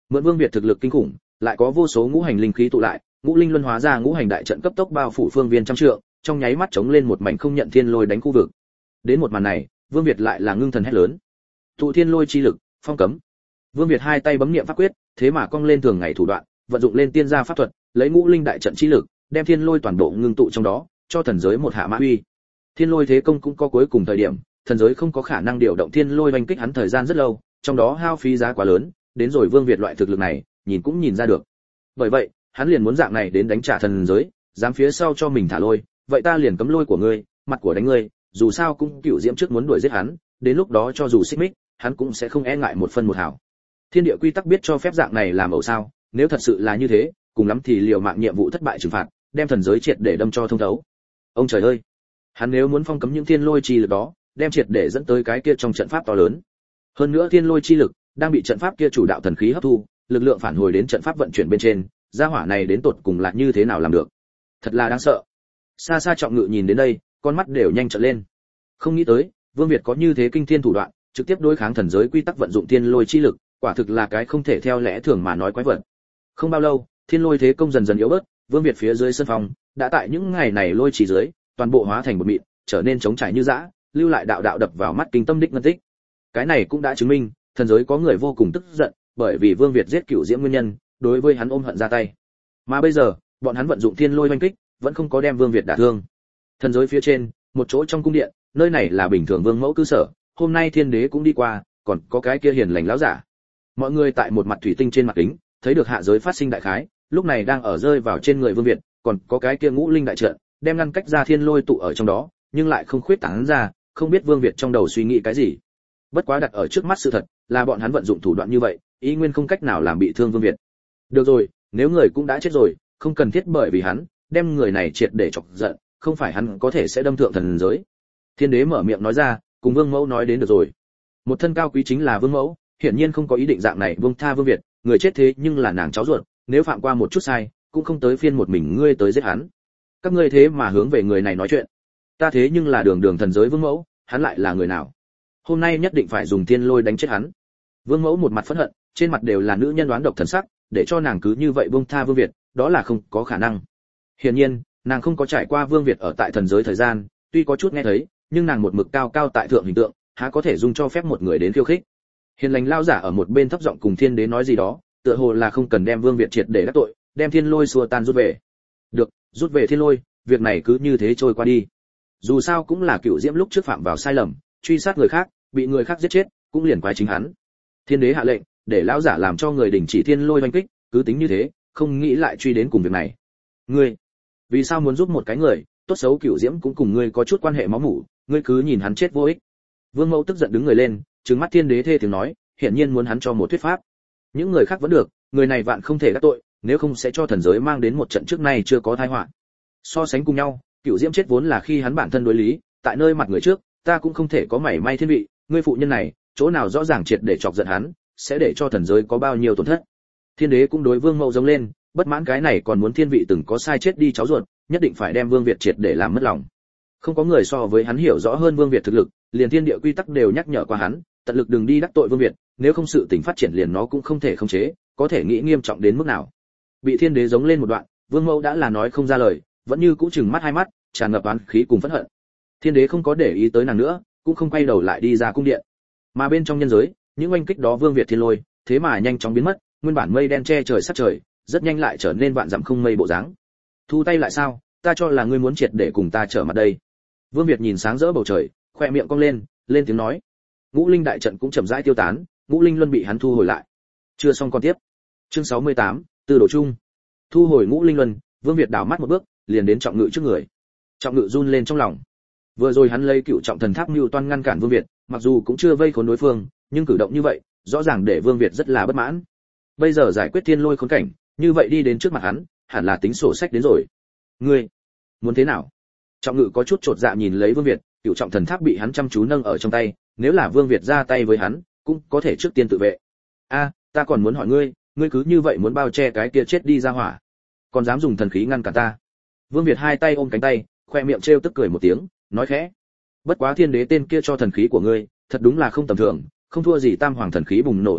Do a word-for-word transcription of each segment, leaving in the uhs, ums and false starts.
Mượn Vương Việt thực lực kinh khủng, lại có vô số ngũ hành linh khí tụ lại, ngũ linh luân hóa ra ngũ hành đại trận cấp tốc bao phủ phương viên trăm trượng, trong nháy mắt chống lên một mảnh không nhận thiên lôi đánh khu vực. Đến một màn này, Vương Việt lại là ngưng thần hét lớn: "Tụ thiên lôi chi lực, phong cấm!" Vương Việt hai tay bấm niệm pháp quyết, thế mà cong lên thường ngày thủ đoạn, vận dụng lên tiên gia pháp thuật, lấy ngũ linh đại trận chi lực, đem thiên lôi toàn bộ ngưng tụ trong đó, cho thần giới một hạ mã uy. Thiên lôi thế công cũng có cuối cùng thời điểm, thần giới không có khả năng điều động thiên lôi oanh kích hắn thời gian rất lâu, trong đó hao phí giá quá lớn, đến rồi Vương Việt loại thực lực này, nhìn cũng nhìn ra được. Bởi vậy, hắn liền muốn dạng này đến đánh trả thần giới, dám phía sau cho mình thả lôi, vậy ta liền cấm lôi của ngươi, mặt của đánh ngươi, dù sao cũng Cửu Diễm trước muốn đuổi giết hắn, đến lúc đó cho dù xích mích, hắn cũng sẽ không e ngại một phân một hào. Thiên địa quy tắc biết cho phép dạng này làm ẩu sao? Nếu thật sự là như thế, cùng lắm thì liều mạng nhiệm vụ thất bại trừng phạt, đem thần giới triệt để đâm cho thông thấu. Ông trời ơi, hắn nếu muốn phong cấm những thiên lôi chi lực đó, đem triệt để dẫn tới cái kia trong trận pháp to lớn. Hơn nữa thiên lôi chi lực đang bị trận pháp kia chủ đạo thần khí hấp thu, lực lượng phản hồi đến trận pháp vận chuyển bên trên, gia hỏa này đến tột cùng là như thế nào làm được? Thật là đáng sợ. Xa xa Trọng Ngự nhìn đến đây, con mắt đều nhanh trợn lên. Không nghĩ tới, Vương Việt có như thế kinh thiên thủ đoạn, trực tiếp đối kháng thần giới quy tắc vận dụng thiên lôi chi lực, quả thực là cái không thể theo lẽ thường mà nói quái vật. Không bao lâu, thiên lôi thế công dần dần yếu bớt, Vương Việt phía dưới sân phòng đã tại những ngày này lôi chỉ dưới, toàn bộ hóa thành một mịn, trở nên trống trải như dã, lưu lại đạo đạo đập vào mắt kinh tâm đích ngân tích. Cái này cũng đã chứng minh, thần giới có người vô cùng tức giận, bởi vì Vương Việt giết Cửu Diễm nguyên nhân, đối với hắn ôm hận ra tay. Mà bây giờ, bọn hắn vận dụng thiên lôi oanh kích, vẫn không có đem Vương Việt đả thương. Thần giới phía trên, một chỗ trong cung điện, nơi này là bình thường vương mẫu cư sở, hôm nay thiên đế cũng đi qua, còn có cái kia hiền lành lão giả. Mọi người tại một mặt thủy tinh trên mặt kính, thấy được hạ giới phát sinh đại khái, lúc này đang ở rơi vào trên người Vương Việt, còn có cái kia ngũ linh đại trận, đem ngăn cách ra thiên lôi tụ ở trong đó, nhưng lại không khuyết tán ra, không biết Vương Việt trong đầu suy nghĩ cái gì. Bất quá đặt ở trước mắt sự thật, là bọn hắn vận dụng thủ đoạn như vậy, ý nguyên không cách nào làm bị thương Vương Việt. Được rồi, nếu người cũng đã chết rồi, không cần thiết bởi vì hắn, đem người này triệt để chọc giận, không phải hắn có thể sẽ đâm thượng thần giới. Thiên đế mở miệng nói ra, cùng Vương Mẫu nói đến được rồi. Một thân cao quý chính là Vương Mẫu, hiển nhiên không có ý định dạng này buông tha Vương Việt, người chết thế nhưng là nàng cháu ruột, nếu phạm qua một chút sai, cũng không tới phiên một mình ngươi tới giết hắn. Các ngươi thế mà hướng về người này nói chuyện. Ta thế nhưng là đường đường thần giới Vương Mẫu, hắn lại là người nào? Hôm nay nhất định phải dùng thiên lôi đánh chết hắn. Vương Mẫu một mặt phẫn hận, trên mặt đều là nữ nhân đoán độc thần sắc, để cho nàng cứ như vậy buông tha Vương Việt, đó là không có khả năng. Hiển nhiên, nàng không có trải qua Vương Việt ở tại thần giới thời gian, tuy có chút nghe thấy, nhưng nàng một mực cao cao tại thượng hình tượng, há có thể dung cho phép một người đến khiêu khích. Hiền lành lao giả ở một bên thấp giọng cùng thiên đế nói gì đó, tựa hồ là không cần đem Vương Việt triệt để đắc tội, đem thiên lôi xua tan rút về. Được, rút về thiên lôi, việc này cứ như thế trôi qua đi. Dù sao cũng là Cửu Diễm lúc trước phạm vào sai lầm, truy sát người khác, bị người khác giết chết, cũng liền quái chính hắn. Thiên đế hạ lệnh, để lão giả làm cho người đình chỉ thiên lôi oanh kích, cứ tính như thế, không nghĩ lại truy đến cùng việc này. Ngươi, vì sao muốn giúp một cái người, tốt xấu Cửu Diễm cũng cùng ngươi có chút quan hệ máu mủ, ngươi cứ nhìn hắn chết vô ích. Vương Mẫu tức giận đứng người lên, trừng mắt thiên đế thê tiếng nói, hiển nhiên muốn hắn cho một thuyết pháp. Những người khác vẫn được, người này vạn không thể đắc tội, nếu không sẽ cho thần giới mang đến một trận trước nay chưa có tai họa. So sánh cùng nhau, Cửu Diễm chết vốn là khi hắn bản thân đối lý, tại nơi mặt người trước, ta cũng không thể có mảy may thiên vị, ngươi phụ nhân này, chỗ nào rõ ràng triệt để chọc giận hắn, sẽ để cho thần giới có bao nhiêu tổn thất. Thiên đế cũng đối Vương Mẫu giống lên, bất mãn cái này còn muốn thiên vị từng có sai chết đi cháu ruột, nhất định phải đem Vương Việt triệt để làm mất lòng. Không có người so với hắn hiểu rõ hơn Vương Việt thực lực, liền thiên địa quy tắc đều nhắc nhở qua hắn, tận lực đừng đi đắc tội Vương Việt, nếu không sự tình phát triển liền nó cũng không thể khống chế, có thể nghĩ nghiêm trọng đến mức nào. Bị thiên đế giống lên một đoạn, Vương Mẫu đã là nói không ra lời, vẫn như cũ chừng mắt hai mắt, tràn ngập oán khí cùng phẫn hận. Thiên đế không có để ý tới nàng nữa, cũng không quay đầu lại đi ra cung điện. Mà bên trong nhân giới, những oanh kích đó Vương Việt thiên lôi, thế mà nhanh chóng biến mất, nguyên bản mây đen che trời sát trời, rất nhanh lại trở nên vạn dặm không mây bộ dáng. Thu tay lại sao? Ta cho là ngươi muốn triệt để cùng ta trở mặt đây. Vương Việt nhìn sáng rỡ bầu trời, khoe miệng cong lên, lên tiếng nói. Ngũ linh đại trận cũng chậm rãi tiêu tán, ngũ linh luân bị hắn thu hồi lại. Chưa xong con tiếp. Chương sáu mươi tám, Tư đồ chung. Thu hồi ngũ linh luân, Vương Việt đảo mắt một bước, liền đến Trọng Ngự trước người. Trọng Ngự run lên trong lòng. Vừa rồi hắn lấy Cựu Trọng Thần Tháp mưu toan ngăn cản Vương Việt, mặc dù cũng chưa vây khốn đối phương, nhưng cử động như vậy, rõ ràng để Vương Việt rất là bất mãn. Bây giờ giải quyết thiên lôi khốn cảnh, như vậy đi đến trước mặt hắn, hẳn là tính sổ sách đến rồi. Ngươi muốn thế nào? Trọng Ngự có chút chột dạ nhìn lấy Vương Việt, Cựu Trọng Thần Tháp bị hắn chăm chú nâng ở trong tay, nếu là Vương Việt ra tay với hắn, cũng có thể trước tiên tự vệ. A, ta còn muốn hỏi ngươi, ngươi cứ như vậy muốn bao che cái kia chết đi ra hỏa, còn dám dùng thần khí ngăn cản ta? Vương Việt hai tay ôm cánh tay, khoe miệng trêu tức cười một tiếng, nói khẽ. Bất quá thiên đế tên kia cho thần khí của ngươi, thật đúng là không tầm thường, không thua gì tam hoàng thần khí bùng nổ uy lực,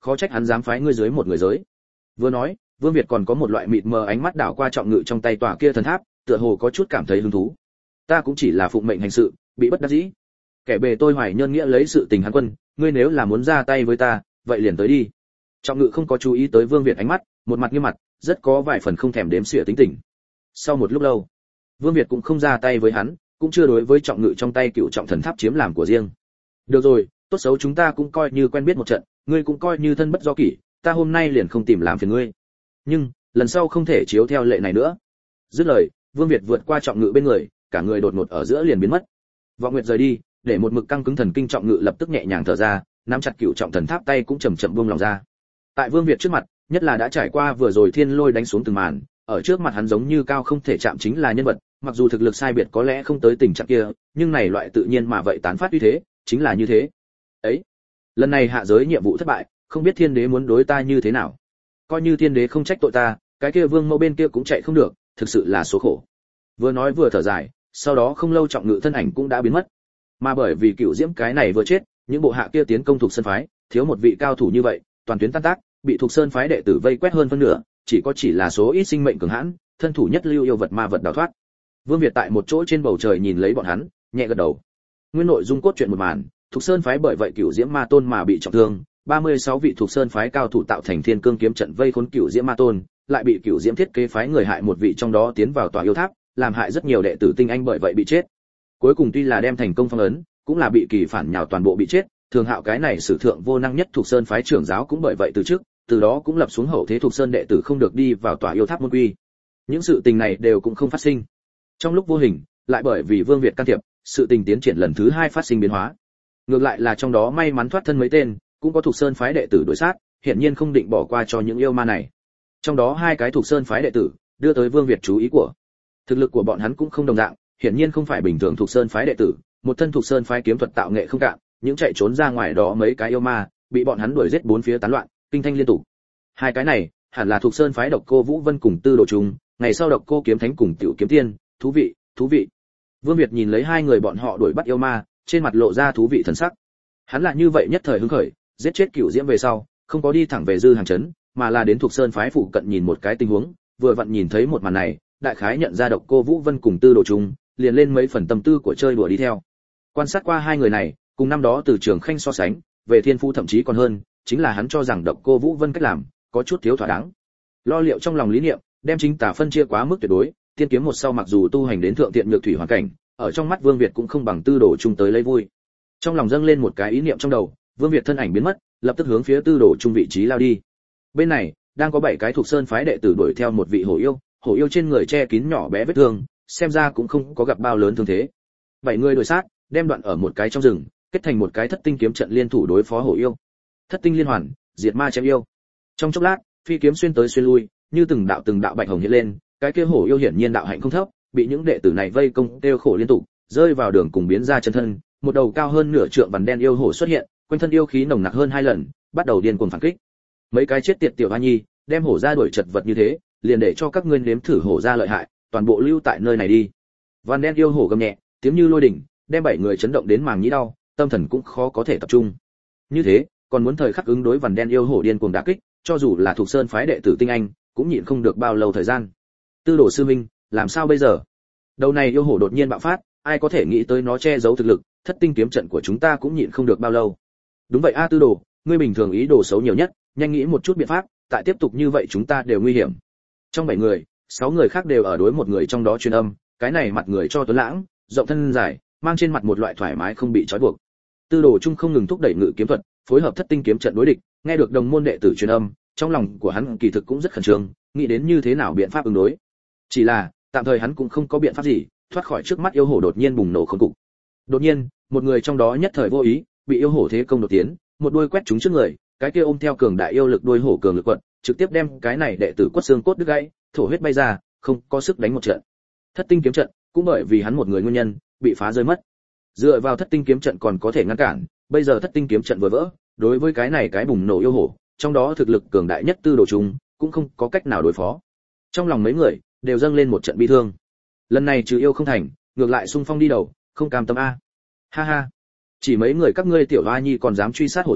khó trách hắn dám phái ngươi dưới một người giới. Vừa nói, Vương Việt còn có một loại mịt mờ ánh mắt đảo qua trọng ngự trong tay tòa kia thần tháp, tựa hồ có chút cảm thấy hứng thú. Ta cũng chỉ là phụng mệnh hành sự, bị bất đắc dĩ. Kẻ bề tôi hoài nhân nghĩa lấy sự tình hắn quân, ngươi nếu là muốn ra tay với ta, vậy liền tới đi. Trọng ngự không có chú ý tới Vương Việt ánh mắt, một mặt nghiêm mặt, rất có vài phần không thèm đếm xỉa tính tình. Sau một lúc lâu, Vương Việt cũng không ra tay với hắn, cũng chưa đối với trọng ngự trong tay cựu trọng thần tháp chiếm làm của riêng. Được rồi, tốt xấu chúng ta cũng coi như quen biết một trận, ngươi cũng coi như thân bất do kỷ, ta hôm nay liền không tìm làm phiền ngươi. Nhưng, lần sau không thể chiếu theo lệ này nữa. Dứt lời, Vương Việt vượt qua trọng ngự bên người, cả người đột ngột ở giữa liền biến mất. Vọng Nguyệt rời đi, để một mực căng cứng thần kinh trọng ngự lập tức nhẹ nhàng thở ra, nắm chặt cựu trọng thần tháp tay cũng chậm chậm buông lòng ra. Tại Vương Việt trước mặt, nhất là đã trải qua vừa rồi thiên lôi đánh xuống từng màn, ở trước mặt hắn giống như cao không thể chạm chính là nhân vật, mặc dù thực lực sai biệt có lẽ không tới tình trạng kia, nhưng này loại tự nhiên mà vậy tán phát uy thế, chính là như thế. Ấy, lần này hạ giới nhiệm vụ thất bại, không biết thiên đế muốn đối ta như thế nào. Coi như thiên đế không trách tội ta, cái kia Vương Mẫu bên kia cũng chạy không được, thực sự là số khổ. Vừa nói vừa thở dài, sau đó không lâu trọng ngự thân ảnh cũng đã biến mất. Mà bởi vì Cửu Diễm cái này vừa chết, những bộ hạ kia tiến công thuộc sơn phái, thiếu một vị cao thủ như vậy, toàn tuyến tan tác, bị thuộc sơn phái đệ tử vây quét hơn phân nửa, chỉ có chỉ là số ít sinh mệnh cường hãn, thân thủ nhất lưu yêu vật ma vật đào thoát. Vương Việt tại một chỗ trên bầu trời nhìn lấy bọn hắn, nhẹ gật đầu. Nguyên nội dung cốt truyện một màn, thuộc sơn phái bởi vậy Cửu Diễm Ma Tôn mà bị trọng thương, ba mươi sáu vị thuộc sơn phái cao thủ tạo thành Thiên Cương kiếm trận vây khốn Cửu Diễm Ma Tôn, lại bị Cửu Diễm thiết kế phái người hại một vị trong đó tiến vào tòa yêu tháp, làm hại rất nhiều đệ tử tinh anh bởi vậy bị chết. Cuối cùng tuy là đem thành công phong ấn, cũng là bị kỳ phản nhào toàn bộ bị chết, Thường Hạo cái này sử thượng vô năng nhất thuộc sơn phái trưởng giáo cũng bởi vậy từ chức, từ đó cũng lập xuống hậu thế thuộc sơn đệ tử không được đi vào tòa yêu tháp môn quy. Những sự tình này đều cũng không phát sinh. Trong lúc vô hình, lại bởi vì Vương Việt can thiệp, sự tình tiến triển lần thứ hai phát sinh biến hóa. Ngược lại là trong đó may mắn thoát thân mấy tên, cũng có thuộc sơn phái đệ tử đối sát, hiển nhiên không định bỏ qua cho những yêu ma này. Trong đó hai cái thuộc sơn phái đệ tử đưa tới Vương Việt chú ý của. Thực lực của bọn hắn cũng không đồng dạng, hiển nhiên không phải bình thường thuộc sơn phái đệ tử, một thân thuộc sơn phái kiếm thuật tạo nghệ không cạn, những chạy trốn ra ngoài đó mấy cái yêu ma, bị bọn hắn đuổi giết bốn phía tán loạn, kinh thanh liên tục. Hai cái này, hẳn là thuộc sơn phái Độc Cô Vũ Vân cùng Tư Đồ Trung, ngày sau Độc Cô Kiếm Thánh cùng Tiểu Kiếm Tiên, thú vị, thú vị. Vương Việt nhìn lấy hai người bọn họ đuổi bắt yêu ma, trên mặt lộ ra thú vị thần sắc. Hắn là như vậy nhất thời hứng khởi, giết chết Cửu Diễm về sau, không có đi thẳng về Dư Hàng trấn, mà là đến thuộc sơn phái phụ cận nhìn một cái tình huống, vừa vặn nhìn thấy một màn này, đại khái nhận ra Độc Cô Vũ Vân cùng Tư Đồ Trung, liền lên mấy phần tâm tư của chơi đùa đi theo. Quan sát qua hai người này, cùng năm đó từ Trường Khanh so sánh, về thiên phú thậm chí còn hơn, chính là hắn cho rằng Độc Cô Vũ Vân cách làm có chút thiếu thỏa đáng. Lo liệu trong lòng lý niệm, đem chính tà phân chia quá mức tuyệt đối, tiên kiếm một sau mặc dù tu hành đến thượng tiện nhược thủy hoàn cảnh, ở trong mắt Vương Việt cũng không bằng Tư Đồ Trung tới lấy vui. Trong lòng dâng lên một cái ý niệm trong đầu, Vương Việt thân ảnh biến mất, lập tức hướng phía Tư Đồ Trung vị trí lao đi. Bên này, đang có bảy cái thuộc sơn phái đệ tử đuổi theo một vị hổ yêu, hổ yêu trên người che kín nhỏ bé vết thương, xem ra cũng không có gặp bao lớn thương thế. Bảy người đuổi sát, đem đoạn ở một cái trong rừng, kết thành một cái thất tinh kiếm trận liên thủ đối phó hổ yêu. Thất tinh liên hoàn, diệt ma chém yêu. Trong chốc lát, phi kiếm xuyên tới xuyên lui, như từng đạo từng đạo bạch hồng hiện lên, cái kia hổ yêu hiển nhiên đạo hạnh không thấp, bị những đệ tử này vây công kêu khổ liên tục, rơi vào đường cùng biến ra chân thân, một đầu cao hơn nửa trượng vằn đen yêu hổ xuất hiện, quanh thân yêu khí nồng nặc hơn hai lần, bắt đầu điên cuồng phản kích. Mấy cái chết tiệt tiểu hoa nhi, đem hổ ra đuổi chật vật như thế, liền để cho các ngươi nếm thử hổ ra lợi hại, toàn bộ lưu tại nơi này đi. Vằn đen yêu hổ gầm nhẹ, tiếng như lôi đỉnh, đem bảy người chấn động đến màng nhĩ đau, tâm thần cũng khó có thể tập trung. Như thế, còn muốn thời khắc ứng đối vằn đen yêu hổ điên cuồng đả kích, cho dù là thuộc sơn phái đệ tử tinh anh, cũng nhịn không được bao lâu thời gian. Tư Đồ sư minh, làm sao bây giờ? Đầu này yêu hổ đột nhiên bạo phát, ai có thể nghĩ tới nó che giấu thực lực, thất tinh kiếm trận của chúng ta cũng nhịn không được bao lâu. Đúng vậy a Tư Đồ, ngươi bình thường ý đồ xấu nhiều nhất, nhanh nghĩ một chút biện pháp, tại tiếp tục như vậy chúng ta đều nguy hiểm. Trong bảy người, sáu người khác đều ở đối một người trong đó truyền âm, cái này mặt người cho tuấn lãng, rộng thân dài, mang trên mặt một loại thoải mái không bị trói buộc. Tư Đồ Trung không ngừng thúc đẩy ngự kiếm thuật, phối hợp thất tinh kiếm trận đối địch, nghe được đồng môn đệ tử truyền âm, trong lòng của hắn kỳ thực cũng rất khẩn trương, nghĩ đến như thế nào biện pháp ứng đối. Chỉ là, tạm thời hắn cũng không có biện pháp gì, thoát khỏi trước mắt yêu hổ đột nhiên bùng nổ khôn cục. Đột nhiên, một người trong đó nhất thời vô ý, bị yêu hổ thế công đột tiến, một đuôi quét trúng trước người, cái kia ôm theo cường đại yêu lực đuôi hổ cường lực quật, trực tiếp đem cái này đệ tử quất xương cốt đứt gãy, thổ huyết bay ra, không có sức đánh một trận. Thất tinh kiếm trận, cũng bởi vì hắn một người nguyên nhân, bị phá rơi mất. Dựa vào thất tinh kiếm trận còn có thể ngăn cản, bây giờ thất tinh kiếm trận vừa vỡ, đối với cái này cái bùng nổ yêu hổ, trong đó thực lực cường đại nhất Tư Đồ Trung, cũng không có cách nào đối phó. Trong lòng mấy người đều dâng lên một trận bi thương. Lần này trừ yêu không thành, ngược lại xung phong đi đầu, không cam tâm a. Ha ha, chỉ mấy người các ngươi tiểu hoa nhi còn dám truy sát hổ ra,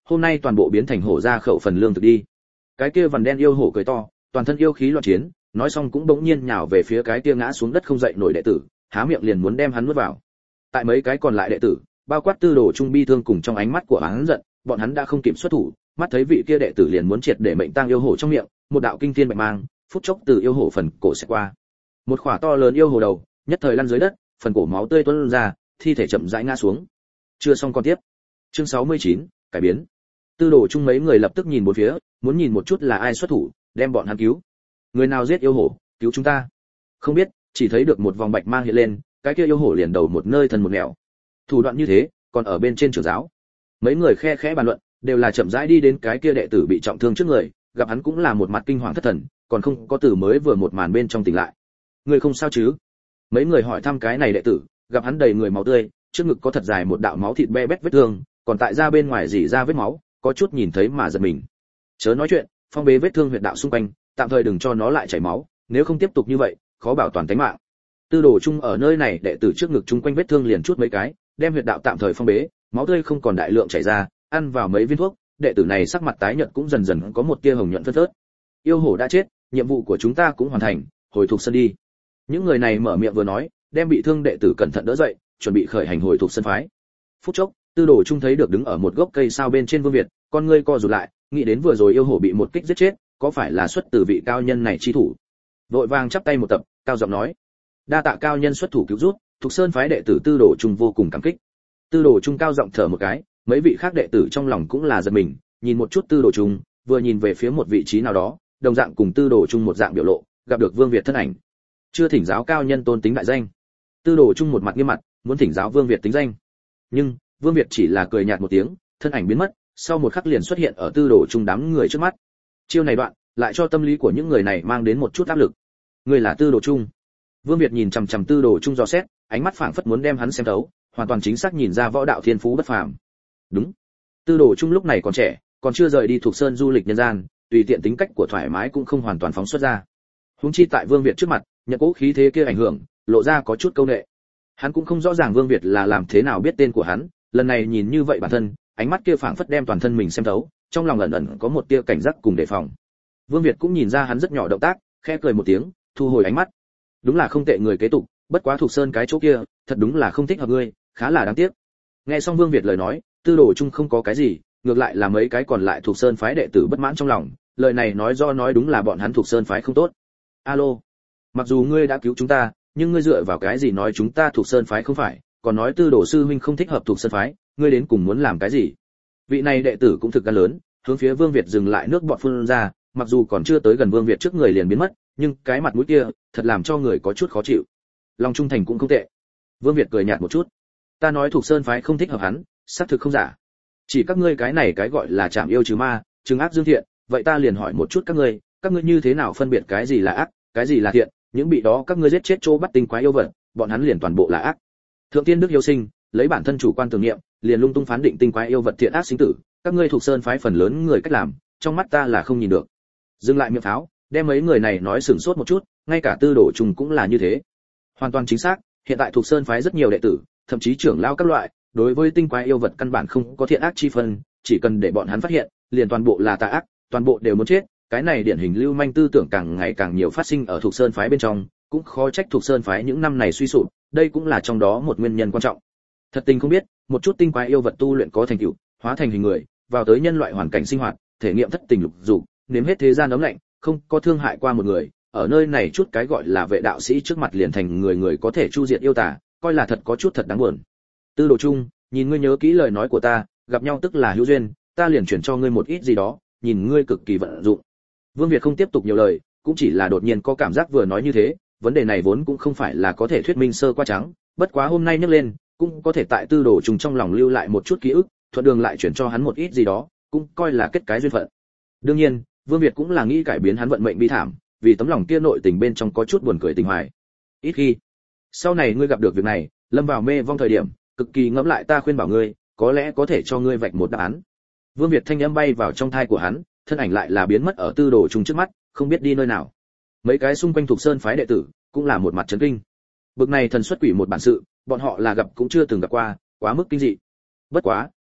hôm nay toàn bộ biến thành hổ ra khẩu phần lương thực đi. Cái kia vằn đen yêu hổ cười to, toàn thân yêu khí loạn chiến, nói xong cũng bỗng nhiên nhào về phía cái kia ngã xuống đất không dậy nổi đệ tử, há miệng liền muốn đem hắn nuốt vào. Tại mấy cái còn lại đệ tử, bao quát Tư Đồ Trung bi thương cùng trong ánh mắt của hắn giận, bọn hắn đã không kịp xuất thủ, mắt thấy vị kia đệ tử liền muốn triệt để mệnh tang yêu hổ trong miệng, một đạo kinh thiên bạch mang, phút chốc từ yêu hổ phần cổ sẽ qua. Một khỏa to lớn yêu hổ đầu, nhất thời lăn dưới đất, phần cổ máu tươi tuôn ra, thi thể chậm rãi ngã xuống. Chưa xong con tiếp. Chương sáu mươi chín, cải biến. Tư Đồ Trung mấy người lập tức nhìn bốn phía, muốn nhìn một chút là ai xuất thủ, đem bọn hắn cứu. Người nào giết yêu hổ, cứu chúng ta? Không biết, chỉ thấy được một vòng bạch mang hiện lên, cái kia yêu hổ liền đầu một nơi thân một nẻo. Thủ đoạn như thế, còn ở bên trên trưởng giáo. Mấy người khe khẽ bàn luận, đều là chậm rãi đi đến cái kia đệ tử bị trọng thương trước người, gặp hắn cũng là một mặt kinh hoàng thất thần, còn không có từ mới vừa một màn bên trong tỉnh lại. Người không sao chứ? Mấy người hỏi thăm cái này đệ tử, gặp hắn đầy người máu tươi, trước ngực có thật dài một đạo máu thịt be bét vết thương, còn tại da bên ngoài rỉ ra vết máu, có chút nhìn thấy mà giật mình. Chớ nói chuyện, phong bế vết thương huyệt đạo xung quanh, tạm thời đừng cho nó lại chảy máu, nếu không tiếp tục như vậy, khó bảo toàn tính mạng. Tư Đồ Trung ở nơi này đệ tử trước ngực chung quanh vết thương liền chút mấy cái, đem huyệt đạo tạm thời phong bế, máu tươi không còn đại lượng chảy ra, ăn vào mấy viên thuốc, đệ tử này sắc mặt tái nhợt cũng dần dần có một tia hồng nhuận phớt phớt. Yêu hổ đã chết, nhiệm vụ của chúng ta cũng hoàn thành, hồi thuộc sân đi. Những người này mở miệng vừa nói, đem bị thương đệ tử cẩn thận đỡ dậy, chuẩn bị khởi hành hồi thuộc sân phái. Phút chốc, Tư Đồ Trung thấy được đứng ở một gốc cây sao bên trên Vương Việt, con ngươi co rụt lại, nghĩ đến vừa rồi yêu hổ bị một kích giết chết, có phải là xuất từ vị cao nhân này chi thủ. Vội vàng chắp tay một tập, cao giọng nói: "Đa tạ cao nhân xuất thủ cứu giúp, thuộc sơn phái đệ tử Tư Đồ Trung vô cùng cảm kích." Tư Đồ Trung cao giọng thở một cái, mấy vị khác đệ tử trong lòng cũng là giật mình, nhìn một chút Tư Đồ Trung, vừa nhìn về phía một vị trí nào đó, đồng dạng cùng Tư Đồ Trung một dạng biểu lộ, gặp được Vương Việt thân ảnh. Chưa thỉnh giáo cao nhân tôn tính đại danh. Tư Đồ Trung một mặt nghiêm mặt, muốn thỉnh giáo Vương Việt tính danh. Nhưng Vương Việt chỉ là cười nhạt một tiếng, thân ảnh biến mất, sau một khắc liền xuất hiện ở Tư Đồ Trung đám người trước mắt. Chiêu này đoạn, lại cho tâm lý của những người này mang đến một chút áp lực. Người là Tư Đồ Trung. Vương Việt nhìn chằm chằm Tư Đồ Trung dò xét, ánh mắt phảng phất muốn đem hắn xem thấu, hoàn toàn chính xác nhìn ra võ đạo thiên phú bất phàm. Đúng. Tư Đồ Trung lúc này còn trẻ, còn chưa rời đi thuộc sơn du lịch nhân gian, tùy tiện tính cách của thoải mái cũng không hoàn toàn phóng xuất ra. Huống chi tại Vương Việt trước mặt, nhận cố khí thế kia ảnh hưởng, lộ ra có chút câu nệ. Hắn cũng không rõ ràng Vương Việt là làm thế nào biết tên của hắn, lần này nhìn như vậy bản thân, ánh mắt kia phảng phất đem toàn thân mình xem thấu, trong lòng ẩn ẩn có một tia cảnh giác cùng đề phòng. Vương Việt cũng nhìn ra hắn rất nhỏ động tác, khẽ cười một tiếng, thu hồi ánh mắt. Đúng là không tệ người kế tục, bất quá thuộc sơn cái chỗ kia, thật đúng là không thích hợp ngươi, khá là đáng tiếc. Nghe xong Vương Việt lời nói, Tư Đồ Trung không có cái gì, ngược lại là mấy cái còn lại thuộc sơn phái đệ tử bất mãn trong lòng, lời này nói do nói đúng là bọn hắn thuộc sơn phái không tốt. Alo, mặc dù ngươi đã cứu chúng ta, nhưng ngươi dựa vào cái gì nói chúng ta thuộc sơn phái không phải, còn nói Tư Đồ sư huynh không thích hợp thuộc sơn phái, ngươi đến cùng muốn làm cái gì? Vị này đệ tử cũng thực gan lớn, hướng phía Vương Việt dừng lại nước bọt phun ra, mặc dù còn chưa tới gần Vương Việt trước người liền biến mất, nhưng cái mặt mũi kia, thật làm cho người có chút khó chịu. Lòng trung thành cũng không tệ. Vương Việt cười nhạt một chút. Ta nói thuộc sơn phái không thích hợp hắn, xác thực không giả. Chỉ các ngươi cái này cái gọi là trảm yêu trừ ma, trừng ác dương thiện, vậy ta liền hỏi một chút các ngươi, các ngươi như thế nào phân biệt cái gì là ác, cái gì là thiện? Những bị đó các ngươi giết chết chỗ bắt tinh quái yêu vật, bọn hắn liền toàn bộ là ác. Thượng tiên đức yêu sinh, lấy bản thân chủ quan tưởng niệm, liền lung tung phán định tinh quái yêu vật thiện ác sinh tử, các ngươi thuộc sơn phái phần lớn người cách làm, trong mắt ta là không nhìn được. Dừng lại miệng pháo, đem mấy người này nói sửng sốt một chút, ngay cả Tư Đồ Trung cũng là như thế. Hoàn toàn chính xác, hiện tại thuộc sơn phái rất nhiều đệ tử, thậm chí trưởng lao các loại, đối với tinh quái yêu vật căn bản không có thiện ác chi phân, chỉ cần để bọn hắn phát hiện, liền toàn bộ là tà ác, toàn bộ đều muốn chết. Cái này điển hình lưu manh tư tưởng càng ngày càng nhiều phát sinh ở thuộc sơn phái bên trong, cũng khó trách thuộc sơn phái những năm này suy sụp, đây cũng là trong đó một nguyên nhân quan trọng. Thật tình không biết, một chút tinh quái yêu vật tu luyện có thành tựu, hóa thành hình người, vào tới nhân loại hoàn cảnh sinh hoạt, thể nghiệm thất tình lục dục, nếm hết thế gian ấm lạnh, không có thương hại qua một người, ở nơi này chút cái gọi là vệ đạo sĩ trước mặt liền thành người người có thể chu diệt yêu tà, coi là thật có chút thật đáng buồn. Tư Đồ Trung, nhìn ngươi nhớ kỹ lời nói của ta, gặp nhau tức là hữu duyên, ta liền chuyển cho ngươi một ít gì đó, nhìn ngươi cực kỳ vận dụng. Vương Việt không tiếp tục nhiều lời, cũng chỉ là đột nhiên có cảm giác vừa nói như thế, vấn đề này vốn cũng không phải là có thể thuyết minh sơ qua trắng, bất quá hôm nay nhắc lên, cũng có thể tại Tư Đồ Trung trong lòng lưu lại một chút ký ức, thuận đường lại chuyển cho hắn một ít gì đó, cũng coi là kết cái duyên phận. Đương nhiên, Vương Việt cũng là nghĩ cải biến hắn vận mệnh bi thảm, vì tấm lòng kia nội tình bên trong có chút buồn cười tình hoài. Ít khi, sau này ngươi gặp được việc này, lâm vào mê vong thời điểm, cực kỳ ngẫm lại ta khuyên bảo ngươi, có lẽ có thể cho ngươi vạch một đáp án. Vương Việt thanh âm bay vào trong thai của hắn, thân ảnh lại là biến mất ở Tư Đồ Trung trước mắt, không biết đi nơi nào. Mấy cái xung quanh thuộc sơn phái đệ tử cũng là một mặt chấn kinh. Bực này thần xuất quỷ một bản sự, bọn họ là gặp cũng chưa từng gặp qua, quá mức kinh dị. Bất quá,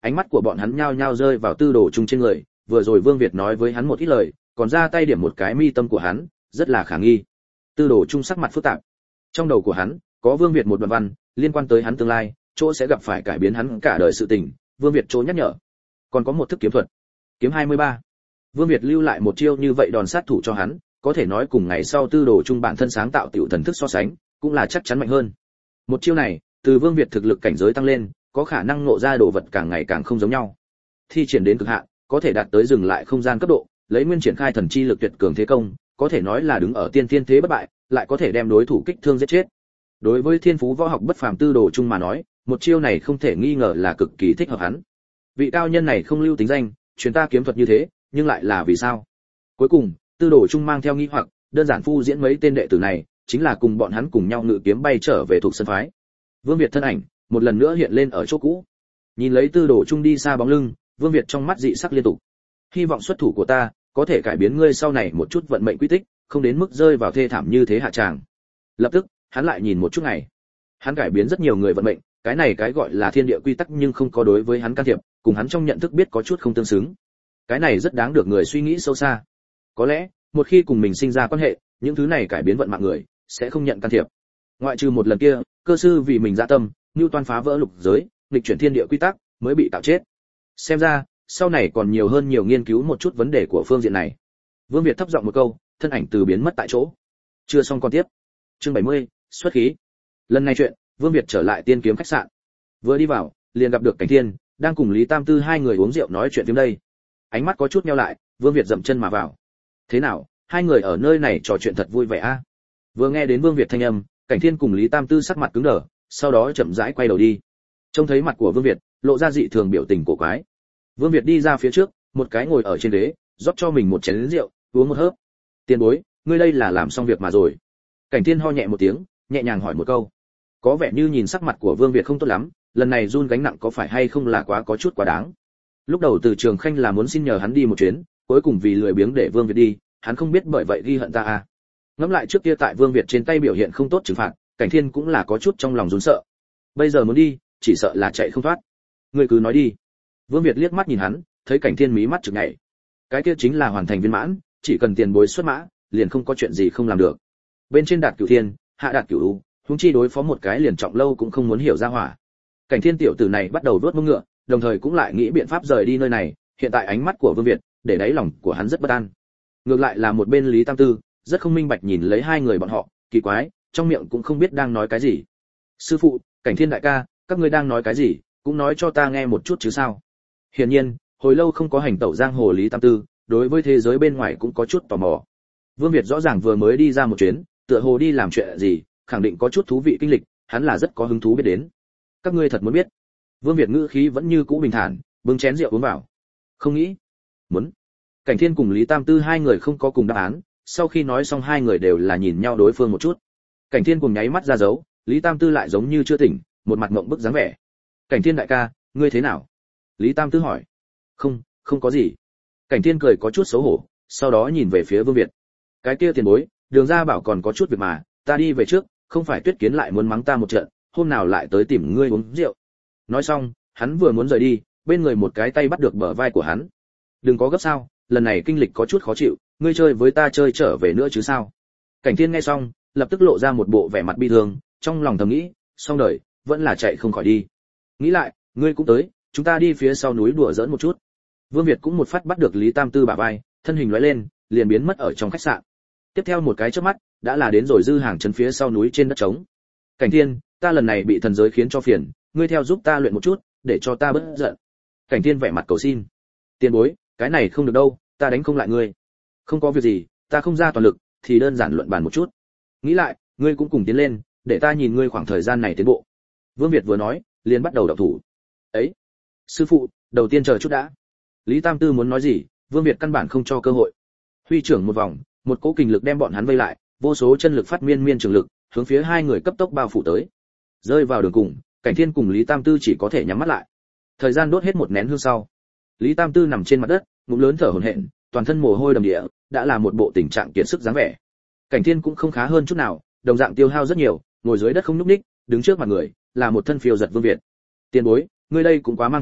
ánh mắt của bọn hắn nhao nhao rơi vào Tư Đồ Trung trên người, vừa rồi Vương Việt nói với hắn một ít lời, còn ra tay điểm một cái mi tâm của hắn, rất là khả nghi. Tư Đồ Trung sắc mặt phức tạp. Trong đầu của hắn có Vương Việt một đoạn văn, liên quan tới hắn tương lai, chỗ sẽ gặp phải cải biến hắn cả đời sự tình, Vương Việt chỗ nhắc nhở. Còn có một thức kiếm thuật. Kiếm hai mươi ba. Vương Việt lưu lại một chiêu như vậy đòn sát thủ cho hắn, có thể nói cùng ngày sau Tư Đồ Trung bản thân sáng tạo tiểu thần thức so sánh, cũng là chắc chắn mạnh hơn. Một chiêu này, từ Vương Việt thực lực cảnh giới tăng lên, có khả năng ngộ ra đồ vật càng ngày càng không giống nhau. Thi triển đến cực hạn, có thể đạt tới dừng lại không gian cấp độ, lấy nguyên triển khai thần chi lực tuyệt cường thế công, có thể nói là đứng ở tiên thiên thế bất bại, lại có thể đem đối thủ kích thương giết chết. Đối với thiên phú võ học bất phàm Tư Đồ Trung mà nói, một chiêu này không thể nghi ngờ là cực kỳ thích hợp hắn. Vị cao nhân này không lưu tính danh, truyền ta kiếm thuật như thế, nhưng lại là vì sao? Cuối cùng, Tư Đồ Trung mang theo nghi hoặc, đơn giản phu diễn mấy tên đệ tử này, chính là cùng bọn hắn cùng nhau ngự kiếm bay trở về thuộc sân phái. Vương Việt thân ảnh một lần nữa hiện lên ở chỗ cũ. Nhìn lấy Tư Đồ Trung đi xa bóng lưng, Vương Việt trong mắt dị sắc liên tục. Hy vọng xuất thủ của ta có thể cải biến ngươi sau này một chút vận mệnh quy tích, không đến mức rơi vào thê thảm như thế hạ tràng. Lập tức, hắn lại nhìn một chút ngày. Hắn cải biến rất nhiều người vận mệnh, cái này cái gọi là thiên địa quy tắc nhưng không có đối với hắn can thiệp, cùng hắn trong nhận thức biết có chút không tương xứng. Cái này rất đáng được người suy nghĩ sâu xa. Có lẽ, một khi cùng mình sinh ra quan hệ, những thứ này cải biến vận mạng người sẽ không nhận can thiệp. Ngoại trừ một lần kia, cơ sư vì mình dạ tâm, Nưu Toan phá vỡ lục giới, nghịch chuyển thiên địa quy tắc, mới bị tạo chết. Xem ra, sau này còn nhiều hơn nhiều nghiên cứu một chút vấn đề của phương diện này. Vương Việt thấp giọng một câu, thân ảnh từ biến mất tại chỗ. Chưa xong con tiếp. Chương bảy mươi, xuất khí. Lần này chuyện, Vương Việt trở lại Tiên Kiếm khách sạn. Vừa đi vào, liền gặp được Cảnh Thiên, đang cùng Lý Tam Tư hai người uống rượu nói chuyện phím đây. Ánh mắt có chút nheo lại, Vương Việt dậm chân mà vào. Thế nào, hai người ở nơi này trò chuyện thật vui vẻ a? À? Vừa nghe đến Vương Việt thanh âm, Cảnh Thiên cùng Lý Tam Tư sắc mặt cứng đờ, sau đó chậm rãi quay đầu đi. Trông thấy mặt của Vương Việt, lộ ra dị thường biểu tình cổ quái. Vương Việt đi ra phía trước, một cái ngồi ở trên ghế, rót cho mình một chén rượu, uống một hớp. Tiền bối, ngươi đây là làm xong việc mà rồi. Cảnh Thiên ho nhẹ một tiếng, nhẹ nhàng hỏi một câu. Có vẻ như nhìn sắc mặt của Vương Việt không tốt lắm, lần này run gánh nặng có phải hay không là quá có chút quá đáng. Lúc đầu Từ Trường Khanh là muốn xin nhờ hắn đi một chuyến, cuối cùng vì lười biếng để Vương Việt đi, hắn không biết bởi vậy ghi hận ta à. Ngẫm lại trước kia tại Vương Việt trên tay biểu hiện không tốt trừng phạt, Cảnh Thiên cũng là có chút trong lòng run sợ. Bây giờ muốn đi, chỉ sợ là chạy không thoát. Ngươi cứ nói đi. Vương Việt liếc mắt nhìn hắn, thấy Cảnh Thiên mí mắt chực nhảy. Cái kia chính là hoàn thành viên mãn, chỉ cần tiền bối xuất mã, liền không có chuyện gì không làm được. Bên trên đạt cửu thiên, hạ đạt cửu u, huống chi đối phó một cái liền trọng lâu cũng không muốn hiểu ra hỏa. Cảnh Thiên tiểu tử này bắt đầu đốt mông ngựa, đồng thời cũng lại nghĩ biện pháp rời đi nơi này, hiện tại ánh mắt của Vương Việt, để đáy lòng của hắn rất bất an. Ngược lại là một bên Lý Tam Tư, rất không minh bạch nhìn lấy hai người bọn họ, kỳ quái, trong miệng cũng không biết đang nói cái gì. Sư phụ, Cảnh Thiên đại ca, các ngươi đang nói cái gì, cũng nói cho ta nghe một chút chứ sao? Hiển nhiên, hồi lâu không có hành tẩu giang hồ Lý Tam Tư, đối với thế giới bên ngoài cũng có chút tò mò. Vương Việt rõ ràng vừa mới đi ra một chuyến, tựa hồ đi làm chuyện gì, khẳng định có chút thú vị kinh lịch, hắn là rất có hứng thú biết đến. Các ngươi thật muốn biết? Vương Việt ngữ khí vẫn như cũ bình thản, bưng chén rượu uống vào. Không nghĩ. Muốn. Cảnh Thiên cùng Lý Tam Tư hai người không có cùng đáp án, sau khi nói xong hai người đều là nhìn nhau đối phương một chút. Cảnh Thiên cùng nháy mắt ra dấu, Lý Tam Tư lại giống như chưa tỉnh, một mặt ngậm bức dáng vẻ. Cảnh Thiên đại ca, ngươi thế nào? Lý Tam Tư hỏi. Không, không có gì. Cảnh Thiên cười có chút xấu hổ, sau đó nhìn về phía Vương Việt. Cái kia tiền bối, Đường gia bảo còn có chút việc mà, ta đi về trước, không phải Tuyết Kiến lại muốn mắng ta một trận, hôm nào lại tới tìm ngươi uống rượu. Nói xong, hắn vừa muốn rời đi, bên người một cái tay bắt được bờ vai của hắn. Đừng có gấp sao, lần này kinh lịch có chút khó chịu, ngươi chơi với ta chơi trở về nữa chứ sao? Cảnh Thiên nghe xong, lập tức lộ ra một bộ vẻ mặt bi thương, trong lòng thầm nghĩ, xong đời, vẫn là chạy không khỏi đi. Nghĩ lại, ngươi cũng tới, chúng ta đi phía sau núi đùa giỡn một chút. Vương Việt cũng một phát bắt được Lý Tam Tư bả vai, thân hình lóe lên, liền biến mất ở trong khách sạn. Tiếp theo một cái chớp mắt, đã là đến rồi dư hàng trấn phía sau núi trên đất trống. Cảnh Thiên, ta lần này bị thần giới khiến cho phiền, ngươi theo giúp ta luyện một chút, để cho ta bớt giận. Cảnh Thiên vẻ mặt cầu xin. Tiền bối, cái này không được đâu, ta đánh không lại ngươi. Không có việc gì, ta không ra toàn lực, thì đơn giản luận bàn một chút. Nghĩ lại, ngươi cũng cùng tiến lên, để ta nhìn ngươi khoảng thời gian này tiến bộ. Vương Việt vừa nói, liền bắt đầu động thủ. Ấy, sư phụ, đầu tiên chờ chút đã. Lý Tam Tư muốn nói gì, Vương Việt căn bản không cho cơ hội. Huy trưởng một vòng, một cỗ kình lực đem bọn hắn vây lại, vô số chân lực phát miên miên trường lực, hướng phía hai người cấp tốc bao phủ tới. Rơi vào đường cùng, Cảnh Thiên cùng Lý Tam Tư chỉ có thể nhắm mắt lại. Thời gian đốt hết một nén hương sau, Lý Tam Tư nằm trên mặt đất, ngụm lớn thở hổn hển, toàn thân mồ hôi đầm đìa, đã là một bộ tình trạng kiệt sức dáng vẻ. Cảnh Thiên cũng không khá hơn chút nào, đồng dạng tiêu hao rất nhiều, ngồi dưới đất không nhúc nhích, đứng trước mặt người, là một thân phiêu giật Vương Việt. Tiền bối, ngươi đây cũng quá mang thủ,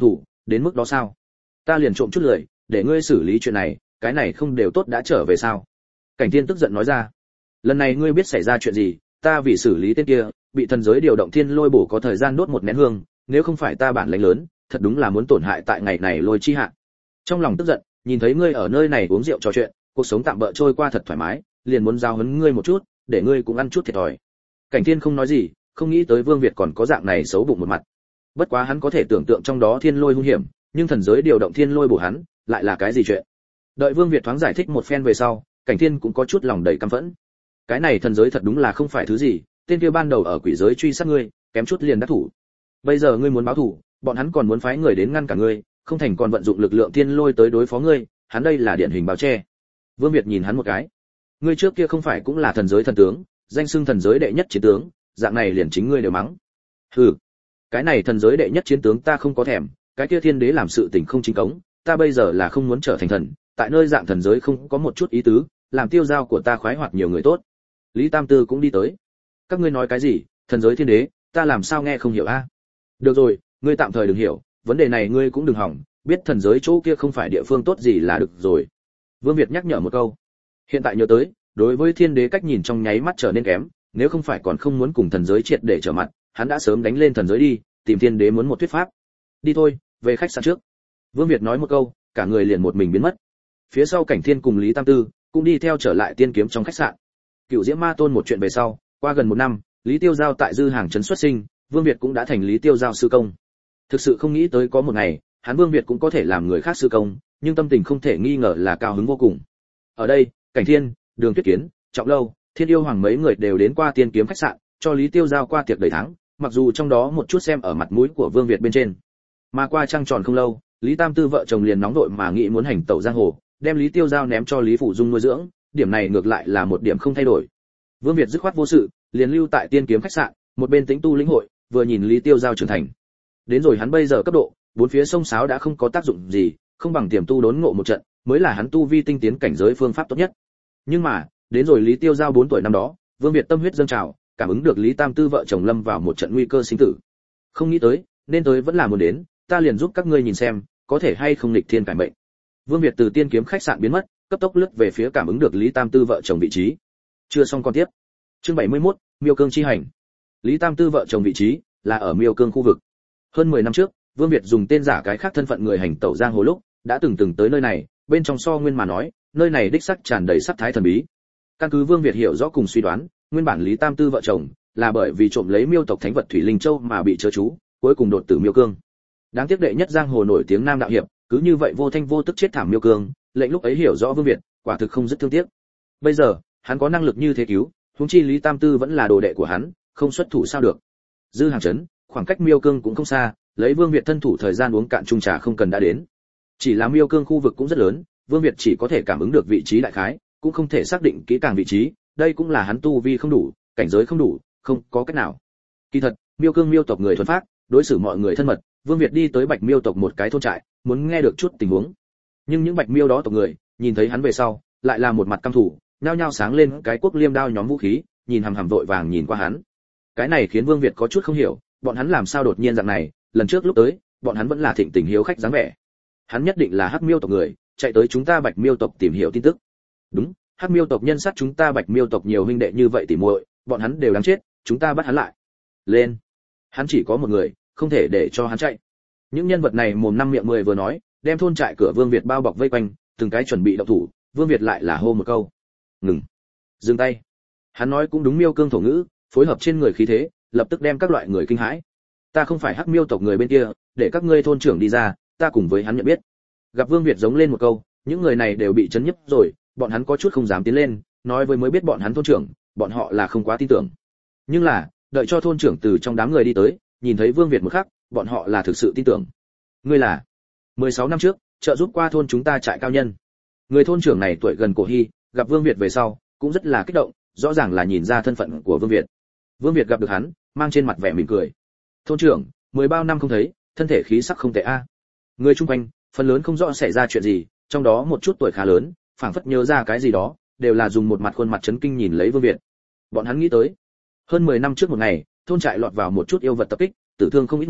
đến mức đó sao? Ta liền trộm chút lười, để ngươi xử lý chuyện này, cái này không đều tốt đã trở về sao? Cảnh Thiên tức giận nói ra. Lần này ngươi biết xảy ra chuyện gì, ta vì xử lý tên kia, bị thần giới điều động thiên lôi bổ có thời gian đốt một nén hương, nếu không phải ta bản lãnh lớn, thật đúng là muốn tổn hại tại ngày này lôi chi hạ. Trong lòng tức giận, nhìn thấy ngươi ở nơi này uống rượu trò chuyện, cuộc sống tạm bợ trôi qua thật thoải mái, liền muốn giao huấn ngươi một chút, để ngươi cũng ăn chút thiệt thòi. Cảnh Thiên không nói gì, không nghĩ tới Vương Việt còn có dạng này xấu bụng một mặt. Bất quá hắn có thể tưởng tượng trong đó thiên lôi hung hiểm, nhưng thần giới điều động thiên lôi bổ hắn, lại là cái gì chuyện? Đợi Vương Việt thoáng giải thích một phen về sau, Cảnh Thiên cũng có chút lòng đầy căm phẫn. Cái này thần giới thật đúng là không phải thứ gì, tên kia ban đầu ở quỷ giới truy sát ngươi, kém chút liền đắc thủ. Bây giờ ngươi muốn báo thù, bọn hắn còn muốn phái người đến ngăn cả ngươi, không thành còn vận dụng lực lượng thiên lôi tới đối phó ngươi, hắn đây là điển hình báo che. Vương Việt nhìn hắn một cái. Ngươi trước kia không phải cũng là thần giới thần tướng, danh xưng thần giới đệ nhất chiến tướng, dạng này liền chính ngươi đều mắng. Hừ, cái này thần giới đệ nhất chiến tướng ta không có thèm, cái kia thiên đế làm sự tình không chính cống, ta bây giờ là không muốn trở thành thần, tại nơi dạng thần giới không có một chút ý tứ, làm tiêu dao của ta khoái hoạt nhiều người tốt. Lý Tam Tư cũng đi tới. Các ngươi nói cái gì, thần giới thiên đế, ta làm sao nghe không hiểu a? Được rồi, ngươi tạm thời đừng hiểu, vấn đề này ngươi cũng đừng hỏng, biết thần giới chỗ kia không phải địa phương tốt gì là được rồi. Vương Việt nhắc nhở một câu. Hiện tại nhớ tới, đối với thiên đế cách nhìn trong nháy mắt trở nên kém, nếu không phải còn không muốn cùng thần giới triệt để trở mặt, hắn đã sớm đánh lên thần giới đi, tìm thiên đế muốn một thuyết pháp. Đi thôi, về khách sạn trước. Vương Việt nói một câu, cả người liền một mình biến mất. Phía sau Cảnh Thiên cùng Lý Tam Tư cũng đi theo trở lại tiên kiếm trong khách sạn. Cựu Diễm Ma Tôn một chuyện về sau, qua gần một năm, Lý Tiêu Giao tại Dư Hàng trấn xuất sinh, Vương Việt cũng đã thành Lý Tiêu Giao sư công. Thực sự không nghĩ tới có một ngày, hắn Vương Việt cũng có thể làm người khác sư công, nhưng tâm tình không thể nghi ngờ là cao hứng vô cùng. Ở đây, Cảnh Thiên, Đường Tuyết Kiến, Trọng Lâu, Thiên Yêu Hoàng mấy người đều đến qua tiên kiếm khách sạn, cho Lý Tiêu Giao qua tiệc đầy tháng, mặc dù trong đó một chút xem ở mặt mũi của Vương Việt bên trên. Mà qua trăng tròn không lâu, Lý Tam Tư vợ chồng liền nóng đội mà nghĩ muốn hành tẩu giang hồ, đem Lý Tiêu Giao ném cho Lý Phủ Dung nuôi dưỡng, điểm này ngược lại là một điểm không thay đổi. Vương Việt dứt khoát vô sự, liền lưu tại tiên kiếm khách sạn, một bên tĩnh tu lĩnh hội, vừa nhìn Lý Tiêu Giao trưởng thành. Đến rồi hắn bây giờ cấp độ, bốn phía sông sáo đã không có tác dụng gì, không bằng tiềm tu đốn ngộ một trận, mới là hắn tu vi tinh tiến cảnh giới phương pháp tốt nhất. Nhưng mà, đến rồi Lý Tiêu Giao bốn tuổi năm đó, Vương Việt tâm huyết dâng trào, cảm ứng được Lý Tam Tư vợ chồng lâm vào một trận nguy cơ sinh tử. Không nghĩ tới, nên tới vẫn là muốn đến, ta liền giúp các ngươi nhìn xem, có thể hay không nghịch thiên cải mệnh. Vương Việt từ tiên kiếm khách sạn biến mất, cấp tốc lướt về phía cảm ứng được Lý Tam Tư vợ chồng vị trí. Chưa xong con tiếp. Chương bảy mươi mốt, Miêu Cương chi hành. Lý Tam Tư vợ chồng vị trí là ở Miêu Cương khu vực. Hơn mười năm trước, Vương Việt dùng tên giả cái khác thân phận người hành tẩu giang hồ lúc, đã từng từng tới nơi này, bên trong so nguyên mà nói, nơi này đích xác tràn đầy sắc thái thần bí. Căn cứ Vương Việt hiểu rõ cùng suy đoán, nguyên bản Lý Tam Tư vợ chồng là bởi vì trộm lấy Miêu tộc thánh vật Thủy Linh Châu mà bị chớ chú, cuối cùng đột tử Miêu Cương. Đáng tiếc đệ nhất giang hồ nổi tiếng nam đạo hiệp, cứ như vậy vô thanh vô tức chết thảm Miêu Cương, lệnh lúc ấy hiểu rõ Vương Việt, quả thực không rất thương tiếc. Bây giờ, hắn có năng lực như thế cứu, huống chi Lý Tam Tư vẫn là đồ đệ của hắn, không xuất thủ sao được. Dư Hàng trấn, khoảng cách Miêu Cương cũng không xa, lấy Vương Việt thân thủ thời gian uống cạn chung trà không cần đã đến. Chỉ là Miêu Cương khu vực cũng rất lớn, Vương Việt chỉ có thể cảm ứng được vị trí đại khái, cũng không thể xác định kỹ càng vị trí, đây cũng là hắn tu vi không đủ, cảnh giới không đủ, không có cách nào. Kỳ thật, Miêu Cương Miêu tộc người thuần phác, đối xử mọi người thân mật, Vương Việt đi tới Bạch Miêu tộc một cái thôn trại, muốn nghe được chút tình huống. Nhưng những Bạch Miêu đó tộc người, nhìn thấy hắn về sau, lại là một mặt căm thù, nhao nhao sáng lên cái quốc liêm đao nhóm vũ khí, nhìn hằm hằm vội vàng nhìn qua hắn. Cái này khiến Vương Việt có chút không hiểu, bọn hắn làm sao đột nhiên dạng này, lần trước lúc tới, bọn hắn vẫn là thịnh tình hiếu khách dáng vẻ. Hắn nhất định là Hắc Miêu tộc người, chạy tới chúng ta Bạch Miêu tộc tìm hiểu tin tức. Đúng, Hắc Miêu tộc nhân sát chúng ta Bạch Miêu tộc nhiều huynh đệ như vậy tỉ muội, bọn hắn đều đáng chết, chúng ta bắt hắn lại. Lên. Hắn chỉ có một người, không thể để cho hắn chạy. Những nhân vật này mồm năm miệng mười vừa nói, đem thôn trại cửa Vương Việt bao bọc vây quanh, từng cái chuẩn bị động thủ, Vương Việt lại là hô một câu. Ngừng. Dừng tay. Hắn nói cũng đúng Miêu Cương thổ ngữ, phối hợp trên người khí thế, lập tức đem các loại người kinh hãi. Ta không phải Hắc Miêu tộc người bên kia, để các ngươi thôn trưởng đi ra, ta cùng với hắn nhận biết. Gặp Vương Việt giống lên một câu, những người này đều bị chấn nhấp rồi, bọn hắn có chút không dám tiến lên, nói với mới biết bọn hắn thôn trưởng, bọn họ là không quá tin tưởng. Nhưng là, đợi cho thôn trưởng từ trong đám người đi tới, nhìn thấy Vương Việt một khắc, bọn họ là thực sự tin tưởng. Ngươi là mười sáu năm trước, trợ giúp qua thôn chúng ta trại cao nhân. Người thôn trưởng này tuổi gần cổ hy, gặp Vương Việt về sau, cũng rất là kích động, rõ ràng là nhìn ra thân phận của Vương Việt. Vương Việt gặp được hắn, mang trên mặt vẻ mỉm cười. Thôn trưởng, mười bao năm không thấy, thân thể khí sắc không tệ a. Người chung quanh, phần lớn không rõ xảy ra chuyện gì, trong đó một chút tuổi khá lớn, phảng phất nhớ ra cái gì đó, đều là dùng một mặt khuôn mặt chấn kinh nhìn lấy Vương Việt. Bọn hắn nghĩ tới, hơn mười năm trước một ngày, thôn trại lọt vào một chút yêu vật tập kích, tử thương không ít người,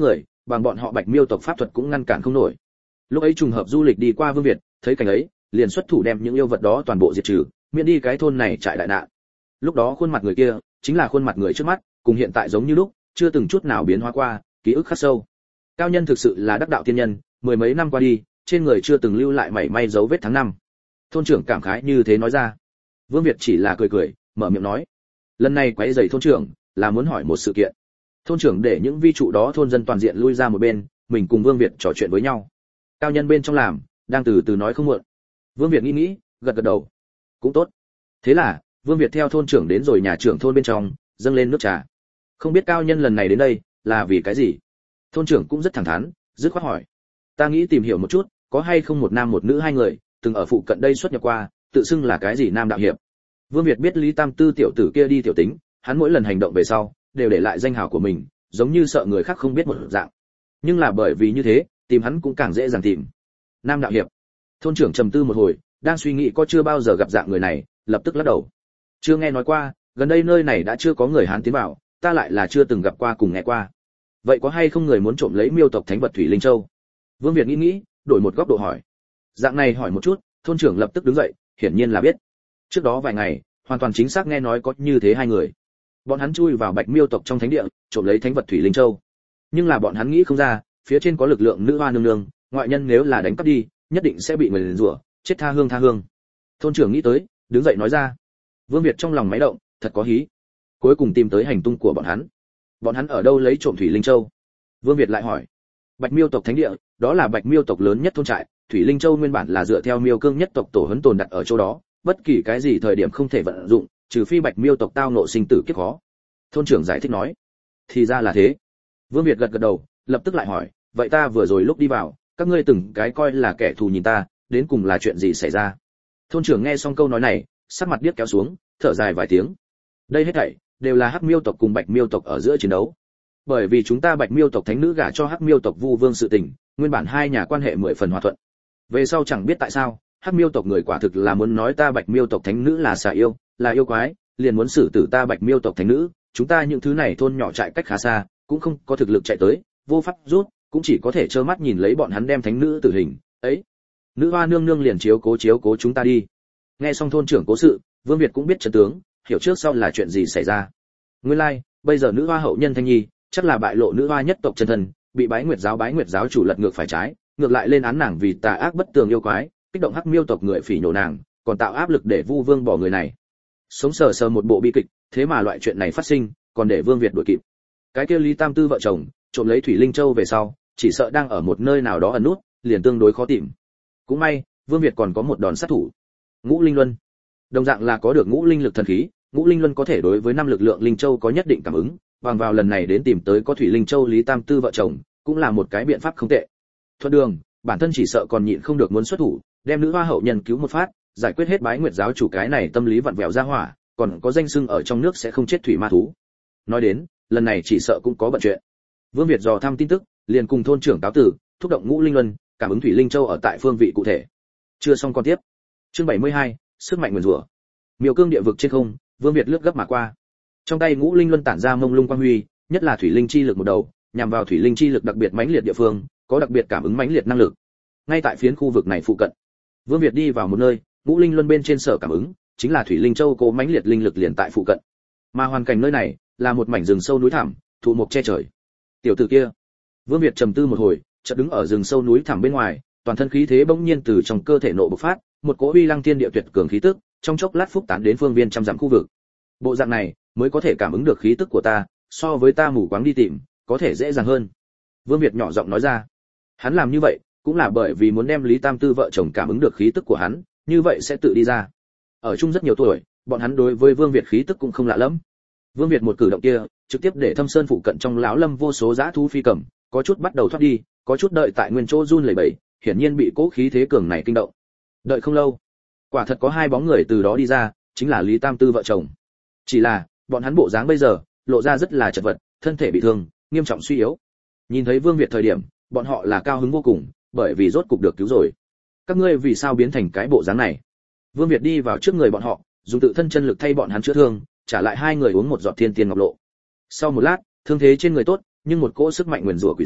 bằng bọn họ Bạch Miêu tộc pháp thuật cũng ngăn cản không nổi. Lúc ấy trùng hợp du lịch đi qua Vương Việt, thấy cảnh ấy, liền xuất thủ đem những yêu vật đó toàn bộ diệt trừ, miễn đi cái thôn này trại đại nạn. Lúc đó khuôn mặt người kia chính là khuôn mặt người trước mắt, cùng hiện tại giống như lúc, chưa từng chút nào biến hóa qua, ký ức khắc sâu. Cao nhân thực sự là đắc đạo tiên nhân, mười mấy năm qua đi, trên người chưa từng lưu lại mảy may dấu vết tháng năm. Thôn trưởng cảm khái như thế nói ra. Vương Việt chỉ là cười cười, mở miệng nói, lần này quấy rầy thôn trưởng là muốn hỏi một sự kiện. Thôn trưởng để những vi trụ đó thôn dân toàn diện lui ra một bên, mình cùng Vương Việt trò chuyện với nhau. Cao nhân bên trong làm đang từ từ nói không muộn. Vương Việt nghĩ nghĩ, gật gật đầu. Cũng tốt. Thế là Vương Việt theo thôn trưởng đến rồi nhà trưởng thôn bên trong, dâng lên nước trà. Không biết cao nhân lần này đến đây là vì cái gì? Thôn trưởng cũng rất thẳng thắn, dứt khoát hỏi. Ta nghĩ tìm hiểu một chút, có hay không một nam một nữ hai người từng ở phụ cận đây xuất nhập qua, tự xưng là cái gì nam đạo hiệp. Vương Việt biết Lý Tam Tư tiểu tử kia đi tiểu tính, hắn mỗi lần hành động về sau đều để lại danh hào của mình, giống như sợ người khác không biết một dạng. Nhưng là bởi vì như thế, tìm hắn cũng càng dễ dàng tìm. Nam đạo hiệp. Thôn trưởng trầm tư một hồi, đang suy nghĩ có chưa bao giờ gặp dạng người này, lập tức lắc đầu. Chưa nghe nói qua, gần đây nơi này đã chưa có người Hán tiến vào, ta lại là chưa từng gặp qua cùng nghe qua. Vậy có hay không người muốn trộm lấy Miêu tộc thánh vật Thủy Linh Châu? Vương Việt nghĩ nghĩ, đổi một góc độ hỏi. Dạng này hỏi một chút, thôn trưởng lập tức đứng dậy, hiển nhiên là biết. Trước đó vài ngày, hoàn toàn chính xác nghe nói có như thế hai người. Bọn hắn chui vào Bạch Miêu tộc trong thánh địa, trộm lấy thánh vật Thủy Linh Châu. Nhưng là bọn hắn nghĩ không ra, phía trên có lực lượng nữ hoa nương nương, ngoại nhân nếu là đánh cắp đi, nhất định sẽ bị người nguyền rủa, chết tha hương tha hương. Thôn trưởng nghĩ tới, đứng dậy nói ra. Vương Việt trong lòng máy động, thật có hí. Cuối cùng tìm tới hành tung của bọn hắn. Bọn hắn ở đâu lấy trộm Thủy Linh Châu? Vương Việt lại hỏi. Bạch Miêu tộc thánh địa, đó là Bạch Miêu tộc lớn nhất thôn trại, Thủy Linh Châu nguyên bản là dựa theo Miêu Cương nhất tộc tổ huấn tồn đặt ở chỗ đó, bất kỳ cái gì thời điểm không thể vận dụng, trừ phi Bạch Miêu tộc tao ngộ sinh tử kiếp khó. Thôn trưởng giải thích nói. Thì ra là thế. Vương Việt gật gật đầu, lập tức lại hỏi, vậy ta vừa rồi lúc đi vào, các ngươi từng cái coi là kẻ thù nhìn ta, đến cùng là chuyện gì xảy ra? Thôn trưởng nghe xong câu nói này, sắc mặt điếc kéo xuống, thở dài vài tiếng. Đây hết thảy đều là Hắc Miêu tộc cùng Bạch Miêu tộc ở giữa chiến đấu. Bởi vì chúng ta Bạch Miêu tộc thánh nữ gả cho Hắc Miêu tộc Vu Vương sự tình, nguyên bản hai nhà quan hệ mười phần hòa thuận. Về sau chẳng biết tại sao, Hắc Miêu tộc người quả thực là muốn nói ta Bạch Miêu tộc thánh nữ là xà yêu, là yêu quái, liền muốn xử tử ta Bạch Miêu tộc thánh nữ, chúng ta những thứ này thôn nhỏ trại cách khá xa, cũng không có thực lực chạy tới, vô pháp rút, cũng chỉ có thể trơ mắt nhìn lấy bọn hắn đem thánh nữ tử hình, ấy. Nữ hoa nương nương liền chiếu cố chiếu cố chúng ta đi. Nghe xong thôn trưởng cố sự, Vương Việt cũng biết trận tướng, hiểu trước sau là chuyện gì xảy ra. Nguyên lai, like, bây giờ nữ hoa hậu nhân Thanh Nhi, chắc là bại lộ nữ hoa nhất tộc chân thân, bị Bái Nguyệt giáo Bái Nguyệt giáo chủ lật ngược phải trái, ngược lại lên án nàng vì tà ác bất tường yêu quái, kích động Hắc Miêu tộc người phỉ nhổ nàng, còn tạo áp lực để Vu Vương bỏ người này. Sống sờ sờ một bộ bi kịch, thế mà loại chuyện này phát sinh, còn để Vương Việt đuổi kịp. Cái kia Lý Tam Tư vợ chồng, trộm lấy Thủy Linh Châu về sau, chỉ sợ đang ở một nơi nào đó ẩn nút, liền tương đối khó tìm. Cũng may, Vương Việt còn có một đòn sát thủ. Ngũ Linh Luân. Đồng dạng là có được ngũ linh lực thần khí, Ngũ Linh Luân có thể đối với năm lực lượng linh châu có nhất định cảm ứng, bằng vào lần này đến tìm tới có Thủy Linh Châu Lý Tam Tư vợ chồng, cũng là một cái biện pháp không tệ. Thuận đường, bản thân chỉ sợ còn nhịn không được muốn xuất thủ, đem nữ hoa hậu nhân cứu một phát, giải quyết hết Bái Nguyệt giáo chủ cái này tâm lý vặn vẹo ra hỏa, còn có danh xưng ở trong nước sẽ không chết thủy ma thú. Nói đến, lần này chỉ sợ cũng có bận chuyện. Vương Việt dò thăm tin tức, liền cùng thôn trưởng cáo tử, thúc động Ngũ Linh Luân, cảm ứng Thủy Linh Châu ở tại phương vị cụ thể. Chưa xong con tiếp. Chương bảy mươi hai, sức mạnh nguyên rủa. Miêu Cương địa vực trên không, Vương Việt lướt gấp mà qua. Trong tay Ngũ Linh Luân tản ra mông lung quang huy, nhất là Thủy Linh chi lực một đầu, nhằm vào Thủy Linh chi lực đặc biệt mãnh liệt địa phương, có đặc biệt cảm ứng mãnh liệt năng lực. Ngay tại phiến khu vực này phụ cận, Vương Việt đi vào một nơi, Ngũ Linh Luân bên trên sở cảm ứng, chính là Thủy Linh Châu cố mãnh liệt linh lực liền tại phụ cận. Mà hoàn cảnh nơi này là một mảnh rừng sâu núi thẳm, thụ mục che trời. Tiểu tử kia, Vương Việt trầm tư một hồi, chợt đứng ở rừng sâu núi thẳm bên ngoài, toàn thân khí thế bỗng nhiên từ trong cơ thể nộ bộc phát, một cỗ uy lăng thiên địa tuyệt cường khí tức, trong chốc lát phúc tán đến phương viên trăm dặm khu vực. Bộ dạng này mới có thể cảm ứng được khí tức của ta, so với ta mù quáng đi tìm, có thể dễ dàng hơn. Vương Việt nhỏ giọng nói ra. Hắn làm như vậy, cũng là bởi vì muốn đem Lý Tam Tư vợ chồng cảm ứng được khí tức của hắn, như vậy sẽ tự đi ra. Ở chung rất nhiều tuổi, bọn hắn đối với Vương Việt khí tức cũng không lạ lắm. Vương Việt một cử động kia, trực tiếp để Thâm Sơn phụ cận trong lão lâm vô số dã thú phi cầm, có chút bắt đầu thoát đi, có chút đợi tại nguyên chỗ run lẩy bẩy, hiển nhiên bị cố khí thế cường này kinh động. Đợi không lâu, quả thật có hai bóng người từ đó đi ra, chính là Lý Tam Tư vợ chồng. Chỉ là, bọn hắn bộ dáng bây giờ, lộ ra rất là chật vật, thân thể bị thương, nghiêm trọng suy yếu. Nhìn thấy Vương Việt thời điểm, bọn họ là cao hứng vô cùng, bởi vì rốt cục được cứu rồi. Các ngươi vì sao biến thành cái bộ dáng này? Vương Việt đi vào trước người bọn họ, dùng tự thân chân lực thay bọn hắn chữa thương, trả lại hai người uống một giọt thiên tiên ngọc lộ. Sau một lát, thương thế trên người tốt, nhưng một cỗ sức mạnh nguyền rủa quỷ dị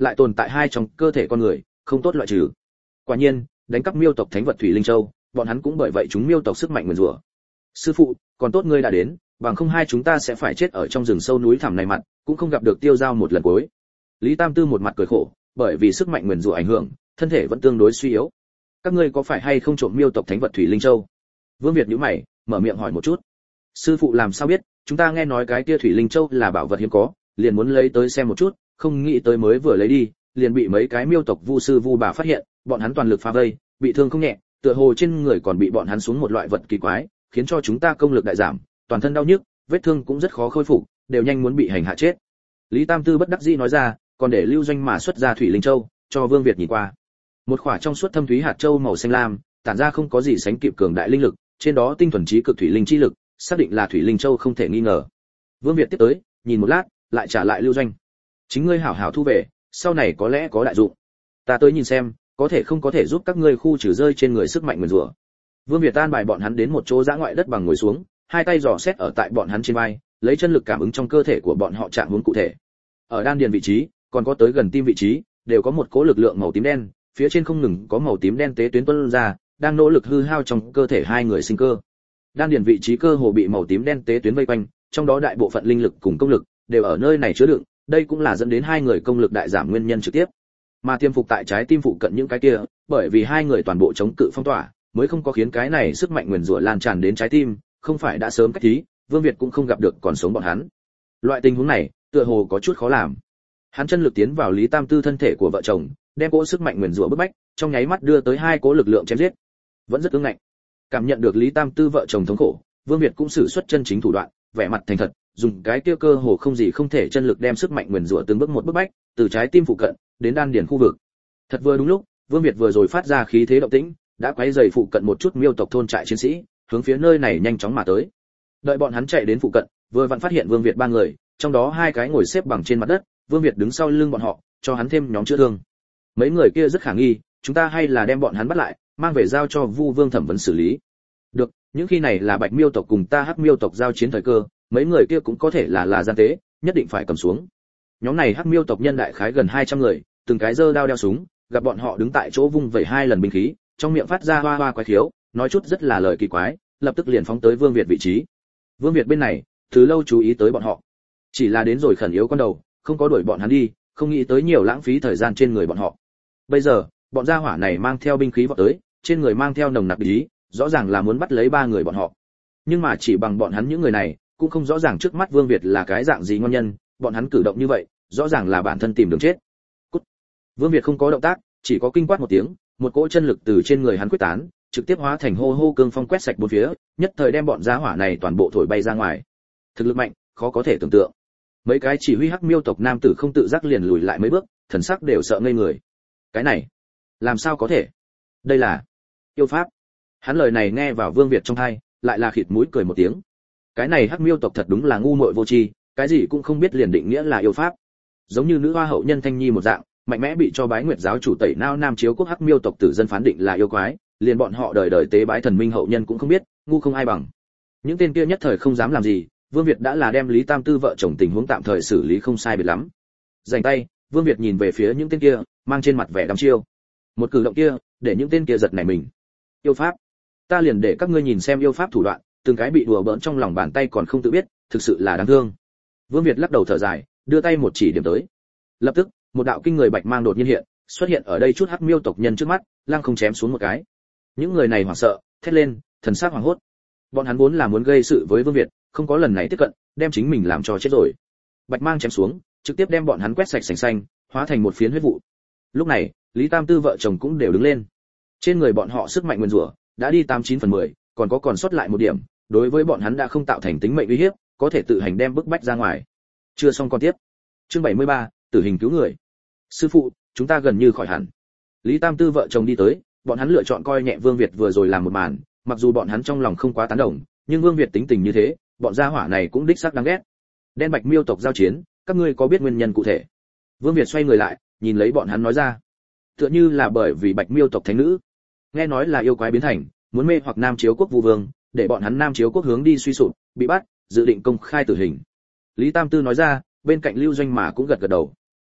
lại tồn tại hai trong cơ thể con người, không tốt loại trừ. Quả nhiên, đánh cắp miêu tộc thánh vật thủy linh châu, bọn hắn cũng bởi vậy chúng miêu tộc sức mạnh nguyền rủa. Sư phụ, còn tốt ngươi đã đến, bằng không hai chúng ta sẽ phải chết ở trong rừng sâu núi thẳm này mặt, cũng không gặp được Tiêu Giao một lần cuối. Lý Tam Tư một mặt cười khổ, bởi vì sức mạnh nguyền rủa ảnh hưởng, thân thể vẫn tương đối suy yếu. Các ngươi có phải hay không trộm miêu tộc thánh vật thủy linh châu? Vương Việt nhíu mày, mở miệng hỏi một chút. Sư phụ làm sao biết? Chúng ta nghe nói cái kia thủy linh châu là bảo vật hiếm có, liền muốn lấy tới xem một chút, không nghĩ tới mới vừa lấy đi, liền bị mấy cái miêu tộc vu sư vu bà phát hiện, bọn hắn toàn lực phá vây, bị thương không nhẹ, tựa hồ trên người còn bị bọn hắn xuống một loại vật kỳ quái, khiến cho chúng ta công lực đại giảm, toàn thân đau nhức, vết thương cũng rất khó khôi phục, đều nhanh muốn bị hành hạ chết. Lý Tam Tư bất đắc dĩ nói ra, còn để Lưu Doanh mà xuất ra thủy linh châu, cho Vương Việt nhìn qua. Một quả trong suốt thâm thúy hạt châu màu xanh lam, tản ra không có gì sánh kịp cường đại linh lực, trên đó tinh thuần trí cực thủy linh chi lực, xác định là thủy linh châu không thể nghi ngờ. Vương Việt tiếp tới, nhìn một lát, lại trả lại Lưu Doanh. Chính ngươi hảo hảo thu về, sau này có lẽ có đại dụng. Ta tới nhìn xem, có thể không có thể giúp các ngươi khu trừ rơi trên người sức mạnh nguyền rủa. Vương Việt an bài bọn hắn đến một chỗ dã ngoại đất bằng ngồi xuống, hai tay dò xét ở tại bọn hắn trên vai, lấy chân lực cảm ứng trong cơ thể của bọn họ trạng huống cụ thể. Ở đan điền vị trí, còn có tới gần tim vị trí, đều có một cỗ lực lượng màu tím đen, phía trên không ngừng có màu tím đen tế tuyến tuôn ra, đang nỗ lực hư hao trong cơ thể hai người sinh cơ. Đan điền vị trí cơ hồ bị màu tím đen tế tuyến vây quanh, trong đó đại bộ phận linh lực cùng công lực đều ở nơi này chứa đựng, đây cũng là dẫn đến hai người công lực đại giảm nguyên nhân trực tiếp. Mà tiêm phục tại trái tim phụ cận những cái kia, bởi vì hai người toàn bộ chống cự phong tỏa, mới không có khiến cái này sức mạnh nguyền rủa lan tràn đến trái tim, không phải đã sớm cách thí, Vương Việt cũng không gặp được còn sống bọn hắn. Loại tình huống này, tựa hồ có chút khó làm. Hắn chân lực tiến vào Lý Tam Tư thân thể của vợ chồng, đem cỗ sức mạnh nguyền rủa bức bách, trong nháy mắt đưa tới hai cỗ lực lượng chém giết. Vẫn rất ương ngạnh. Cảm nhận được Lý Tam Tư vợ chồng thống khổ, Vương Việt cũng sử xuất chân chính thủ đoạn, vẻ mặt thành thật, dùng cái kia cơ hồ không gì không thể chân lực đem sức mạnh nguyền rủa từng bước một bức bách, từ trái tim phụ cận đến đan điền khu vực. Thật vừa đúng lúc, Vương Việt vừa rồi phát ra khí thế động tĩnh, đã quấy rầy phụ cận một chút miêu tộc thôn trại chiến sĩ, hướng phía nơi này nhanh chóng mà tới. Đợi bọn hắn chạy đến phụ cận, vừa vặn phát hiện Vương Việt ba người, trong đó hai cái ngồi xếp bằng trên mặt đất, Vương Việt đứng sau lưng bọn họ, cho hắn thêm nhóm chữa thương. Mấy người kia rất khả nghi, chúng ta hay là đem bọn hắn bắt lại, mang về giao cho Vu Vương thẩm vấn xử lý. Được, những khi này là Bạch Miêu tộc cùng ta Hắc Miêu tộc giao chiến thời cơ, mấy người kia cũng có thể là là gian tế, nhất định phải cầm xuống. Nhóm này Hắc Miêu tộc nhân đại khái gần hai trăm người, từng cái giơ đao đeo súng, gặp bọn họ đứng tại chỗ vung vẩy hai lần binh khí, trong miệng phát ra hoa hoa quái khiếu, nói chút rất là lời kỳ quái, lập tức liền phóng tới Vương Việt vị trí. Vương Việt bên này, từ lâu chú ý tới bọn họ, chỉ là đến rồi khẩn yếu con đầu, không có đuổi bọn hắn đi, không nghĩ tới nhiều lãng phí thời gian trên người bọn họ. Bây giờ, bọn gia hỏa này mang theo binh khí vọt tới, trên người mang theo nồng nặc ý, rõ ràng là muốn bắt lấy ba người bọn họ. Nhưng mà chỉ bằng bọn hắn những người này, cũng không rõ ràng trước mắt Vương Việt là cái dạng gì ngon nhân, bọn hắn cử động như vậy, rõ ràng là bản thân tìm đường chết. Cút. Vương Việt không có động tác, chỉ có kinh quát một tiếng, một cỗ chân lực từ trên người hắn quyết tán, trực tiếp hóa thành hô hô cương phong quét sạch bốn phía, nhất thời đem bọn gia hỏa này toàn bộ thổi bay ra ngoài. Thực lực mạnh, khó có thể tưởng tượng. Mấy cái chỉ huy Hắc Miêu tộc nam tử không tự giác liền lùi lại mấy bước, thần sắc đều sợ ngây người. Cái này, làm sao có thể? Đây là yêu pháp. Hắn lời này nghe vào Vương Việt trong tai, lại là khịt mũi cười một tiếng. Cái này Hắc Miêu tộc thật đúng là ngu muội vô tri, cái gì cũng không biết liền định nghĩa là yêu pháp. Giống như nữ hoa hậu nhân Thanh Nhi một dạng, mạnh mẽ bị cho Bái Nguyệt giáo chủ tẩy nao Nam Chiếu quốc Hắc Miêu tộc tử dân phán định là yêu quái, liền bọn họ đời đời tế bái thần minh hậu nhân cũng không biết, ngu không ai bằng. Những tên kia nhất thời không dám làm gì, Vương Việt đã là đem Lý Tam Tư vợ chồng tình huống tạm thời xử lý không sai biệt lắm. Rảnh tay, Vương Việt nhìn về phía những tên kia, mang trên mặt vẻ đăm chiêu. Một cử động kia, để những tên kia giật nảy mình. Yêu pháp, ta liền để các ngươi nhìn xem yêu pháp thủ đoạn, từng cái bị đùa bỡn trong lòng bàn tay còn không tự biết, thực sự là đáng thương. Vương Việt lắc đầu thở dài, đưa tay một chỉ điểm tới. Lập tức, một đạo kinh người bạch mang đột nhiên hiện, xuất hiện ở đây chút Hắc Miêu tộc nhân trước mắt, lăng không chém xuống một cái. Những người này hoảng sợ, thét lên, thần sắc hoảng hốt. Bọn hắn vốn là muốn gây sự với Vương Việt, không có lần này tiếp cận, đem chính mình làm cho chết rồi. Bạch mang chém xuống, trực tiếp đem bọn hắn quét sạch sành xanh, hóa thành một phiến huyết vụ. Lúc này, Lý Tam Tư vợ chồng cũng đều đứng lên. Trên người bọn họ sức mạnh nguyên rủa đã đi tám chín phần mười, còn có còn sót lại một điểm, đối với bọn hắn đã không tạo thành tính mệnh uy hiếp, có thể tự hành đem bức bách ra ngoài. Chưa xong con tiếp. Chương bảy mươi ba, tử hình cứu người. Sư phụ, chúng ta gần như khỏi hẳn. Lý Tam Tư vợ chồng đi tới, bọn hắn lựa chọn coi nhẹ Vương Việt vừa rồi làm một màn, mặc dù bọn hắn trong lòng không quá tán đồng, nhưng Vương Việt tính tình như thế, bọn gia hỏa này cũng đích xác đáng ghét. Đen Bạch Miêu tộc giao chiến, các ngươi có biết nguyên nhân cụ thể? Vương Việt xoay người lại, nhìn lấy bọn hắn nói ra. Tựa như là bởi vì Bạch Miêu tộc thánh nữ, nghe nói là yêu quái biến thành, muốn mê hoặc Nam Chiếu quốc Vu Vương, để bọn hắn Nam Chiếu quốc hướng đi suy sụp, bị bắt, dự định công khai tử hình. Lý Tam Tư nói ra, bên cạnh Lưu Doanh mà cũng gật gật đầu.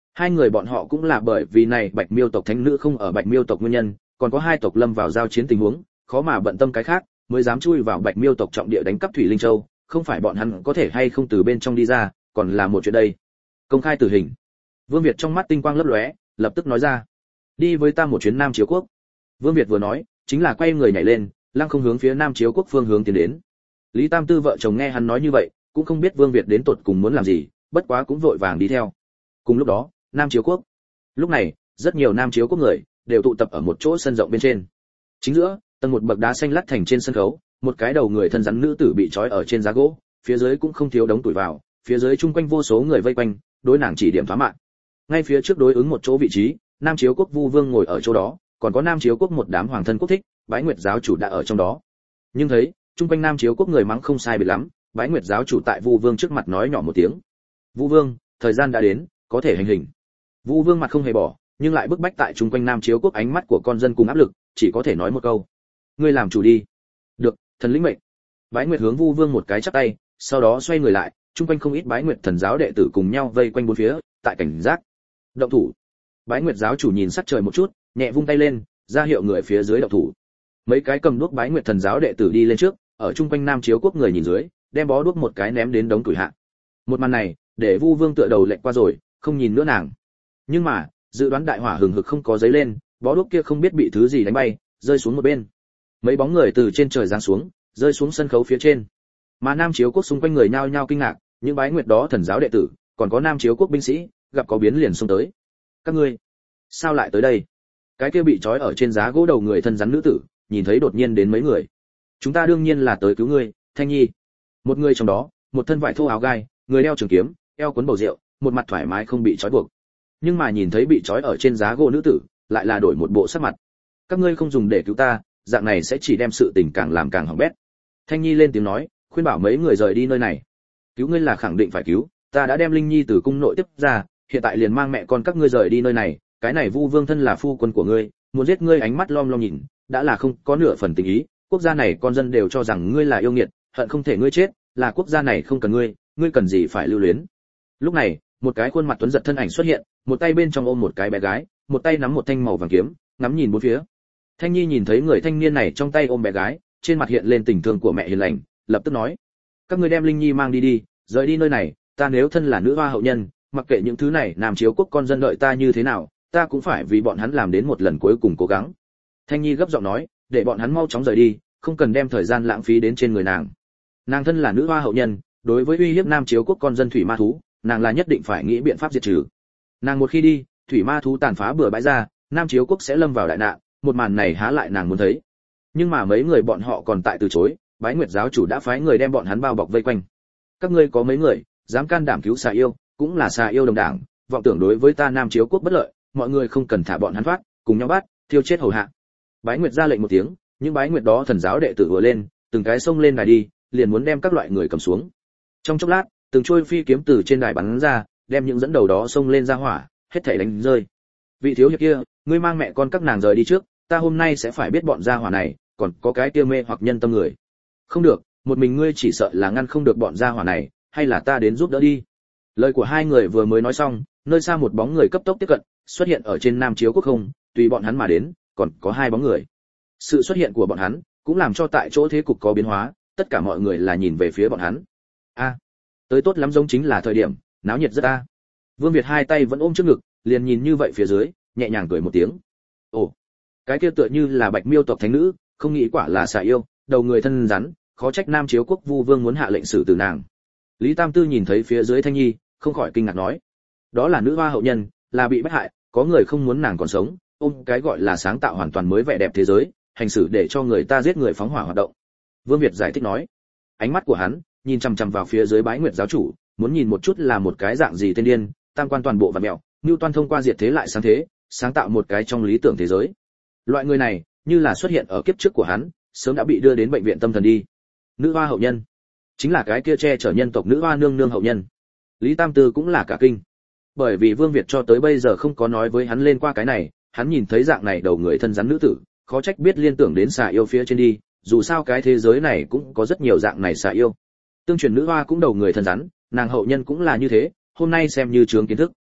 Hai người bọn họ cũng là bởi vì này Bạch Miêu tộc thánh nữ không ở Bạch Miêu tộc nguyên nhân, còn có hai tộc lâm vào giao chiến tình huống, khó mà bận tâm cái khác, mới dám chui vào Bạch Miêu tộc trọng địa đánh cắp Thủy Linh Châu, không phải bọn hắn có thể hay không từ bên trong đi ra, còn là một chuyện đây. Công khai tử hình. Vương Việt trong mắt tinh quang lấp lóe, lập tức nói ra: "Đi với ta một chuyến Nam Chiếu quốc." Vương Việt vừa nói, chính là quay người nhảy lên, lăng không hướng phía Nam Chiếu quốc phương hướng tiến đến. Lý Tam Tư vợ chồng nghe hắn nói như vậy, cũng không biết Vương Việt đến tột cùng muốn làm gì, bất quá cũng vội vàng đi theo. Cùng lúc đó, Nam Chiếu quốc. Lúc này, rất nhiều Nam Chiếu quốc người đều tụ tập ở một chỗ sân rộng bên trên. Chính giữa, tầng một bậc đá xanh lát thành trên sân khấu, một cái đầu người thân rắn nữ tử bị trói ở trên giá gỗ, phía dưới cũng không thiếu đống tuổi vào, phía dưới chung quanh vô số người vây quanh, đối nàng chỉ điểm phá mạng. Ngay phía trước đối ứng một chỗ vị trí, Nam Chiếu quốc Vu Vương ngồi ở chỗ đó, còn có Nam Chiếu quốc một đám hoàng thân quốc thích, Bái Nguyệt giáo chủ đã ở trong đó. Nhưng thấy, chung quanh Nam Chiếu quốc người mắng không sai biệt lắm, Bái Nguyệt giáo chủ tại Vu Vương trước mặt nói nhỏ một tiếng: "Vu Vương, thời gian đã đến, có thể hành hình." Vu Vương mặt không hề bỏ, nhưng lại bức bách tại chung quanh Nam Chiếu quốc ánh mắt của con dân cùng áp lực, chỉ có thể nói một câu: "Ngươi làm chủ đi." "Được, thần lĩnh mệnh." Bái Nguyệt hướng Vu Vương một cái chắp tay, sau đó xoay người lại, chung quanh không ít Bái Nguyệt thần giáo đệ tử cùng nhau vây quanh bốn phía, tại cảnh giác. Động thủ. Bái Nguyệt giáo chủ nhìn sắc trời một chút, nhẹ vung tay lên, ra hiệu người phía dưới động thủ. Mấy cái cầm đuốc Bái Nguyệt thần giáo đệ tử đi lên trước, ở chung quanh Nam Chiếu quốc người nhìn dưới, đem bó đuốc một cái ném đến đống tuổi hạ. Một màn này, để Vu Vương tựa đầu lệch qua rồi, không nhìn nữa nàng. Nhưng mà, dự đoán đại hỏa hừng hực không có giấy lên, bó đuốc kia không biết bị thứ gì đánh bay, rơi xuống một bên. Mấy bóng người từ trên trời giáng xuống, rơi xuống sân khấu phía trên. Mà Nam Chiếu quốc xung quanh người nhao nhao kinh ngạc, những Bái Nguyệt đó thần giáo đệ tử, còn có Nam Chiếu quốc binh sĩ, gặp có biến liền xông tới. "Các ngươi, sao lại tới đây?" Cái kia bị trói ở trên giá gỗ đầu người thân rắn nữ tử, nhìn thấy đột nhiên đến mấy người. "Chúng ta đương nhiên là tới cứu ngươi, Thanh Nhi." Một người trong đó, một thân vải thô áo gai, người đeo trường kiếm, eo cuốn bầu rượu, một mặt thoải mái không bị trói buộc. Nhưng mà nhìn thấy bị trói ở trên giá gỗ nữ tử, lại là đổi một bộ sắc mặt. "Các ngươi không dùng để cứu ta, dạng này sẽ chỉ đem sự tình càng làm càng hỏng bét." Thanh Nhi lên tiếng nói, khuyên bảo mấy người rời đi nơi này. "Cứu ngươi là khẳng định phải cứu, ta đã đem Linh Nhi từ cung nội tiếp ra, hiện tại liền mang mẹ con các ngươi rời đi nơi này, cái này Vu Vương thân là phu quân của ngươi, muốn giết ngươi ánh mắt lom lom nhìn, đã là không có nửa phần tình ý, quốc gia này con dân đều cho rằng ngươi là yêu nghiệt, hận không thể ngươi chết, là quốc gia này không cần ngươi, ngươi cần gì phải lưu luyến." Lúc này, một cái khuôn mặt tuấn giật thân ảnh xuất hiện, một tay bên trong ôm một cái bé gái, một tay nắm một thanh màu vàng kiếm, ngắm nhìn bốn phía. Thanh Nhi nhìn thấy người thanh niên này trong tay ôm bé gái, trên mặt hiện lên tình thương của mẹ hiền lành, lập tức nói: "Các ngươi đem Linh Nhi mang đi đi, rời đi nơi này, ta nếu thân là nữ hoa hậu nhân, mặc kệ những thứ này Nam Chiếu quốc con dân đợi ta như thế nào, ta cũng phải vì bọn hắn làm đến một lần cuối cùng cố gắng." Thanh Nhi gấp giọng nói, để bọn hắn mau chóng rời đi, không cần đem thời gian lãng phí đến trên người nàng. Nàng thân là nữ hoa hậu nhân, đối với uy hiếp Nam Chiếu quốc con dân thủy ma thú, nàng là nhất định phải nghĩ biện pháp diệt trừ. Nàng một khi đi, thủy ma thú tàn phá bừa bãi ra, Nam Chiếu quốc sẽ lâm vào đại nạn, một màn này há lại nàng muốn thấy. Nhưng mà mấy người bọn họ còn tại từ chối, Bái Nguyệt giáo chủ đã phái người đem bọn hắn bao bọc vây quanh. "Các ngươi có mấy người dám can đảm cứu xà yêu, cũng là xà yêu đồng đảng, vọng tưởng đối với ta Nam Chiếu quốc bất lợi, mọi người không cần thả bọn hắn thoát, cùng nhau bắt, thiêu chết hầu hạ." Bái Nguyệt ra lệnh một tiếng, những Bái Nguyệt đó thần giáo đệ tử vừa lên, từng cái xông lên đài đi, liền muốn đem các loại người cầm xuống. Trong chốc lát, từng trôi phi kiếm từ trên đài bắn ra, đem những dẫn đầu đó xông lên ra hỏa, hết thảy đánh rơi. "Vị thiếu hiệp kia, ngươi mang mẹ con các nàng rời đi trước, ta hôm nay sẽ phải biết bọn gia hỏa này, còn có cái kia mê hoặc nhân tâm người." "Không được, một mình ngươi chỉ sợ là ngăn không được bọn gia hỏa này, hay là ta đến giúp đỡ đi." Lời của hai người vừa mới nói xong, nơi xa một bóng người cấp tốc tiếp cận, xuất hiện ở trên Nam Chiếu quốc không, tùy bọn hắn mà đến, còn có hai bóng người. Sự xuất hiện của bọn hắn cũng làm cho tại chỗ thế cục có biến hóa, tất cả mọi người là nhìn về phía bọn hắn. A, tới tốt lắm, giống chính là thời điểm náo nhiệt rất a. Vương Việt hai tay vẫn ôm trước ngực, liền nhìn như vậy phía dưới, nhẹ nhàng cười một tiếng. Ồ, cái kia tựa như là Bạch Miêu tộc thánh nữ, không nghĩ quả là xà yêu, đầu người thân rắn, khó trách Nam Chiếu quốc Vu Vương muốn hạ lệnh xử tử nàng. Lý Tam Tư nhìn thấy phía dưới Thanh Nhi, không khỏi kinh ngạc nói: "Đó là nữ hoa hậu nhân, là bị bắt hại, có người không muốn nàng còn sống, ôm cái gọi là sáng tạo hoàn toàn mới vẻ đẹp thế giới, hành xử để cho người ta giết người phóng hỏa hoạt động." Vương Việt giải thích nói. Ánh mắt của hắn nhìn chằm chằm vào phía dưới Bái Nguyệt giáo chủ, muốn nhìn một chút là một cái dạng gì tên điên, tam quan toàn bộ vặn mèo, Newton thông qua diệt thế lại sáng thế, sáng tạo một cái trong lý tưởng thế giới. Loại người này, như là xuất hiện ở kiếp trước của hắn, sớm đã bị đưa đến bệnh viện tâm thần đi. Nữ hoa hậu nhân, chính là cái kia che chở nhân tộc nữ hoa nương nương hậu nhân. Lý Tam Tư cũng là cả kinh. Bởi vì Vương Việt cho tới bây giờ không có nói với hắn lên qua cái này, hắn nhìn thấy dạng này đầu người thân rắn nữ tử, khó trách biết liên tưởng đến xà yêu phía trên đi, dù sao cái thế giới này cũng có rất nhiều dạng này xà yêu. Tương truyền nữ hoa cũng đầu người thân rắn, nàng hậu nhân cũng là như thế, hôm nay xem như chướng kiến thức.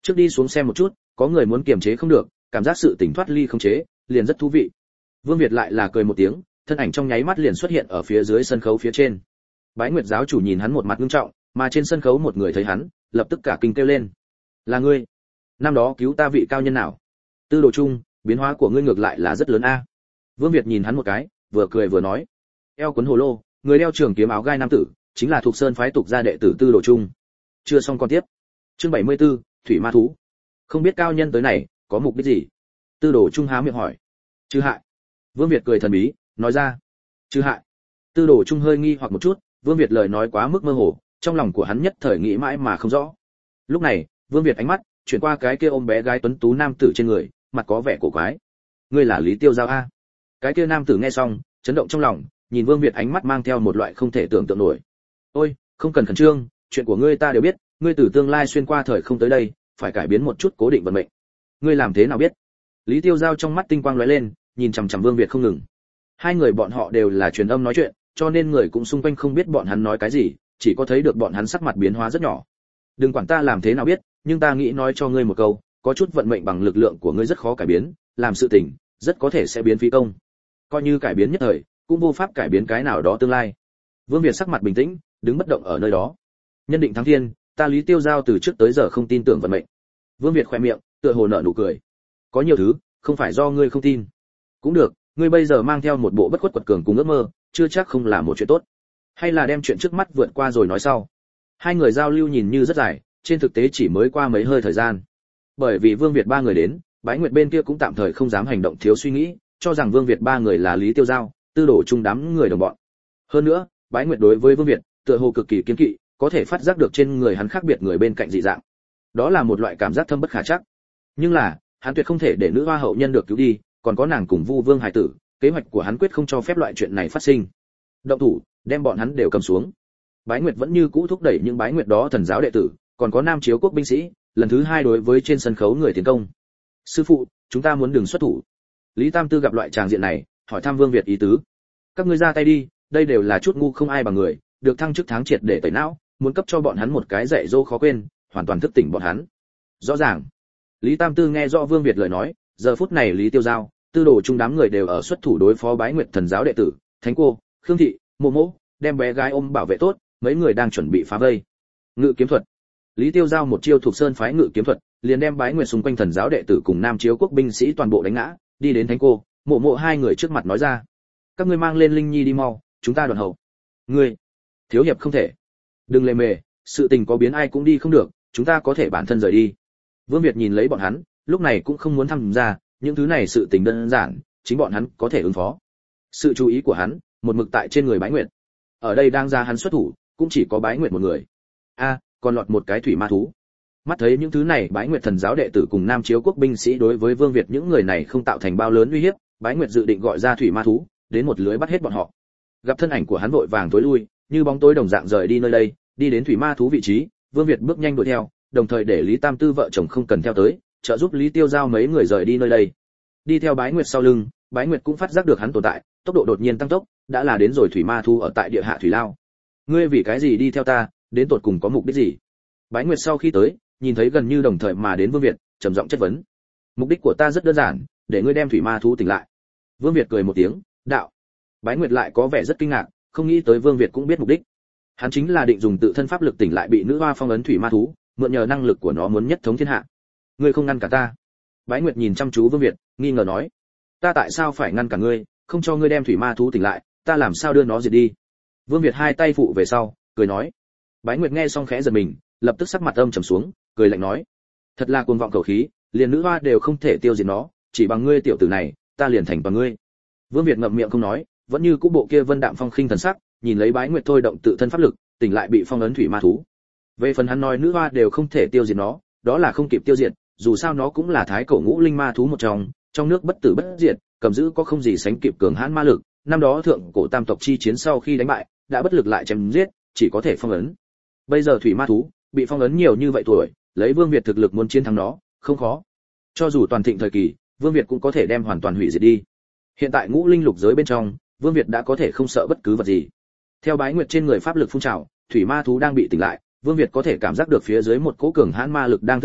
Trước đi xuống xem một chút, có người muốn kiềm chế không được, cảm giác sự tỉnh thoát ly không chế, liền rất thú vị. Vương Việt lại là cười một tiếng, thân ảnh trong nháy mắt liền xuất hiện ở phía dưới sân khấu phía trên. Bái Nguyệt giáo chủ nhìn hắn một mặt nghiêm trọng, mà trên sân khấu một người thấy hắn, lập tức cả kinh kêu lên: "Là ngươi? Năm đó cứu ta vị cao nhân nào?" Tư Đồ Trung, biến hóa của ngươi ngược lại là rất lớn a. Vương Việt nhìn hắn một cái, vừa cười vừa nói: "Eo cuốn hồ lô, người đeo trường kiếm áo gai nam tử, chính là thuộc sơn phái tục gia đệ tử Tư Đồ Trung." Chưa xong con tiếp. Chương bảy mươi tư, Thủy Ma thú. Không biết cao nhân tới này, có mục đích gì? Tư Đồ Trung há miệng hỏi. Trừ hại. Vương Việt cười thần bí, nói ra. Trừ hại. Tư Đồ Trung hơi nghi hoặc một chút, Vương Việt lời nói quá mức mơ hồ, trong lòng của hắn nhất thời nghĩ mãi mà không rõ. Lúc này, Vương Việt ánh mắt chuyển qua cái kia ôm bé gái tuấn tú nam tử trên người, mặt có vẻ cổ quái. Ngươi là Lý Tiêu Giao a? Cái kia nam tử nghe xong, chấn động trong lòng, nhìn Vương Việt ánh mắt mang theo một loại không thể tưởng tượng nổi. Ôi, không cần khẩn trương, chuyện của ngươi ta đều biết, ngươi từ tương lai xuyên qua thời không tới đây, phải cải biến một chút cố định vận mệnh. Ngươi làm thế nào biết? Lý Tiêu Giao trong mắt tinh quang lóe lên, nhìn chằm chằm Vương Việt không ngừng. Hai người bọn họ đều là truyền âm nói chuyện, cho nên người cũng xung quanh không biết bọn hắn nói cái gì, chỉ có thấy được bọn hắn sắc mặt biến hóa rất nhỏ. Đừng quản ta làm thế nào biết, nhưng ta nghĩ nói cho ngươi một câu, có chút vận mệnh bằng lực lượng của ngươi rất khó cải biến, làm sự tình rất có thể sẽ biến phí công. Coi như cải biến nhất thời, cũng vô pháp cải biến cái nào đó tương lai. Vương Việt sắc mặt bình tĩnh, đứng bất động ở nơi đó. Nhân định thắng thiên, ta Lý Tiêu Giao từ trước tới giờ không tin tưởng vận mệnh. Vương Việt khẽ miệng, tựa hồ nở nụ cười. Có nhiều thứ, không phải do ngươi không tin. Cũng được, ngươi bây giờ mang theo một bộ bất khuất quật cường cùng ước mơ, chưa chắc không là một chuyện tốt. Hay là đem chuyện trước mắt vượt qua rồi nói sau. Hai người giao lưu nhìn như rất dài, trên thực tế chỉ mới qua mấy hơi thời gian. Bởi vì Vương Việt ba người đến, Bái Nguyệt bên kia cũng tạm thời không dám hành động thiếu suy nghĩ, cho rằng Vương Việt ba người là Lý Tiêu Giao, Tư Đồ Trung đám người đồng bọn. Hơn nữa, Bái Nguyệt đối với Vương Việt, tựa hồ cực kỳ kiêng kỵ, có thể phát giác được trên người hắn khác biệt người bên cạnh dị dạng. Đó là một loại cảm giác thâm bất khả trắc. Nhưng là, hắn tuyệt không thể để nữ hoa hậu nhân được cứu đi, còn có nàng cùng Vu Vương hải tử, kế hoạch của hắn quyết không cho phép loại chuyện này phát sinh. Động thủ, đem bọn hắn đều cầm xuống. Bái Nguyệt vẫn như cũ thúc đẩy những Bái Nguyệt đó thần giáo đệ tử, còn có Nam Chiếu quốc binh sĩ, lần thứ hai đối với trên sân khấu người tiến công. Sư phụ, chúng ta muốn đừng xuất thủ. Lý Tam Tư gặp loại tràng diện này, hỏi thăm Vương Việt ý tứ. Các ngươi ra tay đi, đây đều là chút ngu không ai bằng người, được thăng chức tháng triệt để tẩy não, muốn cấp cho bọn hắn một cái dạy dỗ khó quên, hoàn toàn thức tỉnh bọn hắn. Rõ ràng. Lý Tam Tư nghe rõ Vương Việt lời nói, giờ phút này Lý Tiêu Giao, Tư Đồ Trung đám người đều ở xuất thủ đối phó Bái Nguyệt thần giáo đệ tử, Thánh cô, Khương thị, Mộ Mộ, đem bé gái ôm bảo vệ tốt, mấy người đang chuẩn bị phá vây. Ngự kiếm thuật. Lý Tiêu Giao một chiêu thuộc sơn phái ngự kiếm thuật, liền đem Bái Nguyệt xung quanh thần giáo đệ tử cùng Nam Chiếu quốc binh sĩ toàn bộ đánh ngã, đi đến Thánh cô, Mộ Mộ hai người trước mặt nói ra: "Các ngươi mang lên Linh Nhi đi mau, chúng ta đoàn hậu." "Ngươi, thiếu hiệp không thể. Đừng lề mề, sự tình có biến ai cũng đi không được, chúng ta có thể bản thân rời đi." Vương Việt nhìn lấy bọn hắn, lúc này cũng không muốn tham gia, những thứ này sự tình đơn giản, chính bọn hắn có thể ứng phó. Sự chú ý của hắn, một mực tại trên người Bái Nguyệt. Ở đây đang ra hắn xuất thủ, cũng chỉ có Bái Nguyệt một người. A, còn lọt một cái thủy ma thú. Mắt thấy những thứ này, Bái Nguyệt thần giáo đệ tử cùng Nam Chiếu quốc binh sĩ đối với Vương Việt những người này không tạo thành bao lớn uy hiếp, Bái Nguyệt dự định gọi ra thủy ma thú, đến một lưới bắt hết bọn họ. Gặp thân ảnh của hắn vội vàng tối lui, như bóng tối đồng dạng rời đi nơi đây, đi đến thủy ma thú vị trí, Vương Việt bước nhanh đuổi theo, đồng thời để Lý Tam Tư vợ chồng không cần theo tới, trợ giúp Lý Tiêu Giao mấy người rời đi nơi đây. Đi theo Bái Nguyệt sau lưng, Bái Nguyệt cũng phát giác được hắn tồn tại, tốc độ đột nhiên tăng tốc, đã là đến rồi thủy ma thú ở tại địa hạ thủy lao. Ngươi vì cái gì đi theo ta, đến tột cùng có mục đích gì? Bái Nguyệt sau khi tới, nhìn thấy gần như đồng thời mà đến Vương Việt, trầm giọng chất vấn. Mục đích của ta rất đơn giản, để ngươi đem thủy ma thú tỉnh lại. Vương Việt cười một tiếng, đạo. Bái Nguyệt lại có vẻ rất kinh ngạc, không nghĩ tới Vương Việt cũng biết mục đích. Hắn chính là định dùng tự thân pháp lực tỉnh lại bị nữ hoa phong ấn thủy ma thú, mượn nhờ năng lực của nó muốn nhất thống thiên hạ. Ngươi không ngăn cả ta? Bái Nguyệt nhìn chăm chú Vương Việt, nghi ngờ nói. Ta tại sao phải ngăn cả ngươi, không cho ngươi đem thủy ma thú tỉnh lại, ta làm sao đưa nó diệt đi? Vương Việt hai tay phụ về sau, cười nói. Bái Nguyệt nghe xong khẽ giật mình, lập tức sắc mặt âm trầm xuống, cười lạnh nói. Thật là cuồng vọng khẩu khí, liền nữ hoa đều không thể tiêu diệt nó, chỉ bằng ngươi tiểu tử này, ta liền thành bằng ngươi. Vương Việt ngậm miệng không nói, vẫn như cũ bộ kia vân đạm phong khinh thần sắc, nhìn lấy Bái Nguyệt thôi động tự thân pháp lực, tỉnh lại bị phong ấn thủy ma thú. Về phần hắn nói nữ hoa đều không thể tiêu diệt nó, đó là không kịp tiêu diệt, dù sao nó cũng là thái cổ ngũ linh ma thú một trong, trong nước bất tử bất diệt, cầm giữ có không gì sánh kịp cường hãn ma lực, năm đó thượng cổ tam tộc chi chiến sau khi đánh bại, đã bất lực lại chém giết, chỉ có thể phong ấn. Bây giờ thủy ma thú bị phong ấn nhiều như vậy tuổi, lấy Vương Việt thực lực muốn chiến thắng nó, không khó. Cho dù toàn thịnh thời kỳ, Vương Việt cũng có thể đem hoàn toàn hủy diệt đi. Hiện tại ngũ linh lục giới bên trong, Vương Việt đã có thể không sợ bất cứ vật gì. Theo Bái Nguyệt trên người pháp lực phun trào, thủy ma thú đang bị tỉnh lại, Vương Việt có thể cảm giác được phía dưới một cỗ cường hãn ma lực đang thức tỉnh,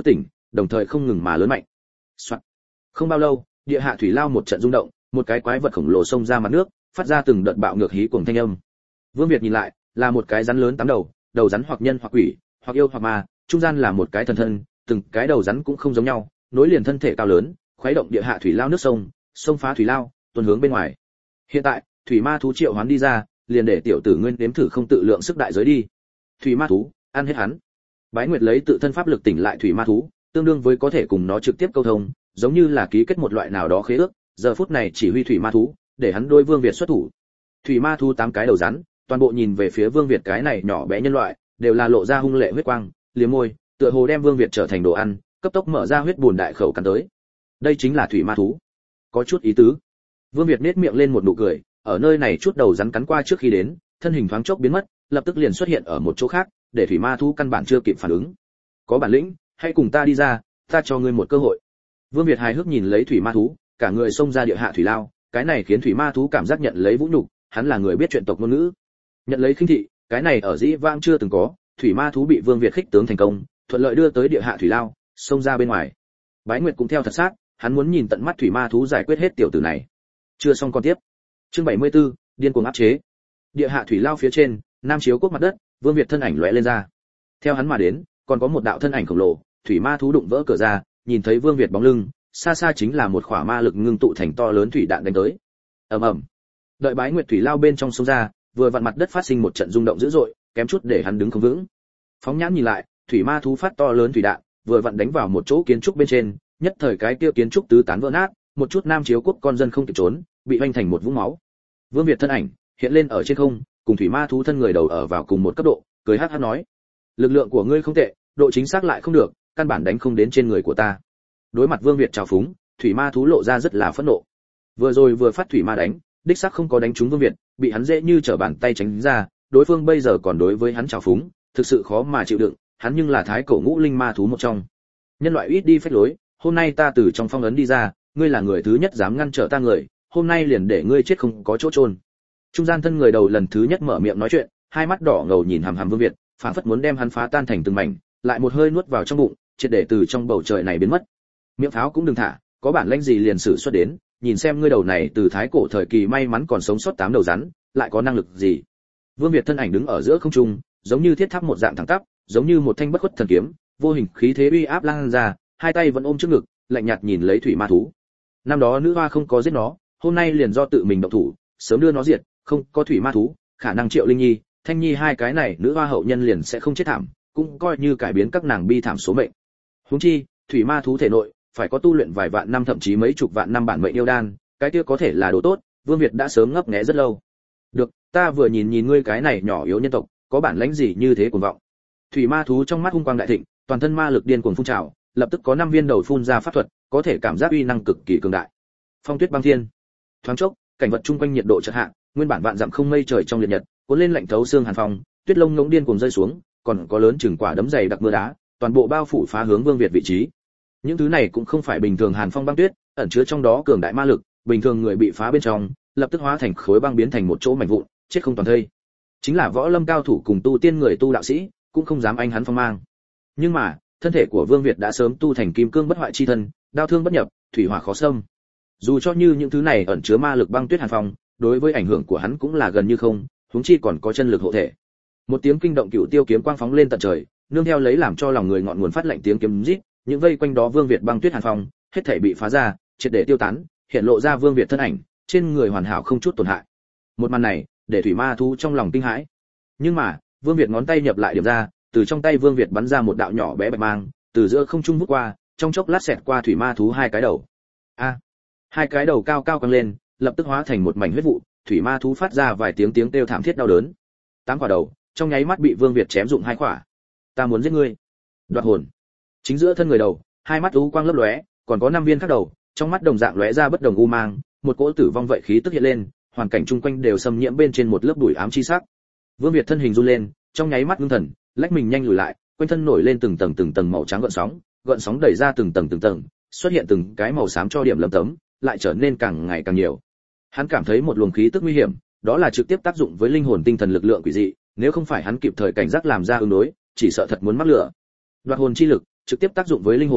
đồng thời không ngừng mà lớn mạnh. Soạn. Không bao lâu, địa hạ thủy lao một trận rung động, một cái quái vật khổng lồ xông ra mặt nước, phát ra từng đợt bạo ngược hí cuồng thanh âm. Vương Việt nhìn lại, là một cái rắn lớn tám đầu, đầu rắn hoặc nhân hoặc quỷ, hoặc yêu hoặc ma, trung gian là một cái thần thân, từng cái đầu rắn cũng không giống nhau, nối liền thân thể cao lớn, khuấy động địa hạ thủy lao nước sông, sông phá thủy lao, tuôn hướng bên ngoài. Hiện tại, thủy ma thú triệu hoán đi ra, liền để tiểu tử nguyên nếm thử không tự lượng sức đại giới đi. Thủy ma thú, ăn hết hắn. Bái Nguyệt lấy tự thân pháp lực tỉnh lại thủy ma thú, tương đương với có thể cùng nó trực tiếp câu thông, giống như là ký kết một loại nào đó khế ước, giờ phút này chỉ huy thủy ma thú, để hắn đối Vương Việt xuất thủ. Thủy ma thú tám cái đầu rắn, toàn bộ nhìn về phía Vương Việt cái này nhỏ bé nhân loại, đều là lộ ra hung lệ huyết quang, liếm môi, tựa hồ đem Vương Việt trở thành đồ ăn, cấp tốc mở ra huyết buồn đại khẩu cắn tới. Đây chính là thủy ma thú. Có chút ý tứ. Vương Việt nhếch miệng lên một nụ cười, ở nơi này chút đầu rắn cắn qua trước khi đến, thân hình thoáng chốc biến mất, lập tức liền xuất hiện ở một chỗ khác, để thủy ma thú căn bản chưa kịp phản ứng. Có bản lĩnh, hãy cùng ta đi ra, ta cho ngươi một cơ hội. Vương Việt hài hước nhìn lấy thủy ma thú, cả người xông ra địa hạ thủy lao, cái này khiến thủy ma thú cảm giác nhận lấy vũ nhục, hắn là người biết chuyện tộc ngôn ngữ. Nhận lấy khinh thị, cái này ở dĩ vãng chưa từng có, thủy ma thú bị Vương Việt khích tướng thành công, thuận lợi đưa tới địa hạ thủy lao, xông ra bên ngoài. Bái Nguyệt cũng theo thật sát, hắn muốn nhìn tận mắt thủy ma thú giải quyết hết tiểu tử này. Chưa xong con tiếp. Chương bảy mươi tư, điên cuồng áp chế. Địa hạ thủy lao phía trên, Nam Chiếu Quốc mặt đất, Vương Việt thân ảnh lóe lên ra. Theo hắn mà đến, còn có một đạo thân ảnh khổng lồ, thủy ma thú đụng vỡ cửa ra, nhìn thấy Vương Việt bóng lưng, xa xa chính là một khỏa ma lực ngưng tụ thành to lớn thủy đạn đánh tới. Ầm ầm. Đợi Bái Nguyệt thủy lao bên trong sông ra, vừa vặn mặt đất phát sinh một trận rung động dữ dội, kém chút để hắn đứng không vững. Phóng nhãn nhìn lại, thủy ma thú phát to lớn thủy đạn, vừa vặn đánh vào một chỗ kiến trúc bên trên, nhất thời cái kia kiến trúc tứ tán vỡ nát, một chút Nam Chiếu Quốc con dân không kịp trốn, bị vênh thành một vũng máu. Vương Việt thân ảnh hiện lên ở trên không, cùng thủy ma thú thân người đầu ở vào cùng một cấp độ, cười hắc hắc nói: "Lực lượng của ngươi không tệ, độ chính xác lại không được, căn bản đánh không đến trên người của ta." Đối mặt Vương Việt trào phúng, thủy ma thú lộ ra rất là phẫn nộ. Vừa rồi vừa phát thủy ma đánh, đích xác không có đánh trúng Vương Việt, bị hắn dễ như trở bàn tay tránh ra, đối phương bây giờ còn đối với hắn trào phúng, thực sự khó mà chịu đựng, hắn nhưng là thái cổ ngũ linh ma thú một trong. Nhân loại ít đi phách lối, hôm nay ta từ trong phong ấn đi ra, ngươi là người thứ nhất dám ngăn trở ta người, hôm nay liền để ngươi chết không có chỗ chôn. Trung gian thân người đầu lần thứ nhất mở miệng nói chuyện, hai mắt đỏ ngầu nhìn hằm hằm Vương Việt, phảng phất muốn đem hắn phá tan thành từng mảnh, lại một hơi nuốt vào trong bụng, triệt để từ trong bầu trời này biến mất. Miệng pháo cũng đừng thả, có bản lĩnh gì liền sử xuất đến, nhìn xem ngươi đầu này từ thái cổ thời kỳ may mắn còn sống sót tám đầu rắn, lại có năng lực gì. Vương Việt thân ảnh đứng ở giữa không trung, giống như thiết tháp một dạng thẳng tắp, giống như một thanh bất khuất thần kiếm, vô hình khí thế uy áp lan ra, hai tay vẫn ôm trước ngực, lạnh nhạt nhìn lấy thủy ma thú. Năm đó nữ hoa không có giết nó, hôm nay liền do tự mình động thủ, sớm đưa nó diệt, không có thủy ma thú, khả năng Triệu Linh Nhi, Thanh Nhi hai cái này nữ hoa hậu nhân liền sẽ không chết thảm, cũng coi như cải biến các nàng bi thảm số mệnh. Huống chi, thủy ma thú thể nội phải có tu luyện vài vạn năm thậm chí mấy chục vạn năm bản mệnh yêu đan, cái kia có thể là đồ tốt, Vương Việt đã sớm ngấp nghé rất lâu. Được, ta vừa nhìn nhìn ngươi cái này nhỏ yếu nhân tộc, có bản lãnh gì như thế cuồng vọng. Thủy ma thú trong mắt hung quang đại thịnh, toàn thân ma lực điên cuồng phun trào, lập tức có năm viên đầu phun ra pháp thuật, có thể cảm giác uy năng cực kỳ cường đại. Phong tuyết băng thiên. Thoáng chốc, cảnh vật chung quanh nhiệt độ chợt hạ, nguyên bản vạn dặm không mây trời trong liệt nhật, cuốn lên lạnh thấu xương hàn phong, tuyết lông ngỗng điên cuồng rơi xuống, còn có lớn chừng quả đấm dày đặc mưa đá, toàn bộ bao phủ phá hướng Vương Việt vị trí. Những thứ này cũng không phải bình thường hàn phong băng tuyết, ẩn chứa trong đó cường đại ma lực, bình thường người bị phá bên trong, lập tức hóa thành khối băng biến thành một chỗ mảnh vụn, chết không toàn thây. Chính là võ lâm cao thủ cùng tu tiên người tu đạo sĩ, cũng không dám anh hắn phong mang. Nhưng mà, thân thể của Vương Việt đã sớm tu thành kim cương bất hoại chi thân, đao thương bất nhập, thủy hỏa khó xâm. Dù cho như những thứ này ẩn chứa ma lực băng tuyết hàn phong, đối với ảnh hưởng của hắn cũng là gần như không, huống chi còn có chân lực hộ thể. Một tiếng kinh động cựu tiêu kiếm quang phóng lên tận trời, nương theo lấy làm cho lòng người ngọn nguồn phát lạnh tiếng kiếm rít, những vây quanh đó Vương Việt băng tuyết hàn phong, hết thảy bị phá ra, triệt để tiêu tán, hiện lộ ra Vương Việt thân ảnh, trên người hoàn hảo không chút tổn hại. Một màn này, để thủy ma thú trong lòng kinh hãi. Nhưng mà, Vương Việt ngón tay nhập lại điểm ra, từ trong tay Vương Việt bắn ra một đạo nhỏ bé bạch mang, từ giữa không trung vút qua, trong chốc lát xẹt qua thủy ma thú hai cái đầu. A! Hai cái đầu cao cao căng lên, lập tức hóa thành một mảnh huyết vụ, thủy ma thú phát ra vài tiếng tiếng kêu thảm thiết đau đớn. Tám quả đầu, trong nháy mắt bị Vương Việt chém dụng hai quả. Ta muốn giết ngươi. Đoạt hồn. Chính giữa thân người đầu, hai mắt u quang lấp lóe, còn có năm viên khác đầu, trong mắt đồng dạng lóe ra bất đồng u mang, một cỗ tử vong vậy khí tức hiện lên, hoàn cảnh chung quanh đều xâm nhiễm bên trên một lớp bụi ám chi sắc. Vương Việt thân hình run lên, trong nháy mắt ngưng thần, lách mình nhanh lùi lại, quanh thân nổi lên từng tầng từng tầng màu trắng gợn sóng, gợn sóng đẩy ra từng tầng từng tầng, xuất hiện từng cái màu xám cho điểm lấm tấm, lại trở nên càng ngày càng nhiều. Hắn cảm thấy một luồng khí tức nguy hiểm, đó là trực tiếp tác dụng với linh hồn tinh thần lực lượng quỷ dị, nếu không phải hắn kịp thời cảnh giác làm ra ứng đối, chỉ sợ thật muốn mắc lửa. Đoạt hồn chi lực, trực tiếp tác dụng với linh hồn,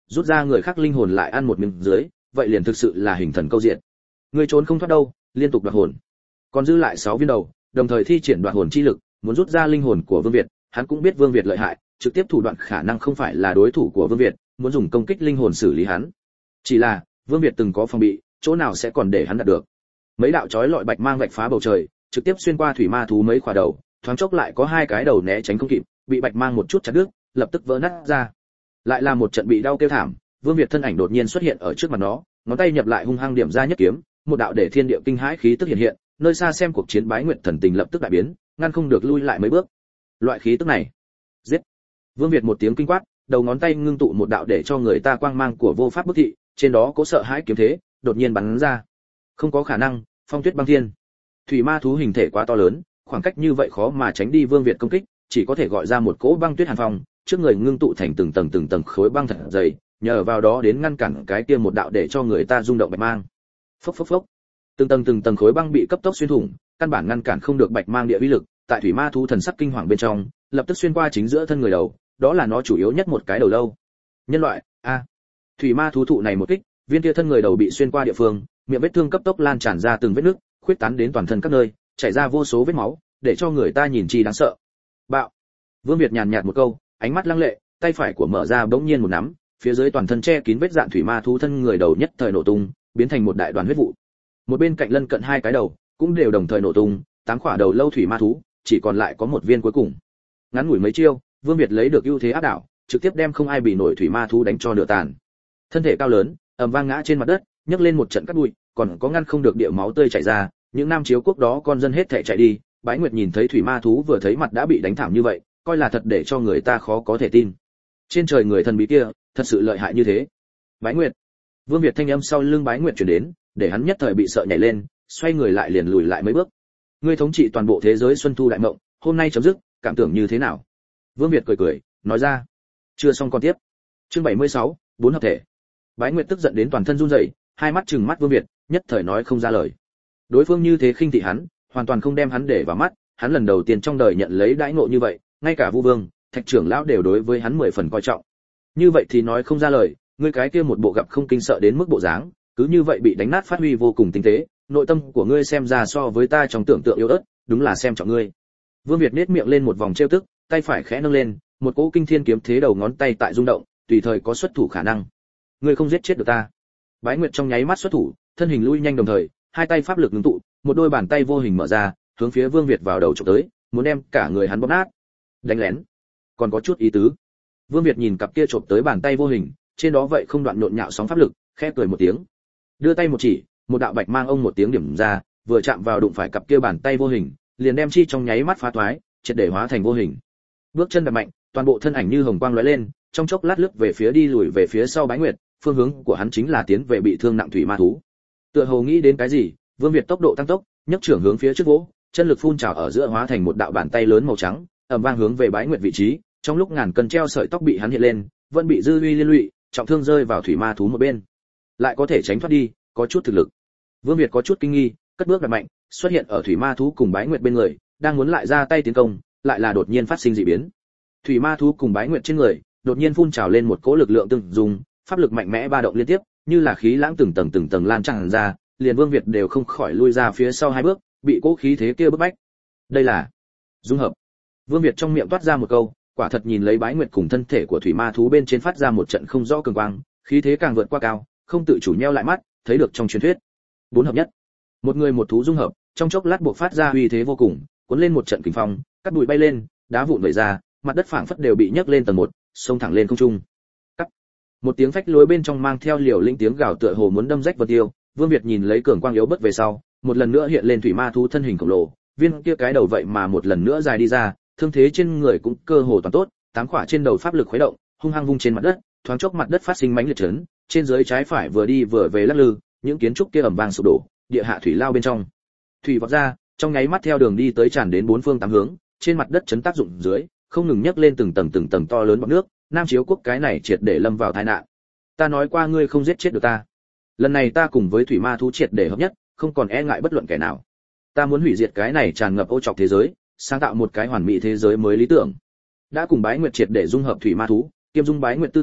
rút ra người khác linh hồn lại ăn một miếng dưới, vậy liền thực sự là hình thần câu diện. Người trốn không thoát đâu, liên tục đoạt hồn. Còn dư lại sáu viên đầu, đồng thời thi triển đoạt hồn chi lực, muốn rút ra linh hồn của Vương Việt, hắn cũng biết Vương Việt lợi hại, trực tiếp thủ đoạn khả năng không phải là đối thủ của Vương Việt, muốn dùng công kích linh hồn xử lý hắn. Chỉ là, Vương Việt từng có phòng bị, chỗ nào sẽ còn để hắn đạt được. Mấy đạo chói lọi bạch mang vạch phá bầu trời, trực tiếp xuyên qua thủy ma thú mấy khỏa đầu, thoáng chốc lại có hai cái đầu né tránh không kịp, bị bạch mang một chút chặt đứt, lập tức vỡ nát ra. Lại là một trận bị đau kêu thảm, Vương Việt thân ảnh đột nhiên xuất hiện ở trước mặt nó, ngón tay nhập lại hung hăng điểm ra nhất kiếm, một đạo để thiên địa kinh hãi khí tức hiện hiện, nơi xa xem cuộc chiến Bái Nguyệt thần tình lập tức đại biến, ngăn không được lui lại mấy bước. Loại khí tức này, giết! Vương Việt một tiếng kinh quát, đầu ngón tay ngưng tụ một đạo để cho người ta quang mang của vô pháp bức thị, trên đó có sợ hãi kiếm thế, đột nhiên bắn ra. Không có khả năng, phong tuyết băng thiên. Thủy ma thú hình thể quá to lớn, khoảng cách như vậy khó mà tránh đi Vương Việt công kích, chỉ có thể gọi ra một cỗ băng tuyết hàn phong, trước người ngưng tụ thành từng tầng từng tầng khối băng thật dày, nhờ vào đó đến ngăn cản cái kia một đạo để cho người ta rung động bạch mang. Phốc phốc phốc. Từng tầng từng tầng khối băng bị cấp tốc xuyên thủng, căn bản ngăn cản không được bạch mang địa uy lực, tại thủy ma thú thần sắc kinh hoàng bên trong, lập tức xuyên qua chính giữa thân người đầu, đó là nó chủ yếu nhất một cái đầu lâu. Nhân loại, a. Thủy ma thú thụ này một kích, viên kia thân người đầu bị xuyên qua địa phương, miệng vết thương cấp tốc lan tràn ra từng vết nứt, khuyết tán đến toàn thân các nơi, chảy ra vô số vết máu, để cho người ta nhìn chi đáng sợ. Bạo. Vương Việt nhàn nhạt một câu, ánh mắt lăng lệ, tay phải của mở ra bỗng nhiên một nắm, phía dưới toàn thân che kín vết dạn thủy ma thú thân người đầu nhất thời nổ tung, biến thành một đại đoàn huyết vụ. Một bên cạnh lân cận hai cái đầu, cũng đều đồng thời nổ tung, tám quả đầu lâu thủy ma thú, chỉ còn lại có một viên cuối cùng. Ngắn ngủi mấy chiêu, Vương Việt lấy được ưu thế áp đảo, trực tiếp đem không ai bị nổi thủy ma thú đánh cho nửa tàn. Thân thể cao lớn, ầm vang ngã trên mặt đất, nhấc lên một trận cát bụi, còn có ngăn không được địa máu tươi chảy ra, những nam chiếu quốc đó con dân hết thảy chạy đi. Bái Nguyệt nhìn thấy thủy ma thú vừa thấy mặt đã bị đánh thảm như vậy, coi là thật để cho người ta khó có thể tin. Trên trời người thần bí kia, thật sự lợi hại như thế. Bái Nguyệt. Vương Việt thanh âm sau lưng Bái Nguyệt truyền đến, để hắn nhất thời bị sợ nhảy lên, xoay người lại liền lùi lại mấy bước. Ngươi thống trị toàn bộ thế giới xuân thu đại mộng, hôm nay chấm dứt, cảm tưởng như thế nào? Vương Việt cười cười, nói ra. Chưa xong còn tiếp. Chương bảy mươi sáu, bốn hợp thể. Bái Nguyệt tức giận đến toàn thân run rẩy, hai mắt trừng mắt Vương Việt, nhất thời nói không ra lời. Đối phương như thế khinh thị hắn, hoàn toàn không đem hắn để vào mắt, hắn lần đầu tiên trong đời nhận lấy đãi ngộ như vậy, ngay cả Vu Vương, Thạch trưởng lão đều đối với hắn mười phần coi trọng. Như vậy thì nói không ra lời, ngươi cái kia một bộ gặp không kinh sợ đến mức bộ dáng, cứ như vậy bị đánh nát phát huy vô cùng tinh tế, nội tâm của ngươi xem ra so với ta trong tưởng tượng yếu ớt, đúng là xem trọng ngươi. Vương Việt nhếch miệng lên một vòng trêu tức, tay phải khẽ nâng lên, một cỗ kinh thiên kiếm thế đầu ngón tay tại rung động, tùy thời có xuất thủ khả năng. Ngươi không giết chết được ta. Bái Nguyệt trong nháy mắt xuất thủ, thân hình lui nhanh đồng thời, hai tay pháp lực ngưng tụ, một đôi bàn tay vô hình mở ra, hướng phía Vương Việt vào đầu chụp tới, muốn đem cả người hắn bóp nát. Đánh lén, còn có chút ý tứ. Vương Việt nhìn cặp kia chụp tới bàn tay vô hình, trên đó vậy không đoạn nhộn nhạo sóng pháp lực, khẽ cười một tiếng. Đưa tay một chỉ, một đạo bạch mang ông một tiếng điểm ra, vừa chạm vào đụng phải cặp kia bàn tay vô hình, liền đem chi trong nháy mắt phá toái, triệt để hóa thành vô hình. Bước chân đạp mạnh, toàn bộ thân ảnh như hồng quang lóe lên, trong chốc lát lướt về phía đi lùi về phía sau Bái Nguyệt, phương hướng của hắn chính là tiến về bị thương nặng thủy ma thú. Tựa hồ nghĩ đến cái gì, Vương Việt tốc độ tăng tốc, nhấc trưởng hướng phía trước vỗ, chân lực phun trào ở giữa hóa thành một đạo bàn tay lớn màu trắng, ầm vang hướng về Bái Nguyệt vị trí, trong lúc ngàn cân treo sợi tóc bị hắn hiện lên, vẫn bị dư uy liên lụy, trọng thương rơi vào thủy ma thú một bên. Lại có thể tránh thoát đi, có chút thực lực. Vương Việt có chút kinh nghi, cất bước đạp mạnh, xuất hiện ở thủy ma thú cùng Bái Nguyệt bên người, đang muốn lại ra tay tiến công, lại là đột nhiên phát sinh dị biến. Thủy ma thú cùng Bái Nguyệt trên người, đột nhiên phun trào lên một cỗ lực lượng tương dùng, pháp lực mạnh mẽ ba động liên tiếp, như là khí lãng từng tầng từng tầng lan tràn ra, liền Vương Việt đều không khỏi lui ra phía sau hai bước, bị cỗ khí thế kia bức bách. Đây là dung hợp. Vương Việt trong miệng toát ra một câu, quả thật nhìn lấy Bái Nguyệt cùng thân thể của thủy ma thú bên trên phát ra một trận không rõ cường quang, khí thế càng vượt qua cao, không tự chủ nheo lại mắt, thấy được trong truyền thuyết. Bốn hợp nhất. Một người một thú dung hợp, trong chốc lát buộc phát ra uy thế vô cùng, cuốn lên một trận kình phong, cát bụi bay lên, đá vụn vẩy ra, mặt đất phảng phất đều bị nhấc lên tầng một, xông thẳng lên không trung. Cắt. Một tiếng phách lối bên trong mang theo liều linh tiếng gào tựa hồ muốn đâm rách vật tiêu, Vương Việt nhìn lấy cường quang yếu bất về sau, một lần nữa hiện lên thủy ma thú thân hình khổng lồ, viên kia cái đầu vậy mà một lần nữa dài đi ra, thương thế trên người cũng cơ hồ toàn tốt, tám khỏa trên đầu pháp lực khuấy động, hung hăng vung trên mặt đất, thoáng chốc mặt đất phát sinh mãnh liệt chấn, trên dưới trái phải vừa đi vừa về lắc lư, những kiến trúc kia ầm vang sụp đổ, địa hạ thủy lao bên trong. Thủy vọt ra, trong nháy mắt theo đường đi tới tràn đến bốn phương tám hướng, trên mặt đất chấn tác dụng dưới, không ngừng nhấc lên từng tầng từng tầng to lớn bọt nước, Nam Chiếu quốc cái này triệt để lâm vào tai nạn. Ta nói qua ngươi không giết chết được ta. Lần này ta cùng với thủy ma thú triệt để hợp nhất, không còn e ngại bất luận kẻ nào. Ta muốn hủy diệt cái này tràn ngập ô trọc thế giới, sáng tạo một cái hoàn mỹ thế giới mới lý tưởng. Đã cùng Bái Nguyệt triệt để dung hợp thủy ma thú, kiêm dung Bái Nguyệt tư tưởng,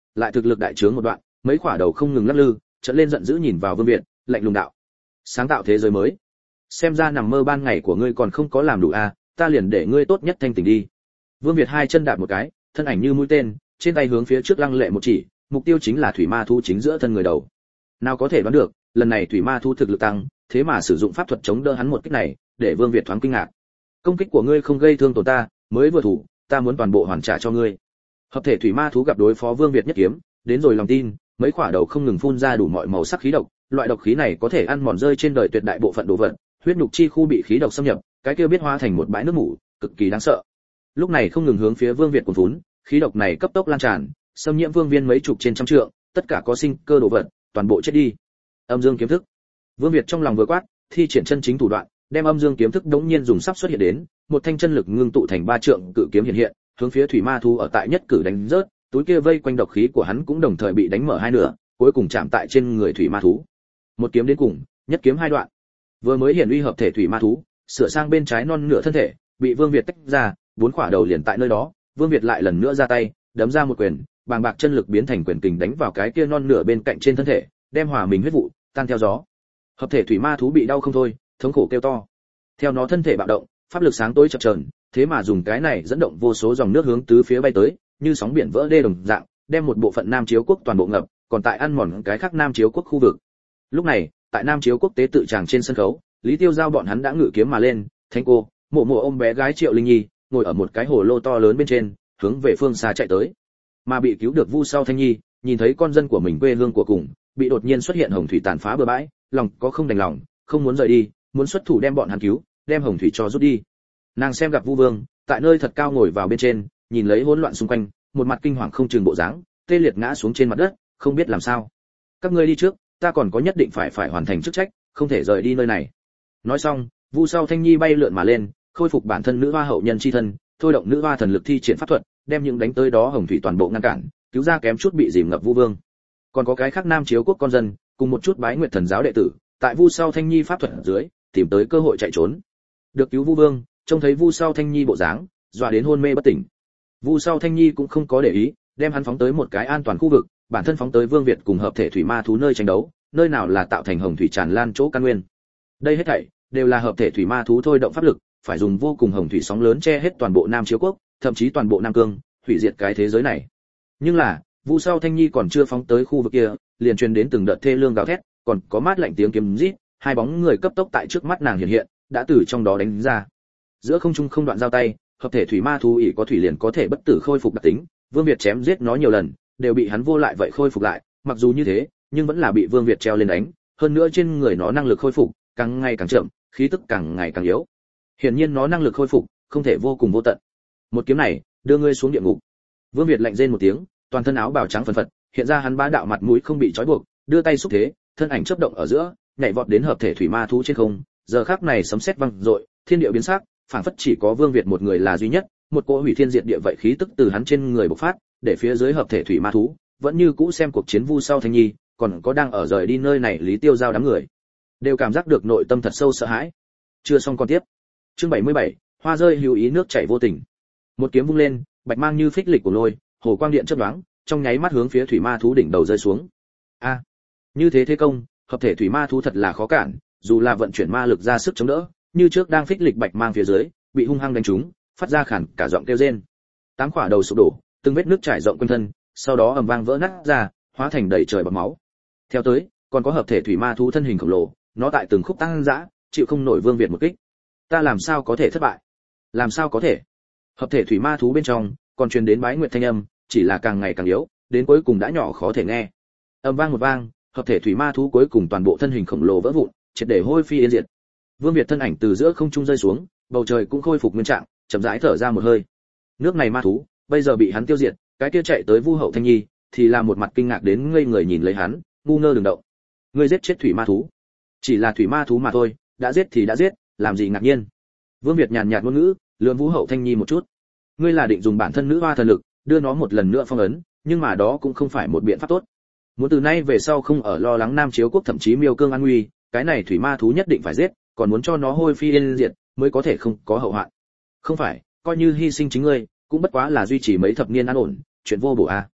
lại thực lực đại trướng một đoạn, mấy quả đầu không ngừng lắc lư, trợn lên giận dữ nhìn vào Vương Việt, lạnh lùng đạo: "Sáng tạo thế giới mới. Xem ra nằm mơ ban ngày của ngươi còn không có làm đủ a, à, ta liền để ngươi tốt nhất thanh tỉnh đi." Vương Việt hai chân đạp một cái, thân ảnh như mũi tên, trên tay hướng phía trước lăng lệ một chỉ, mục tiêu chính là thủy ma thú chính giữa thân người đầu. Nào có thể đoán được, lần này thủy ma thú thực lực tăng, thế mà sử dụng pháp thuật chống đỡ hắn một kích này, để Vương Việt thoáng kinh ngạc. Công kích của ngươi không gây thương tổn ta, mới vừa thủ, ta muốn toàn bộ hoàn trả cho ngươi. Hợp thể thủy ma thú gặp đối phó Vương Việt nhất kiếm, đến rồi lòng tin, mấy quả đầu không ngừng phun ra đủ mọi màu sắc khí độc, loại độc khí này có thể ăn mòn rơi trên đời tuyệt đại bộ phận đồ vật, huyết nhục chi khu bị khí độc xâm nhập, cái kia biết hóa thành một bãi nước mủ, cực kỳ đáng sợ. Lúc này không ngừng hướng phía Vương Việt cuồn phún, khí độc này cấp tốc lan tràn, xâm nhiễm vương viên mấy chục trên trăm trượng, tất cả có sinh cơ đồ vật, toàn bộ chết đi. Âm dương kiếm thức. Vương Việt trong lòng vừa quát, thi triển chân chính thủ đoạn, đem âm dương kiếm thức đống nhiên dùng sắp xuất hiện đến, một thanh chân lực ngưng tụ thành ba trượng cự kiếm hiện hiện, hướng phía thủy ma thú ở tại nhất cử đánh rớt, túi kia vây quanh độc khí của hắn cũng đồng thời bị đánh mở hai nửa, cuối cùng chạm tại trên người thủy ma thú. Một kiếm đến cùng, nhất kiếm hai đoạn. Vừa mới hiển uy hợp thể thủy ma thú, sửa sang bên trái non nửa thân thể, bị Vương Việt tách ra, bốn quả đầu liền tại nơi đó, Vương Việt lại lần nữa ra tay, đấm ra một quyền, bàng bạc chân lực biến thành quyền kình đánh vào cái kia non nửa bên cạnh trên thân thể, đem hòa mình huyết vụ tan theo gió. Hợp thể thủy ma thú bị đau không thôi, thống khổ kêu to. Theo nó thân thể bạo động, pháp lực sáng tối chập chờn, thế mà dùng cái này dẫn động vô số dòng nước hướng tứ phía bay tới, như sóng biển vỡ đê đồng dạng, đem một bộ phận Nam Chiếu quốc toàn bộ ngập, còn tại ăn mòn cái khác Nam Chiếu quốc khu vực. Lúc này, tại Nam Chiếu quốc tế tự tràng trên sân khấu, Lý Tiêu Giao bọn hắn đã ngự kiếm mà lên, Thánh cô, Mộ Mộ ôm bé gái Triệu Linh Nhi, ngồi ở một cái hồ lô to lớn bên trên, hướng về phương xa chạy tới. Mà bị cứu được Vu Sau Thanh Nhi, nhìn thấy con dân của mình quê hương của cùng, bị đột nhiên xuất hiện hồng thủy tàn phá bờ bãi, lòng có không đành lòng, không muốn rời đi, muốn xuất thủ đem bọn hắn cứu, đem hồng thủy cho rút đi. Nàng xem gặp Vu Vương, tại nơi thật cao ngồi vào bên trên, nhìn lấy hỗn loạn xung quanh, một mặt kinh hoàng không chừng bộ dáng, tê liệt ngã xuống trên mặt đất, không biết làm sao. Các ngươi đi trước, ta còn có nhất định phải phải hoàn thành chức trách, không thể rời đi nơi này. Nói xong, Vu Sau Thanh Nhi bay lượn mà lên, khôi phục bản thân nữ hoa hậu nhân chi thân, thôi động nữ hoa thần lực thi triển pháp thuật, đem những đánh tới đó hồng thủy toàn bộ ngăn cản, cứu ra kém chút bị dìm ngập Vu Vương. Còn có cái khác Nam Chiếu quốc con dân, cùng một chút Bái Nguyệt thần giáo đệ tử, tại Vu Sau Thanh Nhi pháp thuật ở dưới, tìm tới cơ hội chạy trốn. Được cứu Vu Vương, trông thấy Vu Sau Thanh Nhi bộ dáng, dọa đến hôn mê bất tỉnh. Vu Sau Thanh Nhi cũng không có để ý, đem hắn phóng tới một cái an toàn khu vực, bản thân phóng tới Vương Việt cùng hợp thể thủy ma thú nơi tranh đấu, nơi nào là tạo thành hồng thủy tràn lan chỗ căn nguyên. Đây hết thảy đều là hợp thể thủy ma thú thôi động pháp lực, phải dùng vô cùng hồng thủy sóng lớn che hết toàn bộ Nam Chiếu quốc, thậm chí toàn bộ Nam Cương, hủy diệt cái thế giới này. Nhưng là, Vu Sau Thanh Nhi còn chưa phóng tới khu vực kia, liền truyền đến từng đợt thê lương gào thét, còn có mát lạnh tiếng kiếm rít, hai bóng người cấp tốc tại trước mắt nàng hiện hiện, đã từ trong đó đánh ra. Giữa không trung không đoạn giao tay, hợp thể thủy ma thú ỷ có thủy liền có thể bất tử khôi phục đặc tính, Vương Việt chém giết nó nhiều lần, đều bị hắn vô lại vậy khôi phục lại, mặc dù như thế, nhưng vẫn là bị Vương Việt treo lên đánh, hơn nữa trên người nó năng lực khôi phục càng ngày càng chậm, khí tức càng ngày càng yếu. Hiển nhiên nó năng lực khôi phục không thể vô cùng vô tận. Một kiếm này, đưa ngươi xuống địa ngục. Vương Việt lạnh rên một tiếng, toàn thân áo bào trắng phần phật, hiện ra hắn bá đạo mặt mũi không bị trói buộc, đưa tay xúc thế, thân ảnh chớp động ở giữa, nhảy vọt đến hợp thể thủy ma thú trên không. Giờ khắc này sấm sét vang rội, thiên địa biến sắc, phảng phất chỉ có Vương Việt một người là duy nhất, một cỗ hủy thiên diệt địa vậy khí tức từ hắn trên người bộc phát, để phía dưới hợp thể thủy ma thú vẫn như cũ xem cuộc chiến Vu Sau Thanh Nhi, còn có đang ở rời đi nơi này Lý Tiêu Giao đám người, đều cảm giác được nội tâm thật sâu sợ hãi. Chưa xong con tiếp. Chương bảy mươi bảy, hoa rơi hữu ý nước chảy vô tình. Một kiếm vung lên, bạch mang như phích lịch của lôi, hồ quang điện chớp nhoáng, trong nháy mắt hướng phía thủy ma thú đỉnh đầu rơi xuống. A, à, như thế thế công, hợp thể thủy ma thú thật là khó cản, dù là vận chuyển ma lực ra sức chống đỡ, như trước đang phích lịch bạch mang phía dưới, bị hung hăng đánh trúng, phát ra khản cả giọng kêu rên. Tám quả đầu sụp đổ, từng vết nước trải rộng quanh thân, sau đó ầm vang vỡ nát ra, hóa thành đầy trời bọt máu. Theo tới, còn có hợp thể thủy ma thú thân hình khổng lồ, nó tại từng khúc tăng dã, chịu không nổi Vương Việt một kích. Ta làm sao có thể thất bại? Làm sao có thể? Hợp thể thủy ma thú bên trong, còn truyền đến Bái Nguyệt thanh âm, chỉ là càng ngày càng yếu, đến cuối cùng đã nhỏ khó thể nghe. Ầm vang một vang, hợp thể thủy ma thú cuối cùng toàn bộ thân hình khổng lồ vỡ vụn, triệt để hôi phi yên diệt. Vương Việt thân ảnh từ giữa không trung rơi xuống, bầu trời cũng khôi phục nguyên trạng, chậm rãi thở ra một hơi. Nước này ma thú, bây giờ bị hắn tiêu diệt, cái kia chạy tới Vu Hậu Thanh Nhi, thì là một mặt kinh ngạc đến ngây người nhìn lấy hắn, ngu ngơ đừng động. Ngươi giết chết thủy ma thú? Chỉ là thủy ma thú mà thôi, đã giết thì đã giết, làm gì ngạc nhiên? Vương Việt nhàn nhạt ngôn ngữ, lườm Vu Hậu Thanh Nhi một chút. Ngươi là định dùng bản thân nữ hoa thần lực, đưa nó một lần nữa phong ấn, nhưng mà đó cũng không phải một biện pháp tốt. Muốn từ nay về sau không ở lo lắng Nam Chiếu quốc thậm chí Miêu Cương an nguy, cái này thủy ma thú nhất định phải giết, còn muốn cho nó hôi phi yên diệt, mới có thể không có hậu hoạn. Không phải, coi như hy sinh chính ngươi, cũng bất quá là duy trì mấy thập niên an ổn, chuyện vô bổ a.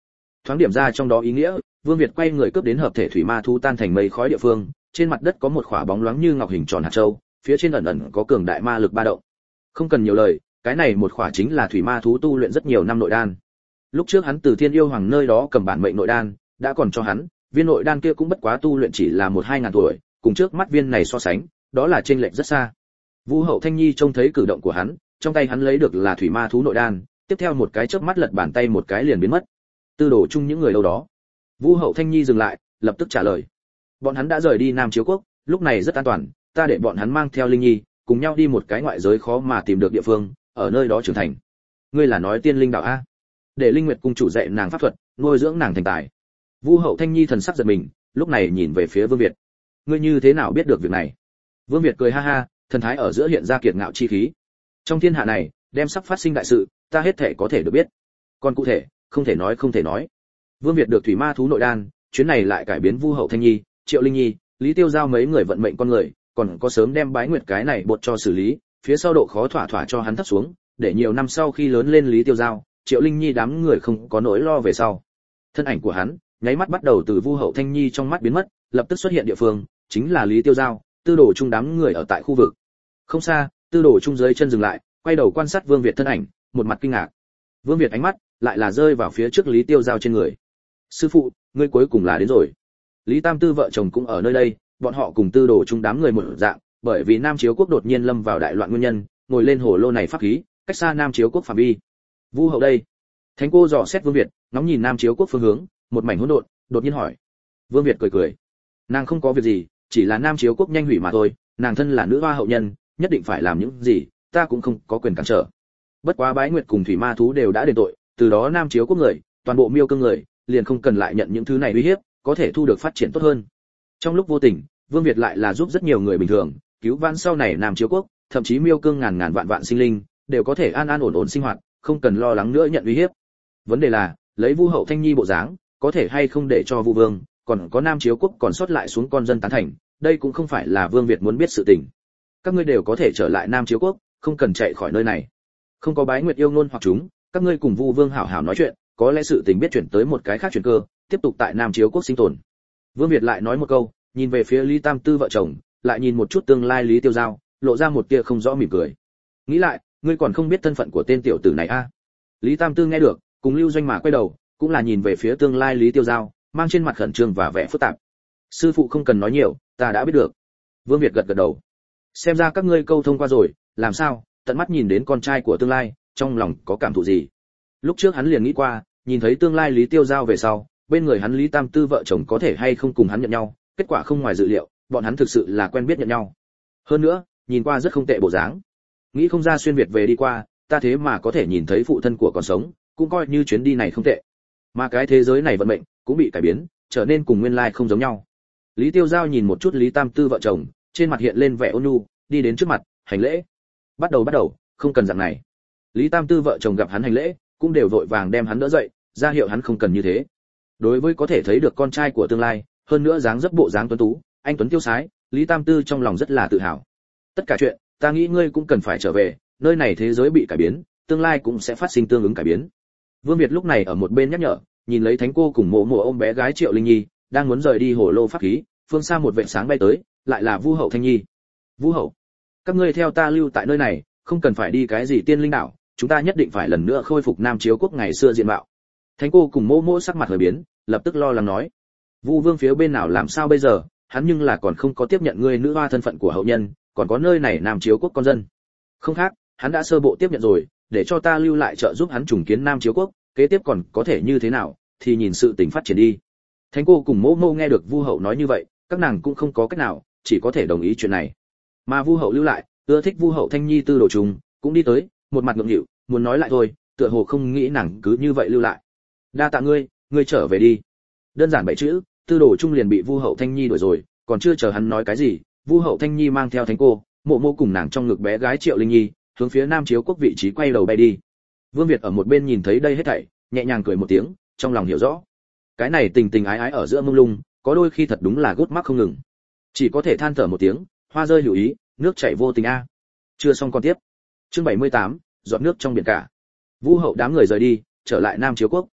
Thoáng điểm ra trong đó ý nghĩa, Vương Việt quay người cướp đến hợp thể thủy ma thú tan thành mây khói địa phương, trên mặt đất có một quả bóng loáng như ngọc hình tròn hạt châu, phía trên ẩn ẩn có cường đại ma lực ba động. Không cần nhiều lời, cái này một quả chính là thủy ma thú tu luyện rất nhiều năm nội đan. Lúc trước hắn từ Thiên Yêu Hoàng nơi đó cầm bản mệnh nội đan, đã còn cho hắn, viên nội đan kia cũng bất quá tu luyện chỉ là một hai ngàn tuổi, cùng trước mắt viên này so sánh, đó là chênh lệch rất xa. Vu Hậu Thanh Nhi trông thấy cử động của hắn, trong tay hắn lấy được là thủy ma thú nội đan, tiếp theo một cái chớp mắt lật bàn tay một cái liền biến mất. Tư đồ chung những người đâu đó. Vu Hậu Thanh Nhi dừng lại, lập tức trả lời. Bọn hắn đã rời đi Nam Chiếu Quốc, lúc này rất an toàn, ta để bọn hắn mang theo Linh Nhi, cùng nhau đi một cái ngoại giới khó mà tìm được địa phương, ở nơi đó trưởng thành. Ngươi là nói Tiên Linh đạo a? Để Linh Nguyệt cung chủ dạy nàng pháp thuật, nuôi dưỡng nàng thành tài. Vu Hậu Thanh Nhi thần sắc giật mình, lúc này nhìn về phía Vương Việt. Ngươi như thế nào biết được việc này? Vương Việt cười ha ha, thần thái ở giữa hiện ra kiệt ngạo chi khí. Trong thiên hạ này, đem sắp phát sinh đại sự, ta hết thể có thể được biết. Còn cụ thể, không thể nói không thể nói. Vương Việt được thủy ma thú nội đan, chuyến này lại cải biến Vu Hậu Thanh Nhi, Triệu Linh Nhi, Lý Tiêu Giao mấy người vận mệnh con người, còn có sớm đem Bái Nguyệt cái này bột cho xử lý, phía sau độ khó thỏa thỏa cho hắn thấp xuống, để nhiều năm sau khi lớn lên Lý Tiêu Giao, Triệu Linh Nhi đám người không có nỗi lo về sau. Thân ảnh của hắn, nháy mắt bắt đầu từ Vu Hậu Thanh Nhi trong mắt biến mất, lập tức xuất hiện địa phương, chính là Lý Tiêu Giao, Tư Đồ Trung đám người ở tại khu vực. Không xa, Tư Đồ Trung dưới chân dừng lại, quay đầu quan sát Vương Việt thân ảnh, một mặt kinh ngạc. Vương Việt ánh mắt lại là rơi vào phía trước Lý Tiêu Giao trên người. Sư phụ, ngươi cuối cùng là đến rồi. Lý Tam Tư vợ chồng cũng ở nơi đây, bọn họ cùng Tư Đồ Trung đám người một dạng, bởi vì Nam Chiếu Quốc đột nhiên lâm vào đại loạn nguyên nhân, ngồi lên hồ lô này pháp khí, cách xa Nam Chiếu Quốc phạm vi. Vu Hậu đây. Thánh cô dò xét Vương Việt, ngóng nhìn Nam Chiếu Quốc phương hướng, một mảnh hỗn độn, đột nhiên hỏi. Vương Việt cười cười. Nàng không có việc gì, chỉ là Nam Chiếu Quốc nhanh hủy mà thôi, nàng thân là nữ hoa hậu nhân, nhất định phải làm những gì, ta cũng không có quyền cản trở. Bất quá Bái Nguyệt cùng thủy ma thú đều đã đền tội, từ đó Nam Chiếu Quốc người, toàn bộ Miêu Cương người, liền không cần lại nhận những thứ này uy hiếp, có thể thu được phát triển tốt hơn. Trong lúc vô tình, Vương Việt lại là giúp rất nhiều người bình thường, cứu vãn sau này Nam Chiếu Quốc, thậm chí Miêu Cương ngàn ngàn vạn vạn sinh linh, đều có thể an an ổn ổn sinh hoạt, không cần lo lắng nữa nhận uy hiếp. Vấn đề là, lấy Vu Hậu Thanh Nhi bộ dáng, có thể hay không để cho Vu Vương, còn có Nam Chiếu Quốc còn sót lại xuống con dân tán thành, đây cũng không phải là Vương Việt muốn biết sự tình. Các ngươi đều có thể trở lại Nam Chiếu Quốc, không cần chạy khỏi nơi này. Không có Bái Nguyệt yêu ngôn hoặc chúng, các ngươi cùng Vu Vương hảo hảo nói chuyện, có lẽ sự tình biết chuyển tới một cái khác chuyển cơ, tiếp tục tại Nam Chiếu Quốc sinh tồn. Vương Việt lại nói một câu, nhìn về phía Lý Tam Tư vợ chồng, lại nhìn một chút tương lai Lý Tiêu Giao, lộ ra một tia không rõ mỉm cười. Nghĩ lại, ngươi còn không biết thân phận của tên tiểu tử này a? À? Lý Tam Tư nghe được, cùng Lưu Doanh mà quay đầu, cũng là nhìn về phía tương lai Lý Tiêu Giao, mang trên mặt khẩn trương và vẻ phức tạp. Sư phụ không cần nói nhiều, ta đã biết được. Vương Việt gật gật đầu. Xem ra các ngươi câu thông qua rồi, làm sao? Tận mắt nhìn đến con trai của tương lai, trong lòng có cảm thụ gì? Lúc trước hắn liền nghĩ qua, nhìn thấy tương lai Lý Tiêu Giao về sau, bên người hắn Lý Tam Tư vợ chồng có thể hay không cùng hắn nhận nhau, kết quả không ngoài dự liệu, bọn hắn thực sự là quen biết nhận nhau. Hơn nữa, nhìn qua rất không tệ bộ dáng. Nghĩ không ra xuyên việt về đi qua, ta thế mà có thể nhìn thấy phụ thân của còn sống, cũng coi như chuyến đi này không tệ. Mà cái thế giới này vận mệnh cũng bị cải biến, trở nên cùng nguyên lai không giống nhau. Lý Tiêu Giao nhìn một chút Lý Tam Tư vợ chồng, trên mặt hiện lên vẻ ôn nhu, đi đến trước mặt, hành lễ. Bắt đầu bắt đầu, không cần dạng này. Lý Tam Tư vợ chồng gặp hắn hành lễ, cũng đều vội vàng đem hắn đỡ dậy, ra hiệu hắn không cần như thế. Đối với có thể thấy được con trai của tương lai, hơn nữa dáng dấp bộ dáng tuấn tú, anh tuấn tiêu sái, Lý Tam Tư trong lòng rất là tự hào. Tất cả chuyện, ta nghĩ ngươi cũng cần phải trở về, nơi này thế giới bị cải biến, tương lai cũng sẽ phát sinh tương ứng cải biến. Vương Việt lúc này ở một bên nhắc nhở, nhìn lấy Thánh cô cùng Mộ Mộ ôm bé gái Triệu Linh Nhi, đang muốn rời đi hồ lô pháp khí, phương xa một vệt sáng bay tới, lại là Vu Hậu Thanh Nhi. Vu Hậu, các ngươi theo ta lưu tại nơi này, không cần phải đi cái gì tiên linh đảo, chúng ta nhất định phải lần nữa khôi phục Nam Chiếu Quốc ngày xưa diện mạo. Thánh cô cùng Mộ Mộ sắc mặt hơi biến, lập tức lo lắng nói, Vu Vương phía bên nào làm sao bây giờ, hắn nhưng là còn không có tiếp nhận ngươi nữ hoa thân phận của hậu nhân, còn có nơi này Nam Chiếu Quốc con dân. Không khác, hắn đã sơ bộ tiếp nhận rồi, để cho ta lưu lại trợ giúp hắn trùng kiến Nam Chiếu Quốc, kế tiếp còn có thể như thế nào, thì nhìn sự tình phát triển đi. Thánh cô cùng Mộ Mộ nghe được Vu Hậu nói như vậy, các nàng cũng không có cách nào, chỉ có thể đồng ý chuyện này. Mà Vu Hậu lưu lại, ưa thích Vu Hậu Thanh Nhi Tư Đồ Trùng, cũng đi tới, một mặt ngượng nghịu, muốn nói lại thôi, tựa hồ không nghĩ nàng cứ như vậy lưu lại. Đa tạ ngươi, ngươi trở về đi. Đơn giản bảy chữ, Tư Đồ Trung liền bị Vu Hậu Thanh Nhi đuổi rồi, còn chưa chờ hắn nói cái gì, Vu Hậu Thanh Nhi mang theo Thánh cô, Mộ Mộ cùng nàng trong ngực bé gái Triệu Linh Nhi, hướng phía Nam Chiếu Quốc vị trí quay đầu bay đi. Vương Việt ở một bên nhìn thấy đây hết thảy, nhẹ nhàng cười một tiếng, trong lòng hiểu rõ. Cái này tình tình ái ái ở giữa mông lung, có đôi khi thật đúng là gút mắc không ngừng. Chỉ có thể than thở một tiếng, hoa rơi hữu ý, nước chảy vô tình a. Chưa xong con tiếp. Chương bảy mươi tám, giọt nước trong biển cả. Vu Hậu đám người rời đi, trở lại Nam Chiếu Quốc.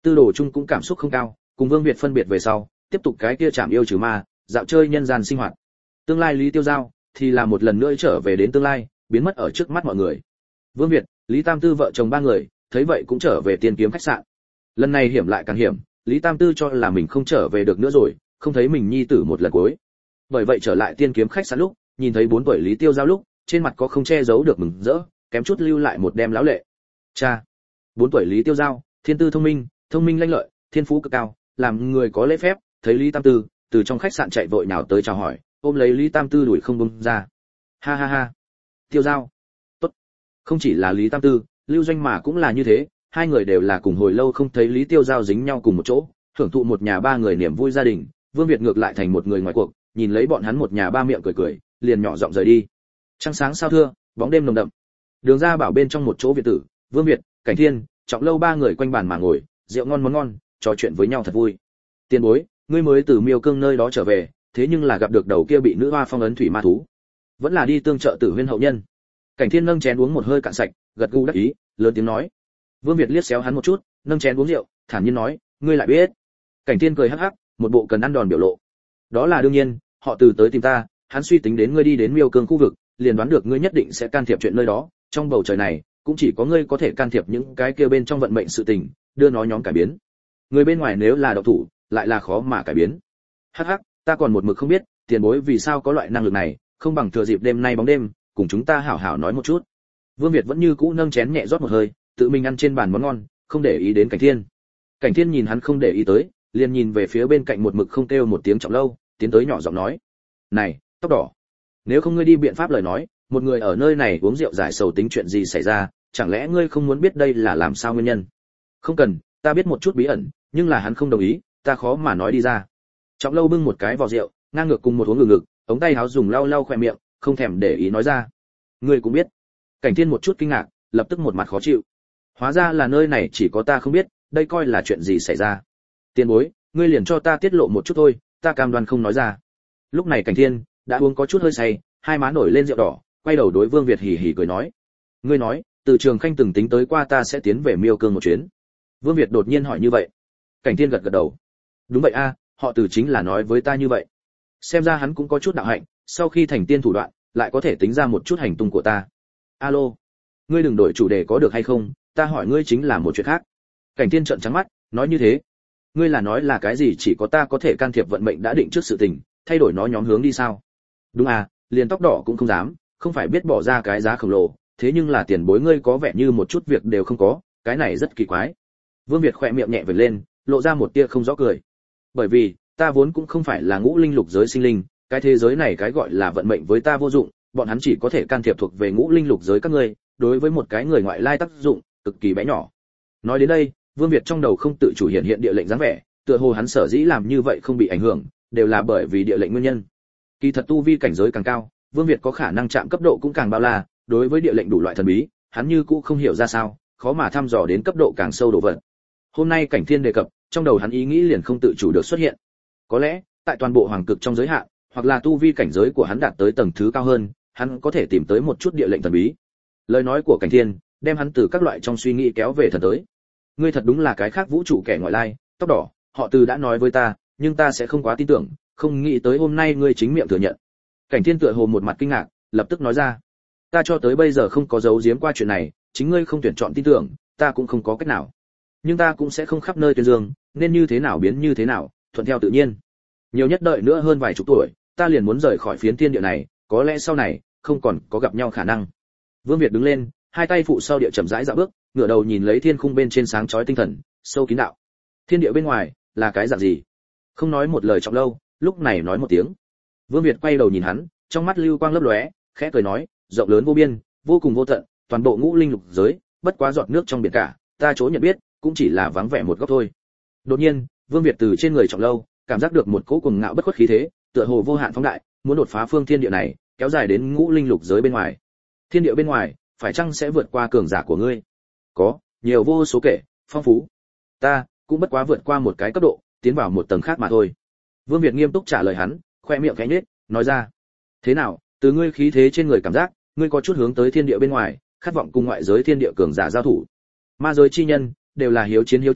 Tư Đồ Trung cũng cảm xúc không cao, cùng Vương Việt phân biệt về sau, tiếp tục cái kia chạm yêu trừ ma, dạo chơi nhân gian sinh hoạt. Tương lai Lý Tiêu Giao thì là một lần nữa trở về đến tương lai, biến mất ở trước mắt mọi người. Vương Việt, Lý Tam Tư vợ chồng ba người, thấy vậy cũng trở về Tiên Kiếm khách sạn. Lần này hiểm lại càng hiểm, Lý Tam Tư cho là mình không trở về được nữa rồi, không thấy mình nhi tử một lần cuối. Bởi vậy trở lại Tiên Kiếm khách sạn lúc, nhìn thấy bốn tuổi Lý Tiêu Giao lúc, trên mặt có không che giấu được mừng rỡ, kém chút lưu lại một đem lão lệ. Cha, bốn tuổi Lý Tiêu Giao, thiên tư thông minh, thông minh lanh lợi, thiên phú cực cao, làm người có lễ phép, thấy Lý Tam Tư, từ trong khách sạn chạy vội nào tới chào hỏi, ôm lấy Lý Tam Tư đuổi không buông ra. Ha ha ha. Tiêu Giao. Tốt. Không chỉ là Lý Tam Tư, Lưu Doanh mà cũng là như thế, hai người đều là cùng hồi lâu không thấy Lý Tiêu Giao dính nhau cùng một chỗ, hưởng thụ một nhà ba người niềm vui gia đình. Vương Việt ngược lại thành một người ngoài cuộc, nhìn lấy bọn hắn một nhà ba miệng cười cười, liền nhỏ giọng rời đi. Trăng sáng sao thưa, bóng đêm nồng đậm. Đường ra bảo bên trong một chỗ biệt tử, Vương Việt, Cảnh Thiên, Trọng Lâu ba người quanh bàn mà ngồi, rượu ngon món ngon, trò chuyện với nhau thật vui. Tiền bối, ngươi mới từ Miêu Cương nơi đó trở về, thế nhưng là gặp được đầu kia bị nữ hoa phong ấn thủy ma thú, vẫn là đi tương trợ Tử Huyên hậu nhân. Cảnh Thiên nâng chén uống một hơi cạn sạch, gật gù đắc ý, lớn tiếng nói. Vương Việt liếc xéo hắn một chút, nâng chén uống rượu, thản nhiên nói, ngươi lại biết. Cảnh Thiên cười hắc hắc, một bộ cần ăn đòn biểu lộ. Đó là đương nhiên, họ từ tới tìm ta, hắn suy tính đến ngươi đi đến Miêu Cương khu vực, liền đoán được ngươi nhất định sẽ can thiệp chuyện nơi đó, trong bầu trời này, cũng chỉ có ngươi có thể can thiệp những cái kia bên trong vận mệnh sự tình, đưa nó nhóm cải biến. Người bên ngoài nếu là độc thủ, lại là khó mà cải biến. Hắc hắc, ta còn một mực không biết, tiền bối vì sao có loại năng lực này, không bằng thừa dịp đêm nay bóng đêm, cùng chúng ta hảo hảo nói một chút. Vương Việt vẫn như cũ nâng chén nhẹ rót một hơi, tự mình ăn trên bàn món ngon, không để ý đến Cảnh Thiên. Cảnh Thiên nhìn hắn không để ý tới, liền nhìn về phía bên cạnh một mực không kêu một tiếng Trọng Lâu, tiến tới nhỏ giọng nói: "Này, tóc đỏ, nếu không ngươi đi biện pháp lời nói, một người ở nơi này uống rượu giải sầu tính chuyện gì xảy ra, chẳng lẽ ngươi không muốn biết đây là làm sao nguyên nhân?" "Không cần, ta biết một chút bí ẩn, nhưng là hắn không đồng ý, ta khó mà nói đi ra." Trọng Lâu bưng một cái vò rượu, ngang ngược cùng một uống ngực ngực, ống tay áo dùng lau lau khóe miệng, không thèm để ý nói ra: "Ngươi cũng biết." Cảnh Thiên một chút kinh ngạc, lập tức một mặt khó chịu. Hóa ra là nơi này chỉ có ta không biết, đây coi là chuyện gì xảy ra. Tiền bối, ngươi liền cho ta tiết lộ một chút thôi, ta cam đoan không nói ra. Lúc này Cảnh Thiên đã uống có chút hơi say, hai má nổi lên rượu đỏ, quay đầu đối Vương Việt hì hì cười nói: "Ngươi nói, từ Trường Khanh từng tính tới qua ta sẽ tiến về Miêu Cương một chuyến." Vương Việt đột nhiên hỏi như vậy. Cảnh Thiên gật gật đầu. "Đúng vậy a, họ Từ chính là nói với ta như vậy." Xem ra hắn cũng có chút đạo hạnh, sau khi thành tiên thủ đoạn, lại có thể tính ra một chút hành tung của ta. "Alo, ngươi đừng đổi chủ đề có được hay không, ta hỏi ngươi chính là một chuyện khác." Cảnh Thiên trợn trắng mắt, nói như thế, ngươi là nói là cái gì chỉ có ta có thể can thiệp vận mệnh đã định trước sự tình, thay đổi nó nhóm hướng đi sao? Đúng à, liền tóc đỏ cũng không dám, không phải biết bỏ ra cái giá khổng lồ, thế nhưng là tiền bối ngươi có vẻ như một chút việc đều không có, cái này rất kỳ quái. Vương Việt khỏe miệng nhẹ vểnh lên, lộ ra một tia không rõ cười. Bởi vì, ta vốn cũng không phải là ngũ linh lục giới sinh linh, cái thế giới này cái gọi là vận mệnh với ta vô dụng, bọn hắn chỉ có thể can thiệp thuộc về ngũ linh lục giới các ngươi, đối với một cái người ngoại lai tác dụng cực kỳ bé nhỏ. Nói đến đây, Vương Việt trong đầu không tự chủ hiện hiện địa lệnh dáng vẻ, tựa hồ hắn sở dĩ làm như vậy không bị ảnh hưởng, đều là bởi vì địa lệnh nguyên nhân. Kỳ thật tu vi cảnh giới càng cao, Vương Việt có khả năng chạm cấp độ cũng càng bao la, đối với địa lệnh đủ loại thần bí, hắn như cũ không hiểu ra sao, khó mà thăm dò đến cấp độ càng sâu độ vật. Hôm nay Cảnh Thiên đề cập, trong đầu hắn ý nghĩ liền không tự chủ được xuất hiện. Có lẽ, tại toàn bộ hoàng cực trong giới hạn, hoặc là tu vi cảnh giới của hắn đạt tới tầng thứ cao hơn, hắn có thể tìm tới một chút địa lệnh thần bí. Lời nói của Cảnh Thiên, đem hắn từ các loại trong suy nghĩ kéo về thần tới. Ngươi thật đúng là cái khác vũ trụ kẻ ngoại lai, tóc đỏ, họ Từ đã nói với ta, nhưng ta sẽ không quá tin tưởng, không nghĩ tới hôm nay ngươi chính miệng thừa nhận. Cảnh Thiên tựa hồ một mặt kinh ngạc, lập tức nói ra: "Ta cho tới bây giờ không có giấu giếm qua chuyện này, chính ngươi không tuyển chọn tin tưởng, ta cũng không có cách nào. Nhưng ta cũng sẽ không khắp nơi tuyên dương, nên như thế nào biến như thế nào, thuận theo tự nhiên. Nhiều nhất đợi nữa hơn vài chục tuổi, ta liền muốn rời khỏi phiến thiên địa này, có lẽ sau này không còn có gặp nhau khả năng." Vương Việt đứng lên, hai tay phụ sau địa chậm rãi dạo bước, ngửa đầu nhìn lấy thiên khung bên trên sáng chói tinh thần, sâu kín đạo: "Thiên địa bên ngoài là cái dạng gì?" Không nói một lời Trọng Lâu, lúc này nói một tiếng. Vương Việt quay đầu nhìn hắn, trong mắt lưu quang lấp lóe, khẽ cười nói: "Rộng lớn vô biên, vô cùng vô tận, toàn bộ ngũ linh lục giới, bất quá giọt nước trong biển cả, ta chỗ nhận biết, cũng chỉ là vắng vẻ một góc thôi." Đột nhiên, Vương Việt từ trên người Trọng Lâu, cảm giác được một cỗ cuồng ngạo bất khuất khí thế, tựa hồ vô hạn phóng đại, muốn đột phá phương thiên địa này, kéo dài đến ngũ linh lục giới bên ngoài. Thiên địa bên ngoài, phải chăng sẽ vượt qua cường giả của ngươi? Có, nhiều vô số kể, phong phú. Ta cũng bất quá vượt qua một cái cấp độ, tiến vào một tầng khác mà thôi. Vương Việt nghiêm túc trả lời hắn, khoe miệng khẽ nhếch, nói ra: "Thế nào, từ ngươi khí thế trên người cảm giác, ngươi có chút hướng tới thiên địa bên ngoài, khát vọng cùng ngoại giới thiên địa cường giả giao thủ. Ma giới chi nhân đều là hiếu chiến hiếu chiến,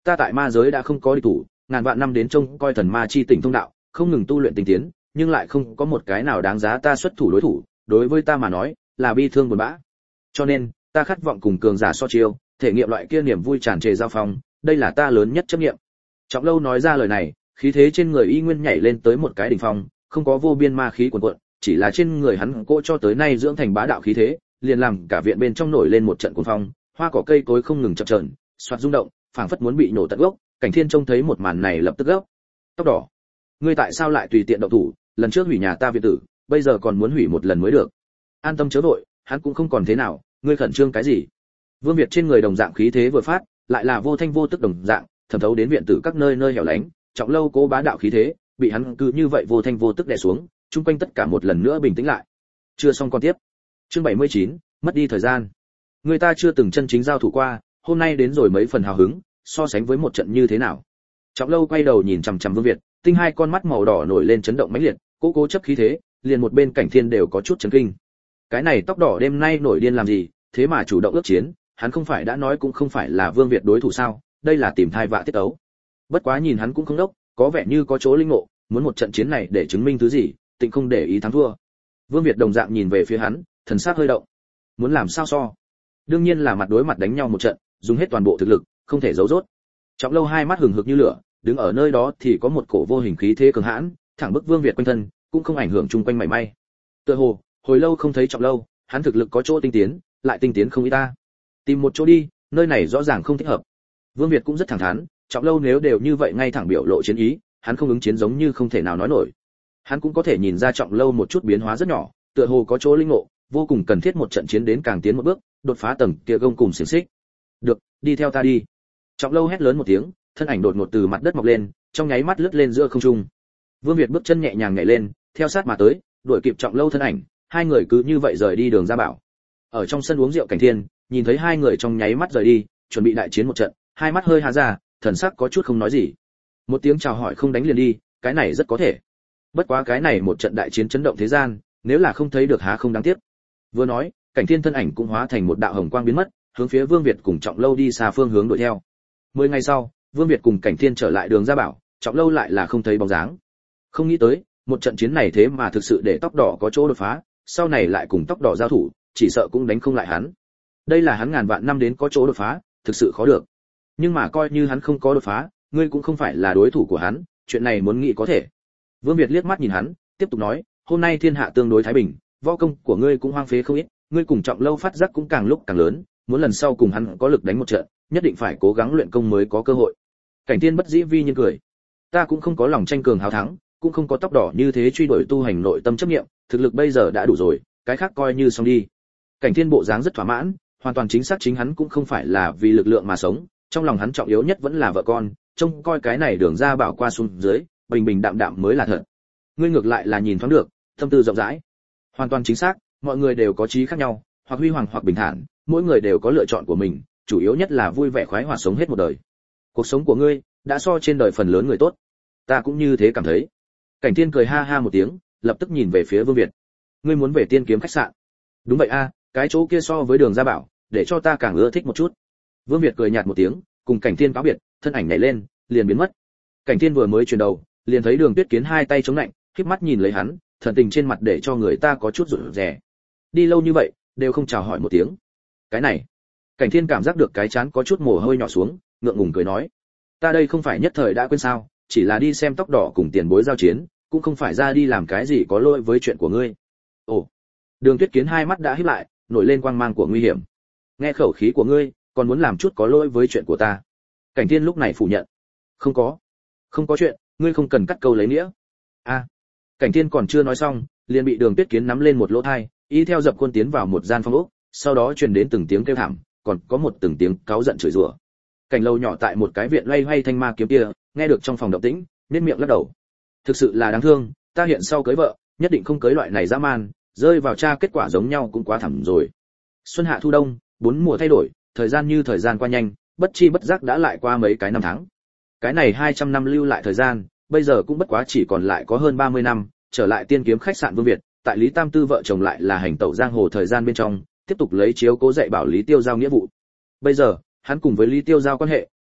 Ta tại ma giới đã không có địch thủ, ngàn vạn năm đến trông coi thần ma chi tỉnh thông đạo, không ngừng tu luyện tinh tiến, nhưng lại không có một cái nào đáng giá ta xuất thủ đối thủ, đối với ta mà nói, là bi thương buồn bã. Cho nên, ta khát vọng cùng cường giả so chiêu, thể nghiệm loại kia niềm vui tràn trề giao phong, đây là ta lớn nhất chấp niệm. Trọng Lâu nói ra lời này, khí thế trên người y nguyên nhảy lên tới một cái đỉnh phong, không có vô biên ma khí cuồn cuộn, chỉ là trên người hắn cỗ cho tới nay dưỡng thành bá đạo khí thế, liền làm cả viện bên trong nổi lên một trận cuồng phong, hoa cỏ cây cối không ngừng chập chờn, xoạt rung động, phảng phất muốn bị nổ tận gốc. Cảnh Thiên trông thấy một màn này lập tức gấp. Tóc đỏ, ngươi tại sao lại tùy tiện động thủ, lần trước hủy nhà ta viện tử, bây giờ còn muốn hủy một lần mới được. An tâm chớ vội, hắn cũng không còn thế nào, ngươi khẩn trương cái gì? Vương Việt trên người đồng dạng khí thế vừa phát, lại là vô thanh vô tức đồng dạng, thẩm thấu đến viện tử các nơi nơi hẻo lánh, Trọng Lâu cố bá đạo khí thế, bị hắn cứ như vậy vô thanh vô tức đè xuống, chung quanh tất cả một lần nữa bình tĩnh lại. Chưa xong con tiếp. Chương bảy mươi chín, mất đi thời gian. Người ta chưa từng chân chính giao thủ qua, hôm nay đến rồi mấy phần hào hứng, so sánh với một trận như thế nào. Trọng Lâu quay đầu nhìn chằm chằm Vương Việt, tinh hai con mắt màu đỏ nổi lên chấn động mãnh liệt, cố cố chấp khí thế, liền một bên Cảnh Thiên đều có chút chấn kinh. Cái này tóc đỏ đêm nay nổi điên làm gì, thế mà chủ động ước chiến, hắn không phải đã nói cũng không phải là Vương Việt đối thủ sao, đây là tìm thai vạ tiết ấu. Bất quá nhìn hắn cũng không đốc, có vẻ như có chỗ linh ngộ, muốn một trận chiến này để chứng minh thứ gì, tịnh không để ý thắng thua. Vương Việt đồng dạng nhìn về phía hắn, thần sắc hơi động. Muốn làm sao so? Đương nhiên là mặt đối mặt đánh nhau một trận, dùng hết toàn bộ thực lực, không thể giấu giốt. Trọng Lâu hai mắt hừng hực như lửa, đứng ở nơi đó thì có một cổ vô hình khí thế cường hãn, thẳng bức Vương Việt quanh thân, cũng không ảnh hưởng chung quanh mảy may. Tựa hồ, hồi lâu không thấy Trọng Lâu, hắn thực lực có chỗ tinh tiến, lại tinh tiến không ít ta. Tìm một chỗ đi, nơi này rõ ràng không thích hợp. Vương Việt cũng rất thẳng thắn, Trọng Lâu nếu đều như vậy ngay thẳng biểu lộ chiến ý, hắn không ứng chiến giống như không thể nào nói nổi. Hắn cũng có thể nhìn ra Trọng Lâu một chút biến hóa rất nhỏ, tựa hồ có chỗ linh ngộ, vô cùng cần thiết một trận chiến đến càng tiến một bước, đột phá tầng kia gông cùng xiển xích. Được, đi theo ta đi. Trọng Lâu hét lớn một tiếng, thân ảnh đột ngột từ mặt đất mọc lên, trong nháy mắt lướt lên giữa không trung. Vương Việt bước chân nhẹ nhàng nhảy lên, theo sát mà tới, đuổi kịp Trọng Lâu thân ảnh, hai người cứ như vậy rời đi đường ra bảo. Ở trong sân uống rượu Cảnh Thiên, nhìn thấy hai người trong nháy mắt rời đi, chuẩn bị đại chiến một trận, hai mắt hơi há ra, thần sắc có chút không nói gì. Một tiếng chào hỏi không đánh liền đi, cái này rất có thể. Bất quá cái này một trận đại chiến chấn động thế gian, nếu là không thấy được há không đáng tiếc. Vừa nói, Cảnh Thiên thân ảnh cũng hóa thành một đạo hồng quang biến mất, hướng phía Vương Việt cùng Trọng Lâu đi xa phương hướng đuổi theo. Mười ngày sau, Vương Việt cùng Cảnh Thiên trở lại đường ra bảo, Trọng Lâu lại là không thấy bóng dáng. Không nghĩ tới, một trận chiến này thế mà thực sự để tóc đỏ có chỗ đột phá, sau này lại cùng tóc đỏ giao thủ, chỉ sợ cũng đánh không lại hắn. Đây là hắn ngàn vạn năm đến có chỗ đột phá, thực sự khó được. Nhưng mà coi như hắn không có đột phá, ngươi cũng không phải là đối thủ của hắn, chuyện này muốn nghĩ có thể. Vương Việt liếc mắt nhìn hắn, tiếp tục nói, hôm nay thiên hạ tương đối thái bình, võ công của ngươi cũng hoang phế không ít, ngươi cùng Trọng Lâu phát giác cũng càng lúc càng lớn, muốn lần sau cùng hắn có lực đánh một trận, nhất định phải cố gắng luyện công mới có cơ hội. Cảnh Thiên bất dĩ vi nhiên cười, ta cũng không có lòng tranh cường hào thắng, cũng không có tóc đỏ như thế truy đuổi tu hành nội tâm chấp niệm, thực lực bây giờ đã đủ rồi, cái khác coi như xong đi. Cảnh Thiên bộ dáng rất thỏa mãn, hoàn toàn chính xác chính hắn cũng không phải là vì lực lượng mà sống, trong lòng hắn trọng yếu nhất vẫn là vợ con, trông coi cái này đường ra bảo qua xuống dưới, bình bình đạm đạm mới là thật. Ngươi ngược lại là nhìn thoáng được, tâm tư rộng rãi. Hoàn toàn chính xác, mọi người đều có chí khác nhau, hoặc huy hoàng hoặc bình thản, mỗi người đều có lựa chọn của mình, chủ yếu nhất là vui vẻ khoái hoạt sống hết một đời. Cuộc sống của ngươi đã so trên đời phần lớn người tốt. Ta cũng như thế cảm thấy. Cảnh Thiên cười ha ha một tiếng, lập tức nhìn về phía Vương Việt. Ngươi muốn về Tiên Kiếm khách sạn? Đúng vậy a, cái chỗ kia so với đường ra bảo, để cho ta càng ưa thích một chút. Vương Việt cười nhạt một tiếng, cùng Cảnh Thiên cáo biệt, thân ảnh nhảy lên, liền biến mất. Cảnh Thiên vừa mới chuyển đầu, liền thấy Đường Tuyết Kiến hai tay chống lạnh, khép mắt nhìn lấy hắn, thần tình trên mặt để cho người ta có chút rụt rè. Đi lâu như vậy, đều không chào hỏi một tiếng. Cái này, Cảnh Thiên cảm giác được cái chán có chút mồ hôi nhỏ xuống, ngượng ngùng cười nói, ta đây không phải nhất thời đã quên sao, chỉ là đi xem tóc đỏ cùng tiền bối giao chiến, cũng không phải ra đi làm cái gì có lỗi với chuyện của ngươi. Ồ. Đường Tuyết Kiến hai mắt đã híp lại, nổi lên quang mang của nguy hiểm. Nghe khẩu khí của ngươi, còn muốn làm chút có lỗi với chuyện của ta. Cảnh Thiên lúc này phủ nhận. Không có. Không có chuyện, ngươi không cần cắt câu lấy nghĩa. A. À. Cảnh Thiên còn chưa nói xong, liền bị Đường Tuyết Kiến nắm lên một lỗ tai, y theo dập khuôn tiến vào một gian phòng ốc, sau đó truyền đến từng tiếng kêu thảm, còn có một từng tiếng cáu giận chửi rủa. Cảnh Lâu nhỏ tại một cái viện loay hoay thanh ma kiếm kia, nghe được trong phòng động tĩnh, nên miệng lắc đầu. Thực sự là đáng thương, ta hiện sau cưới vợ, nhất định không cưới loại này dã man, rơi vào cha kết quả giống nhau cũng quá thảm rồi. Xuân hạ thu đông, bốn mùa thay đổi, thời gian như thời gian qua nhanh, bất chi bất giác đã lại qua mấy cái năm tháng. Cái này hai trăm năm lưu lại thời gian, bây giờ cũng bất quá chỉ còn lại có hơn ba mươi năm, trở lại Tiên Kiếm khách sạn Vương Việt, tại Lý Tam Tư vợ chồng lại là hành tẩu giang hồ thời gian bên trong, tiếp tục lấy chiếu cố dạy bảo Lý Tiêu Giao nghĩa vụ. Bây giờ, hắn cùng với Lý Tiêu Giao quan hệ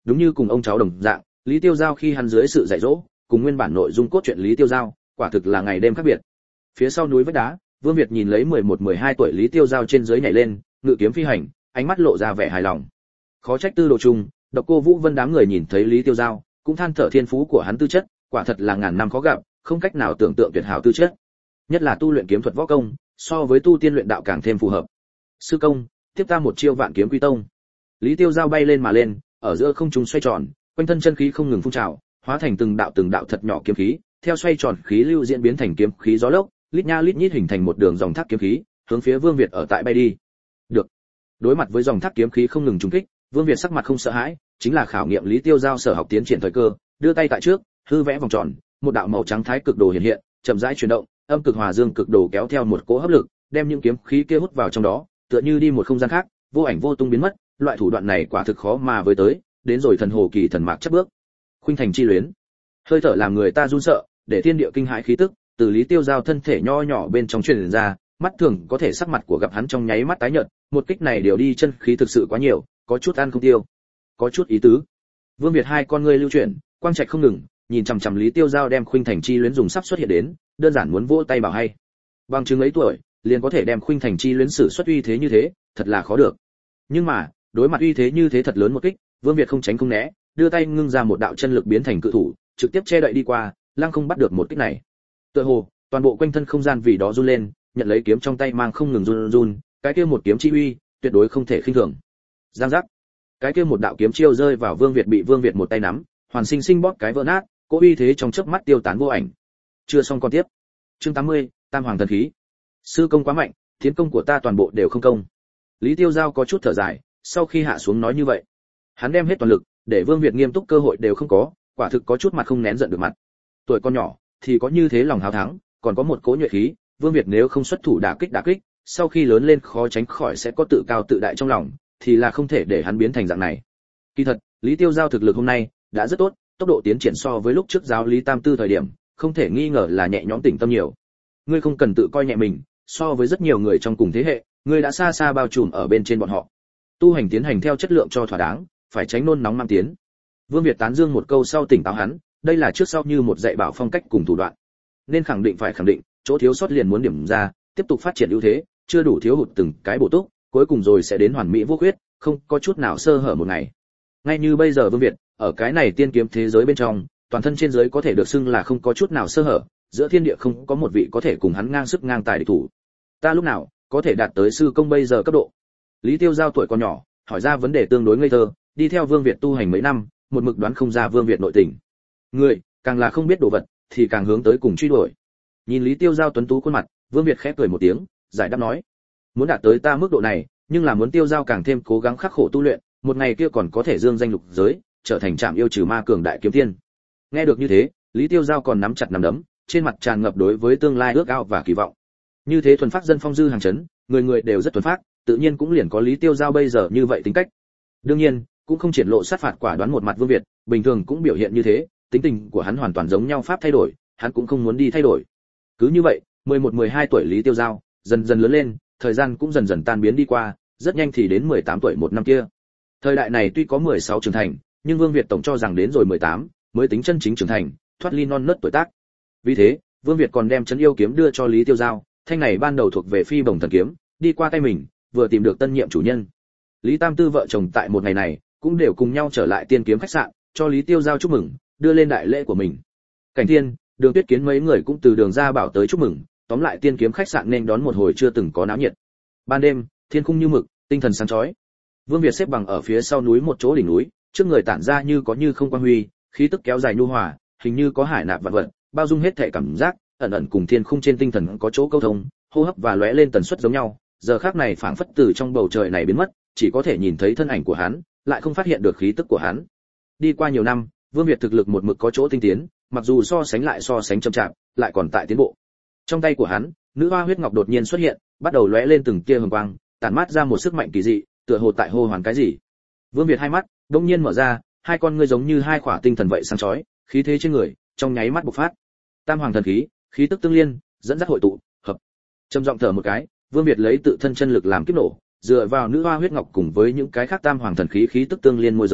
đúng như cùng ông cháu đồng dạng, Lý Tiêu Giao khi hắn dưới sự dạy dỗ, cùng nguyên bản nội dung cốt truyện Lý Tiêu Giao, quả thực là ngày đêm khác biệt. Phía sau núi vách đá, Vương Việt nhìn lấy mười một mười hai tuổi Lý Tiêu Giao trên dưới nhảy lên, ngự kiếm phi hành, ánh mắt lộ ra vẻ hài lòng. Khó trách Tư Đồ Trung, Độc Cô Vũ Vân đám người nhìn thấy Lý Tiêu Giao, cũng than thở thiên phú của hắn tư chất, quả thật là ngàn năm khó gặp, không cách nào tưởng tượng tuyệt hảo tư chất. Nhất là tu luyện kiếm thuật võ công, so với tu tiên luyện đạo càng thêm phù hợp. Sư công, tiếp ta một chiêu Vạn Kiếm Quy Tông. Lý Tiêu Giao bay lên mà lên, ở giữa không trung xoay tròn, quanh thân chân khí không ngừng phun trào, hóa thành từng đạo từng đạo thật nhỏ kiếm khí, theo xoay tròn khí lưu diễn biến thành kiếm khí gió lốc, lít nha lít nhít hình thành một đường dòng thác kiếm khí, hướng phía Vương Việt ở tại bay đi. Được. Đối mặt với dòng thác kiếm khí không ngừng trúng kích, Vương Việt sắc mặt không sợ hãi, chính là khảo nghiệm Lý Tiêu Giao sở học tiến triển thời cơ, đưa tay tại trước, hư vẽ vòng tròn, một đạo màu trắng thái cực đồ hiện hiện, chậm rãi chuyển động, âm cực hòa dương cực đồ kéo theo một cỗ hấp lực, đem những kiếm khí kia hút vào trong đó, tựa như đi một không gian khác, vô ảnh vô tung biến mất, loại thủ đoạn này quả thực khó mà với tới, đến rồi thần hồ kỳ thần mạc chấp bước. Khuynh thành chi luyến. Hơi thở làm người ta run sợ, để thiên địa kinh hãi khí tức, từ Lý Tiêu Giao thân thể nho nhỏ bên trong truyền ra, mắt thường có thể sắc mặt của gặp hắn trong nháy mắt tái nhợt, một kích này điều đi chân khí thực sự quá nhiều, có chút ăn không tiêu, có chút ý tứ. Vương Việt hai con ngươi lưu chuyển, quang trạch không ngừng, nhìn chằm chằm Lý Tiêu Giao đem khuynh thành chi luyến dùng sắp xuất hiện đến, đơn giản muốn vỗ tay bảo hay. Bằng chứng ấy tuổi, liền có thể đem khuynh thành chi luyến sử xuất uy thế như thế, thật là khó được. Nhưng mà, đối mặt uy thế như thế thật lớn một kích, Vương Việt không tránh không né, đưa tay ngưng ra một đạo chân lực biến thành cự thủ, trực tiếp che đậy đi qua, lăng không bắt được một kích này. Tựa hồ, toàn bộ quanh thân không gian vì đó run lên, nhận lấy kiếm trong tay mang không ngừng run run, cái kia một kiếm chi uy, tuyệt đối không thể khinh thường. Giang giác. Cái kia một đạo kiếm chiêu rơi vào Vương Việt bị Vương Việt một tay nắm, hoàn sinh sinh bóp cái vỡ nát, cỗ uy thế trong chớp mắt tiêu tán vô ảnh. Chưa xong còn tiếp. Chương tám mươi, Tam Hoàng thần khí. Sư công quá mạnh, tiến công của ta toàn bộ đều không công. Lý Tiêu Giao có chút thở dài, sau khi hạ xuống nói như vậy, hắn đem hết toàn lực, để Vương Việt nghiêm túc cơ hội đều không có, quả thực có chút mặt không nén giận được mặt. Tuổi con nhỏ thì có như thế lòng háo thắng, còn có một cỗ nhuệ khí, Vương Việt nếu không xuất thủ đả kích đả kích, sau khi lớn lên khó tránh khỏi sẽ có tự cao tự đại trong lòng, thì là không thể để hắn biến thành dạng này. Kỳ thật, Lý Tiêu Giao thực lực hôm nay đã rất tốt, tốc độ tiến triển so với lúc trước giáo Lý Tam Tư thời điểm, không thể nghi ngờ là nhẹ nhõm tỉnh tâm nhiều. Ngươi không cần tự coi nhẹ mình, so với rất nhiều người trong cùng thế hệ, ngươi đã xa xa bao trùm ở bên trên bọn họ. Tu hành tiến hành theo chất lượng cho thỏa đáng, phải tránh nôn nóng mang tiến. Vương Việt tán dương một câu sau tỉnh táo hắn, đây là trước sau như một dạy bảo phong cách cùng thủ đoạn. Nên khẳng định phải khẳng định, chỗ thiếu sót liền muốn điểm ra, tiếp tục phát triển ưu thế, chưa đủ thiếu hụt từng cái bổ túc, cuối cùng rồi sẽ đến hoàn mỹ vô khuyết, không có chút nào sơ hở một ngày. Ngay như bây giờ Vương Việt, ở cái này tiên kiếm thế giới bên trong, toàn thân trên giới có thể được xưng là không có chút nào sơ hở, giữa thiên địa không có một vị có thể cùng hắn ngang sức ngang tài địch thủ. Ta lúc nào có thể đạt tới sư công bây giờ cấp độ? Lý Tiêu Giao tuổi còn nhỏ, hỏi ra vấn đề tương đối ngây thơ, đi theo Vương Việt tu hành mấy năm, một mực đoán không ra Vương Việt nội tình. Người, càng là không biết đồ vật, thì càng hướng tới cùng truy đuổi. Nhìn Lý Tiêu Giao tuấn tú khuôn mặt, Vương Việt khẽ cười một tiếng, giải đáp nói: muốn đạt tới ta mức độ này, nhưng là muốn Tiêu Giao càng thêm cố gắng khắc khổ tu luyện, một ngày kia còn có thể dương danh lục giới, trở thành trảm yêu trừ ma cường đại kiếm tiên. Nghe được như thế, Lý Tiêu Giao còn nắm chặt nắm đấm, trên mặt tràn ngập đối với tương lai ước ao và kỳ vọng. Như thế thuần phát dân phong dư hàng chấn, người người đều rất thuần phát, tự nhiên cũng liền có Lý Tiêu Giao bây giờ như vậy tính cách. Đương nhiên, cũng không triển lộ sát phạt quả đoán một mặt Vương Việt, bình thường cũng biểu hiện như thế, tính tình của hắn hoàn toàn giống nhau pháp thay đổi, hắn cũng không muốn đi thay đổi. Cứ như vậy, mười một mười hai tuổi Lý Tiêu Giao, dần dần lớn lên, thời gian cũng dần dần tan biến đi qua, rất nhanh thì đến mười tám tuổi một năm kia. Thời đại này tuy có mười sáu trưởng thành, nhưng Vương Việt tổng cho rằng đến rồi mười tám mới tính chân chính trưởng thành, thoát ly non nớt tuổi tác. Vì thế, Vương Việt còn đem trấn yêu kiếm đưa cho Lý Tiêu Giao, thanh này ban đầu thuộc về Phi Bồng thần kiếm, đi qua tay mình, vừa tìm được tân nhiệm chủ nhân. Lý Tam Tư vợ chồng tại một ngày này, cũng đều cùng nhau trở lại Tiên Kiếm khách sạn, cho Lý Tiêu Giao chúc mừng, đưa lên đại lễ của mình. Cảnh Thiên, Đường Tuyết Kiến mấy người cũng từ đường ra bảo tới chúc mừng, tóm lại Tiên Kiếm khách sạn nên đón một hồi chưa từng có náo nhiệt. Ban đêm, thiên khung như mực, tinh thần sáng chói. Vương Việt xếp bằng ở phía sau núi một chỗ đỉnh núi, trước người tản ra như có như không quang huy, khí tức kéo dài nhu hòa, hình như có hải nạp vạn vật, bao dung hết thể cảm giác, ẩn ẩn cùng thiên khung trên tinh thần có chỗ câu thông, hô hấp và lóe lên tần suất giống nhau. Giờ khắc này phảng phất từ trong bầu trời này biến mất, chỉ có thể nhìn thấy thân ảnh của hắn, lại không phát hiện được khí tức của hắn. Đi qua nhiều năm, Vương Việt thực lực một mực có chỗ tinh tiến, mặc dù so sánh lại so sánh chậm chạp, lại còn tại tiến bộ. Trong tay của hắn, nữ hoa huyết ngọc đột nhiên xuất hiện, bắt đầu lóe lên từng tia hồng quang, tản mát ra một sức mạnh kỳ dị, tựa hồ tại hô hoán cái gì. Vương Việt hai mắt đột nhiên mở ra, hai con ngươi giống như hai quả tinh thần vậy sáng chói, khí thế trên người trong nháy mắt bộc phát. Tam hoàng thần khí, khí tức tương liên, dẫn dắt hội tụ, hợp. Trầm giọng thở một cái, Vương Việt lấy tự thân chân lực làm kiếp nổ, dựa vào nữ hoa huyết ngọc cùng với những cái khác tam hoàng thần khí khí tức tương liên môi giới,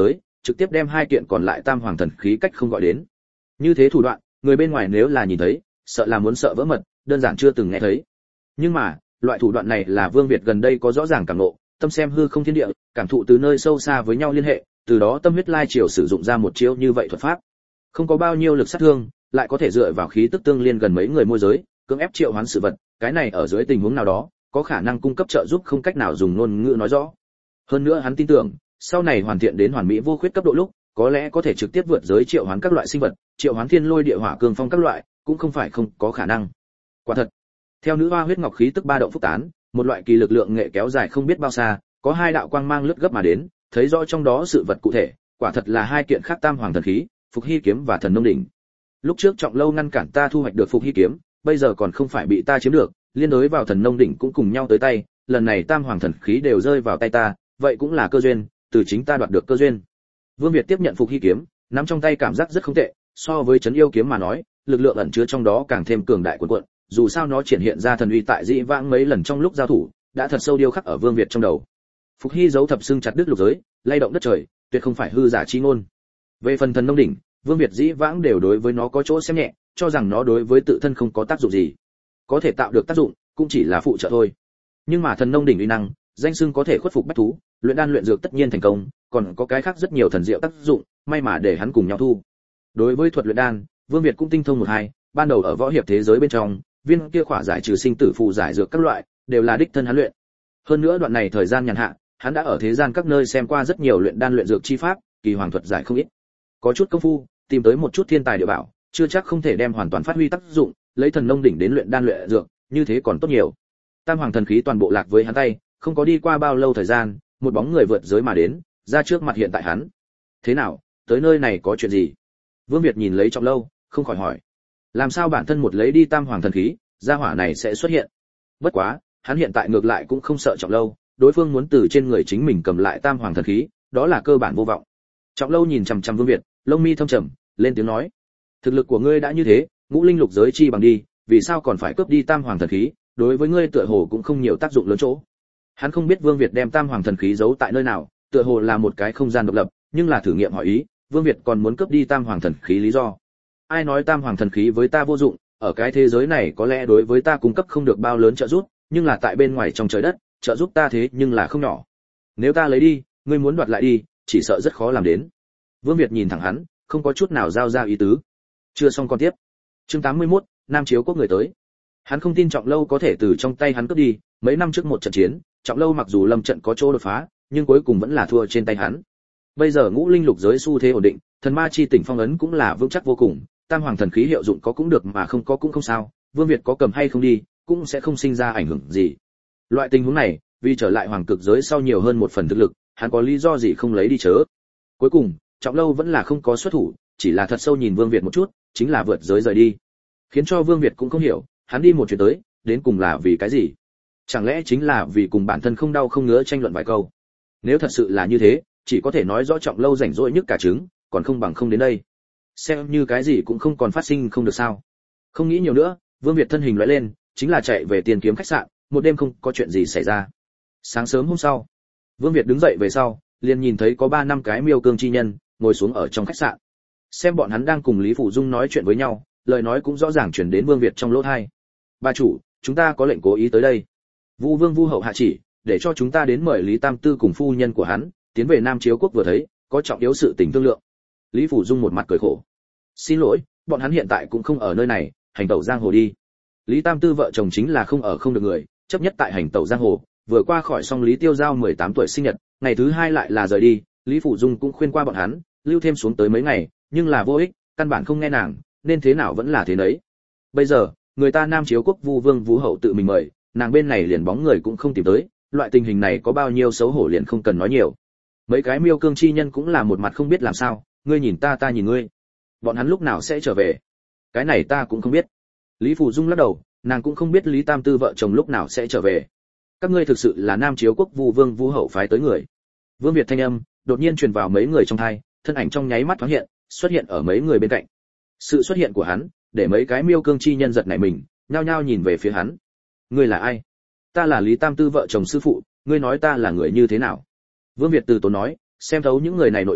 trực tiếp đem hai kiện còn lại tam hoàng thần khí cách không gọi đến. Như thế thủ đoạn, người bên ngoài nếu là nhìn thấy, sợ là muốn sợ vỡ mật, đơn giản chưa từng nghe thấy. Nhưng mà, loại thủ đoạn này là Vương Việt gần đây có rõ ràng cảm ngộ, tâm xem hư không thiên địa, cảm thụ từ nơi sâu xa với nhau liên hệ, từ đó tâm huyết lai triều sử dụng ra một chiêu như vậy thuật pháp. Không có bao nhiêu lực sát thương, lại có thể dựa vào khí tức tương liên gần mấy người môi giới, cưỡng ép triệu hoán sự vật, cái này ở dưới tình huống nào đó, có khả năng cung cấp trợ giúp không cách nào dùng ngôn ngữ nói rõ. Hơn nữa hắn tin tưởng, sau này hoàn thiện đến hoàn mỹ vô khuyết cấp độ lúc, có lẽ có thể trực tiếp vượt giới triệu hoán các loại sinh vật, triệu hoán thiên lôi địa hỏa cường phong các loại, cũng không phải không có khả năng. Quả thật, theo nữ hoa huyết ngọc khí tức ba động phúc tán, một loại kỳ lực lượng nghệ kéo dài không biết bao xa, có hai đạo quang mang lướt gấp mà đến, thấy rõ trong đó sự vật cụ thể, quả thật là hai kiện khác tam hoàng thần khí, Phục Hy kiếm và Thần Nông đỉnh. Lúc trước Trọng Lâu ngăn cản ta thu hoạch được Phục Hy kiếm, bây giờ còn không phải bị ta chiếm được, liên đối vào Thần Nông đỉnh cũng cùng nhau tới tay, lần này tam hoàng thần khí đều rơi vào tay ta, vậy cũng là cơ duyên, từ chính ta đoạt được cơ duyên. Vương Việt tiếp nhận Phục Hy kiếm, nắm trong tay cảm giác rất không tệ, so với Trấn Yêu kiếm mà nói, lực lượng ẩn chứa trong đó càng thêm cường đại cuồn cuộn, dù sao nó triển hiện ra thần uy tại dĩ vãng mấy lần trong lúc giao thủ, đã thật sâu điêu khắc ở Vương Việt trong đầu. Phục Hy giấu thập xương chặt đứt lục giới, lay động đất trời, tuyệt không phải hư giả chi ngôn. Về phần Thần Nông đỉnh, Vương Việt dĩ vãng đều đối với nó có chỗ xem nhẹ, cho rằng nó đối với tự thân không có tác dụng gì, có thể tạo được tác dụng, cũng chỉ là phụ trợ thôi. Nhưng mà Thần Nông đỉnh uy năng, danh xưng có thể khuất phục bách thú, luyện đan luyện dược tất nhiên thành công, còn có cái khác rất nhiều thần diệu tác dụng, may mà để hắn cùng nhau thu. Đối với thuật luyện đan, Vương Việt cũng tinh thông một hai, ban đầu ở võ hiệp thế giới bên trong, viên kia khỏa giải trừ sinh tử phù giải dược các loại, đều là đích thân hắn luyện. Hơn nữa đoạn này thời gian nhàn hạ, hắn đã ở thế gian các nơi xem qua rất nhiều luyện đan luyện dược chi pháp, kỳ hoàng thuật giải không ít. Có chút công phu, tìm tới một chút thiên tài địa bảo, chưa chắc không thể đem hoàn toàn phát huy tác dụng, lấy Thần Nông đỉnh đến luyện đan luyện dược, như thế còn tốt nhiều. Tam hoàng thần khí toàn bộ lạc với hắn tay, không có đi qua bao lâu thời gian, một bóng người vượt giới mà đến, ra trước mặt hiện tại hắn. Thế nào, tới nơi này có chuyện gì? Vương Việt nhìn lấy Trọng Lâu, không khỏi hỏi. Làm sao bản thân một lấy đi tam hoàng thần khí, gia hỏa này sẽ xuất hiện? Bất quá, hắn hiện tại ngược lại cũng không sợ Trọng Lâu, đối phương muốn từ trên người chính mình cầm lại tam hoàng thần khí, đó là cơ bản vô vọng. Trọng Lâu nhìn chằm chằm Vương Việt, lông mi thâm trầm, lên tiếng nói: thực lực của ngươi đã như thế, ngũ linh lục giới chi bằng đi, vì sao còn phải cướp đi tam hoàng thần khí? Đối với ngươi tựa hồ cũng không nhiều tác dụng lớn chỗ. Hắn không biết Vương Việt đem tam hoàng thần khí giấu tại nơi nào, tựa hồ là một cái không gian độc lập, nhưng là thử nghiệm hỏi ý, Vương Việt còn muốn cướp đi tam hoàng thần khí lý do. Ai nói tam hoàng thần khí với ta vô dụng, ở cái thế giới này có lẽ đối với ta cung cấp không được bao lớn trợ giúp, nhưng là tại bên ngoài trong trời đất, trợ giúp ta thế nhưng là không nhỏ. Nếu ta lấy đi, ngươi muốn đoạt lại đi, chỉ sợ rất khó làm đến. Vương Việt nhìn thẳng hắn, không có chút nào giao ra ý tứ. Chưa xong con tiếp. Chương tám mươi mốt, Nam Chiếu Quốc người tới. Hắn không tin Trọng Lâu có thể từ trong tay hắn cướp đi, mấy năm trước một trận chiến, Trọng Lâu mặc dù lâm trận có chỗ đột phá, nhưng cuối cùng vẫn là thua trên tay hắn. Bây giờ ngũ linh lục giới xu thế ổn định, thần ma chi tỉnh phong ấn cũng là vững chắc vô cùng, tam hoàng thần khí hiệu dụng có cũng được mà không có cũng không sao, Vương Việt có cầm hay không đi, cũng sẽ không sinh ra ảnh hưởng gì. Loại tình huống này, vì trở lại hoàng cực giới sau nhiều hơn một phần thực lực, hắn có lý do gì không lấy đi chớ. Cuối cùng, Trọng Lâu vẫn là không có xuất thủ, chỉ là thật sâu nhìn Vương Việt một chút, chính là vượt giới rời đi. Khiến cho Vương Việt cũng không hiểu, hắn đi một chuyến tới, đến cùng là vì cái gì? Chẳng lẽ chính là vì cùng bản thân không đau không ngứa tranh luận vài câu? Nếu thật sự là như thế, chỉ có thể nói rõ Trọng Lâu rảnh rỗi nhất cả trứng, còn không bằng không đến đây. Xem như cái gì cũng không còn phát sinh không được sao? Không nghĩ nhiều nữa, Vương Việt thân hình lóe lên, chính là chạy về Tiền Kiếm khách sạn, một đêm không có chuyện gì xảy ra. Sáng sớm hôm sau, Vương Việt đứng dậy về sau, liền nhìn thấy có ba năm cái miêu cương chi nhân ngồi xuống ở trong khách sạn. Xem bọn hắn đang cùng Lý Phủ Dung nói chuyện với nhau, lời nói cũng rõ ràng truyền đến Vương Việt trong lỗ tai. "Bà chủ, chúng ta có lệnh cố ý tới đây. Vu Vương Vu hậu hạ chỉ, để cho chúng ta đến mời Lý Tam Tư cùng phu nhân của hắn, tiến về Nam Chiếu Quốc vừa thấy, có trọng yếu sự tình thương lượng." Lý Phủ Dung một mặt cười khổ. "Xin lỗi, bọn hắn hiện tại cũng không ở nơi này, hành tẩu giang hồ đi." Lý Tam Tư vợ chồng chính là không ở không được người, chấp nhất tại hành tẩu giang hồ, vừa qua khỏi xong Lý Tiêu Giao mười tám tuổi sinh nhật, ngày thứ hai lại là rời đi, Lý Phủ Dung cũng khuyên qua bọn hắn, lưu thêm xuống tới mấy ngày, nhưng là vô ích, căn bản không nghe nàng, nên thế nào vẫn là thế đấy. Bây giờ, người ta Nam Chiếu Quốc Vu Vương Vũ hậu tự mình mời, nàng bên này liền bóng người cũng không tìm tới, loại tình hình này có bao nhiêu xấu hổ liền không cần nói nhiều. Mấy cái miêu cương chi nhân cũng là một mặt không biết làm sao, ngươi nhìn ta ta nhìn ngươi. Bọn hắn lúc nào sẽ trở về? Cái này ta cũng không biết. Lý Phủ Dung lắc đầu, nàng cũng không biết Lý Tam Tư vợ chồng lúc nào sẽ trở về. Các ngươi thực sự là Nam Chiếu Quốc Vu Vương Vũ hậu phái tới người? Vương Việt thanh âm đột nhiên truyền vào mấy người trong tai, thân ảnh trong nháy mắt thoáng hiện, xuất hiện ở mấy người bên cạnh. Sự xuất hiện của hắn, để mấy cái miêu cương chi nhân giật nảy mình, nhao nhao nhìn về phía hắn. Ngươi là ai? Ta là Lý Tam Tư vợ chồng sư phụ, ngươi nói ta là người như thế nào? Vương Việt từ tốn nói, xem thấu những người này nội tâm,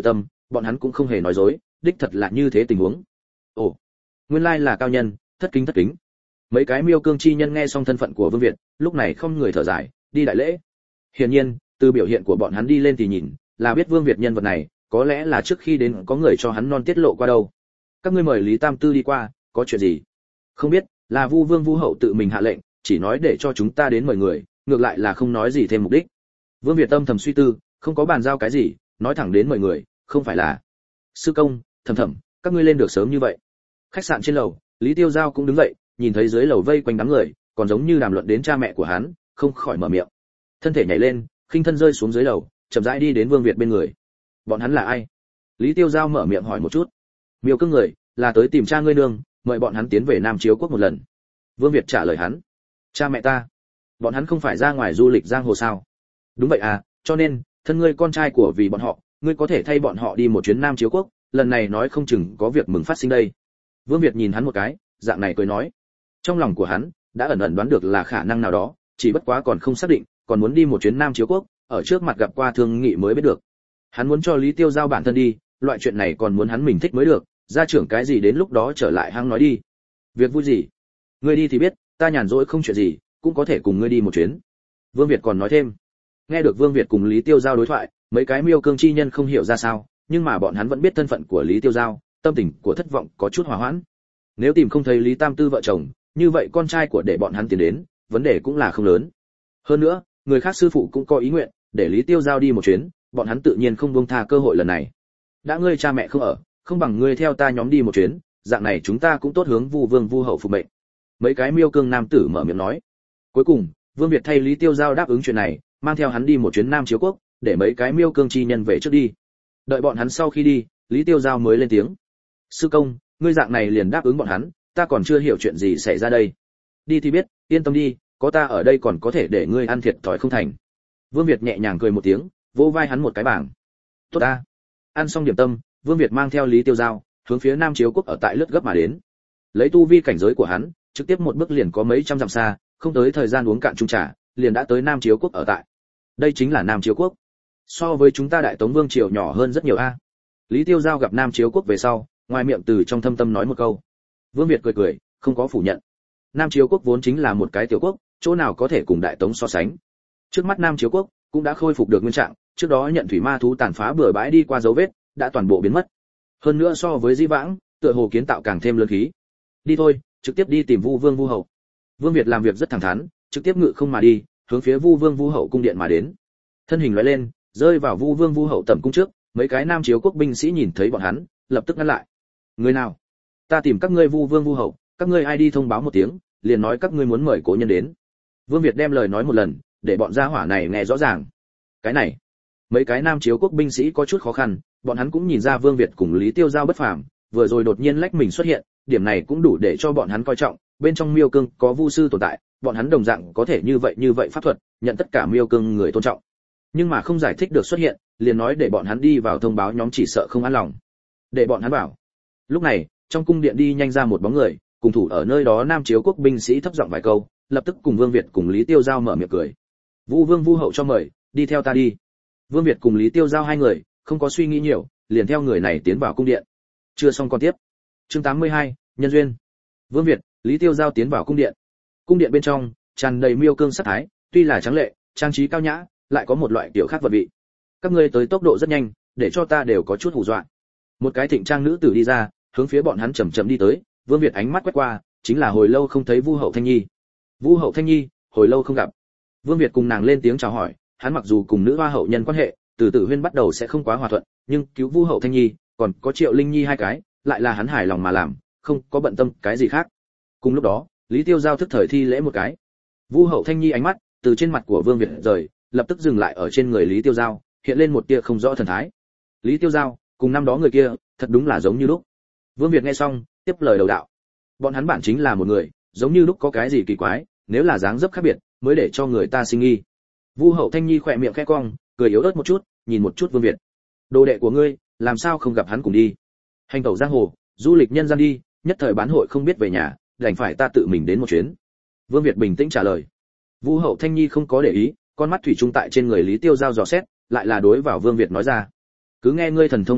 bọn hắn cũng không hề nói dối, đích thật là như thế tình huống. Ồ, nguyên lai là cao nhân, thất kính thất kính. Mấy cái miêu cương chi nhân nghe xong thân phận của Vương Việt, lúc này không người thở dài, đi đại lễ. Hiển nhiên, từ biểu hiện của bọn hắn đi lên thì nhìn, là biết Vương Việt nhân vật này, có lẽ là trước khi đến có người cho hắn non tiết lộ qua đâu. Các ngươi mời Lý Tam Tư đi qua, có chuyện gì? Không biết, là Vu Vương Vu hậu tự mình hạ lệnh, chỉ nói để cho chúng ta đến mời người, ngược lại là không nói gì thêm mục đích. Vương Việt âm thầm suy tư, không có bàn giao cái gì, nói thẳng đến mời người, không phải là. Sư công, Thẩm Thẩm, các ngươi lên được sớm như vậy. Khách sạn trên lầu, Lý Tiêu Giao cũng đứng dậy, nhìn thấy dưới lầu vây quanh đám người, còn giống như đàm luận đến cha mẹ của hắn, không khỏi mở miệng. Thân thể nhảy lên, khinh thân rơi xuống dưới lầu, chậm rãi đi đến Vương Việt bên người. Bọn hắn là ai? Lý Tiêu Giao mở miệng hỏi một chút. Miêu cương người, là tới tìm cha ngươi nương, mời bọn hắn tiến về Nam Chiếu quốc một lần. Vương Việt trả lời hắn. Cha mẹ ta, bọn hắn không phải ra ngoài du lịch giang hồ sao? Đúng vậy à, cho nên, thân ngươi con trai của vì bọn họ, ngươi có thể thay bọn họ đi một chuyến Nam Chiếu quốc, lần này nói không chừng có việc mừng phát sinh đây. Vương Việt nhìn hắn một cái, dạng này cười nói. Trong lòng của hắn đã ẩn ẩn đoán được là khả năng nào đó, chỉ bất quá còn không xác định, còn muốn đi một chuyến Nam Chiếu quốc, ở trước mặt gặp qua thương nghị mới biết được. Hắn muốn cho Lý Tiêu Giao bản thân đi, loại chuyện này còn muốn hắn mình thích mới được, gia trưởng cái gì đến lúc đó trở lại hăng nói đi. Việc vui gì? Ngươi đi thì biết, ta nhàn rỗi không chuyện gì, cũng có thể cùng ngươi đi một chuyến. Vương Việt còn nói thêm. Nghe được Vương Việt cùng Lý Tiêu Giao đối thoại, mấy cái miêu cương chi nhân không hiểu ra sao, nhưng mà bọn hắn vẫn biết thân phận của Lý Tiêu Giao, tâm tình của thất vọng có chút hòa hoãn. Nếu tìm không thấy Lý Tam Tư vợ chồng, như vậy con trai của để bọn hắn tiến đến, vấn đề cũng là không lớn. Hơn nữa, người khác sư phụ cũng có ý nguyện để Lý Tiêu Giao đi một chuyến, bọn hắn tự nhiên không buông tha cơ hội lần này. Đã ngươi cha mẹ không ở, không bằng ngươi theo ta nhóm đi một chuyến, dạng này chúng ta cũng tốt hướng Vu Vương Vu hậu phục mệnh. Mấy cái miêu cương nam tử mở miệng nói. Cuối cùng, Vương Việt thay Lý Tiêu Giao đáp ứng chuyện này, mang theo hắn đi một chuyến Nam Chiếu quốc, để mấy cái miêu cương chi nhân về trước đi. Đợi bọn hắn sau khi đi, Lý Tiêu Giao mới lên tiếng. Sư công, ngươi dạng này liền đáp ứng bọn hắn, ta còn chưa hiểu chuyện gì xảy ra đây. Đi thì biết, yên tâm đi, có ta ở đây còn có thể để ngươi ăn thiệt thòi không thành. Vương Việt nhẹ nhàng cười một tiếng, vỗ vai hắn một cái bảng. Tốt ta. Ăn xong điểm tâm, Vương Việt mang theo Lý Tiêu Giao, hướng phía Nam Chiếu quốc ở tại lướt gấp mà đến. Lấy tu vi cảnh giới của hắn, trực tiếp một bước liền có mấy trăm dặm xa, không tới thời gian uống cạn chung trà, liền đã tới Nam Chiếu quốc ở tại. Đây chính là Nam Chiếu quốc. So với chúng ta Đại Tống Vương triều nhỏ hơn rất nhiều a. Lý Tiêu Giao gặp Nam Chiếu quốc về sau, ngoài miệng từ trong thâm tâm nói một câu. Vương Việt cười cười, không có phủ nhận. Nam Chiếu quốc vốn chính là một cái tiểu quốc, chỗ nào có thể cùng Đại Tống so sánh. Trước mắt Nam Chiếu quốc cũng đã khôi phục được nguyên trạng, trước đó nhận thủy ma thú tàn phá bừa bãi đi qua dấu vết, đã toàn bộ biến mất. Hơn nữa so với Di Vãng, tựa hồ kiến tạo càng thêm lớn khí. Đi thôi, trực tiếp đi tìm Vu Vương Vu hậu. Vương Việt làm việc rất thẳng thắn, trực tiếp ngự không mà đi, hướng phía Vu Vương Vu hậu cung điện mà đến. Thân hình lóe lên, rơi vào Vu Vương Vu hậu tẩm cung trước, mấy cái Nam Chiếu quốc binh sĩ nhìn thấy bọn hắn, lập tức ngăn lại. Người nào? Ta tìm các ngươi Vu Vương Vu hậu, các ngươi ai đi thông báo một tiếng, liền nói các ngươi muốn mời cố nhân đến. Vương Việt đem lời nói một lần, để bọn gia hỏa này nghe rõ ràng. Cái này, mấy cái Nam Chiếu quốc binh sĩ có chút khó khăn, bọn hắn cũng nhìn ra Vương Việt cùng Lý Tiêu Giao bất phàm, vừa rồi đột nhiên lách mình xuất hiện, điểm này cũng đủ để cho bọn hắn coi trọng, bên trong Miêu Cương có Vu sư tồn tại, bọn hắn đồng dạng có thể như vậy như vậy pháp thuật, nhận tất cả Miêu Cương người tôn trọng. Nhưng mà không giải thích được xuất hiện, liền nói để bọn hắn đi vào thông báo nhóm chỉ sợ không an lòng. Để bọn hắn bảo. Lúc này, trong cung điện đi nhanh ra một bóng người, cùng thủ ở nơi đó Nam Chiếu quốc binh sĩ thấp giọng vài câu, lập tức cùng Vương Việt cùng Lý Tiêu Giao mở miệng cười. Vu Vương Vu hậu cho mời, đi theo ta đi. Vương Việt cùng Lý Tiêu Giao hai người, không có suy nghĩ nhiều, liền theo người này tiến vào cung điện. Chưa xong con tiếp. Chương tám mươi hai, nhân duyên. Vương Việt, Lý Tiêu Giao tiến vào cung điện. Cung điện bên trong tràn đầy Miêu Cương sắc thái, tuy là trắng lệ, trang trí cao nhã, lại có một loại kiểu khác vật vị. Các ngươi tới tốc độ rất nhanh, để cho ta đều có chút hù dọa. Một cái thịnh trang nữ tử đi ra, hướng phía bọn hắn chậm chậm đi tới, Vương Việt ánh mắt quét qua, chính là hồi lâu không thấy Vu hậu Thanh Nhi. Vu hậu Thanh Nhi, hồi lâu không gặp. Vương Việt cùng nàng lên tiếng chào hỏi, hắn mặc dù cùng nữ hoa hậu nhân quan hệ, từ Tử Huyên bắt đầu sẽ không quá hòa thuận, nhưng cứu Vu hậu Thanh Nhi, còn có Triệu Linh Nhi hai cái, lại là hắn hài lòng mà làm, không có bận tâm cái gì khác. Cùng lúc đó, Lý Tiêu Giao thức thời thi lễ một cái. Vu hậu Thanh Nhi ánh mắt từ trên mặt của Vương Việt rời, lập tức dừng lại ở trên người Lý Tiêu Giao, hiện lên một tia không rõ thần thái. Lý Tiêu Giao, cùng năm đó người kia, thật đúng là giống như lúc. Vương Việt nghe xong, tiếp lời đầu đạo. Bọn hắn bản chính là một người, giống như lúc có cái gì kỳ quái, nếu là dáng dấp khác biệt, mới để cho người ta sinh nghi. Vu hậu Thanh Nhi khỏe miệng khẽ cong, cười yếu ớt một chút, nhìn một chút Vương Việt. Đồ đệ của ngươi, làm sao không gặp hắn cùng đi? Hành tẩu giang hồ, du lịch nhân gian đi, nhất thời bán hội không biết về nhà, đành phải ta tự mình đến một chuyến. Vương Việt bình tĩnh trả lời. Vu hậu Thanh Nhi không có để ý, con mắt thủy chung tại trên người Lý Tiêu Giao dò xét, lại là đối vào Vương Việt nói ra. Cứ nghe ngươi thần thông quảng đại,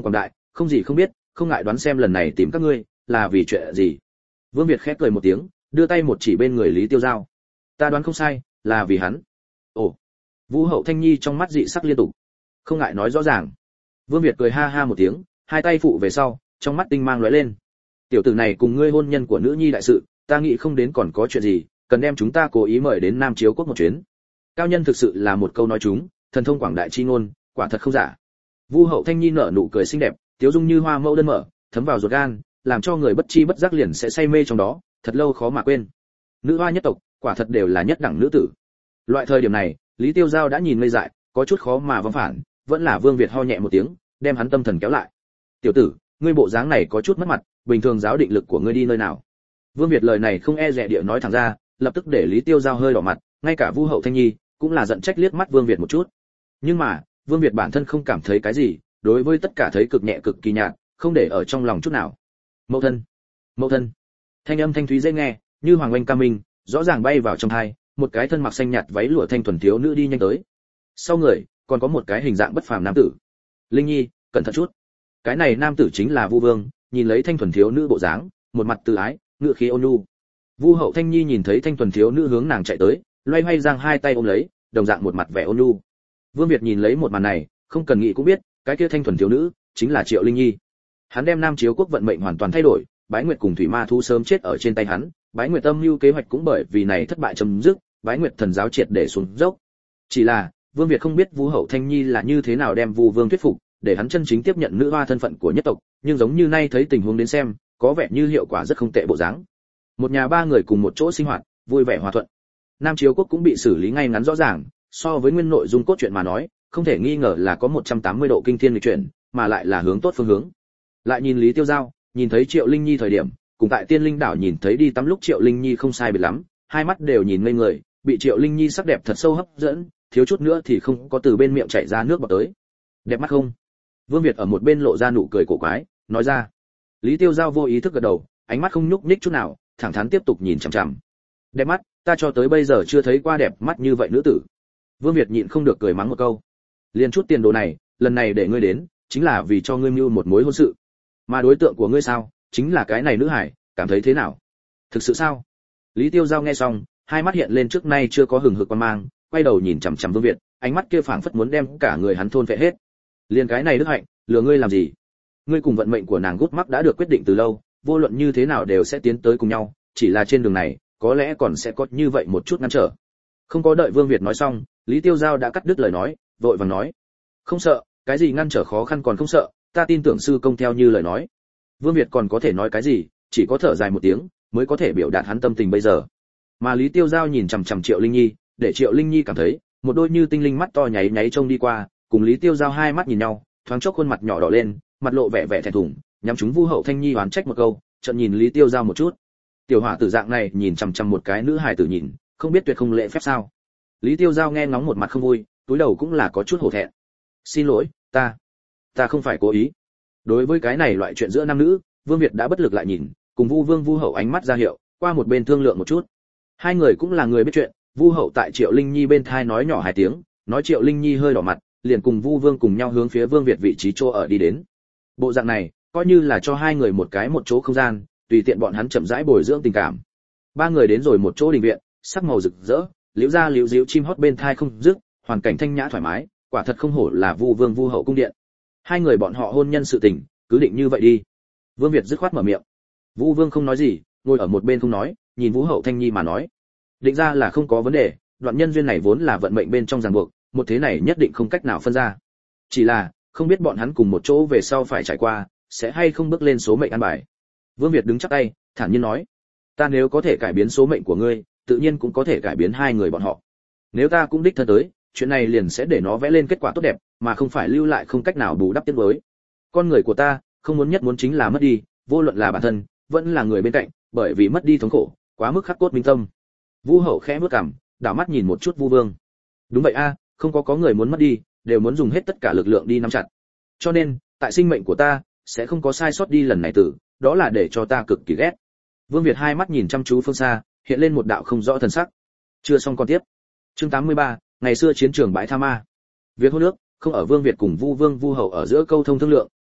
không gì không biết, không ngại đoán xem lần này tìm các ngươi là vì chuyện gì. Vương Việt khẽ cười một tiếng, đưa tay một chỉ bên người Lý Tiêu Giao. Ta đoán không sai, là vì hắn. Ồ. Vũ Hậu Thanh Nhi trong mắt dị sắc liên tục. Không ngại nói rõ ràng. Vương Việt cười ha ha một tiếng, hai tay phụ về sau, trong mắt tinh mang lóe lên. Tiểu tử này cùng ngươi hôn nhân của nữ nhi đại sự, ta nghĩ không đến còn có chuyện gì, cần đem chúng ta cố ý mời đến Nam Chiếu quốc một chuyến. Cao nhân thực sự là một câu nói chúng, thần thông quảng đại chi ngôn, quả thật không giả. Vu Hậu Thanh Nhi nở nụ cười xinh đẹp, tiếu dung như hoa mẫu đơn mở, thấm vào ruột gan, làm cho người bất chi bất giác liền sẽ say mê trong đó, thật lâu khó mà quên. Nữ hoa nhất tộc, quả thật đều là nhất đẳng nữ tử. Loại thời điểm này, Lý Tiêu Giao đã nhìn ngây dại, có chút khó mà vâng phản, vẫn là Vương Việt ho nhẹ một tiếng, đem hắn tâm thần kéo lại. Tiểu tử, ngươi bộ dáng này có chút mất mặt, bình thường giáo định lực của ngươi đi nơi nào? Vương Việt lời này không e dè địa nói thẳng ra, lập tức để Lý Tiêu Giao hơi đỏ mặt, ngay cả Vu Hậu Thanh Nhi cũng là giận trách liếc mắt Vương Việt một chút. Nhưng mà, Vương Việt bản thân không cảm thấy cái gì, đối với tất cả thấy cực nhẹ cực kỳ nhạt, không để ở trong lòng chút nào. Mẫu thân, mẫu thân. Thanh âm thanh thúy dễ nghe, như hoàng oanh ca minh, rõ ràng bay vào trong tai, một cái thân mặc xanh nhạt váy lụa thanh thuần thiếu nữ đi nhanh tới. Sau người, còn có một cái hình dạng bất phàm nam tử. Linh Nhi, cẩn thận chút. Cái này nam tử chính là Vu Vương, nhìn lấy thanh thuần thiếu nữ bộ dáng, một mặt từ ái, ngựa khí ôn nhu. Vu Hậu Thanh Nhi nhìn thấy thanh thuần thiếu nữ hướng nàng chạy tới, loay hoay giang hai tay ôm lấy, đồng dạng một mặt vẻ ôn nhu. Vương Việt nhìn lấy một màn này, không cần nghĩ cũng biết, cái kia thanh thuần thiếu nữ chính là Triệu Linh Nhi. Hắn đem Nam Chiếu quốc vận mệnh hoàn toàn thay đổi, Bái Nguyệt cùng Thủy Ma Thú sớm chết ở trên tay hắn, Bái Nguyệt âm mưu kế hoạch cũng bởi vì này thất bại chấm dứt, Bái Nguyệt thần giáo triệt để xuống dốc. Chỉ là, Vương Việt không biết Vu Hậu Thanh Nhi là như thế nào đem Vu Vương thuyết phục, để hắn chân chính tiếp nhận nữ hoa thân phận của nhất tộc, nhưng giống như nay thấy tình huống đến xem, có vẻ như hiệu quả rất không tệ bộ dáng. Một nhà ba người cùng một chỗ sinh hoạt, vui vẻ hòa thuận. Nam Chiếu quốc cũng bị xử lý ngay ngắn rõ ràng, so với nguyên nội dung cốt truyện mà nói, không thể nghi ngờ là có một trăm tám mươi độ kinh thiên nghịch chuyển, mà lại là hướng tốt phương hướng. Lại nhìn Lý Tiêu Giao, nhìn thấy Triệu Linh Nhi thời điểm, cùng tại Tiên Linh đảo nhìn thấy đi tắm lúc Triệu Linh Nhi không sai biệt lắm, hai mắt đều nhìn ngây người, bị Triệu Linh Nhi sắc đẹp thật sâu hấp dẫn, thiếu chút nữa thì không có từ bên miệng chảy ra nước bọt tới. Đẹp mắt không? Vương Việt ở một bên lộ ra nụ cười cổ quái, nói ra. Lý Tiêu Giao vô ý thức gật đầu, ánh mắt không nhúc nhích chút nào, thẳng thắn tiếp tục nhìn chằm chằm. Đẹp mắt, ta cho tới bây giờ chưa thấy qua đẹp mắt như vậy nữ tử. Vương Việt nhịn không được cười mắng một câu. Liên chút tiền đồ này, lần này để ngươi đến, chính là vì cho ngươi mưu một mối hôn sự. Mà đối tượng của ngươi sao, chính là cái này nữ hải, cảm thấy thế nào? Thực sự sao? Lý Tiêu Giao nghe xong, hai mắt hiện lên trước nay chưa có hừng hực quan mang, quay đầu nhìn chằm chằm Vương Việt, ánh mắt kia phảng phất muốn đem cả người hắn thôn phệ hết. Liên cái này đức hạnh, lừa ngươi làm gì? Ngươi cùng vận mệnh của nàng gút mắc đã được quyết định từ lâu, vô luận như thế nào đều sẽ tiến tới cùng nhau, chỉ là trên đường này, có lẽ còn sẽ có như vậy một chút ngăn trở. Không có đợi Vương Việt nói xong, Lý Tiêu Giao đã cắt đứt lời nói, vội vàng nói: "Không sợ, cái gì ngăn trở khó khăn còn không sợ, ta tin tưởng sư công theo như lời nói." Vương Việt còn có thể nói cái gì, chỉ có thở dài một tiếng, mới có thể biểu đạt hắn tâm tình bây giờ. Mà Lý Tiêu Giao nhìn chằm chằm Triệu Linh Nhi, để Triệu Linh Nhi cảm thấy, một đôi như tinh linh mắt to nháy nháy trông đi qua, cùng Lý Tiêu Giao hai mắt nhìn nhau, thoáng chốc khuôn mặt nhỏ đỏ lên, mặt lộ vẻ vẻ thẹn thùng, nhắm chúng Vu Hậu Thanh Nhi oán trách một câu, chợt nhìn Lý Tiêu Giao một chút. Tiểu hỏa tử dạng này nhìn chằm chằm một cái nữ hài tử nhìn, không biết tuyệt không lễ phép sao? Lý Tiêu Giao nghe ngóng một mặt không vui, túi đầu cũng là có chút hổ thẹn. "Xin lỗi, ta, ta không phải cố ý." Đối với cái này loại chuyện giữa nam nữ, Vương Việt đã bất lực lại nhìn, cùng Vu Vương Vu Hậu ánh mắt ra hiệu, qua một bên thương lượng một chút. Hai người cũng là người biết chuyện, Vu Hậu tại Triệu Linh Nhi bên thai nói nhỏ hai tiếng, nói Triệu Linh Nhi hơi đỏ mặt, liền cùng Vu Vương cùng nhau hướng phía Vương Việt vị trí chỗ ở đi đến. Bộ dạng này, coi như là cho hai người một cái một chỗ không gian, tùy tiện bọn hắn chậm rãi bồi dưỡng tình cảm. Ba người đến rồi một chỗ đình viện, sắc màu rực rỡ, liễu ra liễu díu chim hót bên thai không dứt, hoàn cảnh thanh nhã thoải mái, quả thật không hổ là Vu Vương Vu Hậu cung điện. Hai người bọn họ hôn nhân sự tình, cứ định như vậy đi. Vương Việt dứt khoát mở miệng. Vu Vương không nói gì, ngồi ở một bên không nói, nhìn Vu Hậu Thanh Nhi mà nói. Định ra là không có vấn đề, đoạn nhân duyên này vốn là vận mệnh bên trong ràng buộc, một thế này nhất định không cách nào phân ra. Chỉ là, không biết bọn hắn cùng một chỗ về sau phải trải qua, sẽ hay không bước lên số mệnh ăn bài. Vương Việt đứng chắp tay, thản nhiên nói: "Ta nếu có thể cải biến số mệnh của ngươi, tự nhiên cũng có thể cải biến hai người bọn họ. Nếu ta cũng đích thân tới, chuyện này liền sẽ để nó vẽ lên kết quả tốt đẹp, mà không phải lưu lại không cách nào bù đắp tiếc nuối. Con người của ta, không muốn nhất muốn chính là mất đi, vô luận là bản thân, vẫn là người bên cạnh, bởi vì mất đi thống khổ, quá mức khắc cốt minh tâm." Vu Hậu khẽ bước cằm, đảo mắt nhìn một chút Vu Vương. "Đúng vậy a, không có có người muốn mất đi, đều muốn dùng hết tất cả lực lượng đi nắm chặt. Cho nên, tại sinh mệnh của ta, sẽ không có sai sót đi lần này tử, đó là để cho ta cực kỳ ghét." Vương Việt hai mắt nhìn chăm chú phương xa, hiện lên một đạo không rõ thần sắc. Chưa xong còn tiếp. Chương tám mươi ba, ngày xưa chiến trường bãi Tha Ma. Việc hôn nước, không ở Vương Việt cùng Vu Vương Vu Hậu ở giữa câu thông thương lượng,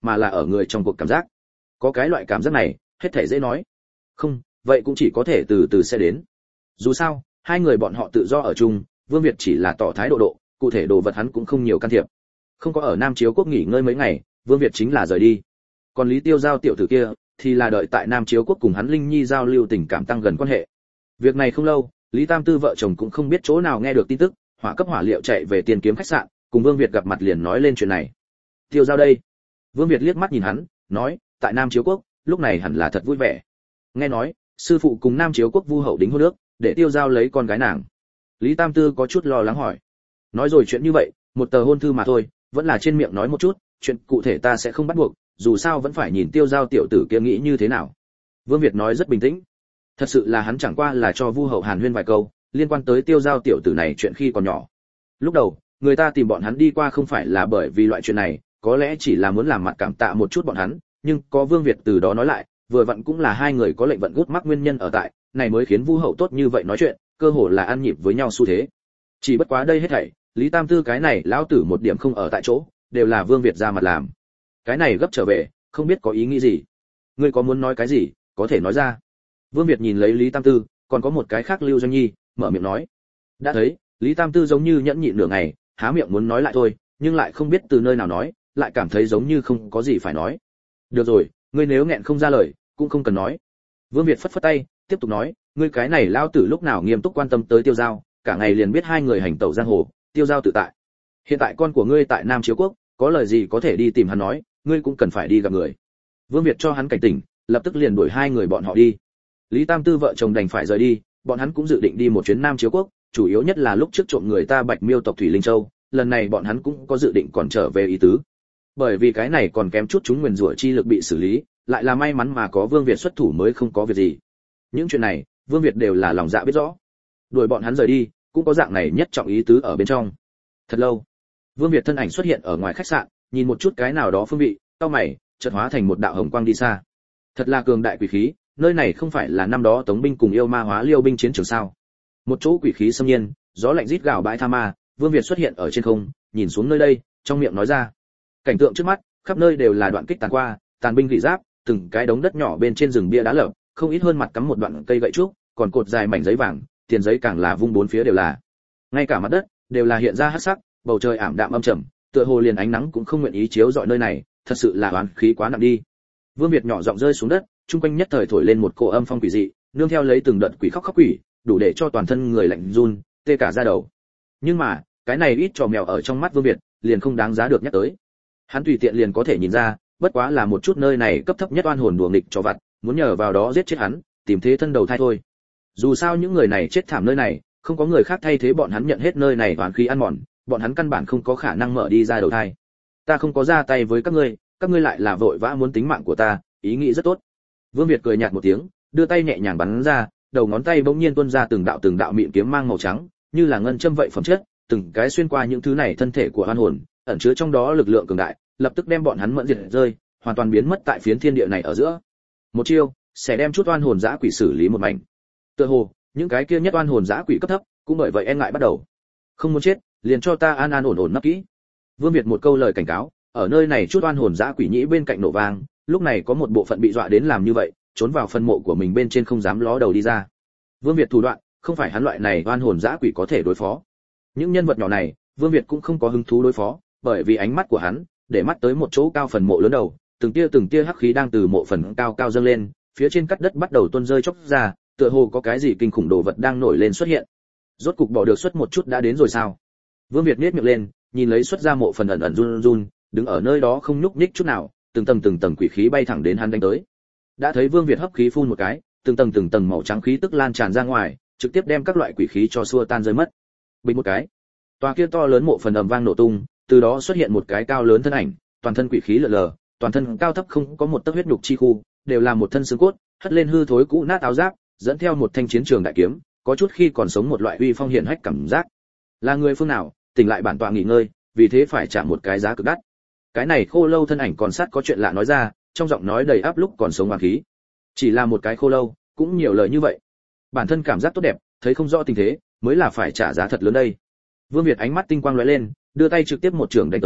mà là ở người trong cuộc cảm giác. Có cái loại cảm giác này, hết thảy dễ nói. Không, vậy cũng chỉ có thể từ từ sẽ đến. Dù sao, hai người bọn họ tự do ở chung, Vương Việt chỉ là tỏ thái độ độ, cụ thể đồ vật hắn cũng không nhiều can thiệp. Không có ở Nam Chiếu Quốc nghỉ ngơi mấy ngày, Vương Việt chính là rời đi. Còn Lý Tiêu Giao tiểu tử kia, thì là đợi tại Nam Chiếu Quốc cùng hắn Linh Nhi giao lưu tình cảm tăng gần quan hệ. Việc này không lâu, Lý Tam Tư vợ chồng cũng không biết chỗ nào nghe được tin tức, hỏa cấp hỏa liệu chạy về Tiền Kiếm khách sạn, cùng Vương Việt gặp mặt liền nói lên chuyện này. Tiêu Giao đây? Vương Việt liếc mắt nhìn hắn, nói, tại Nam Chiếu Quốc, lúc này hẳn là thật vui vẻ. Nghe nói, sư phụ cùng Nam Chiếu Quốc vu hậu đính hôn nước, để Tiêu Giao lấy con gái nàng. Lý Tam Tư có chút lo lắng hỏi. Nói rồi chuyện như vậy, một tờ hôn thư mà thôi, vẫn là trên miệng nói một chút, chuyện cụ thể ta sẽ không bắt buộc, dù sao vẫn phải nhìn Tiêu Giao tiểu tử kia nghĩ như thế nào. Vương Việt nói rất bình tĩnh. Thật sự là hắn chẳng qua là cho Vu hậu Hàn Huyên vài câu, liên quan tới Tiêu Giao tiểu tử này chuyện khi còn nhỏ. Lúc đầu, người ta tìm bọn hắn đi qua không phải là bởi vì loại chuyện này, có lẽ chỉ là muốn làm mặt cảm tạ một chút bọn hắn, nhưng có Vương Việt từ đó nói lại, vừa vặn cũng là hai người có lệnh vận gút mắc nguyên nhân ở tại, này mới khiến Vu hậu tốt như vậy nói chuyện, cơ hồ là ăn nhịp với nhau xu thế. Chỉ bất quá đây hết thảy, Lý Tam Tư cái này lão tử một điểm không ở tại chỗ, đều là Vương Việt ra mặt làm. Cái này gấp trở về, không biết có ý nghĩ gì. Ngươi có muốn nói cái gì, có thể nói ra. Vương Việt nhìn lấy Lý Tam Tư, còn có một cái khác Lưu Doanh Nhi, mở miệng nói. Đã thấy, Lý Tam Tư giống như nhẫn nhịn nửa ngày, há miệng muốn nói lại thôi, nhưng lại không biết từ nơi nào nói, lại cảm thấy giống như không có gì phải nói. Được rồi, ngươi nếu nghẹn không ra lời, cũng không cần nói. Vương Việt phất phất tay, tiếp tục nói, ngươi cái này lão tử lúc nào nghiêm túc quan tâm tới Tiêu Giao, cả ngày liền biết hai người hành tẩu giang hồ, Tiêu Giao tự tại. Hiện tại con của ngươi tại Nam Chiếu Quốc, có lời gì có thể đi tìm hắn nói, ngươi cũng cần phải đi gặp người. Vương Việt cho hắn cảnh tỉnh, lập tức liền đuổi hai người bọn họ đi. Lý Tam Tư vợ chồng đành phải rời đi, bọn hắn cũng dự định đi một chuyến Nam Chiếu Quốc, chủ yếu nhất là lúc trước trộm người ta Bạch Miêu tộc Thủy Linh Châu, lần này bọn hắn cũng có dự định còn trở về ý tứ. Bởi vì cái này còn kém chút chúng nguyền rủa chi lực bị xử lý, lại là may mắn mà có Vương Việt xuất thủ mới không có việc gì. Những chuyện này, Vương Việt đều là lòng dạ biết rõ. Đuổi bọn hắn rời đi, cũng có dạng này nhất trọng ý tứ ở bên trong. Thật lâu, Vương Việt thân ảnh xuất hiện ở ngoài khách sạn, nhìn một chút cái nào đó phương vị, cau mày, chợt hóa thành một đạo hồng quang đi xa. Thật là cường đại quỷ khí, nơi này không phải là năm đó Tống binh cùng yêu ma hóa liêu binh chiến trường sao? Một chỗ quỷ khí xâm nhiên, gió lạnh rít gào bãi tha ma, Vương Việt xuất hiện ở trên không, nhìn xuống nơi đây, trong miệng nói ra. Cảnh tượng trước mắt, khắp nơi đều là đoạn kích tàn qua, tàn binh gỉ giáp, từng cái đống đất nhỏ bên trên rừng bia đá lở, không ít hơn mặt cắm một đoạn cây gậy trúc, còn cột dài mảnh giấy vàng, tiền giấy càng là vung bốn phía đều là. Ngay cả mặt đất đều là hiện ra hắc sắc, bầu trời ảm đạm âm trầm, tựa hồ liền ánh nắng cũng không nguyện ý chiếu rọi nơi này, thật sự là oán khí quá nặng đi. Vương Việt nhỏ giọng rơi xuống đất, trung quanh nhất thời thổi lên một cỗ âm phong quỷ dị, nương theo lấy từng đợt quỷ khóc khóc quỷ, đủ để cho toàn thân người lạnh run, tê cả da đầu. Nhưng mà, cái này ít trò mèo ở trong mắt Vương Việt, liền không đáng giá được nhắc tới. Hắn tùy tiện liền có thể nhìn ra, bất quá là một chút nơi này cấp thấp nhất oan hồn đùa nghịch cho vặt, muốn nhờ vào đó giết chết hắn, tìm thế thân đầu thai thôi. Dù sao những người này chết thảm nơi này, không có người khác thay thế bọn hắn nhận hết nơi này oán khí ăn mòn, bọn hắn căn bản không có khả năng mở đi ra đầu thai. Ta không có ra tay với các ngươi, các ngươi lại là vội vã muốn tính mạng của ta, ý nghĩ rất tốt. Vương Việt cười nhạt một tiếng, đưa tay nhẹ nhàng bắn ra, đầu ngón tay bỗng nhiên tuôn ra từng đạo từng đạo mịn kiếm mang màu trắng, như là ngân châm vậy phẩm chất, từng cái xuyên qua những thứ này thân thể của oan hồn, ẩn chứa trong đó lực lượng cường đại, lập tức đem bọn hắn mẫn diệt rơi, hoàn toàn biến mất tại phiến thiên địa này ở giữa. Một chiêu, sẽ đem chút oan hồn dã quỷ xử lý một mảnh. Tựa hồ, những cái kia nhất oan hồn dã quỷ cấp thấp, cũng bởi vậy e ngại bắt đầu. Không muốn chết, liền cho ta an an ổn ổn nấp kỹ. Vương Việt một câu lời cảnh cáo, ở nơi này chút oan hồn dã quỷ nhĩ bên cạnh nổ vang, lúc này có một bộ phận bị dọa đến làm như vậy, trốn vào phân mộ của mình bên trên không dám ló đầu đi ra. Vương Việt thủ đoạn, không phải hắn loại này oan hồn dã quỷ có thể đối phó. Những nhân vật nhỏ này, Vương Việt cũng không có hứng thú đối phó, bởi vì ánh mắt của hắn, để mắt tới một chỗ cao phần mộ lớn đầu, từng tia từng tia hắc khí đang từ mộ phần cao cao dâng lên, phía trên cắt đất bắt đầu tuôn rơi chốc ra, tựa hồ có cái gì kinh khủng đồ vật đang nổi lên xuất hiện. Rốt cục bỏ được xuất một chút đã đến rồi sao? Vương Việt nhếch miệng lên, nhìn lấy xuất ra mộ phần ẩn ẩn run run, đứng ở nơi đó không nhúc nhích chút nào, từng tầng từng tầng quỷ khí bay thẳng đến hắn đánh tới. Đã thấy Vương Việt hấp khí phun một cái, từng tầng từng tầng màu trắng khí tức lan tràn ra ngoài, trực tiếp đem các loại quỷ khí cho xua tan rơi mất. Bình một cái, tòa kia to lớn mộ phần ầm vang nổ tung, từ đó xuất hiện một cái cao lớn thân ảnh, toàn thân quỷ khí lờ lờ, toàn thân cao thấp không có một tấc huyết nhục chi khu, đều là một thân xương cốt, hất lên hư thối cũ nát áo giáp, dẫn theo một thanh chiến trường đại kiếm, có chút khi còn sống một loại uy phong hiển hách cảm giác. Là người phương nào, tỉnh lại bản tọa nghỉ ngơi, vì thế phải trả một cái giá cực đắt. Cái này khô lâu thân ảnh còn sát có chuyện lạ nói ra, trong giọng nói đầy áp lúc còn sống oán khí. Chỉ là một cái khô lâu, cũng nhiều lời như vậy. Bản thân cảm giác tốt đẹp, thấy không rõ tình thế, mới là phải trả giá thật lớn đây. Vương Việt ánh mắt tinh quang lóe lên, đưa tay trực tiếp một trường đánh tới,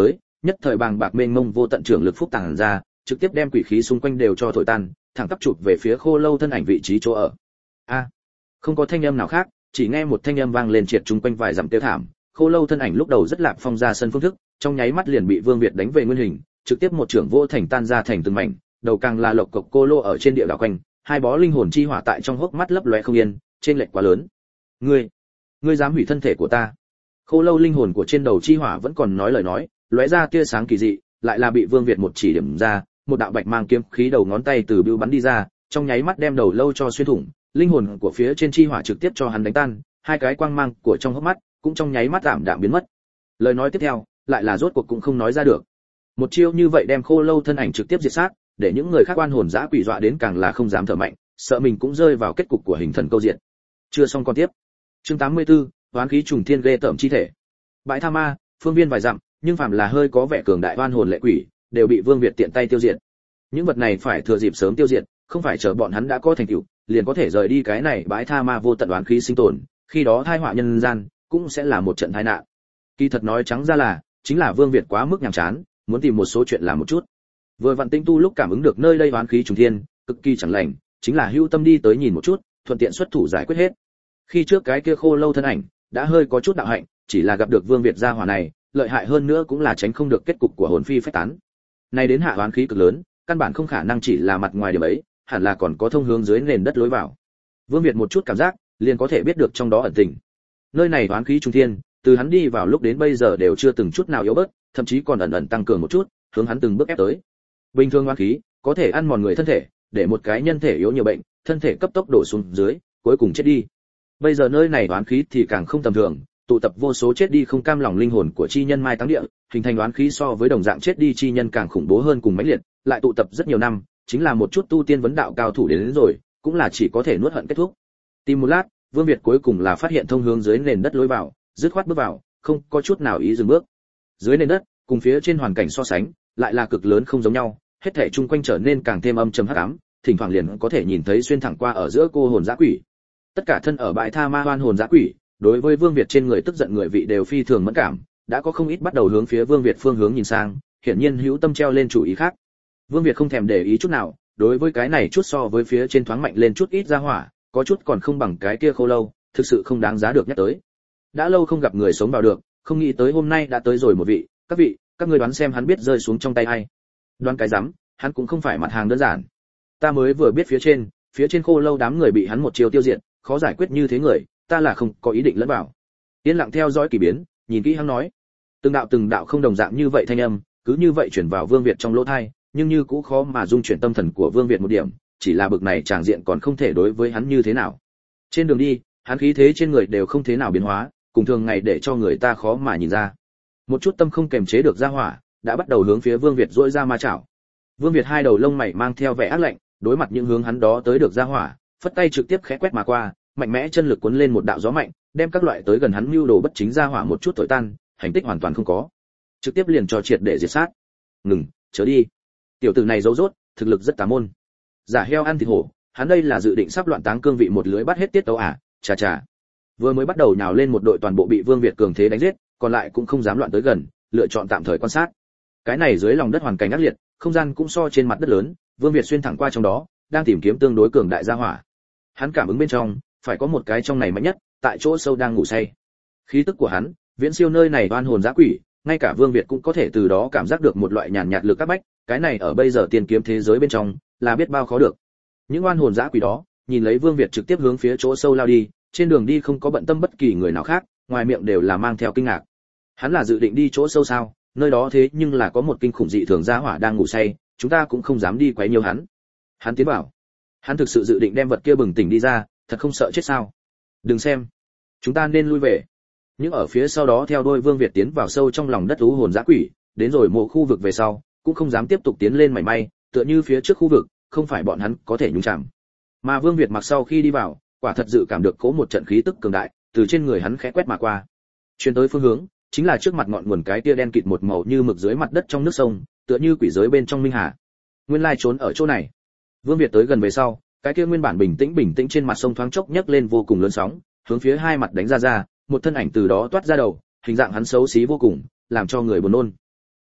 nhất thời bàng bạc mênh mông vô tận trưởng lực phúc tàng ra, trực tiếp đem quỷ khí xung quanh đều cho thổi tan, thẳng tắp chụp về phía Khô Lâu thân ảnh vị trí chỗ ở. A, không có thanh âm nào khác, chỉ nghe một thanh âm vang lên triệt chung quanh vài dặm tiêu thảm. Khô Lâu thân ảnh lúc đầu rất lạc phong ra sân phương thức, trong nháy mắt liền bị Vương Việt đánh về nguyên hình, trực tiếp một trưởng vô thành tan ra thành từng mảnh, đầu càng là lộc cộc cô lô ở trên địa đảo quanh, hai bó linh hồn chi hỏa tại trong hốc mắt lấp lóe không yên, trên lệch quá lớn. Ngươi, ngươi dám hủy thân thể của ta? Khô Lâu linh hồn của trên đầu chi hỏa vẫn còn nói lời nói, lóe ra tia sáng kỳ dị, lại là bị Vương Việt một chỉ điểm ra, một đạo bạch mang kiếm khí đầu ngón tay từ bưu bắn đi ra, trong nháy mắt đem đầu lâu cho xuyên thủng, linh hồn của phía trên chi hỏa trực tiếp cho hắn đánh tan, hai cái quang mang của trong hốc mắt cũng trong nháy mắt tạm đạm biến mất. Lời nói tiếp theo, lại là rốt cuộc cũng không nói ra được. Một chiêu như vậy đem Khô Lâu thân ảnh trực tiếp diệt sát, để những người khác oan hồn dã quỷ dọa đến càng là không dám thở mạnh, sợ mình cũng rơi vào kết cục của hình thần câu diện. Chưa xong con tiếp. Chương tám mươi tư, oán khí trùng thiên ghê tởm chi thể. Bãi Tha Ma, phương viên vài dặm, nhưng phàm là hơi có vẻ cường đại oan hồn lệ quỷ, đều bị Vương Việt tiện tay tiêu diệt. Những vật này phải thừa dịp sớm tiêu diệt, không phải chờ bọn hắn đã có thành tựu, liền có thể rời đi cái này Bãi Tha Ma vô tận oán khí sinh tồn, khi đó tai họa nhân gian cũng sẽ là một trận tai nạn. Kỳ thật nói trắng ra là, chính là Vương Việt quá mức nhàm chán, muốn tìm một số chuyện làm một chút. Vừa vặn tinh tu lúc cảm ứng được nơi đây oán khí trùng thiên, cực kỳ chẳng lành, chính là hưu tâm đi tới nhìn một chút, thuận tiện xuất thủ giải quyết hết. Khi trước cái kia Khô Lâu thân ảnh đã hơi có chút đạo hạnh, chỉ là gặp được Vương Việt gia hỏa này, lợi hại hơn nữa cũng là tránh không được kết cục của hồn phi phách tán. Nay đến hạ oán khí cực lớn, căn bản không khả năng chỉ là mặt ngoài điểm ấy, hẳn là còn có thông hướng dưới nền đất lối vào. Vương Việt một chút cảm giác, liền có thể biết được trong đó ẩn tình. Nơi này oán khí trùng thiên, từ hắn đi vào lúc đến bây giờ đều chưa từng chút nào yếu bớt, thậm chí còn ẩn ẩn tăng cường một chút, hướng hắn từng bước ép tới. Bình thường oán khí có thể ăn mòn người thân thể, để một cái nhân thể yếu nhiều bệnh, thân thể cấp tốc đổ xuống dưới, cuối cùng chết đi. Bây giờ nơi này oán khí thì càng không tầm thường, tụ tập vô số chết đi không cam lòng linh hồn của chi nhân mai táng địa, hình thành oán khí so với đồng dạng chết đi chi nhân càng khủng bố hơn cùng mãnh liệt, lại tụ tập rất nhiều năm, chính là một chút tu tiên vấn đạo cao thủ đến, đến rồi, cũng là chỉ có thể nuốt hận kết thúc. Tìm một lát, Vương Việt cuối cùng là phát hiện thông hướng dưới nền đất lối vào, dứt khoát bước vào, không có chút nào ý dừng bước. Dưới nền đất, cùng phía trên hoàn cảnh so sánh, lại là cực lớn không giống nhau, hết thảy chung quanh trở nên càng thêm âm trầm hắc ám, thỉnh thoảng liền có thể nhìn thấy xuyên thẳng qua ở giữa cô hồn dã quỷ. Tất cả thân ở Bãi Tha Ma oan hồn dã quỷ, đối với Vương Việt trên người tức giận người vị đều phi thường mẫn cảm, đã có không ít bắt đầu hướng phía Vương Việt phương hướng nhìn sang, hiển nhiên hữu tâm treo lên chủ ý khác. Vương Việt không thèm để ý chút nào, đối với cái này chút so với phía trên thoáng mạnh lên chút ít ra hỏa, có chút còn không bằng cái kia Khô Lâu, thực sự không đáng giá được nhắc tới. Đã lâu không gặp người sống vào được, không nghĩ tới hôm nay đã tới rồi một vị, các vị, các ngươi đoán xem hắn biết rơi xuống trong tay ai? Đoán cái rắm, hắn cũng không phải mặt hàng đơn giản. Ta mới vừa biết phía trên, phía trên Khô Lâu đám người bị hắn một chiêu tiêu diệt, khó giải quyết như thế người, ta là không có ý định lẫn vào. Yên lặng theo dõi kỳ biến, nhìn kỹ hắn nói. Từng đạo từng đạo không đồng dạng như vậy thanh âm, cứ như vậy chuyển vào Vương Việt trong lỗ tai, nhưng như cũ khó mà dung chuyển tâm thần của Vương Việt một điểm, chỉ là bực này tràng diện còn không thể đối với hắn như thế nào. Trên đường đi, hắn khí thế trên người đều không thế nào biến hóa, cùng thường ngày để cho người ta khó mà nhìn ra. Một chút tâm không kềm chế được ra hỏa, đã bắt đầu hướng phía Vương Việt dỗi ra ma chảo. Vương Việt hai đầu lông mày mang theo vẻ ác lạnh, đối mặt những hướng hắn đó tới được ra hỏa, phất tay trực tiếp khẽ quét mà qua, mạnh mẽ chân lực cuốn lên một đạo gió mạnh, đem các loại tới gần hắn mưu đồ bất chính ra hỏa một chút thổi tan, hành tích hoàn toàn không có. Trực tiếp liền cho triệt để diệt sát. Ngừng, chớ đi. Tiểu tử này giấu rốt, thực lực rất tà môn. Giả heo ăn thịt hổ, hắn đây là dự định sắp loạn táng cương vị một lưới bắt hết tiết tấu à? Chà chà. Vừa mới bắt đầu nhào lên một đội toàn bộ bị Vương Việt cường thế đánh giết, còn lại cũng không dám loạn tới gần, lựa chọn tạm thời quan sát. Cái này dưới lòng đất hoàn cảnh ác liệt, không gian cũng so trên mặt đất lớn, Vương Việt xuyên thẳng qua trong đó, đang tìm kiếm tương đối cường đại gia hỏa. Hắn cảm ứng bên trong, phải có một cái trong này mạnh nhất, tại chỗ sâu đang ngủ say. Khí tức của hắn, viễn siêu nơi này oan hồn dã quỷ, ngay cả Vương Việt cũng có thể từ đó cảm giác được một loại nhàn nhạt lực các bách, cái này ở bây giờ tiên kiếm thế giới bên trong, là biết bao khó được. Những oan hồn dã quỷ đó, nhìn lấy Vương Việt trực tiếp hướng phía chỗ sâu lao đi, trên đường đi không có bận tâm bất kỳ người nào khác, ngoài miệng đều là mang theo kinh ngạc. Hắn là dự định đi chỗ sâu sao? Nơi đó thế nhưng là có một kinh khủng dị thường gia hỏa đang ngủ say, chúng ta cũng không dám đi quấy nhiều hắn. Hắn tiến vào. Hắn thực sự dự định đem vật kia bừng tỉnh đi ra, thật không sợ chết sao? Đừng xem, chúng ta nên lui về. Những ở phía sau đó theo đôi Vương Việt tiến vào sâu trong lòng đất u hồn dã quỷ, đến rồi mộ khu vực về sau, cũng không dám tiếp tục tiến lên mảy may, tựa như phía trước khu vực, không phải bọn hắn có thể nhúng chạm. Mà Vương Việt mặc sau khi đi vào, quả thật dự cảm được cố một trận khí tức cường đại, từ trên người hắn khẽ quét mà qua. Truyền tới phương hướng, chính là trước mặt ngọn nguồn cái tia đen kịt một màu như mực dưới mặt đất trong nước sông, tựa như quỷ giới bên trong minh hà. Nguyên lai trốn ở chỗ này. Vương Việt tới gần về sau, cái kia nguyên bản bình tĩnh bình tĩnh trên mặt sông thoáng chốc nhấc lên vô cùng lớn sóng, hướng phía hai mặt đánh ra ra, một thân ảnh từ đó toát ra đầu, hình dạng hắn xấu xí vô cùng, làm cho người buồn nôn.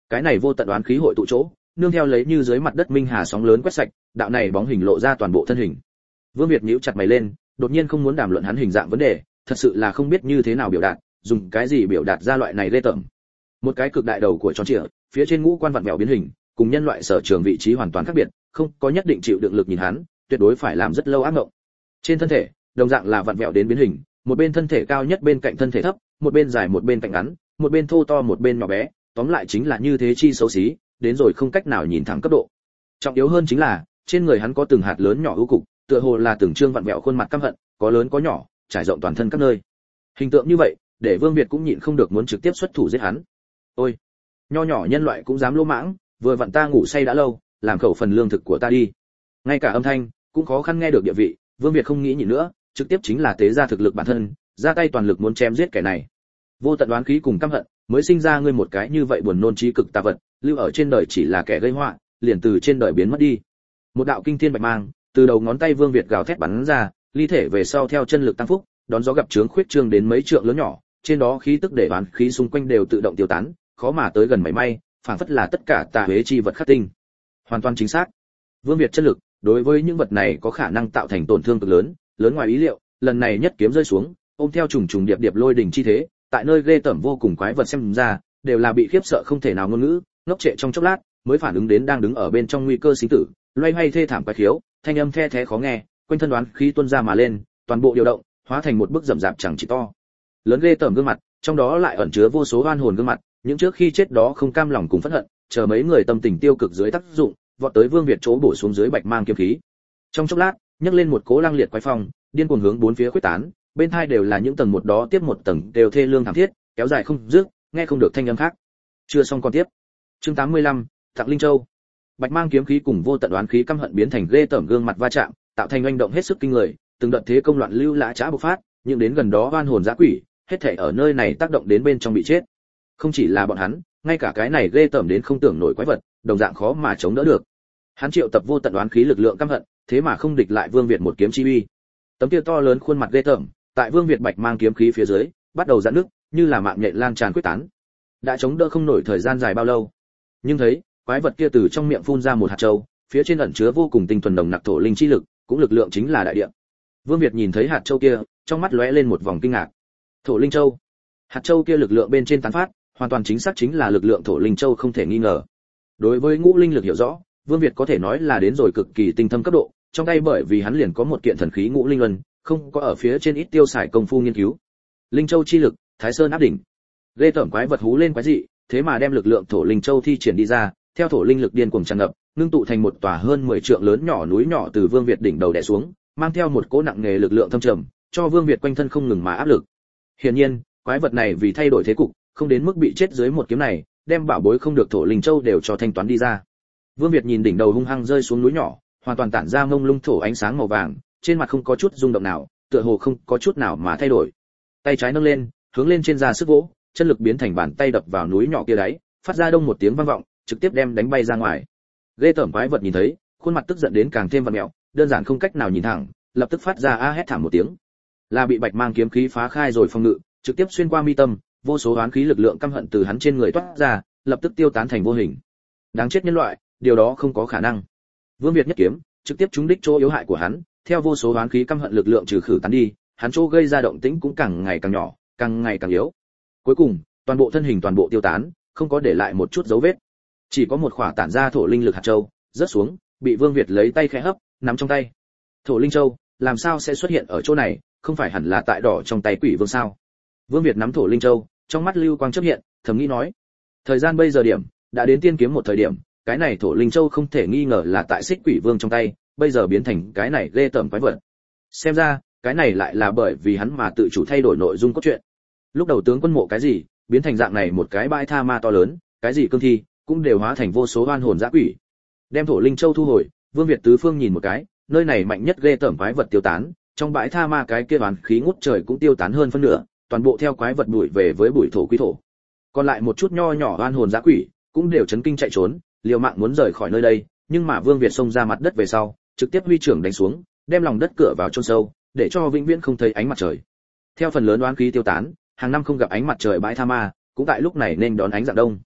Cái này vô tận đoán khí hội tụ chỗ, nương theo lấy như dưới mặt đất minh hà sóng lớn quét sạch, đạo này bóng hình lộ ra toàn bộ thân hình. Vương Việt nhíu chặt mày lên, đột nhiên không muốn đàm luận hắn hình dạng vấn đề, thật sự là không biết như thế nào biểu đạt, dùng cái gì biểu đạt ra loại này lê tởm. Một cái cực đại đầu của tròn trịa, phía trên ngũ quan vặn vẹo biến hình, cùng nhân loại sở trường vị trí hoàn toàn khác biệt, không có nhất định chịu đựng lực nhìn hắn, tuyệt đối phải làm rất lâu ác ngộng. Trên thân thể, đồng dạng là vặn vẹo đến biến hình, một bên thân thể cao nhất bên cạnh thân thể thấp, một bên dài một bên cạnh ngắn, một bên thô to một bên nhỏ bé, tóm lại chính là như thế chi xấu xí, đến rồi không cách nào nhìn thẳng cấp độ. Trọng yếu hơn chính là, trên người hắn có từng hạt lớn nhỏ ưu cục, tựa hồ là từng trương vặn vẹo khuôn mặt căm hận, có lớn có nhỏ, trải rộng toàn thân các nơi. Hình tượng như vậy, để Vương Việt cũng nhịn không được muốn trực tiếp xuất thủ giết hắn. Ôi, nho nhỏ nhân loại cũng dám lỗ mãng, vừa vặn ta ngủ say đã lâu, làm khẩu phần lương thực của ta đi. Ngay cả âm thanh cũng khó khăn nghe được địa vị, Vương Việt không nghĩ nhịn nữa, trực tiếp chính là tế ra thực lực bản thân, ra tay toàn lực muốn chém giết kẻ này. Vô tận đoán khí cùng căm hận, mới sinh ra ngươi một cái như vậy buồn nôn trí cực tà vật, lưu ở trên đời chỉ là kẻ gây họa, liền từ trên đời biến mất đi. Một đạo kinh thiên bạch mang, từ đầu ngón tay Vương Việt gào thét bắn ra, ly thể về sau theo chân lực tăng phúc, đón gió gặp chướng khuyết trương đến mấy trượng lớn nhỏ, trên đó khí tức để đoán khí xung quanh đều tự động tiêu tán, khó mà tới gần mảy may, phảng phất là tất cả tà huế chi vật khắc tinh. Hoàn toàn chính xác. Vương Việt chân lực, đối với những vật này có khả năng tạo thành tổn thương cực lớn, lớn ngoài ý liệu, lần này nhất kiếm rơi xuống, ôm theo trùng trùng điệp điệp lôi đỉnh chi thế, tại nơi ghê tởm vô cùng quái vật xem ra, đều là bị khiếp sợ không thể nào ngôn ngữ, ngốc trệ trong chốc lát, mới phản ứng đến đang đứng ở bên trong nguy cơ sinh tử, loay hoay thê thảm quái khiếu, thanh âm the thé khó nghe, quanh thân đoán khí tuôn ra mà lên, toàn bộ điều động, hóa thành một bức rậm rạp chẳng chỉ to. Lớn ghê tởm gương mặt, trong đó lại ẩn chứa vô số oan hồn gương mặt, những trước khi chết đó không cam lòng cùng phẫn hận, chờ mấy người tâm tình tiêu cực dưới tác dụng, vọt tới Vương Việt chỗ bổ xuống dưới bạch mang kiếm khí. Trong chốc lát, nhấc lên một cỗ lang liệt quái phong, điên cuồng hướng bốn phía khuếch tán, bên hai đều là những tầng một đó tiếp một tầng đều thê lương thảm thiết, kéo dài không dứt, nghe không được thanh âm khác. Chưa xong còn tiếp. Chương tám mươi lăm, Tặng Linh Châu. Bạch mang kiếm khí cùng vô tận đoán khí căm hận biến thành ghê tởm gương mặt va chạm, tạo thành oanh động hết sức kinh người, từng đợt thế công loạn lưu lã chã bộc phát, nhưng đến gần đó oan hồn dã quỷ, hết thảy ở nơi này tác động đến bên trong bị chết. Không chỉ là bọn hắn, ngay cả cái này ghê tởm đến không tưởng nổi quái vật, đồng dạng khó mà chống đỡ được. Hắn triệu tập vô tận đoán khí lực lượng căm hận, thế mà không địch lại Vương Việt một kiếm chi uy. Tấm kia to lớn khuôn mặt ghê tởm, tại Vương Việt bạch mang kiếm khí phía dưới, bắt đầu giãn nước, như là mạng nhện lan tràn quyết tán. Đã chống đỡ không nổi thời gian dài bao lâu. Nhưng thấy, quái vật kia từ trong miệng phun ra một hạt châu, phía trên ẩn chứa vô cùng tinh thuần nồng nặc thổ linh chi lực, cũng lực lượng chính là đại địa. Vương Việt nhìn thấy hạt châu kia, trong mắt lóe lên một vòng kinh ngạc. Thổ linh châu. Hạt châu kia lực lượng bên trên tán phát, hoàn toàn chính xác chính là lực lượng thổ linh châu không thể nghi ngờ. Đối với ngũ linh lực hiểu rõ, Vương Việt có thể nói là đến rồi cực kỳ tinh thâm cấp độ, trong tay bởi vì hắn liền có một kiện thần khí ngũ linh luân, không có ở phía trên ít tiêu xài công phu nghiên cứu. Linh châu chi lực, Thái Sơn áp đỉnh. Ghê tởm quái vật hú lên quái dị, thế mà đem lực lượng thổ linh châu thi triển đi ra, theo thổ linh lực điên cuồng tràn ngập, ngưng tụ thành một tòa hơn mười trượng lớn nhỏ núi nhỏ từ Vương Việt đỉnh đầu đè xuống, mang theo một cỗ nặng nề lực lượng thâm trầm, cho Vương Việt quanh thân không ngừng mà áp lực. Hiển nhiên, quái vật này vì thay đổi thế cục, không đến mức bị chết dưới một kiếm này, đem bảo bối không được thổ linh châu đều cho thanh toán đi ra. Vương Việt nhìn đỉnh đầu hung hăng rơi xuống núi nhỏ, hoàn toàn tản ra mông lung thổ ánh sáng màu vàng, trên mặt không có chút rung động nào, tựa hồ không có chút nào mà thay đổi. Tay trái nâng lên, hướng lên trên ra sức vỗ, chân lực biến thành bàn tay đập vào núi nhỏ kia đáy, phát ra đông một tiếng vang vọng, trực tiếp đem đánh bay ra ngoài. Ghê tởm quái vật nhìn thấy, khuôn mặt tức giận đến càng thêm vặn mèo, đơn giản không cách nào nhìn thẳng, lập tức phát ra a hét thảm một tiếng. Là bị bạch mang kiếm khí phá khai rồi phòng ngự, trực tiếp xuyên qua mi tâm, vô số oán khí lực lượng căm hận từ hắn trên người toát ra, lập tức tiêu tán thành vô hình. Đáng chết nhân loại, điều đó không có khả năng. Vương Việt nhất kiếm, trực tiếp trúng đích chỗ yếu hại của hắn, theo vô số oán khí căm hận lực lượng trừ khử tán đi, hắn chỗ gây ra động tĩnh cũng càng ngày càng nhỏ, càng ngày càng yếu. Cuối cùng, toàn bộ thân hình toàn bộ tiêu tán, không có để lại một chút dấu vết. Chỉ có một khỏa tản ra thổ linh lực hạt châu, rớt xuống, bị Vương Việt lấy tay khẽ hấp, nắm trong tay. Thổ linh châu, làm sao sẽ xuất hiện ở chỗ này, không phải hẳn là tại đỏ trong tay Quỷ Vương sao? Vương Việt nắm thổ linh châu, trong mắt lưu quang chớp hiện, thầm nghĩ nói: thời gian bây giờ điểm, đã đến tiên kiếm một thời điểm, cái này thổ linh châu không thể nghi ngờ là tại Xích Quỷ Vương trong tay, bây giờ biến thành cái này ghê tởm quái vật. Xem ra, cái này lại là bởi vì hắn mà tự chủ thay đổi nội dung cốt truyện. Lúc đầu tướng quân mộ cái gì, biến thành dạng này một cái bãi tha ma to lớn, cái gì cương thi, cũng đều hóa thành vô số oan hồn dã quỷ. Đem thổ linh châu thu hồi, Vương Việt tứ phương nhìn một cái, nơi này mạnh nhất ghê tởm quái vật tiêu tán, trong bãi tha ma cái kia oán khí ngút trời cũng tiêu tán hơn phân nửa, toàn bộ theo quái vật bụi về với bụi thổ quy thổ. Còn lại một chút nho nhỏ oan hồn dã quỷ, cũng đều chấn kinh chạy trốn, liều mạng muốn rời khỏi nơi đây, nhưng mà Vương Việt xông ra mặt đất về sau, trực tiếp huy trưởng đánh xuống, đem lòng đất cửa vào chôn sâu, để cho vĩnh viễn không thấy ánh mặt trời. Theo phần lớn oán khí tiêu tán, hàng năm không gặp ánh mặt trời bãi tha ma, cũng tại lúc này nên đón ánh dạng đông.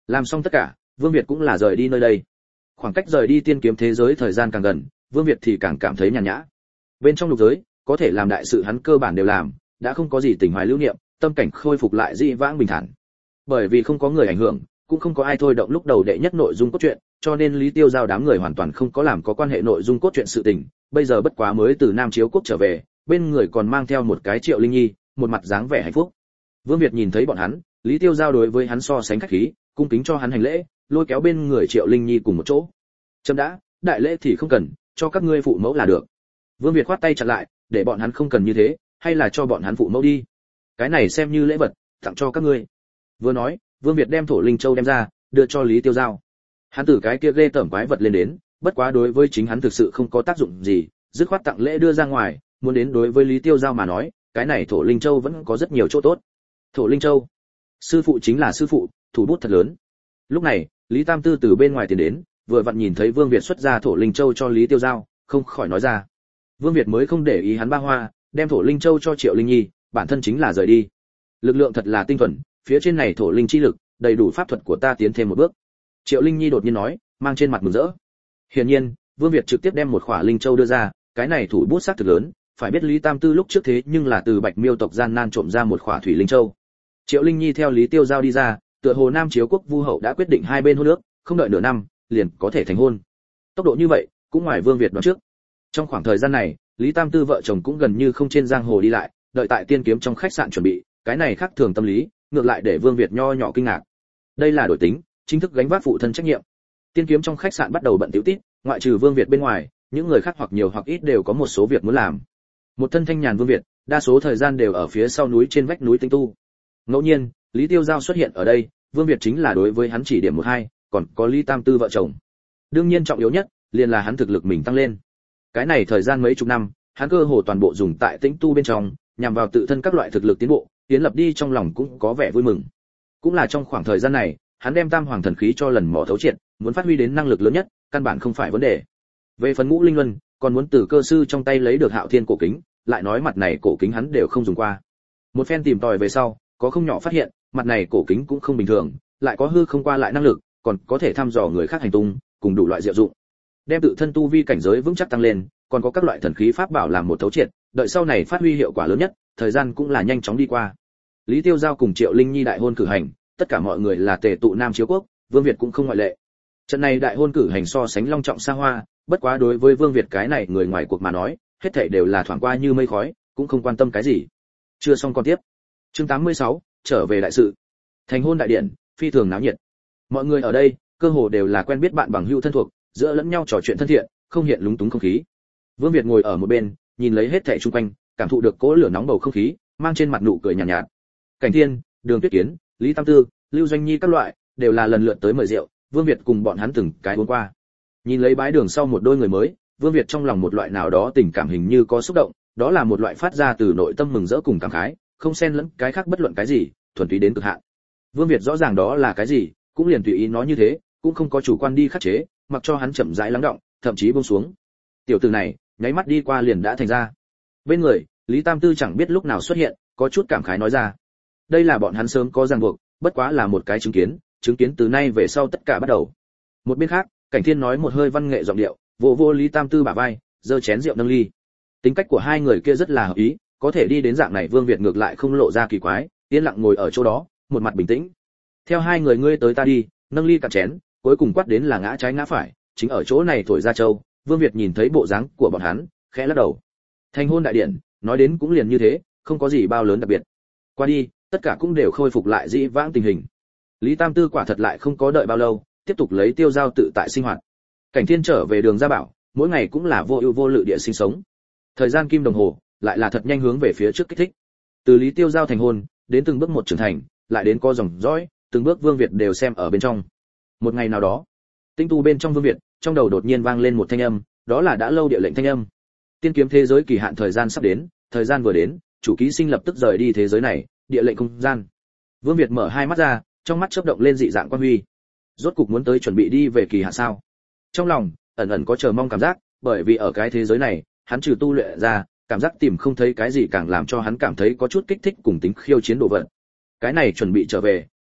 Làm xong tất cả, Vương Việt cũng là rời đi nơi đây. Khoảng cách rời đi tiên kiếm thế giới thời gian càng gần, Vương Việt thì càng cảm thấy nhàn nhã. Bên trong lục giới, có thể làm đại sự hắn cơ bản đều làm, đã không có gì tình hoài lưu niệm, tâm cảnh khôi phục lại dị vãng bình thản. Bởi vì không có người ảnh hưởng, cũng không có ai thôi động lúc đầu đệ nhất nội dung cốt truyện, cho nên Lý Tiêu Giao đám người hoàn toàn không có làm có quan hệ nội dung cốt truyện sự tình, bây giờ bất quá mới từ Nam Chiếu quốc trở về, bên người còn mang theo một cái Triệu Linh Nhi, một mặt dáng vẻ hạnh phúc. Vương Việt nhìn thấy bọn hắn, Lý Tiêu Giao đối với hắn so sánh khách khí, cung kính cho hắn hành lễ, lôi kéo bên người Triệu Linh Nhi cùng một chỗ. Chấm đã, đại lễ thì không cần, cho các ngươi phụ mẫu là được. Vương Việt khoát tay chặn lại, để bọn hắn không cần như thế, hay là cho bọn hắn phụ mẫu đi. Cái này xem như lễ vật, tặng cho các ngươi. Vừa nói, Vương Việt đem Thổ Linh Châu đem ra, đưa cho Lý Tiêu Giao. Hắn từ cái kia ghê tởm quái vật lên đến, bất quá đối với chính hắn thực sự không có tác dụng gì, dứt khoát tặng lễ đưa ra ngoài, muốn đến đối với Lý Tiêu Giao mà nói, cái này Thổ Linh Châu vẫn có rất nhiều chỗ tốt. Thổ Linh Châu, sư phụ chính là sư phụ, thủ bút thật lớn. Lúc này, Lý Tam Tư từ bên ngoài tiến đến, vừa vặn nhìn thấy Vương Việt xuất ra Thổ Linh Châu cho Lý Tiêu Giao, không khỏi nói ra. Vương Việt mới không để ý hắn ba hoa, đem Thổ Linh Châu cho Triệu Linh Nhi, bản thân chính là rời đi. Lực lượng thật là tinh thuần, phía trên này Thổ Linh chi lực, đầy đủ pháp thuật của ta tiến thêm một bước. Triệu Linh Nhi đột nhiên nói, mang trên mặt mừng rỡ. Hiển nhiên, Vương Việt trực tiếp đem một khỏa linh châu đưa ra, cái này thủ bút sắc thực lớn, phải biết Lý Tam Tư lúc trước thế nhưng là từ Bạch Miêu tộc gian nan trộm ra một khỏa thủy linh châu. Triệu Linh Nhi theo Lý Tiêu Giao đi ra, tựa hồ Nam Chiếu quốc Vu hậu đã quyết định hai bên hôn ước, không đợi nửa năm, liền có thể thành hôn. Tốc độ như vậy, cũng ngoài Vương Việt đoán trước. Trong khoảng thời gian này, Lý Tam Tư vợ chồng cũng gần như không trên giang hồ đi lại, đợi tại Tiên Kiếm trong khách sạn chuẩn bị, cái này khác thường tâm lý, ngược lại để Vương Việt nho nhỏ kinh ngạc. Đây là đổi tính, chính thức gánh vác phụ thân trách nhiệm. Tiên Kiếm trong khách sạn bắt đầu bận tiểu tít, ngoại trừ Vương Việt bên ngoài, những người khác hoặc nhiều hoặc ít đều có một số việc muốn làm. Một thân thanh nhàn Vương Việt, đa số thời gian đều ở phía sau núi trên vách núi tinh tu. Ngẫu nhiên, Lý Tiêu Giao xuất hiện ở đây, Vương Việt chính là đối với hắn chỉ điểm một hai, còn có Lý Tam Tư vợ chồng. Đương nhiên trọng yếu nhất, liền là hắn thực lực mình tăng lên. Cái này thời gian mấy chục năm, hắn cơ hồ toàn bộ dùng tại tĩnh tu bên trong, nhằm vào tự thân các loại thực lực tiến bộ, tiến lập đi trong lòng cũng có vẻ vui mừng. Cũng là trong khoảng thời gian này, hắn đem Tam Hoàng thần khí cho lần mò thấu triệt, muốn phát huy đến năng lực lớn nhất, căn bản không phải vấn đề. Về phần Ngũ Linh Luân, còn muốn từ cơ sư trong tay lấy được Hạo Thiên cổ kính, lại nói mặt này cổ kính hắn đều không dùng qua. Một phen tìm tòi về sau, có không nhỏ phát hiện, mặt này cổ kính cũng không bình thường, lại có hư không qua lại năng lực, còn có thể thăm dò người khác hành tung, cùng đủ loại diệu dụng. Đem tự thân tu vi cảnh giới vững chắc tăng lên, còn có các loại thần khí pháp bảo làm một thấu triệt, đợi sau này phát huy hiệu quả lớn nhất, thời gian cũng là nhanh chóng đi qua. Lý Tiêu Giao cùng Triệu Linh Nhi đại hôn cử hành, tất cả mọi người là tề tụ Nam Chiếu quốc, Vương Việt cũng không ngoại lệ. Trận này đại hôn cử hành so sánh long trọng xa hoa, bất quá đối với Vương Việt cái này người ngoài cuộc mà nói, hết thảy đều là thoảng qua như mây khói, cũng không quan tâm cái gì. Chưa xong còn tiếp. Chương tám mươi sáu, trở về đại sự. Thành hôn đại điện, phi thường náo nhiệt. Mọi người ở đây, cơ hồ đều là quen biết bạn bằng hữu thân thuộc, giữa lẫn nhau trò chuyện thân thiện, không hiện lúng túng không khí. Vương Việt ngồi ở một bên, nhìn lấy hết thảy xung quanh, cảm thụ được cỗ lửa nóng bầu không khí, mang trên mặt nụ cười nhàn nhạt, nhạt. Cảnh Thiên, Đường Tuyết Kiến, Lý Tam Tư, Lưu Doanh Nhi các loại, đều là lần lượt tới mời rượu, Vương Việt cùng bọn hắn từng cái uống qua. Nhìn lấy bái đường sau một đôi người mới, Vương Việt trong lòng một loại nào đó tình cảm hình như có xúc động, đó là một loại phát ra từ nội tâm mừng rỡ cùng cảm khái, không xen lẫn cái khác bất luận cái gì, thuần túy đến cực hạn. Vương Việt rõ ràng đó là cái gì, cũng liền tùy ý nói như thế, cũng không có chủ quan đi khắc chế, mặc cho hắn chậm rãi lắng động, thậm chí buông xuống. Tiểu tử này, nháy mắt đi qua liền đã thành ra. Bên người, Lý Tam Tư chẳng biết lúc nào xuất hiện, có chút cảm khái nói ra. Đây là bọn hắn sớm có ràng buộc, bất quá là một cái chứng kiến, chứng kiến từ nay về sau tất cả bắt đầu. Một bên khác, Cảnh Thiên nói một hơi văn nghệ giọng điệu, vỗ vỗ Lý Tam Tư bả vai, giơ chén rượu nâng ly. Tính cách của hai người kia rất là hợp ý, có thể đi đến dạng này Vương Việt ngược lại không lộ ra kỳ quái, yên lặng ngồi ở chỗ đó, một mặt bình tĩnh. Theo hai người ngươi tới ta đi, nâng ly cạn chén, cuối cùng quát đến là ngã trái ngã phải, chính ở chỗ này thổi ra châu. Vương Việt nhìn thấy bộ dáng của bọn hắn, khẽ lắc đầu. Thành hôn đại điện, nói đến cũng liền như thế, không có gì bao lớn đặc biệt. Qua đi, tất cả cũng đều khôi phục lại dĩ vãng tình hình. Lý Tam Tư quả thật lại không có đợi bao lâu, tiếp tục lấy Tiêu Giao tự tại sinh hoạt. Cảnh Thiên trở về Đường Gia Bảo, mỗi ngày cũng là vô ưu vô lự địa sinh sống. Thời gian kim đồng hồ lại là thật nhanh hướng về phía trước kích thích. Từ Lý Tiêu Giao thành hôn, đến từng bước một trưởng thành, lại đến co dòng dõi, từng bước Vương Việt đều xem ở bên trong. Một ngày nào đó, tinh tu bên trong Vương Việt, trong đầu đột nhiên vang lên một thanh âm, đó là đã lâu địa lệnh thanh âm. Tiên kiếm thế giới kỳ hạn thời gian sắp đến, thời gian vừa đến, chủ ký sinh lập tức rời đi thế giới này, địa lệnh không gian. Vương Việt mở hai mắt ra, trong mắt chớp động lên dị dạng quan huy. Rốt cục muốn tới chuẩn bị đi về kỳ hạn sao? Trong lòng ẩn ẩn có chờ mong cảm giác, bởi vì ở cái thế giới này, hắn trừ tu luyện ra, cảm giác tìm không thấy cái gì càng làm cho hắn cảm thấy có chút kích thích cùng tính khiêu chiến đồ vật. Cái này chuẩn bị trở về,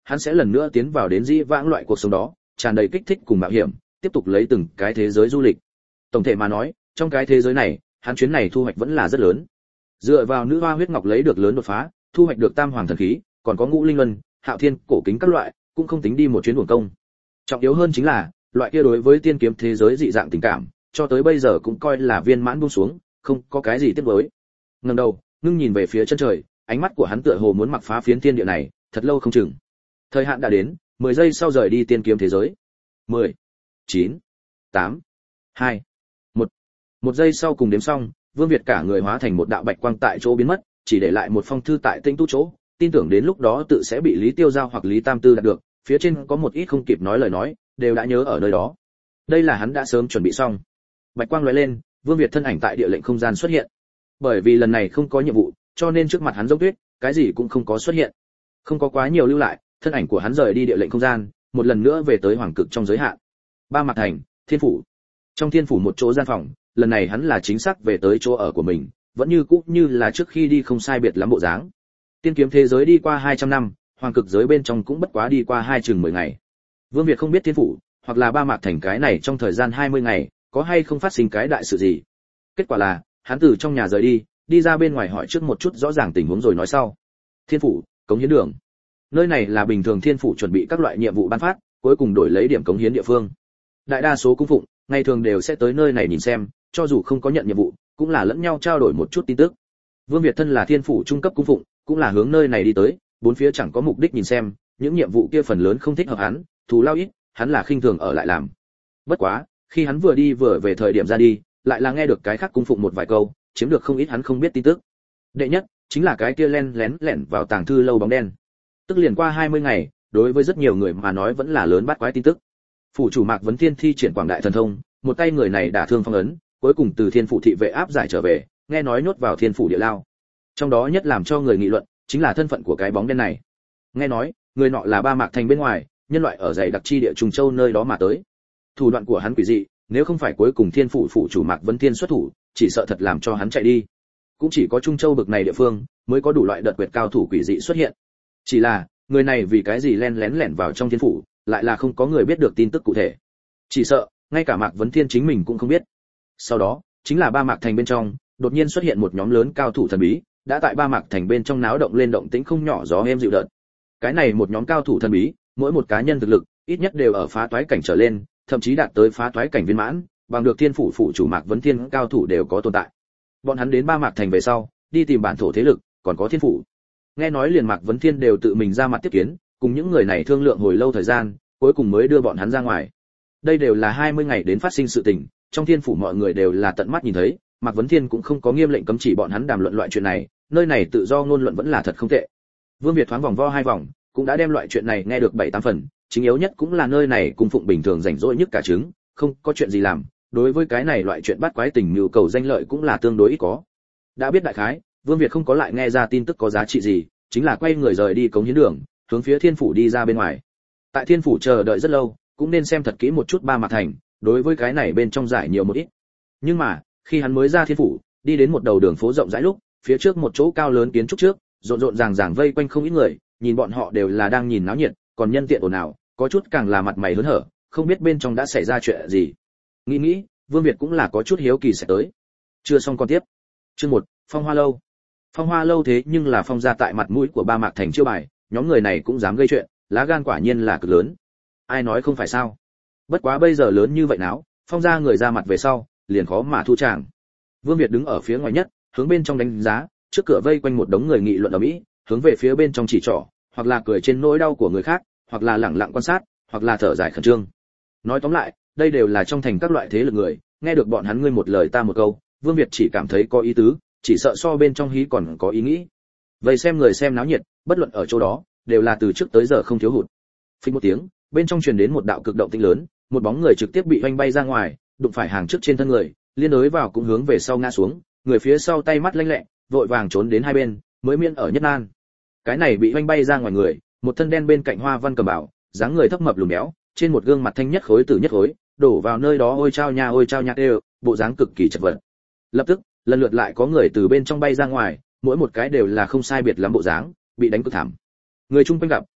hắn sẽ lần nữa tiến vào đến dĩ vãng loại cuộc sống đó, tràn đầy kích thích cùng mạo hiểm, tiếp tục lấy từng cái thế giới du lịch. Tổng thể mà nói, trong cái thế giới này, hắn chuyến này thu hoạch vẫn là rất lớn. Dựa vào nữ hoa huyết ngọc lấy được lớn đột phá, thu hoạch được tam hoàng thần khí, còn có ngũ linh luân, hạo thiên, cổ kính các loại, cũng không tính đi một chuyến uổng công. Trọng yếu hơn chính là, loại kia đối với tiên kiếm thế giới dị dạng tình cảm, cho tới bây giờ cũng coi là viên mãn buông xuống, không có cái gì tiếc nuối. Ngẩng đầu, ngưng nhìn về phía chân trời, ánh mắt của hắn tựa hồ muốn mặc phá phiến thiên địa này, thật lâu không chừng. Thời hạn đã đến, mười giây sau rời đi tiên kiếm thế giới. mười, chín, tám, hai, một. Một giây sau cùng đếm xong, Vương Việt cả người hóa thành một đạo bạch quang tại chỗ biến mất, chỉ để lại một phong thư tại Tinh Tu chỗ, tin tưởng đến lúc đó tự sẽ bị Lý Tiêu Giao hoặc Lý Tam Tư đạt được, phía trên có một ít không kịp nói lời nói, đều đã nhớ ở nơi đó. Đây là hắn đã sớm chuẩn bị xong. Bạch quang lóe lên, Vương Việt thân ảnh tại địa lệnh không gian xuất hiện. Bởi vì lần này không có nhiệm vụ, cho nên trước mặt hắn giống tuyết, cái gì cũng không có xuất hiện. Không có quá nhiều lưu lại, thân ảnh của hắn rời đi địa lệnh không gian, một lần nữa về tới hoàng cực trong giới hạn. Ba Mạc Thành, Thiên phủ. Trong Thiên phủ một chỗ gian phòng, lần này hắn là chính xác về tới chỗ ở của mình, vẫn như cũ như là trước khi đi không sai biệt lắm bộ dáng. Tiên kiếm thế giới đi qua hai trăm năm, hoàng cực giới bên trong cũng bất quá đi qua hai chừng mười ngày. Vương Việt không biết Thiên phủ, hoặc là Ba Mạc Thành cái này trong thời gian hai mươi ngày, có hay không phát sinh cái đại sự gì. Kết quả là, hắn từ trong nhà rời đi, đi ra bên ngoài hỏi trước một chút rõ ràng tình huống rồi nói sau. Thiên phủ, cống hiến đường. Nơi này là bình thường Thiên phủ chuẩn bị các loại nhiệm vụ ban phát, cuối cùng đổi lấy điểm cống hiến địa phương. Đại đa số cung phụng, ngày thường đều sẽ tới nơi này nhìn xem, cho dù không có nhận nhiệm vụ, cũng là lẫn nhau trao đổi một chút tin tức. Vương Việt thân là Thiên phủ trung cấp cung phụng, cũng là hướng nơi này đi tới, bốn phía chẳng có mục đích nhìn xem, những nhiệm vụ kia phần lớn không thích hợp hắn, thù lao ít, hắn là khinh thường ở lại làm. Bất quá, khi hắn vừa đi vừa về thời điểm ra đi, lại là nghe được cái khác cung phụng một vài câu, chiếm được không ít hắn không biết tin tức. Đệ nhất, chính là cái kia len lén lẻn vào tàng thư lâu bóng đen. Tức liền qua hai mươi ngày, đối với rất nhiều người mà nói vẫn là lớn bắt quái tin tức. Phủ chủ Mạc Vấn Thiên thi triển quảng đại thần thông, một tay người này đả thương phong ấn, cuối cùng từ Thiên phủ thị vệ áp giải trở về, nghe nói nhốt vào Thiên phủ địa lao. Trong đó nhất làm cho người nghị luận, chính là thân phận của cái bóng đen này. Nghe nói, người nọ là Ba Mạc Thành bên ngoài, nhân loại ở dãy đặc chi địa Trùng Châu nơi đó mà tới. Thủ đoạn của hắn quỷ dị, nếu không phải cuối cùng Thiên phủ phủ chủ Mạc Vấn Thiên xuất thủ, chỉ sợ thật làm cho hắn chạy đi. Cũng chỉ có Trung Châu bực này địa phương, mới có đủ loại đợt quyệt cao thủ quỷ dị xuất hiện. Chỉ là, người này vì cái gì len lén lẻn vào trong Thiên phủ, lại là không có người biết được tin tức cụ thể. Chỉ sợ, ngay cả Mạc Vấn Thiên chính mình cũng không biết. Sau đó, chính là Ba Mạc Thành bên trong, đột nhiên xuất hiện một nhóm lớn cao thủ thần bí, đã tại Ba Mạc Thành bên trong náo động lên động tĩnh không nhỏ gió êm dịu đợt. Cái này một nhóm cao thủ thần bí, mỗi một cá nhân thực lực, ít nhất đều ở phá toái cảnh trở lên, thậm chí đạt tới phá toái cảnh viên mãn, bằng được Thiên phủ phủ chủ Mạc Vấn Thiên cao thủ đều có tồn tại. Bọn hắn đến Ba Mạc Thành về sau, đi tìm bản thổ thế lực, còn có Thiên phủ. Nghe nói liền Mạc Vấn Thiên đều tự mình ra mặt tiếp kiến, cùng những người này thương lượng hồi lâu thời gian, cuối cùng mới đưa bọn hắn ra ngoài. Đây đều là hai mươi ngày đến phát sinh sự tình, trong Thiên phủ mọi người đều là tận mắt nhìn thấy, Mạc Vấn Thiên cũng không có nghiêm lệnh cấm chỉ bọn hắn đàm luận loại chuyện này, nơi này tự do ngôn luận vẫn là thật không tệ. Vương Việt thoáng vòng vo hai vòng, cũng đã đem loại chuyện này nghe được bảy tám phần, chính yếu nhất cũng là nơi này cung phụng bình thường rảnh rỗi nhất cả trứng, không có chuyện gì làm, đối với cái này loại chuyện bắt quái tình nhu cầu danh lợi cũng là tương đối ít có. Đã biết đại khái, Vương Việt không có lại nghe ra tin tức có giá trị gì, chính là quay người rời đi cống hiến đường, hướng phía Thiên phủ đi ra bên ngoài. Tại Thiên phủ chờ đợi rất lâu, cũng nên xem thật kỹ một chút Ba Mạc Thành, đối với cái này bên trong giải nhiều một ít. Nhưng mà, khi hắn mới ra Thiên phủ, đi đến một đầu đường phố rộng rãi lúc, phía trước một chỗ cao lớn kiến trúc trước, rộn rộn ràng ràng vây quanh không ít người, nhìn bọn họ đều là đang nhìn náo nhiệt, còn nhân tiện ồn ào, có chút càng là mặt mày hớn hở, không biết bên trong đã xảy ra chuyện gì. Nghĩ nghĩ, Vương Việt cũng là có chút hiếu kỳ sẽ tới. Chưa xong con tiếp. Chương một, Phong Hoa lâu. Phong Hoa lâu thế nhưng là phong gia tại mặt mũi của Ba Mạc Thành chiêu bài, nhóm người này cũng dám gây chuyện, lá gan quả nhiên là cực lớn. Ai nói không phải sao? Bất quá bây giờ lớn như vậy náo, phong gia người ra mặt về sau, liền khó mà thu tràng. Vương Việt đứng ở phía ngoài nhất, hướng bên trong đánh giá, trước cửa vây quanh một đống người nghị luận ở mỹ, hướng về phía bên trong chỉ trỏ, hoặc là cười trên nỗi đau của người khác, hoặc là lẳng lặng quan sát, hoặc là thở dài khẩn trương. Nói tóm lại, đây đều là trong thành các loại thế lực người, nghe được bọn hắn ngươi một lời ta một câu, Vương Việt chỉ cảm thấy có ý tứ, chỉ sợ so bên trong hí còn có ý nghĩ. Vậy xem người xem náo nhiệt, bất luận ở chỗ đó, đều là từ trước tới giờ không thiếu hụt. Phình một tiếng, bên trong truyền đến một đạo cực động tĩnh lớn, một bóng người trực tiếp bị oanh bay ra ngoài, đụng phải hàng trước trên thân người, liên đối vào cũng hướng về sau ngã xuống, người phía sau tay mắt lanh lẹ, vội vàng trốn đến hai bên, mới miễn ở nhất nan. Cái này bị oanh bay ra ngoài người, một thân đen bên cạnh hoa văn cầm bảo, dáng người thấp mập lùn béo, trên một gương mặt thanh nhất khối tử nhất khối, đổ vào nơi đó ôi trao nha ôi trao nha đều, bộ dáng cực kỳ chật vật. Lập tức, lần lượt lại có người từ bên trong bay ra ngoài, mỗi một cái đều là không sai biệt lắm bộ dáng, bị đánh cực thảm. Người chung quanh gặp,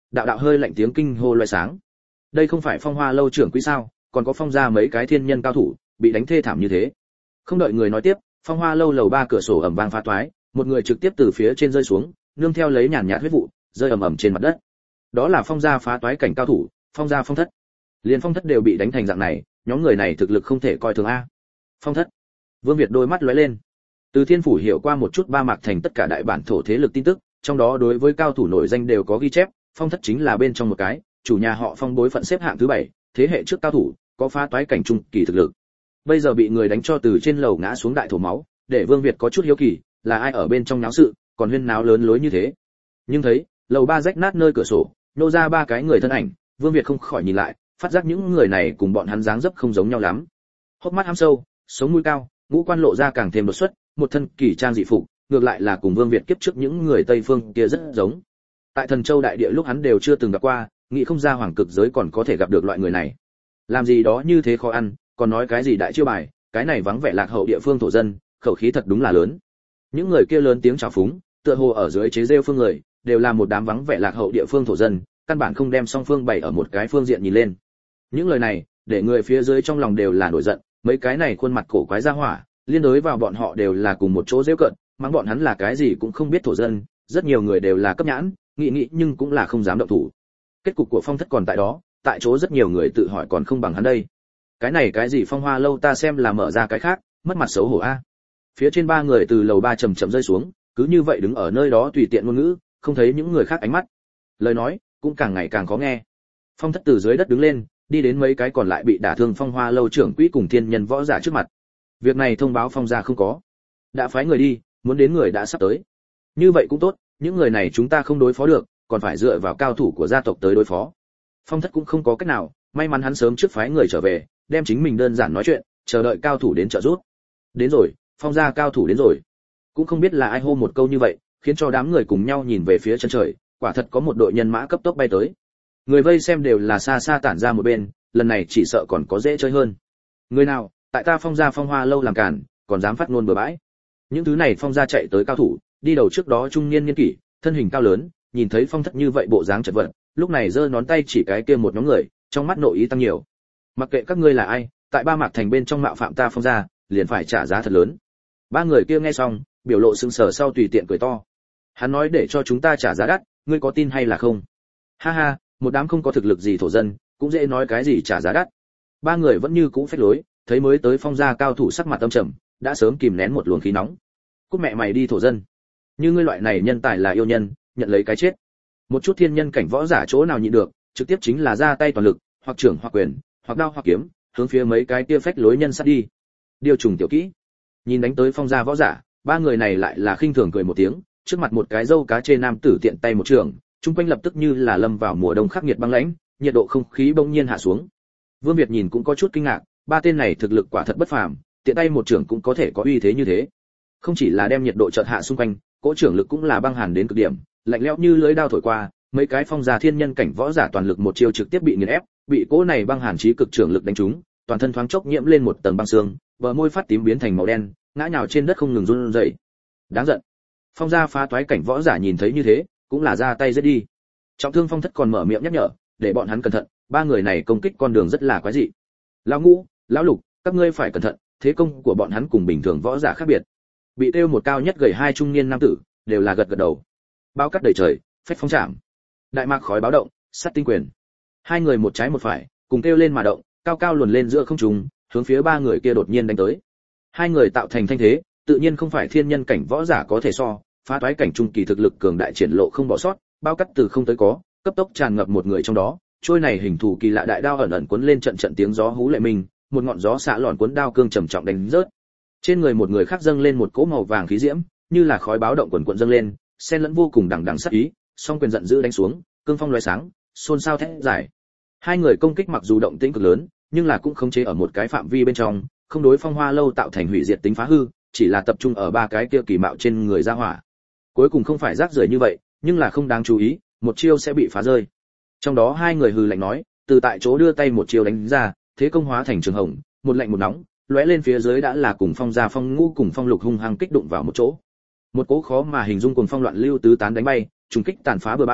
đạo đạo hơi lạnh tiếng kinh hô loé sáng. Đây không phải Phong Hoa lâu trưởng quý sao, còn có Phong gia mấy cái thiên nhân cao thủ, bị đánh thê thảm như thế. Không đợi người nói tiếp, Phong Hoa lâu lầu ba cửa sổ ầm vang phá toái, một người trực tiếp từ phía trên rơi xuống, nương theo lấy nhàn nhạt huyết vụ, rơi ầm ầm trên mặt đất. Đó là Phong gia phá toái cảnh cao thủ, Phong gia Phong Thất. Liên Phong Thất đều bị đánh thành dạng này, nhóm người này thực lực không thể coi thường a. Phong Thất. Vương Việt đôi mắt lóe lên. Từ Thiên phủ hiểu qua một chút Ba Mạc thành tất cả đại bản thổ thế lực tin tức, trong đó đối với cao thủ nổi danh đều có ghi chép, Phong Thất chính là bên trong một cái, chủ nhà họ Phong bối phận xếp hạng thứ bảy, thế hệ trước cao thủ, có phá toái cảnh trung kỳ thực lực. Bây giờ bị người đánh cho từ trên lầu ngã xuống đại thổ máu, để Vương Việt có chút hiếu kỳ, là ai ở bên trong náo sự, còn huyên náo lớn lối như thế. Nhưng thấy, lầu ba rách nát nơi cửa sổ, nô ra ba cái người thân ảnh, Vương Việt không khỏi nhìn lại, phát giác những người này cùng bọn hắn dáng dấp không giống nhau lắm. Hốc mắt hăm sâu, sống mũi cao, ngũ quan lộ ra càng thêm đột xuất, một thân kỳ trang dị phục, ngược lại là cùng Vương Việt kiếp trước những người Tây phương kia rất giống. Tại Thần Châu đại địa lúc hắn đều chưa từng gặp qua, nghĩ không ra hoàng cực giới còn có thể gặp được loại người này. Làm gì đó như thế khó ăn, còn nói cái gì đại chiêu bài, cái này vắng vẻ lạc hậu địa phương thổ dân, khẩu khí thật đúng là lớn. Những người kia lớn tiếng chào phúng, tựa hồ ở dưới chế rêu phương người, đều là một đám vắng vẻ lạc hậu địa phương thổ dân, căn bản không đem song phương bày ở một cái phương diện nhìn lên. Những lời này, để người phía dưới trong lòng đều là nổi giận, mấy cái này khuôn mặt cổ quái ra hỏa, liên đối vào bọn họ đều là cùng một chỗ giễu cợt, mắng bọn hắn là cái gì cũng không biết thổ dân, rất nhiều người đều là cấp nhãn, nghĩ nghĩ nhưng cũng là không dám động thủ. Kết cục của Phong Thất còn tại đó, tại chỗ rất nhiều người tự hỏi còn không bằng hắn đây. Cái này cái gì Phong Hoa lâu ta xem là mở ra cái khác, mất mặt xấu hổ a. Phía trên ba người từ lầu ba chậm chậm rơi xuống, cứ như vậy đứng ở nơi đó tùy tiện ngôn ngữ, không thấy những người khác ánh mắt. Lời nói cũng càng ngày càng khó nghe. Phong Thất từ dưới đất đứng lên, đi đến mấy cái còn lại bị đả thương Phong Hoa lâu trưởng quỹ cùng thiên nhân võ giả trước mặt. Việc này thông báo Phong gia không có, đã phái người đi, muốn đến người đã sắp tới. Như vậy cũng tốt, những người này chúng ta không đối phó được, còn phải dựa vào cao thủ của gia tộc tới đối phó. Phong Thất cũng không có cách nào, may mắn hắn sớm trước phái người trở về, đem chính mình đơn giản nói chuyện, chờ đợi cao thủ đến trợ giúp. Đến rồi, Phong gia cao thủ đến rồi. Cũng không biết là ai hô một câu như vậy, khiến cho đám người cùng nhau nhìn về phía chân trời, quả thật có một đội nhân mã cấp tốc bay tới. Người vây xem đều là xa xa tản ra một bên, lần này chỉ sợ còn có dễ chơi hơn. Người nào, tại ta Phong gia Phong Hoa lâu làm cản, còn dám phát ngôn bừa bãi. Những thứ này Phong gia chạy tới cao thủ, đi đầu trước đó trung niên niên kỷ, thân hình cao lớn, nhìn thấy Phong Thất như vậy bộ dáng chật vật, lúc này giơ ngón tay chỉ cái kia một nhóm người, trong mắt nội ý tăng nhiều. Mặc kệ các ngươi là ai, tại Ba Mạc thành bên trong mạo phạm ta Phong gia, liền phải trả giá thật lớn. Ba người kia nghe xong, biểu lộ sững sờ sau tùy tiện cười to. Hắn nói để cho chúng ta trả giá đắt, ngươi có tin hay là không? Ha ha, một đám không có thực lực gì thổ dân, cũng dễ nói cái gì trả giá đắt. Ba người vẫn như cũ phách lối, thấy mới tới Phong gia cao thủ sắc mặt âm trầm, đã sớm kìm nén một luồng khí nóng. Cút mẹ mày đi thổ dân. Như ngươi loại này nhân tài là yêu nhân, nhận lấy cái chết. Một chút thiên nhân cảnh võ giả chỗ nào nhịn được, trực tiếp chính là ra tay toàn lực, hoặc trưởng hoặc quyền, hoặc đao hoặc kiếm, hướng phía mấy cái kia phách lối nhân sát đi. Điều trùng tiểu kỹ. Nhìn đánh tới Phong gia võ giả, ba người này lại là khinh thường cười một tiếng, trước mặt một cái dâu cá chê nam tử tiện tay một trường, trung quanh lập tức như là lâm vào mùa đông khắc nghiệt băng lãnh, nhiệt độ không khí bỗng nhiên hạ xuống. Vương Việt nhìn cũng có chút kinh ngạc, ba tên này thực lực quả thật bất phàm, tiện tay một trường cũng có thể có uy thế như thế. Không chỉ là đem nhiệt độ chợt hạ xung quanh, cỗ trưởng lực cũng là băng hàn đến cực điểm, lạnh lẽo như lưỡi dao thổi qua, mấy cái Phong gia thiên nhân cảnh võ giả toàn lực một chiêu trực tiếp bị nghiền ép, bị cỗ này băng hàn chí cực trưởng lực đánh trúng, toàn thân thoáng chốc nhiễm lên một tầng băng xương, bờ môi phát tím biến thành màu đen, ngã nhào trên đất không ngừng run rẩy. Đáng giận. Phong gia phá toái cảnh võ giả nhìn thấy như thế, cũng là ra tay giết đi. Trọng thương Phong Thất còn mở miệng nhắc nhở, để bọn hắn cẩn thận, ba người này công kích con đường rất là quái dị. Lão Ngũ, lão Lục, các ngươi phải cẩn thận, thế công của bọn hắn cùng bình thường võ giả khác biệt. Bị tiêu một cao nhất gầy hai trung niên nam tử, đều là gật gật đầu. Bao cắt đầy trời, phách phong chạm. Đại mạc khói báo động, sát tinh quyền. Hai người một trái một phải, cùng kêu lên mà động, cao cao luồn lên giữa không trung, hướng phía ba người kia đột nhiên đánh tới. Hai người tạo thành thanh thế, tự nhiên không phải thiên nhân cảnh võ giả có thể so, phá toái cảnh trung kỳ thực lực cường đại triển lộ không bỏ sót, bao cắt từ không tới có, cấp tốc tràn ngập một người trong đó, trôi này hình thù kỳ lạ đại đao ẩn ẩn cuốn lên trận trận tiếng gió hú lệ mình, một ngọn gió xạ lọn cuốn đao cương trầm trọng đánh rớt. Trên người một người khác dâng lên một cỗ màu vàng khí diễm, như là khói báo động quần quần dâng lên, xen lẫn vô cùng đằng đằng sát ý, song quyền giận dữ đánh xuống, cương phong lóe sáng, xôn xao thét giải. Hai người công kích mặc dù động tĩnh cực lớn, nhưng là cũng khống chế ở một cái phạm vi bên trong, không đối Phong Hoa lâu tạo thành hủy diệt tính phá hư, chỉ là tập trung ở ba cái kia kỳ mạo trên người ra hỏa. Cuối cùng không phải rác rưởi như vậy, nhưng là không đáng chú ý, một chiêu sẽ bị phá rơi. Trong đó hai người hừ lạnh nói, từ tại chỗ đưa tay một chiêu đánh ra, thế công hóa thành trường hồng, một lạnh một nóng, lóe lên phía dưới đã là cùng Phong gia Phong Ngũ cùng Phong Lục hung hăng kích đụng vào một chỗ. Một cỗ khó mà hình dung cuồng phong loạn lưu tứ tán đánh bay, trùng kích tàn phá bừa bãi,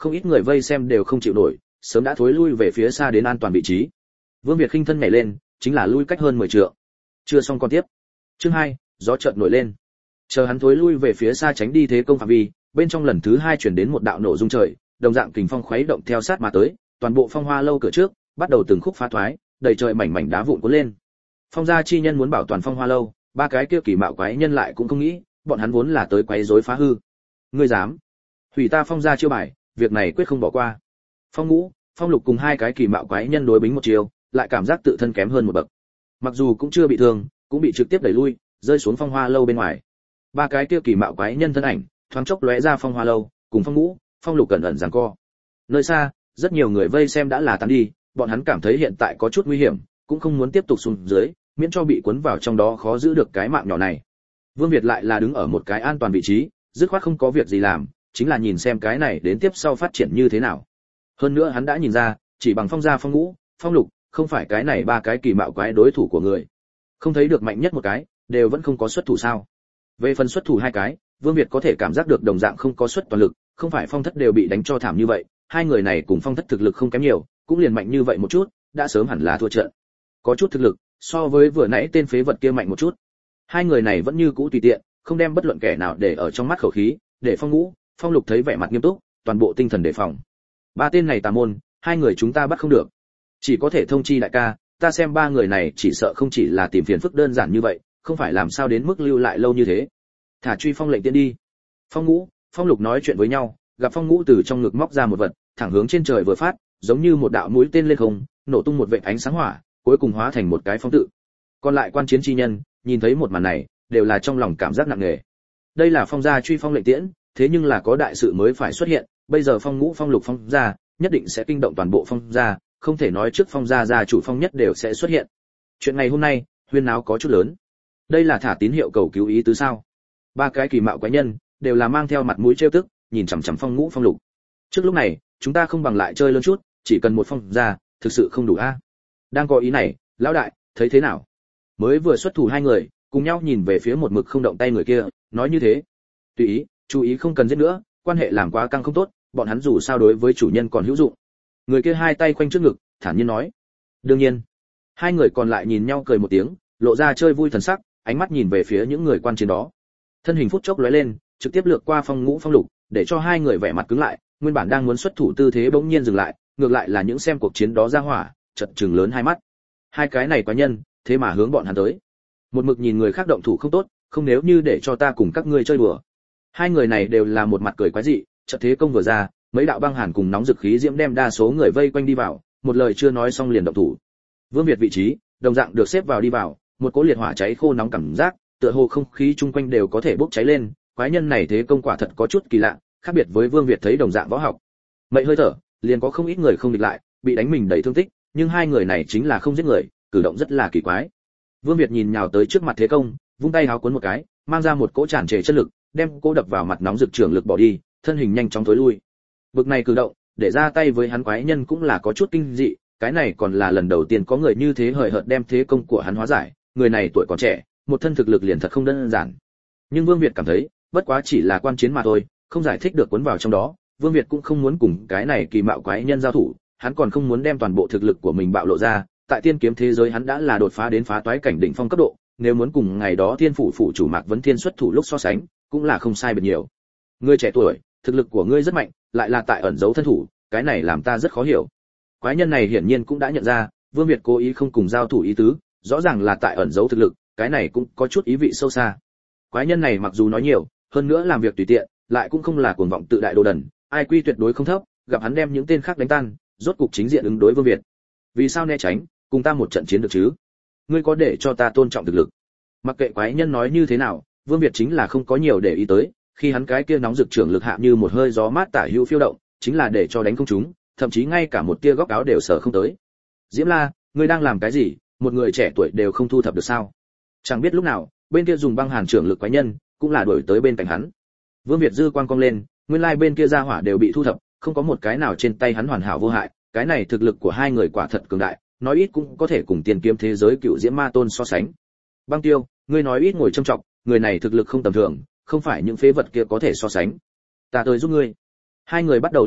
không ít người vây xem đều không chịu nổi, sớm đã thối lui về phía xa đến an toàn vị trí. Vương Việt khinh thân nhảy lên, chính là lui cách hơn mười trượng. Chưa xong con tiếp. Chương hai, gió chợt nổi lên. Chờ hắn thối lui về phía xa tránh đi thế công phạm vi, bên trong lần thứ hai truyền đến một đạo nổ rung trời, đồng dạng kình phong khuấy động theo sát mà tới, toàn bộ Phong Hoa lâu cửa trước bắt đầu từng khúc phá thoái, đầy trời mảnh mảnh đá vụn cuốn lên. Phong gia chi nhân muốn bảo toàn Phong Hoa lâu, ba cái kia kỳ mạo quái nhân lại cũng không nghĩ, bọn hắn vốn là tới quấy rối phá hư. Ngươi dám hủy ta Phong gia chiêu bài, việc này quyết không bỏ qua. Phong Ngũ, Phong Lục cùng hai cái kỳ mạo quái nhân đối bính một chiều, lại cảm giác tự thân kém hơn một bậc. Mặc dù cũng chưa bị thương, cũng bị trực tiếp đẩy lui, rơi xuống Phong Hoa lâu bên ngoài. Ba cái kia kỳ mạo quái nhân thân ảnh, thoáng chốc lóe ra Phong Hoa lâu, cùng Phong Ngũ, Phong Lục cẩn ẩn giằng co. Nơi xa, rất nhiều người vây xem đã là tán đi, bọn hắn cảm thấy hiện tại có chút nguy hiểm, cũng không muốn tiếp tục xuống dưới, miễn cho bị cuốn vào trong đó khó giữ được cái mạng nhỏ này. Vương Việt lại là đứng ở một cái an toàn vị trí, dứt khoát không có việc gì làm, chính là nhìn xem cái này đến tiếp sau phát triển như thế nào. Hơn nữa hắn đã nhìn ra, chỉ bằng Phong gia, Phong Ngũ, Phong Lục, không phải cái này ba cái kỳ mạo quái đối thủ của người. Không thấy được mạnh nhất một cái, đều vẫn không có xuất thủ sao? Về phần xuất thủ hai cái, Vương Việt có thể cảm giác được đồng dạng không có xuất toàn lực, không phải Phong Thất đều bị đánh cho thảm như vậy, hai người này cùng Phong Thất thực lực không kém nhiều, cũng liền mạnh như vậy một chút, đã sớm hẳn là thua trận. Có chút thực lực, so với vừa nãy tên phế vật kia mạnh một chút. Hai người này vẫn như cũ tùy tiện, không đem bất luận kẻ nào để ở trong mắt khẩu khí, để Phong Ngũ, Phong Lục thấy vẻ mặt nghiêm túc, toàn bộ tinh thần đề phòng. Ba tên này tà môn, hai người chúng ta bắt không được, chỉ có thể thông chi đại ca, ta xem ba người này chỉ sợ không chỉ là tìm phiền phức đơn giản như vậy, không phải làm sao đến mức lưu lại lâu như thế. Thả truy phong lệnh tiến đi. Phong Ngũ, Phong Lục nói chuyện với nhau, gặp Phong Ngũ từ trong ngực móc ra một vật, thẳng hướng trên trời vừa phát, giống như một đạo mũi tên lên không, nổ tung một vệt ánh sáng hỏa, cuối cùng hóa thành một cái phong tự. Còn lại quan chiến chi nhân, nhìn thấy một màn này, đều là trong lòng cảm giác nặng nề. Đây là Phong gia truy phong lệnh tiễn, thế nhưng là có đại sự mới phải xuất hiện, bây giờ Phong Ngũ, Phong Lục, Phong gia nhất định sẽ kinh động toàn bộ Phong gia, không thể nói trước Phong gia gia chủ Phong Nhất đều sẽ xuất hiện. Chuyện ngày hôm nay, huyên náo có chút lớn. Đây là thả tín hiệu cầu cứu ý tứ sao? Ba cái kỳ mạo quái nhân đều là mang theo mặt mũi trêu tức, nhìn chằm chằm Phong Ngũ, Phong Lục. Trước lúc này, chúng ta không bằng lại chơi lớn chút, chỉ cần một Phong gia, thực sự không đủ a. Đang có ý này, lão đại, thấy thế nào? Mới vừa xuất thủ hai người, cùng nhau nhìn về phía một mực không động tay người kia, nói như thế. Tùy ý, chú ý không cần giết nữa, quan hệ làm quá căng không tốt, bọn hắn dù sao đối với chủ nhân còn hữu dụng. Người kia hai tay khoanh trước ngực, thản nhiên nói. Đương nhiên. Hai người còn lại nhìn nhau cười một tiếng, lộ ra chơi vui thần sắc, ánh mắt nhìn về phía những người quan chiến đó. Thân hình phút chốc lóe lên, trực tiếp lướt qua Phong Ngũ, Phong Lục, để cho hai người vẻ mặt cứng lại, nguyên bản đang muốn xuất thủ tư thế bỗng nhiên dừng lại, ngược lại là những xem cuộc chiến đó ra hỏa, chợt trừng lớn hai mắt. Hai cái này quá nhân, thế mà hướng bọn hắn tới. Một mực nhìn người khác động thủ không tốt, không nếu như để cho ta cùng các ngươi chơi đùa. Hai người này đều là một mặt cười quái dị, chợt thế công vừa ra, mấy đạo băng hàn cùng nóng dực khí diễm đem đa số người vây quanh đi vào, một lời chưa nói xong liền động thủ. Vương Việt vị trí, đồng dạng được xếp vào đi vào, một cỗ liệt hỏa cháy khô nóng cảm giác, tựa hồ không khí chung quanh đều có thể bốc cháy lên, quái nhân này thế công quả thật có chút kỳ lạ, khác biệt với Vương Việt thấy đồng dạng võ học. Mệnh hơi thở, liền có không ít người không địch lại, bị đánh mình đầy thương tích, nhưng hai người này chính là không giết người, cử động rất là kỳ quái. Vương Việt nhìn nhào tới trước mặt thế công, vung tay háo cuốn một cái, mang ra một cỗ tràn trề chất lực, đem cô đập vào mặt nóng rực trường lực bỏ đi, thân hình nhanh chóng tối lui. Bực này cử động, để ra tay với hắn quái nhân cũng là có chút kinh dị, cái này còn là lần đầu tiên có người như thế hời hợt đem thế công của hắn hóa giải, người này tuổi còn trẻ, một thân thực lực liền thật không đơn giản. Nhưng Vương Việt cảm thấy, bất quá chỉ là quan chiến mà thôi, không giải thích được cuốn vào trong đó, Vương Việt cũng không muốn cùng cái này kỳ mạo quái nhân giao thủ, hắn còn không muốn đem toàn bộ thực lực của mình bạo lộ ra, tại tiên kiếm thế giới hắn đã là đột phá đến phá toái cảnh đỉnh phong cấp độ, nếu muốn cùng ngày đó Thiên phủ phủ chủ Mạc Vấn Thiên xuất thủ lúc so sánh, cũng là không sai biệt nhiều. Ngươi trẻ tuổi, thực lực của ngươi rất mạnh, lại là tại ẩn giấu thân thủ, cái này làm ta rất khó hiểu. Quái nhân này hiển nhiên cũng đã nhận ra, Vương Việt cố ý không cùng giao thủ ý tứ, rõ ràng là tại ẩn giấu thực lực, cái này cũng có chút ý vị sâu xa. Quái nhân này mặc dù nói nhiều, hơn nữa làm việc tùy tiện, lại cũng không là cuồng vọng tự đại đồ đần, ai quy tuyệt đối không thấp, gặp hắn đem những tên khác đánh tan, rốt cục chính diện ứng đối Vương Việt. Vì sao né tránh, cùng ta một trận chiến được chứ? Ngươi có để cho ta tôn trọng thực lực? Mặc kệ quái nhân nói như thế nào, Vương Việt chính là không có nhiều để ý tới, khi hắn cái kia nóng rực trưởng lực hạ như một hơi gió mát tả hữu phiêu động, chính là để cho đánh không trúng, thậm chí ngay cả một tia góc áo đều sở không tới. Diễm La, ngươi đang làm cái gì? Một người trẻ tuổi đều không thu thập được sao? Chẳng biết lúc nào, bên kia dùng băng hàn trưởng lực quái nhân, cũng là đuổi tới bên cạnh hắn. Vương Việt dư quang cong lên, nguyên lai bên kia gia hỏa đều bị thu thập, không có một cái nào trên tay hắn hoàn hảo vô hại, cái này thực lực của hai người quả thật cường đại, nói ít cũng có thể cùng tiền kiếm thế giới cựu Diễm Ma Tôn so sánh. Băng Tiêu, ngươi nói ít ngồi trâm trọng, người này thực lực không tầm thường, không phải những phế vật kia có thể so sánh. Ta tới giúp ngươi. Hai người bắt đầu liên hợp,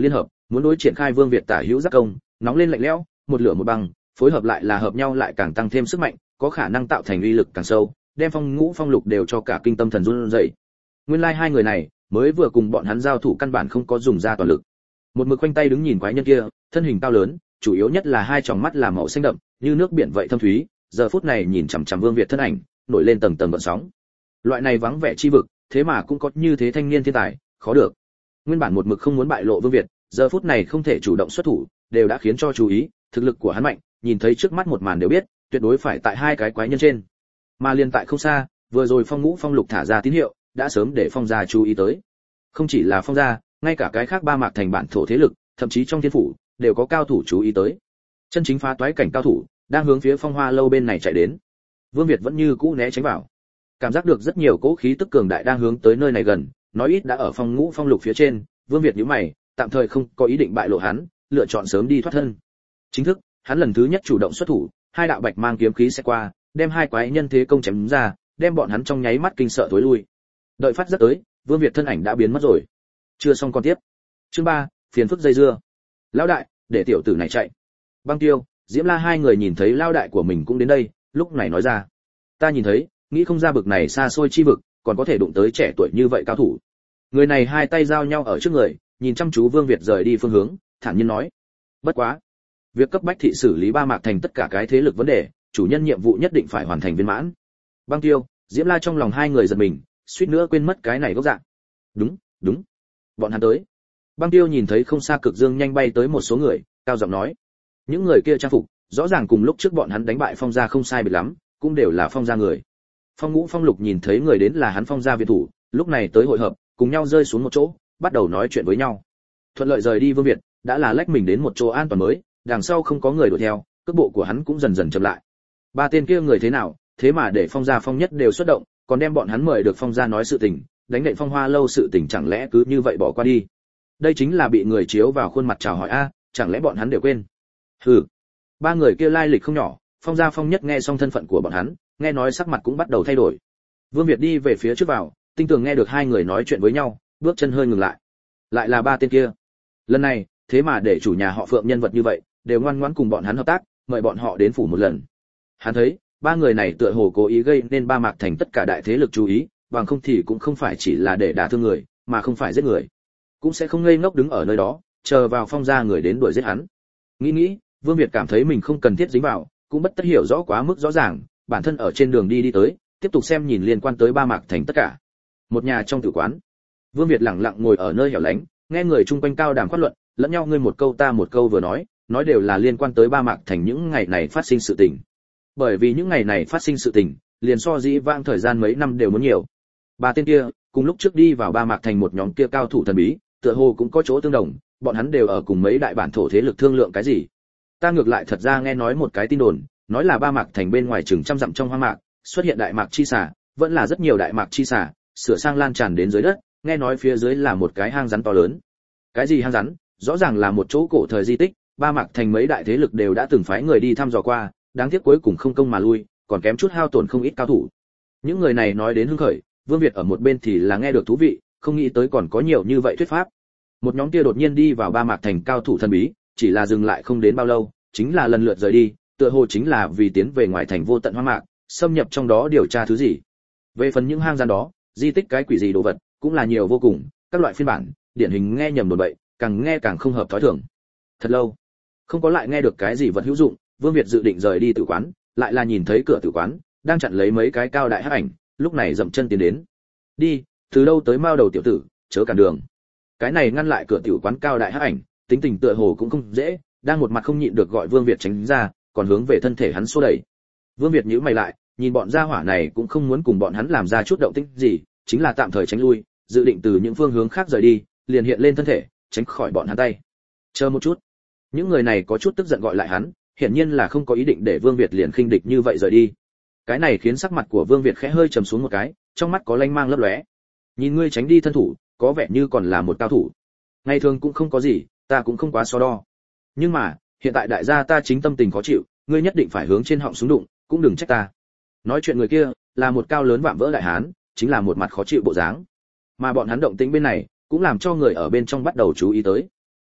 muốn đối triển khai Vương Việt tả hữu giác công, nóng lên lạnh lẽo, một lửa một băng, phối hợp lại là hợp nhau lại càng tăng thêm sức mạnh, có khả năng tạo thành uy lực càng sâu, đem Phong Ngũ Phong Lục đều cho cả kinh tâm thần run rẩy. Nguyên lai like hai người này, mới vừa cùng bọn hắn giao thủ căn bản không có dùng ra toàn lực. Một mực quanh tay đứng nhìn quái nhân kia, thân hình cao lớn, chủ yếu nhất là hai tròng mắt là màu xanh đậm, như nước biển vậy thâm thúy, giờ phút này nhìn chằm chằm Vương Việt thân ảnh, nổi lên tầng tầng gợn sóng. Loại này vắng vẻ chi vực, thế mà cũng có như thế thanh niên thiên tài, khó được. Nguyên bản một mực không muốn bại lộ Vương Việt, giờ phút này không thể chủ động xuất thủ, đều đã khiến cho chú ý, thực lực của hắn mạnh, nhìn thấy trước mắt một màn đều biết, tuyệt đối phải tại hai cái quái nhân trên. Mà liên tại không xa, vừa rồi Phong Ngũ Phong Lục thả ra tín hiệu, đã sớm để Phong gia chú ý tới. Không chỉ là Phong gia, ngay cả cái khác ba mạc thành bản thổ thế lực, thậm chí trong thiên phủ, đều có cao thủ chú ý tới. Chân chính phá toái cảnh cao thủ, đang hướng phía Phong Hoa lâu bên này chạy đến. Vương Việt vẫn như cũ né tránh vào. Cảm giác được rất nhiều cỗ khí tức cường đại đang hướng tới nơi này gần, nói ít đã ở Phong Ngũ Phong Lục phía trên, Vương Việt nhíu mày, tạm thời không có ý định bại lộ hắn, lựa chọn sớm đi thoát thân. Chính thức, hắn lần thứ nhất chủ động xuất thủ, hai đạo bạch mang kiếm khí sẽ qua, đem hai quái nhân thế công chém ra, đem bọn hắn trong nháy mắt kinh sợ tối lui. Đợi phát rất tới, Vương Việt thân ảnh đã biến mất rồi. Chưa xong con tiếp. Chương ba, phiền phức dây dưa. Lão đại, để tiểu tử này chạy. Băng Tiêu, Diễm La hai người nhìn thấy lão đại của mình cũng đến đây, lúc này nói ra: "Ta nhìn thấy, nghĩ không ra bực này xa xôi chi vực, còn có thể đụng tới trẻ tuổi như vậy cao thủ." Người này hai tay giao nhau ở trước người, nhìn chăm chú Vương Việt rời đi phương hướng, thản nhiên nói: "Bất quá, việc cấp bách thị xử lý ba mạc thành tất cả cái thế lực vấn đề, chủ nhân nhiệm vụ nhất định phải hoàn thành viên mãn." Băng Tiêu, Diễm La trong lòng hai người giật mình, suýt nữa quên mất cái này gốc dạng. "Đúng, đúng." Bọn hắn tới. Băng Tiêu nhìn thấy không xa cực dương nhanh bay tới một số người, cao giọng nói: "Những người kia trang phục, rõ ràng cùng lúc trước bọn hắn đánh bại Phong gia không sai biệt lắm, cũng đều là Phong gia người." Phong Ngũ Phong Lục nhìn thấy người đến là hắn Phong gia viện thủ, lúc này tới hội hợp, cùng nhau rơi xuống một chỗ, bắt đầu nói chuyện với nhau. Thuận lợi rời đi Vương Việt, đã là lách mình đến một chỗ an toàn mới, đằng sau không có người đuổi theo, cước bộ của hắn cũng dần dần chậm lại. Ba tên kia người thế nào, thế mà để Phong gia Phong Nhất đều xuất động, còn đem bọn hắn mời được Phong gia nói sự tình, đánh đậy Phong Hoa lâu sự tình chẳng lẽ cứ như vậy bỏ qua đi. Đây chính là bị người chiếu vào khuôn mặt chào hỏi a, chẳng lẽ bọn hắn đều quên. Hừ. Ba người kia lai lịch không nhỏ, Phong gia Phong Nhất nghe xong thân phận của bọn hắn, nghe nói sắc mặt cũng bắt đầu thay đổi. Vương Việt đi về phía trước vào, tinh tường nghe được hai người nói chuyện với nhau, bước chân hơi ngừng lại. Lại là ba tên kia. Lần này, thế mà để chủ nhà họ Phượng nhân vật như vậy, đều ngoan ngoãn cùng bọn hắn hợp tác, mời bọn họ đến phủ một lần. Hắn thấy, ba người này tựa hồ cố ý gây nên ba mạc thành tất cả đại thế lực chú ý, bằng không thì cũng không phải chỉ là để đả thương người, mà không phải giết người. Cũng sẽ không ngây ngốc đứng ở nơi đó, chờ vào Phong gia người đến đuổi giết hắn. Nghĩ nghĩ, Vương Việt cảm thấy mình không cần thiết dính vào, cũng bất tất hiểu rõ quá mức rõ ràng, bản thân ở trên đường đi đi tới, tiếp tục xem nhìn liên quan tới ba mạc thành tất cả. Một nhà trong tử quán, Vương Việt lặng lặng ngồi ở nơi hẻo lánh, nghe người chung quanh cao đàm phát luận, lẫn nhau ngươi một câu ta một câu vừa nói, nói đều là liên quan tới ba mạc thành những ngày này phát sinh sự tình. Bởi vì những ngày này phát sinh sự tình, liền so dĩ vãng thời gian mấy năm đều muốn nhiều. Ba tên kia, cùng lúc trước đi vào ba mạc thành một nhóm kia cao thủ thần bí, tựa hồ cũng có chỗ tương đồng, bọn hắn đều ở cùng mấy đại bản thổ thế lực thương lượng cái gì. Ta ngược lại thật ra nghe nói một cái tin đồn, nói là ba mạc thành bên ngoài chừng trăm dặm trong hoang mạc, xuất hiện đại mạc chi xà, vẫn là rất nhiều đại mạc chi xà, sửa sang lan tràn đến dưới đất, nghe nói phía dưới là một cái hang rắn to lớn. Cái gì hang rắn? Rõ ràng là một chỗ cổ thời di tích, ba mạc thành mấy đại thế lực đều đã từng phái người đi thăm dò qua, đáng tiếc cuối cùng không công mà lui, còn kém chút hao tổn không ít cao thủ. Những người này nói đến hưng khởi, Vương Việt ở một bên thì là nghe được thú vị, không nghĩ tới còn có nhiều như vậy thuyết pháp. Một nhóm kia đột nhiên đi vào ba mạc thành cao thủ thần bí, chỉ là dừng lại không đến bao lâu, chính là lần lượt rời đi, tựa hồ chính là vì tiến về ngoài thành vô tận hoang mạc, xâm nhập trong đó điều tra thứ gì. Về phần những hang gian đó, di tích cái quỷ gì đồ vật, cũng là nhiều vô cùng, các loại phiên bản, điển hình nghe nhầm đồn bậy, càng nghe càng không hợp thói thường. Thật lâu, không có lại nghe được cái gì vật hữu dụng, Vương Việt dự định rời đi tử quán, lại là nhìn thấy cửa tử quán đang chặn lấy mấy cái cao đại hắc ảnh, lúc này dậm chân tiến đến. Đi, từ đâu tới mao đầu tiểu tử, chớ cản đường. Cái này ngăn lại cửa tiểu quán cao đại hắc ảnh, tính tình tựa hồ cũng không dễ, đang một mặt không nhịn được gọi Vương Việt tránh ra, còn hướng về thân thể hắn xô đẩy. Vương Việt nhíu mày lại, nhìn bọn gia hỏa này cũng không muốn cùng bọn hắn làm ra chút động tĩnh gì, chính là tạm thời tránh lui, dự định từ những phương hướng khác rời đi, liền hiện lên thân thể, tránh khỏi bọn hắn tay. Chờ một chút. Những người này có chút tức giận gọi lại hắn, hiển nhiên là không có ý định để Vương Việt liền khinh địch như vậy rời đi. Cái này khiến sắc mặt của Vương Việt khẽ hơi trầm xuống một cái, trong mắt có lanh mang lấp lóe. Nhìn ngươi tránh đi thân thủ, có vẻ như còn là một cao thủ. Ngày thường cũng không có gì, ta cũng không quá so đo. Nhưng mà, hiện tại đại gia ta chính tâm tình khó chịu, ngươi nhất định phải hướng trên họng súng đụng, cũng đừng trách ta. Nói chuyện người kia là một cao lớn vạm vỡ đại hán, chính là một mặt khó chịu bộ dáng. Mà bọn hắn động tĩnh bên này, cũng làm cho người ở bên trong bắt đầu chú ý tới.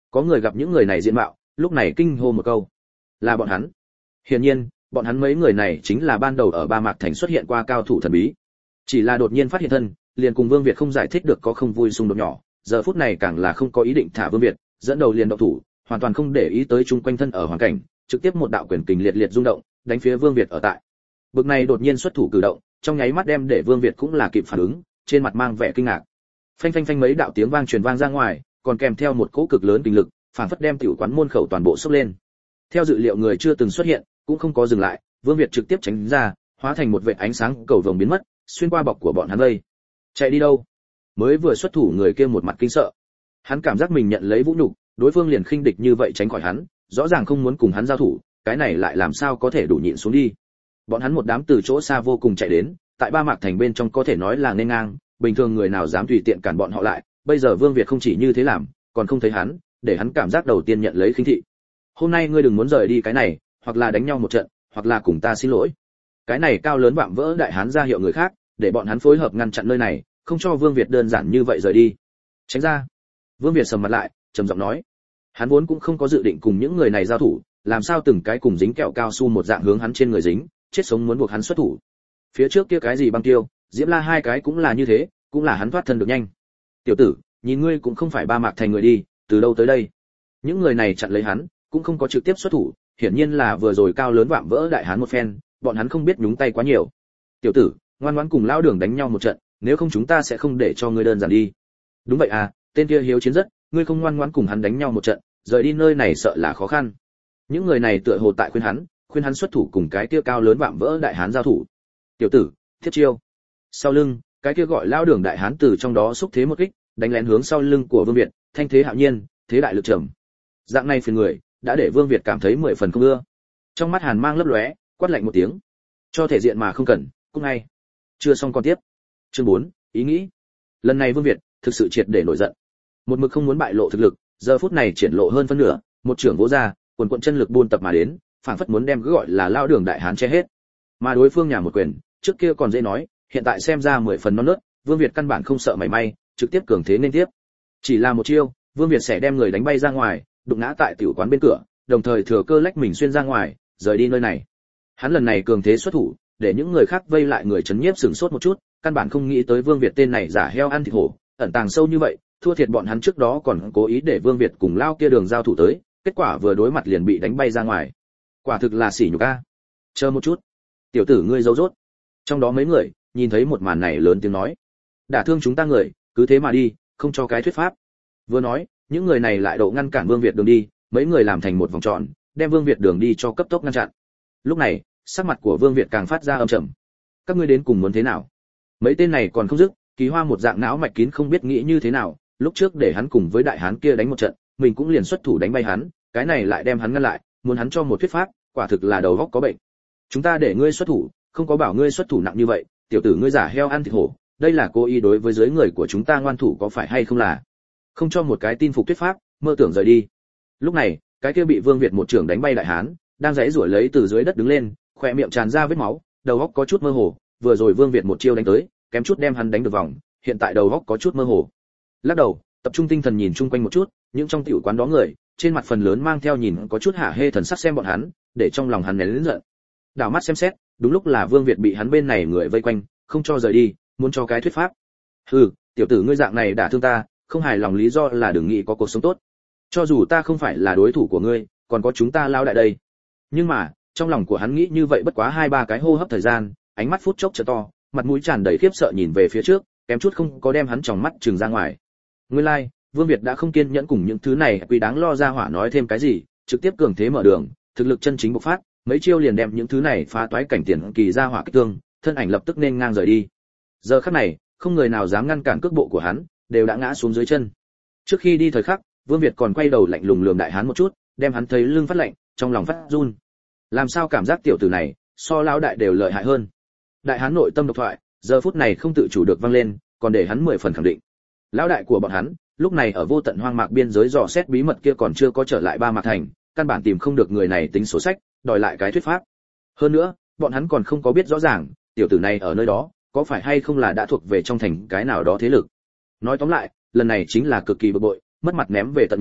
Có người gặp những người này diện mạo, lúc này kinh hô một câu, là bọn hắn. Hiển nhiên, bọn hắn mấy người này chính là ban đầu ở Ba Mạc Thành xuất hiện qua cao thủ thần bí. Chỉ là đột nhiên phát hiện thân, liền cùng Vương Việt không giải thích được có không vui xung đột nhỏ, giờ phút này càng là không có ý định thả Vương Việt, dẫn đầu liền động thủ, hoàn toàn không để ý tới chung quanh thân ở hoàn cảnh, trực tiếp một đạo quyền kình liệt liệt rung động, đánh phía Vương Việt ở tại. Bực này đột nhiên xuất thủ cử động, trong nháy mắt đem để Vương Việt cũng là kịp phản ứng, trên mặt mang vẻ kinh ngạc. Phanh phanh phanh mấy đạo tiếng vang truyền vang ra ngoài, còn kèm theo một cỗ cực lớn kinh lực, phản phất đem tiểu quán môn khẩu toàn bộ sốc lên. Theo dự liệu người chưa từng xuất hiện, cũng không có dừng lại, Vương Việt trực tiếp tránh ra, hóa thành một vệt ánh sáng cầu vồng biến mất, xuyên qua bọc của bọn hắn vây. Chạy đi đâu? Mới vừa xuất thủ người kia một mặt kinh sợ. Hắn cảm giác mình nhận lấy vũ nhục, đối phương liền khinh địch như vậy tránh khỏi hắn, rõ ràng không muốn cùng hắn giao thủ, cái này lại làm sao có thể đủ nhịn xuống đi. Bọn hắn một đám từ chỗ xa vô cùng chạy đến, tại Ba Mạc Thành bên trong có thể nói là nên ngang, bình thường người nào dám tùy tiện cản bọn họ lại, bây giờ Vương Việt không chỉ như thế làm, còn không thấy hắn, để hắn cảm giác đầu tiên nhận lấy khinh thị. Hôm nay ngươi đừng muốn rời đi cái này, hoặc là đánh nhau một trận, hoặc là cùng ta xin lỗi. Cái này cao lớn vạm vỡ đại hán ra hiệu người khác, để bọn hắn phối hợp ngăn chặn nơi này, không cho Vương Việt đơn giản như vậy rời đi. Tránh ra. Vương Việt sầm mặt lại, trầm giọng nói. Hắn vốn cũng không có dự định cùng những người này giao thủ, làm sao từng cái cùng dính kẹo cao su một dạng hướng hắn trên người dính, chết sống muốn buộc hắn xuất thủ. Phía trước kia cái gì băng tiêu, Diễm La hai cái cũng là như thế, cũng là hắn thoát thân được nhanh. Tiểu tử, nhìn ngươi cũng không phải Ba Mạc Thành người đi, từ đâu tới đây? Những người này chặn lấy hắn, cũng không có trực tiếp xuất thủ, hiển nhiên là vừa rồi cao lớn vạm vỡ đại hán một phen, bọn hắn không biết nhúng tay quá nhiều. Tiểu tử, ngoan ngoãn cùng lão đường đánh nhau một trận, nếu không chúng ta sẽ không để cho ngươi đơn giản đi. Đúng vậy à, tên kia hiếu chiến rất, ngươi không ngoan ngoãn cùng hắn đánh nhau một trận, rời đi nơi này sợ là khó khăn. Những người này tựa hồ tại khuyên hắn, khuyên hắn xuất thủ cùng cái kia cao lớn vạm vỡ đại hán giao thủ. Tiểu tử, thiết chiêu. Sau lưng, cái kia gọi lão đường đại hán từ trong đó xúc thế một kích, đánh lén hướng sau lưng của Vương Việt, thanh thế hạo nhiên, thế đại lực trầm. Dạng này phiền người, đã để Vương Việt cảm thấy mười phần không ưa. Trong mắt hàn mang lấp lóe, quát lạnh một tiếng, cho thể diện mà không cần, cũng ngay. Chưa xong con tiếp. Chương bốn, ý nghĩ. Lần này Vương Việt thực sự triệt để nổi giận. Một mực không muốn bại lộ thực lực, giờ phút này triển lộ hơn phân nửa, một trưởng vỗ ra, quần quần chân lực buôn tập mà đến, phảng phất muốn đem cứ gọi là lao đường đại hán che hết. Mà đối phương nhà một quyền, trước kia còn dễ nói, hiện tại xem ra mười phần non nớt, Vương Việt căn bản không sợ mảy may, trực tiếp cường thế nên tiếp. Chỉ là một chiêu, Vương Việt sẽ đem người đánh bay ra ngoài, đụng ngã tại tiểu quán bên cửa, đồng thời thừa cơ lách mình xuyên ra ngoài, rời đi nơi này. Hắn lần này cường thế xuất thủ, để những người khác vây lại người chấn nhiếp sửng sốt một chút, căn bản không nghĩ tới Vương Việt tên này giả heo ăn thịt hổ, ẩn tàng sâu như vậy, thua thiệt bọn hắn trước đó còn cố ý để Vương Việt cùng lao kia đường giao thủ tới, kết quả vừa đối mặt liền bị đánh bay ra ngoài. Quả thực là sỉ nhục a. Chờ một chút, tiểu tử ngươi giấu rốt. Trong đó mấy người nhìn thấy một màn này lớn tiếng nói, đả thương chúng ta người, cứ thế mà đi, không cho cái thuyết pháp. Vừa nói, những người này lại độ ngăn cản Vương Việt đường đi, mấy người làm thành một vòng tròn, đem Vương Việt đường đi cho cấp tốc ngăn chặn. Lúc này, sắc mặt của Vương Việt càng phát ra âm trầm. Các ngươi đến cùng muốn thế nào? Mấy tên này còn không dứt, Kỳ Hoa một dạng não mạch kín không biết nghĩ như thế nào, lúc trước để hắn cùng với đại hán kia đánh một trận, mình cũng liền xuất thủ đánh bay hắn, cái này lại đem hắn ngăn lại, muốn hắn cho một thuyết pháp, quả thực là đầu óc có bệnh. Chúng ta để ngươi xuất thủ, không có bảo ngươi xuất thủ nặng như vậy, tiểu tử ngươi giả heo ăn thịt hổ, đây là cố ý đối với dưới người của chúng ta ngoan thủ có phải hay không là? Không cho một cái tin phục thuyết pháp, mơ tưởng rời đi. Lúc này, cái kia bị Vương Việt một trưởng đánh bay đại hán, đang giãy giụa lấy từ dưới đất đứng lên, khóe miệng tràn ra vết máu, đầu óc có chút mơ hồ, vừa rồi Vương Việt một chiêu đánh tới, kém chút đem hắn đánh được vòng, hiện tại đầu óc có chút mơ hồ. Lắc đầu, tập trung tinh thần nhìn chung quanh một chút, những trong tiểu quán đó người, trên mặt phần lớn mang theo nhìn có chút hả hê thần sắc xem bọn hắn, để trong lòng hắn nén lớn giận. Đảo mắt xem xét, đúng lúc là Vương Việt bị hắn bên này người vây quanh, không cho rời đi, muốn cho cái thuyết pháp. Hừ, tiểu tử ngươi dạng này đả thương ta, không hài lòng lý do là đừng nghĩ có cuộc sống tốt. Cho dù ta không phải là đối thủ của ngươi, còn có chúng ta lao đại đây. Nhưng mà, trong lòng của hắn nghĩ như vậy bất quá hai ba cái hô hấp thời gian, ánh mắt phút chốc trở to, mặt mũi tràn đầy khiếp sợ nhìn về phía trước, kém chút không có đem hắn tròng mắt trừng ra ngoài. Nguyên lai, like, Vương Việt đã không kiên nhẫn cùng những thứ này quý đáng lo ra hỏa nói thêm cái gì, trực tiếp cường thế mở đường, thực lực chân chính bộc phát, mấy chiêu liền đem những thứ này phá toái cảnh tiền kỳ ra hỏa kích thương, thân ảnh lập tức nên ngang rời đi. Giờ khắc này, không người nào dám ngăn cản cước bộ của hắn, đều đã ngã xuống dưới chân. Trước khi đi thời khắc, Vương Việt còn quay đầu lạnh lùng lườm đại hán một chút, đem hắn thấy lưng phát lạnh, trong lòng phát run. Làm sao cảm giác tiểu tử này so lão đại đều lợi hại hơn? Đại hán nội tâm độc thoại, giờ phút này không tự chủ được vang lên, còn để hắn mười phần khẳng định. Lão đại của bọn hắn, lúc này ở vô tận hoang mạc biên giới dò xét bí mật kia còn chưa có trở lại Ba Mạc Thành, căn bản tìm không được người này tính sổ sách, đòi lại cái thuyết pháp. Hơn nữa, bọn hắn còn không có biết rõ ràng, tiểu tử này ở nơi đó, có phải hay không là đã thuộc về trong thành cái nào đó thế lực. Nói tóm lại, lần này chính là cực kỳ bực bội, mất mặt ném về tận nhà,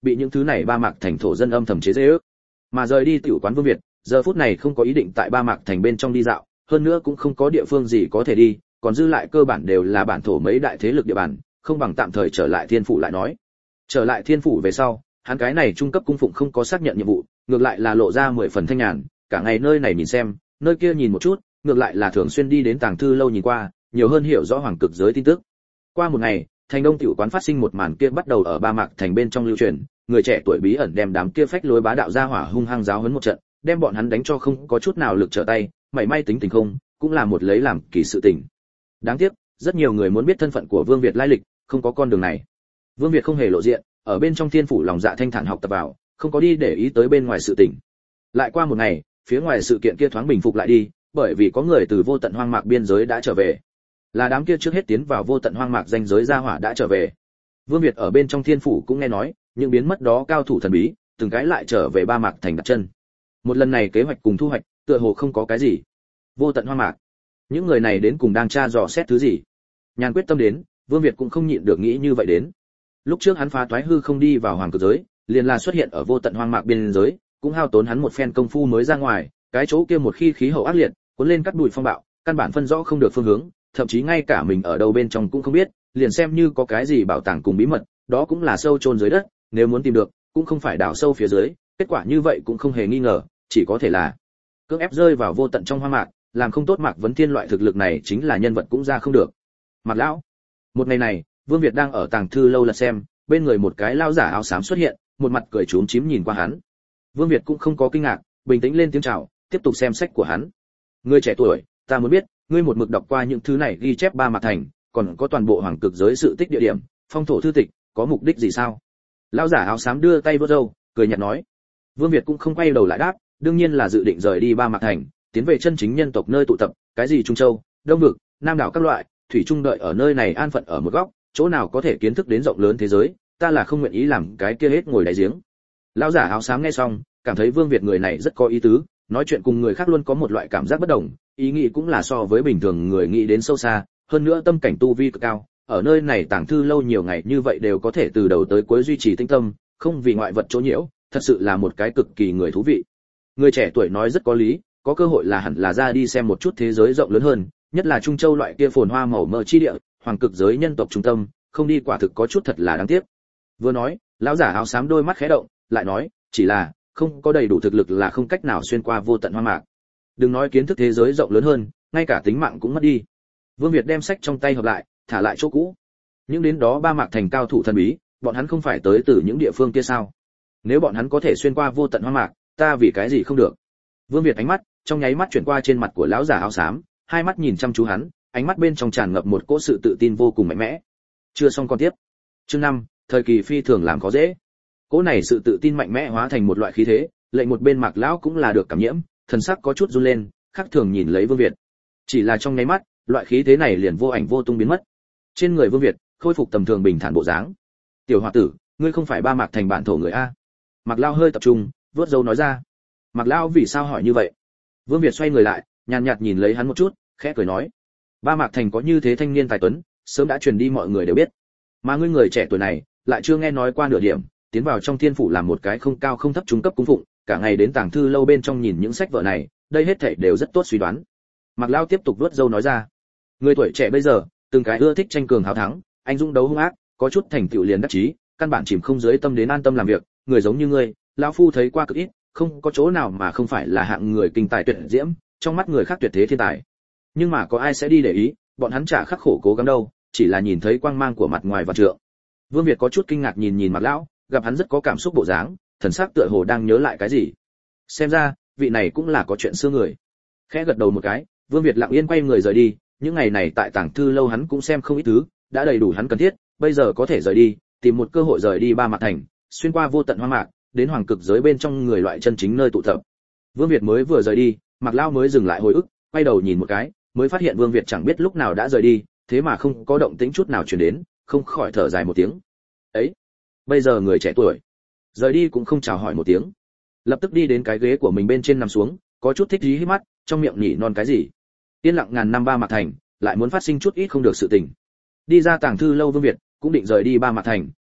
bị những thứ này ba mạc thành thổ dân âm thầm chế giễu. Mà rời đi tiểu quán Vương Việt, giờ phút này không có ý định tại ba mạc thành bên trong đi dạo, hơn nữa cũng không có địa phương gì có thể đi, còn dư lại cơ bản đều là bản thổ mấy đại thế lực địa bàn, không bằng tạm thời trở lại Thiên phủ lại nói. Trở lại Thiên phủ về sau, hắn cái này trung cấp cung phụng không có xác nhận nhiệm vụ, ngược lại là lộ ra mười phần thanh nhàn, cả ngày nơi này nhìn xem, nơi kia nhìn một chút, ngược lại là thường xuyên đi đến tàng thư lâu nhìn qua, nhiều hơn hiểu rõ hoàng cực giới tin tức. Qua một ngày, thành đông tiểu quán phát sinh một màn kia bắt đầu ở ba mạc thành bên trong lưu truyền, người trẻ tuổi bí ẩn đem đám kia phách lối bá đạo ra hỏa hung hăng giáo huấn một trận, đem bọn hắn đánh cho không có chút nào lực trở tay, mảy may tính tình không, cũng là một lấy làm kỳ sự tình. Đáng tiếc, rất nhiều người muốn biết thân phận của Vương Việt lai lịch, không có con đường này. Vương Việt không hề lộ diện, ở bên trong Thiên phủ lòng dạ thanh thản học tập vào, không có đi để ý tới bên ngoài sự tình. Lại qua một ngày, phía ngoài sự kiện kia thoáng bình phục lại đi, bởi vì có người từ vô tận hoang mạc biên giới đã trở về. Là đám kia trước hết tiến vào vô tận hoang mạc danh giới gia hỏa đã trở về. Vương Việt ở bên trong Thiên phủ cũng nghe nói, những biến mất đó cao thủ thần bí, từng cái lại trở về ba mạc thành đặt chân. Một lần này kế hoạch cùng thu hoạch, tựa hồ không có cái gì. Vô tận hoang mạc, những người này đến cùng đang tra dò xét thứ gì? Nhàn quyết tâm đến, Vương Việt cũng không nhịn được nghĩ như vậy đến. Lúc trước hắn phá toái hư không đi vào hoàng cực giới, liền là xuất hiện ở vô tận hoang mạc biên giới, cũng hao tốn hắn một phen công phu mới ra ngoài, cái chỗ kia một khi khí hậu ác liệt, cuốn lên cắt đùi phong bạo, căn bản phân rõ không được phương hướng, thậm chí ngay cả mình ở đâu bên trong cũng không biết, liền xem như có cái gì bảo tàng cùng bí mật, đó cũng là sâu chôn dưới đất, nếu muốn tìm được, cũng không phải đào sâu phía dưới, kết quả như vậy cũng không hề nghi ngờ, chỉ có thể là cưỡng ép rơi vào vô tận trong hoang mạc, làm không tốt Mạc Vấn Thiên loại thực lực này chính là nhân vật cũng ra không được. Mặt lão, một ngày này, Vương Việt đang ở tàng thư lâu lật xem, bên người một cái lao giả áo xám xuất hiện, một mặt cười trốn chím nhìn qua hắn. Vương Việt cũng không có kinh ngạc, bình tĩnh lên tiếng chào, tiếp tục xem sách của hắn. Ngươi trẻ tuổi, ta muốn biết, ngươi một mực đọc qua những thứ này ghi chép ba mạc thành, còn có toàn bộ hoàng cực giới sự tích địa điểm, phong thổ thư tịch, có mục đích gì sao? Lão giả áo xám đưa tay vuốt râu, cười nhạt nói. Vương Việt cũng không quay đầu lại đáp, đương nhiên là dự định rời đi ba mạc thành, tiến về chân chính nhân tộc nơi tụ tập, cái gì Trung Châu, Đông vực, Nam đảo các loại, thủy chung đợi ở nơi này an phận ở một góc, chỗ nào có thể kiến thức đến rộng lớn thế giới, ta là không nguyện ý làm cái kia hết ngồi đáy giếng. Lão giả áo xám nghe xong, cảm thấy Vương Việt người này rất có ý tứ, nói chuyện cùng người khác luôn có một loại cảm giác bất đồng, ý nghĩ cũng là so với bình thường người nghĩ đến sâu xa, hơn nữa tâm cảnh tu vi cực cao, ở nơi này tàng thư lâu nhiều ngày như vậy đều có thể từ đầu tới cuối duy trì tinh tâm, không vì ngoại vật chỗ nhiễu, thật sự là một cái cực kỳ người thú vị. Người trẻ tuổi nói rất có lý, có cơ hội là hẳn là ra đi xem một chút thế giới rộng lớn hơn, nhất là Trung Châu loại kia phồn hoa màu mỡ chi địa, hoàng cực giới nhân tộc trung tâm, không đi quả thực có chút thật là đáng tiếc. Vừa nói, lão giả áo xám đôi mắt khẽ động, lại nói, chỉ là không có đầy đủ thực lực là không cách nào xuyên qua vô tận hoang mạc. Đừng nói kiến thức thế giới rộng lớn hơn, ngay cả tính mạng cũng mất đi. Vương Việt đem sách trong tay hợp lại, thả lại chỗ cũ. Những đến đó ba mạc thành cao thủ thần bí, bọn hắn không phải tới từ những địa phương kia sao? Nếu bọn hắn có thể xuyên qua vô tận hoang mạc, ta vì cái gì không được? Vương Việt ánh mắt trong nháy mắt chuyển qua trên mặt của lão giả áo xám, hai mắt nhìn chăm chú hắn, ánh mắt bên trong tràn ngập một cỗ sự tự tin vô cùng mạnh mẽ. Chưa xong con tiếp. Chương năm, thời kỳ phi thường làm khó dễ. Cỗ này sự tự tin mạnh mẽ hóa thành một loại khí thế, lệnh một bên Mạc lão cũng là được cảm nhiễm, thần sắc có chút run lên, khắc thường nhìn lấy Vương Việt. Chỉ là trong nháy mắt, loại khí thế này liền vô ảnh vô tung biến mất. Trên người Vương Việt khôi phục tầm thường bình thản bộ dáng. Tiểu hòa tử, ngươi không phải ba mạc thành bản thổ người a? Mạc lão hơi tập trung, vuốt râu nói ra. Mạc lão vì sao hỏi như vậy? Vương Việt xoay người lại, nhàn nhạt nhìn lấy hắn một chút, khẽ cười nói: ba mạc thành có như thế thanh niên tài tuấn, sớm đã truyền đi mọi người đều biết. Mà ngươi người trẻ tuổi này, lại chưa nghe nói qua nửa điểm, tiến vào trong thiên phủ làm một cái không cao không thấp trung cấp cung phụng, cả ngày đến tàng thư lâu bên trong nhìn những sách vở này, đây hết thảy đều rất tốt suy đoán. Mạc lão tiếp tục vuốt râu nói ra: người tuổi trẻ bây giờ, từng cái ưa thích tranh cường hào thắng, anh dũng đấu hung ác, có chút thành tựu liền đắc chí, căn bản chìm không dưới tâm đến an tâm làm việc, người giống như ngươi, lão phu thấy qua cực ít, không có chỗ nào mà không phải là hạng người kinh tài tuyệt diễm, trong mắt người khác tuyệt thế thiên tài. Nhưng mà có ai sẽ đi để ý, bọn hắn chả khắc khổ cố gắng đâu, chỉ là nhìn thấy quang mang của mặt ngoài và trượng. Vương Việt có chút kinh ngạc nhìn nhìn Mạc lão, gặp hắn rất có cảm xúc bộ dáng, thần sắc tựa hồ đang nhớ lại cái gì. Xem ra, vị này cũng là có chuyện xưa người. Khẽ gật đầu một cái, Vương Việt lặng yên quay người rời đi, những ngày này tại tàng thư lâu hắn cũng xem không ít thứ, đã đầy đủ hắn cần thiết, bây giờ có thể rời đi, tìm một cơ hội rời đi ba mạc thành, xuyên qua vô tận hoang mạc, đến hoàng cực giới bên trong người loại chân chính nơi tụ tập. Vương Việt mới vừa rời đi, Mạc lão mới dừng lại hồi ức, quay đầu nhìn một cái, mới phát hiện Vương Việt chẳng biết lúc nào đã rời đi, thế mà không có động tĩnh chút nào truyền đến, không khỏi thở dài một tiếng. Ấy, bây giờ người trẻ tuổi, rời đi cũng không chào hỏi một tiếng. Lập tức đi đến cái ghế của mình bên trên nằm xuống, có chút thích hí hí mắt, trong miệng nhỉ non cái gì. Yên lặng ngàn năm ba mạc thành, lại muốn phát sinh chút ít không được sự tình. Đi ra tàng thư lâu Vương Việt, cũng định rời đi ba mạc thành,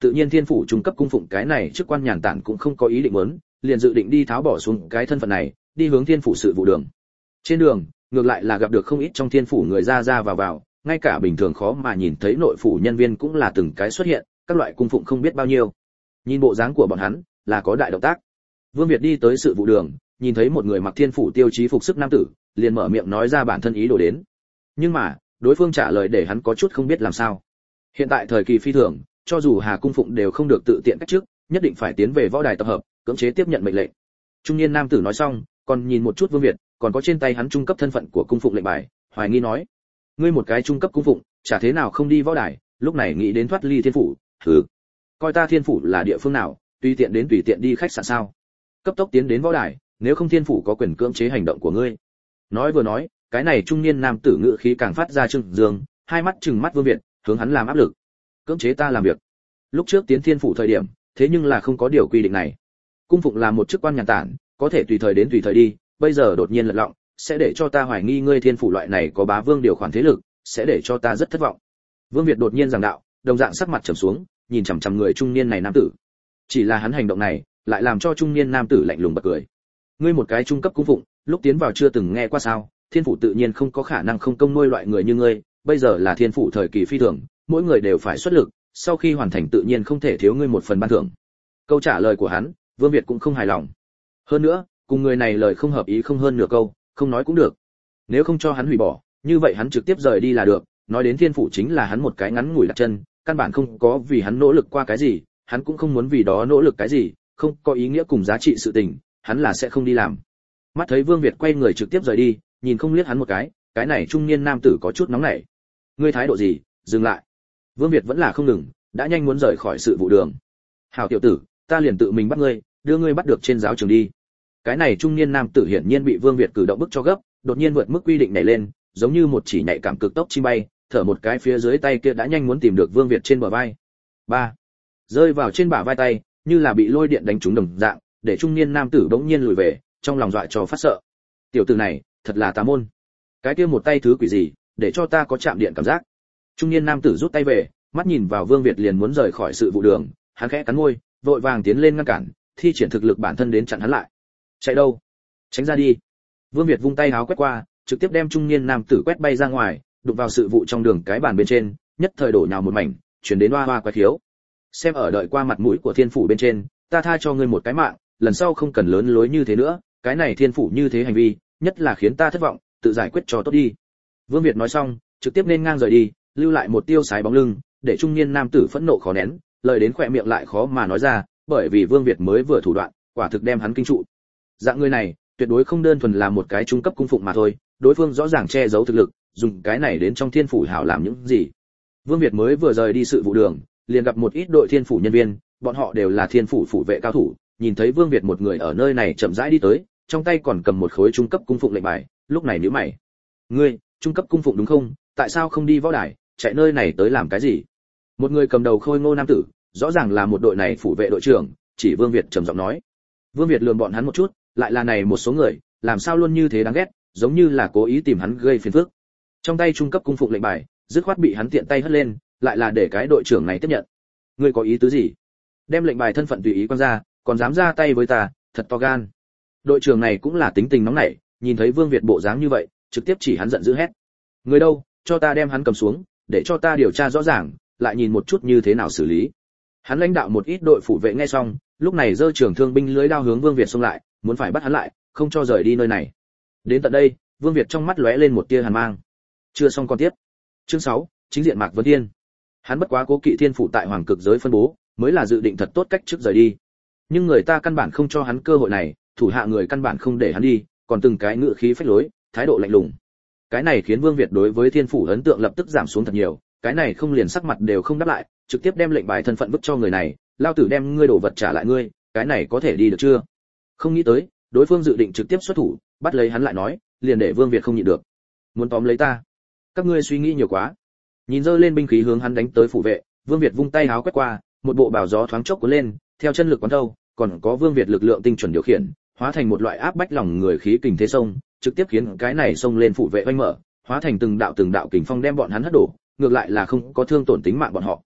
tự nhiên thiên phủ trung cấp cung phụng cái này chức quan nhàn tản cũng không có ý định muốn, liền dự định đi tháo bỏ xuống cái thân phận này, đi hướng thiên phủ sự vụ đường. Trên đường, ngược lại là gặp được không ít trong thiên phủ người ra ra vào vào, ngay cả bình thường khó mà nhìn thấy nội phủ nhân viên cũng là từng cái xuất hiện, các loại cung phụng không biết bao nhiêu. Nhìn bộ dáng của bọn hắn, là có đại động tác. Vương Việt đi tới sự vụ đường, nhìn thấy một người mặc thiên phủ tiêu chí phục sức nam tử, liền mở miệng nói ra bản thân ý đồ đến. Nhưng mà, đối phương trả lời để hắn có chút không biết làm sao. Hiện tại thời kỳ phi thường, cho dù Hà cung phụng đều không được tự tiện cách trước, nhất định phải tiến về võ đài tập hợp, cưỡng chế tiếp nhận mệnh lệnh. Trung niên nam tử nói xong, còn nhìn một chút Vương Việt, còn có trên tay hắn trung cấp thân phận của cung phụng lệnh bài, hoài nghi nói: "Ngươi một cái trung cấp cung phụng, chả thế nào không đi võ đài, lúc này nghĩ đến thoát ly thiên phủ, hừ, coi ta thiên phủ là địa phương nào, tùy tiện đến tùy tiện đi khách sạn sao? Cấp tốc tiến đến võ đài, nếu không thiên phủ có quyền cưỡng chế hành động của ngươi." Nói vừa nói, cái này trung niên nam tử ngữ khí càng phát ra trừng dương, hai mắt trừng mắt Vương Việt, hướng hắn làm áp lực. Cưỡng chế ta làm việc. Lúc trước tiến thiên phủ thời điểm, thế nhưng là không có điều quy định này. Cung phụng là một chức quan nhàn tản, có thể tùy thời đến tùy thời đi, bây giờ đột nhiên lật lọng, sẽ để cho ta hoài nghi ngươi thiên phủ loại này có bá vương điều khoản thế lực, sẽ để cho ta rất thất vọng. Vương Việt đột nhiên giảng đạo, đồng dạng sắc mặt trầm xuống, nhìn chằm chằm người trung niên này nam tử. Chỉ là hắn hành động này, lại làm cho trung niên nam tử lạnh lùng bật cười. Ngươi một cái trung cấp cung phụng, lúc tiến vào chưa từng nghe qua sao? Thiên phủ tự nhiên không có khả năng không công nuôi loại người như ngươi, bây giờ là thiên phủ thời kỳ phi thường, mỗi người đều phải xuất lực, sau khi hoàn thành tự nhiên không thể thiếu ngươi một phần ban thưởng. Câu trả lời của hắn, Vương Việt cũng không hài lòng. Hơn nữa, cùng người này lời không hợp ý không hơn nửa câu, không nói cũng được. Nếu không cho hắn hủy bỏ, như vậy hắn trực tiếp rời đi là được, nói đến thiên phủ chính là hắn một cái ngắn ngủi đặt chân, căn bản không có vì hắn nỗ lực qua cái gì, hắn cũng không muốn vì đó nỗ lực cái gì, không có ý nghĩa cùng giá trị sự tình, hắn là sẽ không đi làm. Mắt thấy Vương Việt quay người trực tiếp rời đi, nhìn không liếc hắn một cái, cái này trung niên nam tử có chút nóng nảy. Ngươi thái độ gì? Dừng lại. Vương Việt vẫn là không ngừng, đã nhanh muốn rời khỏi sự vụ đường. Hảo tiểu tử, ta liền tự mình bắt ngươi, đưa ngươi bắt được trên giáo trường đi. Cái này trung niên nam tử hiển nhiên bị Vương Việt cử động bức cho gấp, đột nhiên vượt mức quy định nhảy lên, giống như một chỉ nhạy cảm cực tốc chim bay, thở một cái phía dưới tay kia đã nhanh muốn tìm được Vương Việt trên bờ vai. Ba, rơi vào trên bả vai tay, như là bị lôi điện đánh trúng đồng dạng, để trung niên nam tử bỗng nhiên lùi về, trong lòng dọa cho phát sợ. Tiểu tử này, thật là tà môn. Cái kia một tay thứ quỷ gì, để cho ta có chạm điện cảm giác. Trung niên nam tử rút tay về, mắt nhìn vào Vương Việt liền muốn rời khỏi sự vụ đường, hắn khẽ cắn môi, vội vàng tiến lên ngăn cản, thi triển thực lực bản thân đến chặn hắn lại. Chạy đâu? Tránh ra đi. Vương Việt vung tay háo quét qua, trực tiếp đem trung niên nam tử quét bay ra ngoài, đụng vào sự vụ trong đường cái bàn bên trên, nhất thời đổ nhào một mảnh, chuyển đến oa oa quái thiếu. Xem ở đợi qua mặt mũi của thiên phủ bên trên, ta tha cho ngươi một cái mạng, lần sau không cần lớn lối như thế nữa, cái này thiên phủ như thế hành vi, nhất là khiến ta thất vọng, tự giải quyết cho tốt đi. Vương Việt nói xong, trực tiếp nên ngang rời đi, lưu lại một tiêu sái bóng lưng, để trung niên nam tử phẫn nộ khó nén, lời đến khỏe miệng lại khó mà nói ra, bởi vì Vương Việt mới vừa thủ đoạn, quả thực đem hắn kinh trụ. Dạng người này, tuyệt đối không đơn thuần là một cái trung cấp cung phụng mà thôi, đối phương rõ ràng che giấu thực lực, dùng cái này đến trong thiên phủ hảo làm những gì. Vương Việt mới vừa rời đi sự vụ đường, liền gặp một ít đội thiên phủ nhân viên, bọn họ đều là thiên phủ phủ vệ cao thủ, nhìn thấy Vương Việt một người ở nơi này chậm rãi đi tới, trong tay còn cầm một khối trung cấp cung phụng lệnh bài, lúc này nhíu mày. Ngươi, trung cấp cung phụng đúng không? Tại sao không đi võ đài, chạy nơi này tới làm cái gì? Một người cầm đầu khôi ngô nam tử, rõ ràng là một đội này phủ vệ đội trưởng, chỉ Vương Việt trầm giọng nói. Vương Việt lườm bọn hắn một chút, lại là này một số người, làm sao luôn như thế đáng ghét, giống như là cố ý tìm hắn gây phiền phức. Trong tay trung cấp cung phụng lệnh bài, dứt khoát bị hắn tiện tay hất lên, lại là để cái đội trưởng này tiếp nhận. Ngươi có ý tứ gì? Đem lệnh bài thân phận tùy ý quăng ra, còn dám ra tay với ta, thật to gan. Đội trưởng này cũng là tính tình nóng nảy, nhìn thấy Vương Việt bộ dáng như vậy, trực tiếp chỉ hắn giận dữ hét. Người đâu, cho ta đem hắn cầm xuống, để cho ta điều tra rõ ràng, lại nhìn một chút như thế nào xử lý. Hắn lãnh đạo một ít đội phủ vệ nghe xong, lúc này giơ trường thương binh lưới đao hướng Vương Việt xông lại, muốn phải bắt hắn lại, không cho rời đi nơi này. Đến tận đây, Vương Việt trong mắt lóe lên một tia hàn mang. Chưa xong con tiếp. Chương sáu, chính diện Mạc Vân Thiên. Hắn bất quá cố kỵ thiên phủ tại hoàng cực giới phân bố, mới là dự định thật tốt cách trước rời đi. Nhưng người ta căn bản không cho hắn cơ hội này, thủ hạ người căn bản không để hắn đi, còn từng cái ngựa khí phách lối, thái độ lạnh lùng. Cái này khiến Vương Việt đối với thiên phủ ấn tượng lập tức giảm xuống thật nhiều, cái này không liền sắc mặt đều không đáp lại, trực tiếp đem lệnh bài thân phận vứt cho người này, lao tử đem ngươi đổ vật trả lại ngươi, cái này có thể đi được chưa? Không nghĩ tới, đối phương dự định trực tiếp xuất thủ, bắt lấy hắn lại nói, liền để Vương Việt không nhịn được. Muốn tóm lấy ta? Các ngươi suy nghĩ nhiều quá. Nhìn giơ lên binh khí hướng hắn đánh tới phủ vệ, Vương Việt vung tay háo quét qua, một bộ bào gió thoáng chốc cuốn lên, theo chân lực quán thâu, còn có Vương Việt lực lượng tinh chuẩn điều khiển, hóa thành một loại áp bách lòng người khí kình thế sông, trực tiếp khiến cái này sông lên phủ vệ oanh mở, hóa thành từng đạo từng đạo kình phong đem bọn hắn hất đổ, ngược lại là không có thương tổn tính mạng bọn họ.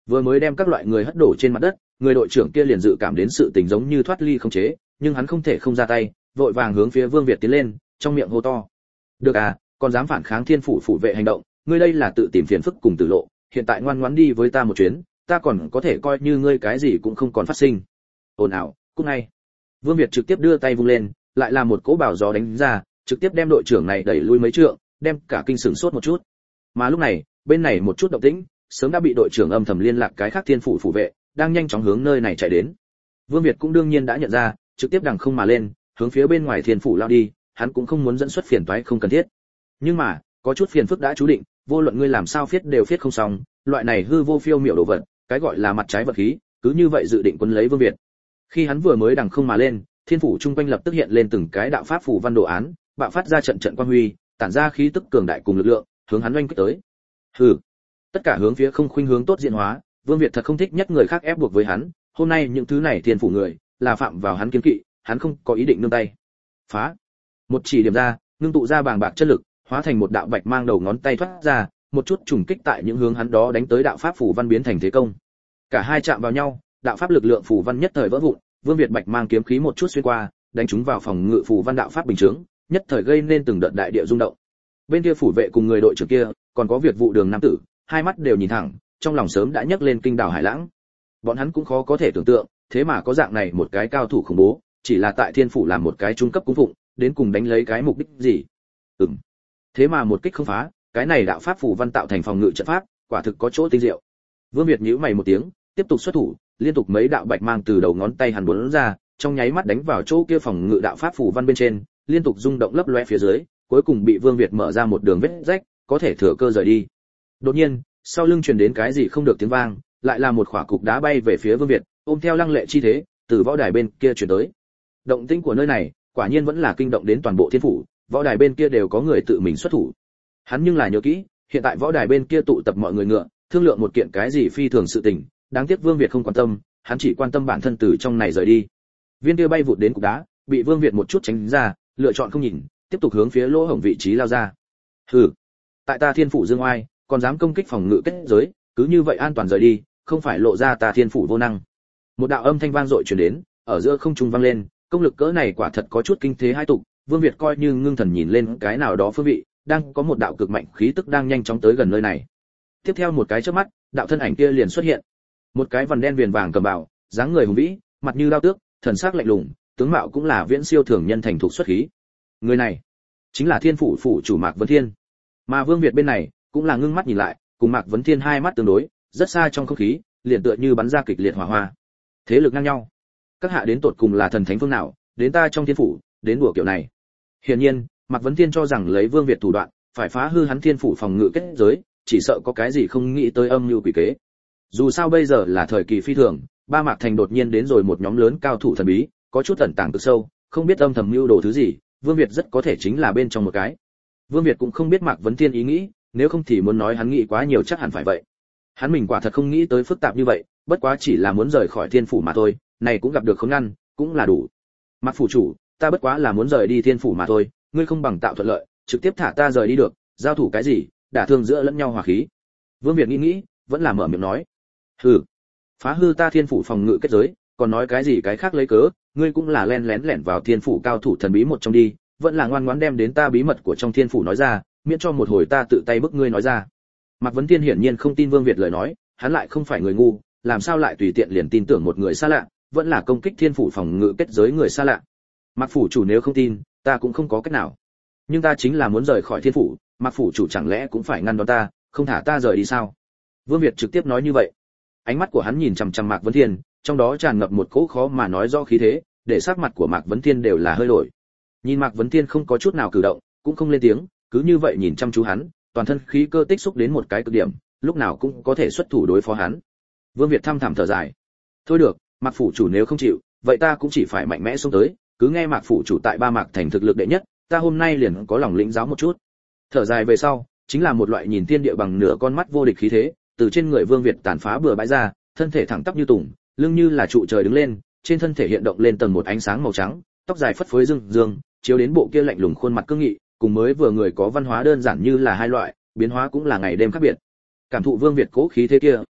Vừa mới đem các loại người hất đổ trên mặt đất, người đội trưởng kia liền dự cảm đến sự tình giống như thoát ly không chế, nhưng hắn không thể không ra tay, vội vàng hướng phía Vương Việt tiến lên, trong miệng hô to: "Được à, còn dám phản kháng thiên phủ phủ vệ hành động, ngươi đây là tự tìm phiền phức cùng tử lộ, hiện tại ngoan ngoãn đi với ta một chuyến, ta còn có thể coi như ngươi cái gì cũng không còn phát sinh." Ồn ào, cút ngay. Vương Việt trực tiếp đưa tay vung lên, lại là một cỗ bảo gió đánh ra, trực tiếp đem đội trưởng này đẩy lui mấy trượng, đem cả kinh sửng sốt một chút. Mà lúc này, bên này một chút động tĩnh, sớm đã bị đội trưởng âm thầm liên lạc cái khác thiên phủ phủ vệ, đang nhanh chóng hướng nơi này chạy đến. Vương Việt cũng đương nhiên đã nhận ra, trực tiếp đằng không mà lên, hướng phía bên ngoài thiên phủ lao đi, hắn cũng không muốn dẫn xuất phiền toái không cần thiết. Nhưng mà, có chút phiền phức đã chú định, vô luận ngươi làm sao phiết đều phiết không xong, loại này hư vô phiêu miểu đồ vật, cái gọi là mặt trái vật khí, cứ như vậy dự định quấn lấy Vương Việt. Khi hắn vừa mới đằng không mà lên, thiên phủ trung quanh lập tức hiện lên từng cái đạo pháp phù văn đồ án, bạo phát ra trận trận quang huy, tản ra khí tức cường đại cùng lực lượng, hướng hắn oanh kích tới. Hừ, tất cả hướng phía không khuynh hướng tốt diện hóa, Vương Việt thật không thích nhất người khác ép buộc với hắn, hôm nay những thứ này thiên phủ người, là phạm vào hắn kiêng kỵ, hắn không có ý định nương tay. Phá! Một chỉ điểm ra, ngưng tụ ra bàng bạc chất lực, hóa thành một đạo bạch mang đầu ngón tay thoát ra, một chút trùng kích tại những hướng hắn đó đánh tới đạo pháp phù văn biến thành thế công. Cả hai chạm vào nhau, đạo pháp lực lượng phù văn nhất thời vỡ vụn, Vương Việt bạch mang kiếm khí một chút xuyên qua, đánh trúng vào phòng ngự phù văn đạo pháp bình chứng, nhất thời gây nên từng đợt đại địa rung động. Bên kia phủ vệ cùng người đội trưởng kia, còn có việc vụ đường nam tử, hai mắt đều nhìn thẳng, trong lòng sớm đã nhấc lên kinh đảo hải lãng. Bọn hắn cũng khó có thể tưởng tượng, thế mà có dạng này một cái cao thủ khủng bố, chỉ là tại thiên phủ làm một cái trung cấp cung phụng, đến cùng đánh lấy cái mục đích gì? Ừm. Thế mà một kích không phá, cái này đạo pháp phù văn tạo thành phòng ngự trận pháp, quả thực có chỗ tinh diệu. Vương Việt nhíu mày một tiếng, tiếp tục xuất thủ, liên tục mấy đạo bạch mang từ đầu ngón tay hắn bắn ra, trong nháy mắt đánh vào chỗ kia phòng ngự đạo pháp phù văn bên trên, liên tục rung động lấp loé phía dưới, cuối cùng bị Vương Việt mở ra một đường vết rách, có thể thừa cơ rời đi. Đột nhiên, sau lưng truyền đến cái gì không được tiếng vang, lại là một quả cục đá bay về phía Vương Việt, ôm theo lăng lệ chi thế, từ võ đài bên kia truyền tới. Động tĩnh của nơi này, quả nhiên vẫn là kinh động đến toàn bộ thiên phủ, võ đài bên kia đều có người tự mình xuất thủ. Hắn nhưng là nhớ kỹ, hiện tại võ đài bên kia tụ tập mọi người ngựa, thương lượng một kiện cái gì phi thường sự tình, đáng tiếc Vương Việt không quan tâm, hắn chỉ quan tâm bản thân từ trong này rời đi. Viên kia bay vụt đến cục đá, bị Vương Việt một chút tránh ra, lựa chọn không nhìn, tiếp tục hướng phía lỗ hổng vị trí lao ra. Hừ, tại ta thiên phủ dương oai, còn dám công kích phòng ngự kết giới, cứ như vậy an toàn rời đi, không phải lộ ra ta thiên phủ vô năng. Một đạo âm thanh vang dội truyền đến, ở giữa không trung vang lên, công lực cỡ này quả thật có chút kinh thế hai tục. Vương Việt coi như ngưng thần nhìn lên cái nào đó phương vị, đang có một đạo cực mạnh khí tức đang nhanh chóng tới gần nơi này. Tiếp theo một cái chớp mắt, đạo thân ảnh kia liền xuất hiện. Một cái vằn đen viền vàng cầm bảo, dáng người hùng vĩ, mặt như đao tước, thần sắc lạnh lùng, tướng mạo cũng là viễn siêu thường nhân thành thục xuất khí. Người này chính là Thiên phủ phủ chủ Mạc Vấn Thiên. Mà Vương Việt bên này cũng là ngưng mắt nhìn lại, cùng Mạc Vấn Thiên hai mắt tương đối, rất xa trong không khí, liền tựa như bắn ra kịch liệt hỏa hoa. Thế lực ngang nhau. Các hạ đến tột cùng là thần thánh phương nào, đến ta trong thiên phủ, đến đùa kiểu này. Hiển nhiên, Mạc Vấn Thiên cho rằng lấy Vương Việt thủ đoạn, phải phá hư hắn thiên phủ phòng ngự kết giới, chỉ sợ có cái gì không nghĩ tới âm mưu quỷ kế. Dù sao bây giờ là thời kỳ phi thường, ba Mạc thành đột nhiên đến rồi một nhóm lớn cao thủ thần bí, có chút ẩn tàng cực sâu, không biết âm thầm mưu đồ thứ gì, Vương Việt rất có thể chính là bên trong một cái. Vương Việt cũng không biết Mạc Vấn Thiên ý nghĩ, nếu không thì muốn nói hắn nghĩ quá nhiều chắc hẳn phải vậy. Hắn mình quả thật không nghĩ tới phức tạp như vậy, bất quá chỉ là muốn rời khỏi thiên phủ mà thôi, này cũng gặp được khốn ngăn, cũng là đủ. Mạc phủ chủ, ta bất quá là muốn rời đi thiên phủ mà thôi, ngươi không bằng tạo thuận lợi, trực tiếp thả ta rời đi được, giao thủ cái gì, đả thương giữa lẫn nhau hòa khí. Vương Việt nghĩ nghĩ, vẫn là mở miệng nói. Hừ, phá hư ta thiên phủ phòng ngự kết giới, còn nói cái gì cái khác lấy cớ, ngươi cũng là len lén lẻn vào thiên phủ cao thủ thần bí một trong đi, vẫn là ngoan ngoãn đem đến ta bí mật của trong thiên phủ nói ra, miễn cho một hồi ta tự tay bức ngươi nói ra. Mạc Vấn Thiên hiển nhiên không tin Vương Việt lời nói, hắn lại không phải người ngu, làm sao lại tùy tiện liền tin tưởng một người xa lạ, vẫn là công kích thiên phủ phòng ngự kết giới người xa lạ. Mạc phủ chủ nếu không tin, ta cũng không có cách nào. Nhưng ta chính là muốn rời khỏi thiên phủ, Mạc phủ chủ chẳng lẽ cũng phải ngăn đón ta, không thả ta rời đi sao? Vương Việt trực tiếp nói như vậy. Ánh mắt của hắn nhìn chằm chằm Mạc Vấn Thiên, trong đó tràn ngập một cỗ khó mà nói rõ khí thế, để sắc mặt của Mạc Vấn Thiên đều là hơi đổi. Nhìn Mạc Vấn Thiên không có chút nào cử động, cũng không lên tiếng, cứ như vậy nhìn chăm chú hắn, toàn thân khí cơ tích xúc đến một cái cực điểm, lúc nào cũng có thể xuất thủ đối phó hắn. Vương Việt thăm thẳm thở dài. Thôi được, Mạc phủ chủ nếu không chịu, vậy ta cũng chỉ phải mạnh mẽ xông tới, cứ nghe Mạc phủ chủ tại ba Mạc thành thực lực đệ nhất, ta hôm nay liền có lòng lĩnh giáo một chút. Thở dài về sau, chính là một loại nhìn thiên địa bằng nửa con mắt vô địch khí thế, từ trên người Vương Việt tàn phá bừa bãi ra, thân thể thẳng tắp như tùng, lưng như là trụ trời đứng lên, trên thân thể hiện động lên tầng một ánh sáng màu trắng, tóc dài phất phới dương dương, chiếu đến bộ kia lạnh lùng khuôn mặt cương nghị, cùng mới vừa người có văn hóa đơn giản như là hai loại, biến hóa cũng là ngày đêm khác biệt. Cảm thụ Vương Việt cố khí thế kia,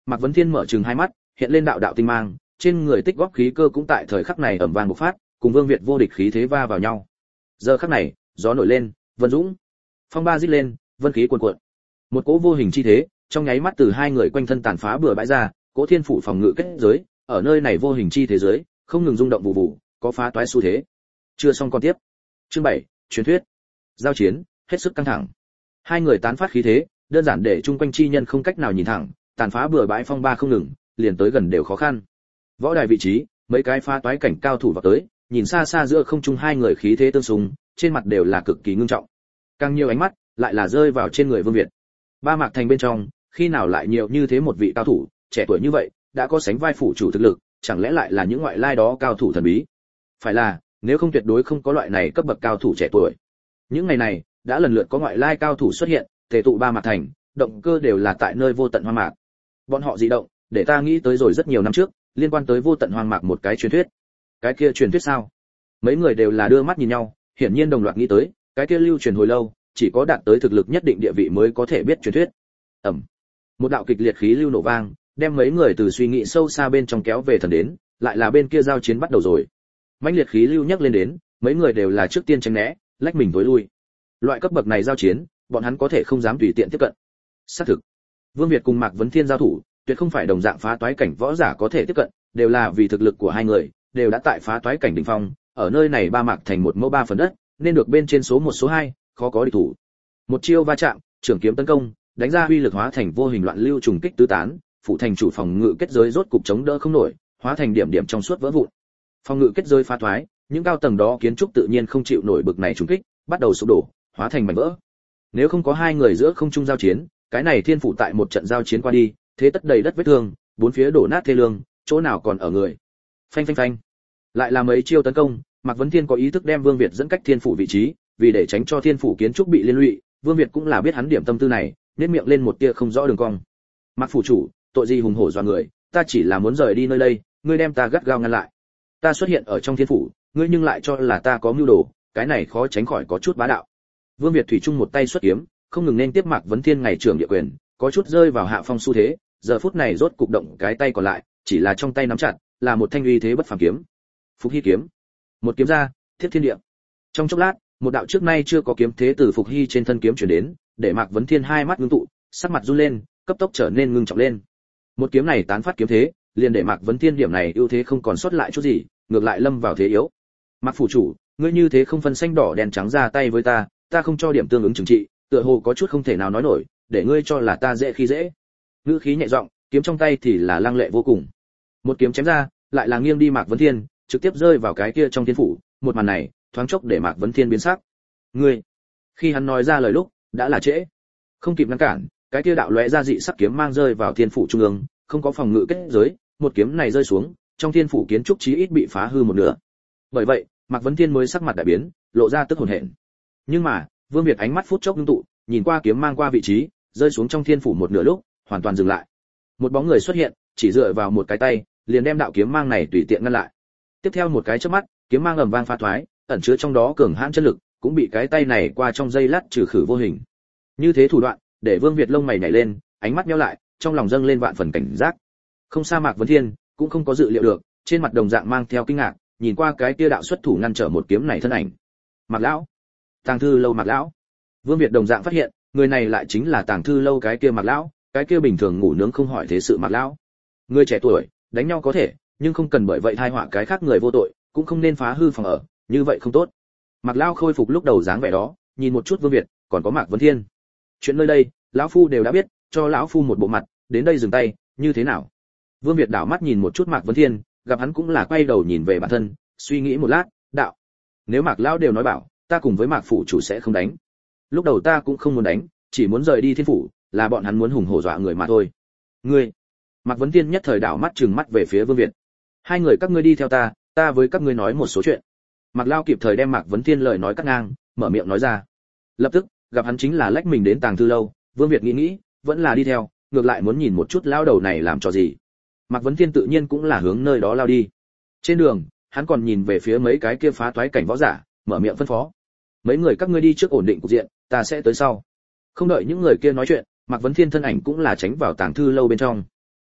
Mạc Vấn Thiên mở trừng hai mắt, hiện lên đạo đạo tinh mang, trên người tích góp khí cơ cũng tại thời khắc này ầm vang bộc phát, cùng Vương Việt vô địch khí thế va vào nhau. Giờ khắc này, gió nổi lên, vân dũng, phong ba rít lên, vân khí cuồn cuộn. Một cỗ vô hình chi thế, trong nháy mắt từ hai người quanh thân tàn phá bừa bãi ra, cỗ thiên phủ phòng ngự kết giới, ở nơi này vô hình chi thế giới, không ngừng rung động vụ vụ, có phá toái xu thế. Chưa xong con tiếp. Chương bảy, truyền thuyết. Giao chiến, hết sức căng thẳng. Hai người tán phát khí thế, đơn giản để chung quanh chi nhân không cách nào nhìn thẳng, tàn phá bừa bãi phong ba không ngừng, liền tới gần đều khó khăn. Võ đài vị trí, mấy cái phá toái cảnh cao thủ vào tới, nhìn xa xa giữa không trung hai người khí thế tương xung, trên mặt đều là cực kỳ ngưng trọng. Càng nhiều ánh mắt lại là rơi vào trên người Vương Việt. Ba mạc thành bên trong, khi nào lại nhiều như thế một vị cao thủ, trẻ tuổi như vậy, đã có sánh vai phủ chủ thực lực, chẳng lẽ lại là những ngoại lai đó cao thủ thần bí? Phải là, nếu không tuyệt đối không có loại này cấp bậc cao thủ trẻ tuổi. Những ngày này, đã lần lượt có ngoại lai cao thủ xuất hiện, tề tụ ba mạc thành, động cơ đều là tại nơi vô tận hoang mạc. Bọn họ dị động, để ta nghĩ tới rồi rất nhiều năm trước, liên quan tới vô tận hoang mạc một cái truyền thuyết. Cái kia truyền thuyết sao? Mấy người đều là đưa mắt nhìn nhau, hiển nhiên đồng loạt nghĩ tới, cái kia lưu truyền hồi lâu, chỉ có đạt tới thực lực nhất định địa vị mới có thể biết truyền thuyết. Ầm. Một đạo kịch liệt khí lưu nổ vang, đem mấy người từ suy nghĩ sâu xa bên trong kéo về thần đến, lại là bên kia giao chiến bắt đầu rồi. Mãnh liệt khí lưu nhấc lên đến, mấy người đều là trước tiên tránh né, lách mình tối lui. Loại cấp bậc này giao chiến, bọn hắn có thể không dám tùy tiện tiếp cận. Xác thực, Vương Việt cùng Mạc Vấn Thiên giao thủ, tuyệt không phải đồng dạng phá toái cảnh võ giả có thể tiếp cận, đều là vì thực lực của hai người, đều đã tại phá toái cảnh đỉnh phong, ở nơi này ba mạc thành một mẫu ba phần đất, nên được bên trên số một số hai, khó có địch thủ. Một chiêu va chạm, trường kiếm tấn công, đánh ra uy lực hóa thành vô hình loạn lưu trùng kích tứ tán, phụ thành chủ phòng ngự kết giới rốt cục chống đỡ không nổi, hóa thành điểm điểm trong suốt vỡ vụn. Phòng ngự kết giới phá thoái, những cao tầng đó kiến trúc tự nhiên không chịu nổi bực này trùng kích, bắt đầu sụp đổ, hóa thành mảnh vỡ. Nếu không có hai người giữa không trung giao chiến, cái này thiên phủ tại một trận giao chiến qua đi, thế tất đầy đất vết thương, bốn phía đổ nát thê lương, chỗ nào còn ở người. Phanh phanh phanh. Lại là mấy chiêu tấn công, Mạc Vấn Thiên có ý thức đem Vương Việt dẫn cách thiên phủ vị trí, vì để tránh cho thiên phủ kiến trúc bị liên lụy, Vương Việt cũng là biết hắn điểm tâm tư này, nhếch miệng lên một tia không rõ đường cong. Mạc phủ chủ, tội gì hùng hổ dọa người, ta chỉ là muốn rời đi nơi đây, ngươi đem ta gắt gao ngăn lại. Ta xuất hiện ở trong thiên phủ, ngươi nhưng lại cho là ta có mưu đồ, cái này khó tránh khỏi có chút bá đạo. Vương Việt thủy chung một tay xuất kiếm, không ngừng nên tiếp Mạc Vấn Thiên ngày trưởng địa quyền, có chút rơi vào hạ phong xu thế, giờ phút này rốt cục động cái tay còn lại, chỉ là trong tay nắm chặt, là một thanh uy thế bất phàm kiếm. Phục Hy kiếm. Một kiếm ra, thiết thiên địa. Trong chốc lát, một đạo trước nay chưa có kiếm thế từ Phục Hy trên thân kiếm truyền đến, để Mạc Vấn Thiên hai mắt ngưng tụ, sắc mặt run lên, cấp tốc trở nên ngưng trọng lên. Một kiếm này tán phát kiếm thế, liền để Mạc Vấn Thiên điểm này ưu thế không còn sót lại chút gì, ngược lại lâm vào thế yếu. Mạc phủ chủ, ngươi như thế không phân xanh đỏ đen trắng ra tay với ta, ta không cho điểm tương ứng trừng trị, tựa hồ có chút không thể nào nói nổi, để ngươi cho là ta dễ khi dễ. Ngữ khí nhẹ giọng, kiếm trong tay thì là lăng lệ vô cùng. Một kiếm chém ra, lại là nghiêng đi Mạc Vấn Thiên, trực tiếp rơi vào cái kia trong thiên phủ, một màn này, thoáng chốc để Mạc Vấn Thiên biến sắc. Ngươi, khi hắn nói ra lời lúc, đã là trễ. Không kịp ngăn cản, cái kia đạo lóe ra dị sắc kiếm mang rơi vào thiên phủ trung ương, không có phòng ngự kết giới, một kiếm này rơi xuống, trong thiên phủ kiến trúc chí ít bị phá hư một nửa. Bởi vậy, Mạc Vấn Thiên mới sắc mặt đại biến, lộ ra tức hồn hển. Nhưng mà, Vương Việt ánh mắt phút chốc ngưng tụ, nhìn qua kiếm mang qua vị trí, rơi xuống trong thiên phủ một nửa lúc, hoàn toàn dừng lại. Một bóng người xuất hiện, chỉ dựa vào một cái tay, liền đem đạo kiếm mang này tùy tiện ngăn lại. Tiếp theo một cái chớp mắt, kiếm mang ầm vang phá thoái, ẩn chứa trong đó cường hãn chân lực, cũng bị cái tay này qua trong giây lát trừ khử vô hình. Như thế thủ đoạn, để Vương Việt lông mày nhảy lên, ánh mắt nheo lại, trong lòng dâng lên vạn phần cảnh giác. Không sa Mạc Vấn Thiên, cũng không có dự liệu được, trên mặt đồng dạng mang theo kinh ngạc, nhìn qua cái kia đạo xuất thủ ngăn trở một kiếm này thân ảnh. Mạc lão, Tàng thư lâu Mạc lão. Vương Việt đồng dạng phát hiện, người này lại chính là Tàng thư lâu cái kia Mạc lão, cái kia bình thường ngủ nướng không hỏi thế sự Mạc lão. Người trẻ tuổi, đánh nhau có thể, nhưng không cần bởi vậy tai họa cái khác người vô tội, cũng không nên phá hư phòng ở, như vậy không tốt. Mạc lão khôi phục lúc đầu dáng vẻ đó, nhìn một chút Vương Việt, còn có Mạc Vấn Thiên. Chuyện nơi đây, lão phu đều đã biết, cho lão phu một bộ mặt, đến đây dừng tay, như thế nào? Vương Việt đảo mắt nhìn một chút Mạc Vấn Thiên, gặp hắn cũng là quay đầu nhìn về bản thân, suy nghĩ một lát, đạo: nếu Mạc lão đều nói bảo, ta cùng với Mạc phủ chủ sẽ không đánh. Lúc đầu ta cũng không muốn đánh, chỉ muốn rời đi thiên phủ, là bọn hắn muốn hùng hổ dọa người mà thôi. Ngươi? Mạc Vấn Thiên nhất thời đảo mắt trừng mắt về phía Vương Việt. Hai người các ngươi đi theo ta, ta với các ngươi nói một số chuyện. Mạc lão kịp thời đem Mạc Vấn Thiên lời nói cắt ngang, mở miệng nói ra. Lập tức, gặp hắn chính là lách mình đến Tàng thư lâu, Vương Việt nghĩ nghĩ, vẫn là đi theo, ngược lại muốn nhìn một chút lão đầu này làm trò gì. Mạc Vấn Thiên tự nhiên cũng là hướng nơi đó lao đi. Trên đường, hắn còn nhìn về phía mấy cái kia phá toái cảnh võ giả, mở miệng phân phó: mấy người các ngươi đi trước ổn định cục diện, ta sẽ tới sau. Không đợi những người kia nói chuyện, Mạc Vấn Thiên thân ảnh cũng là tránh vào Tàng thư lâu bên trong.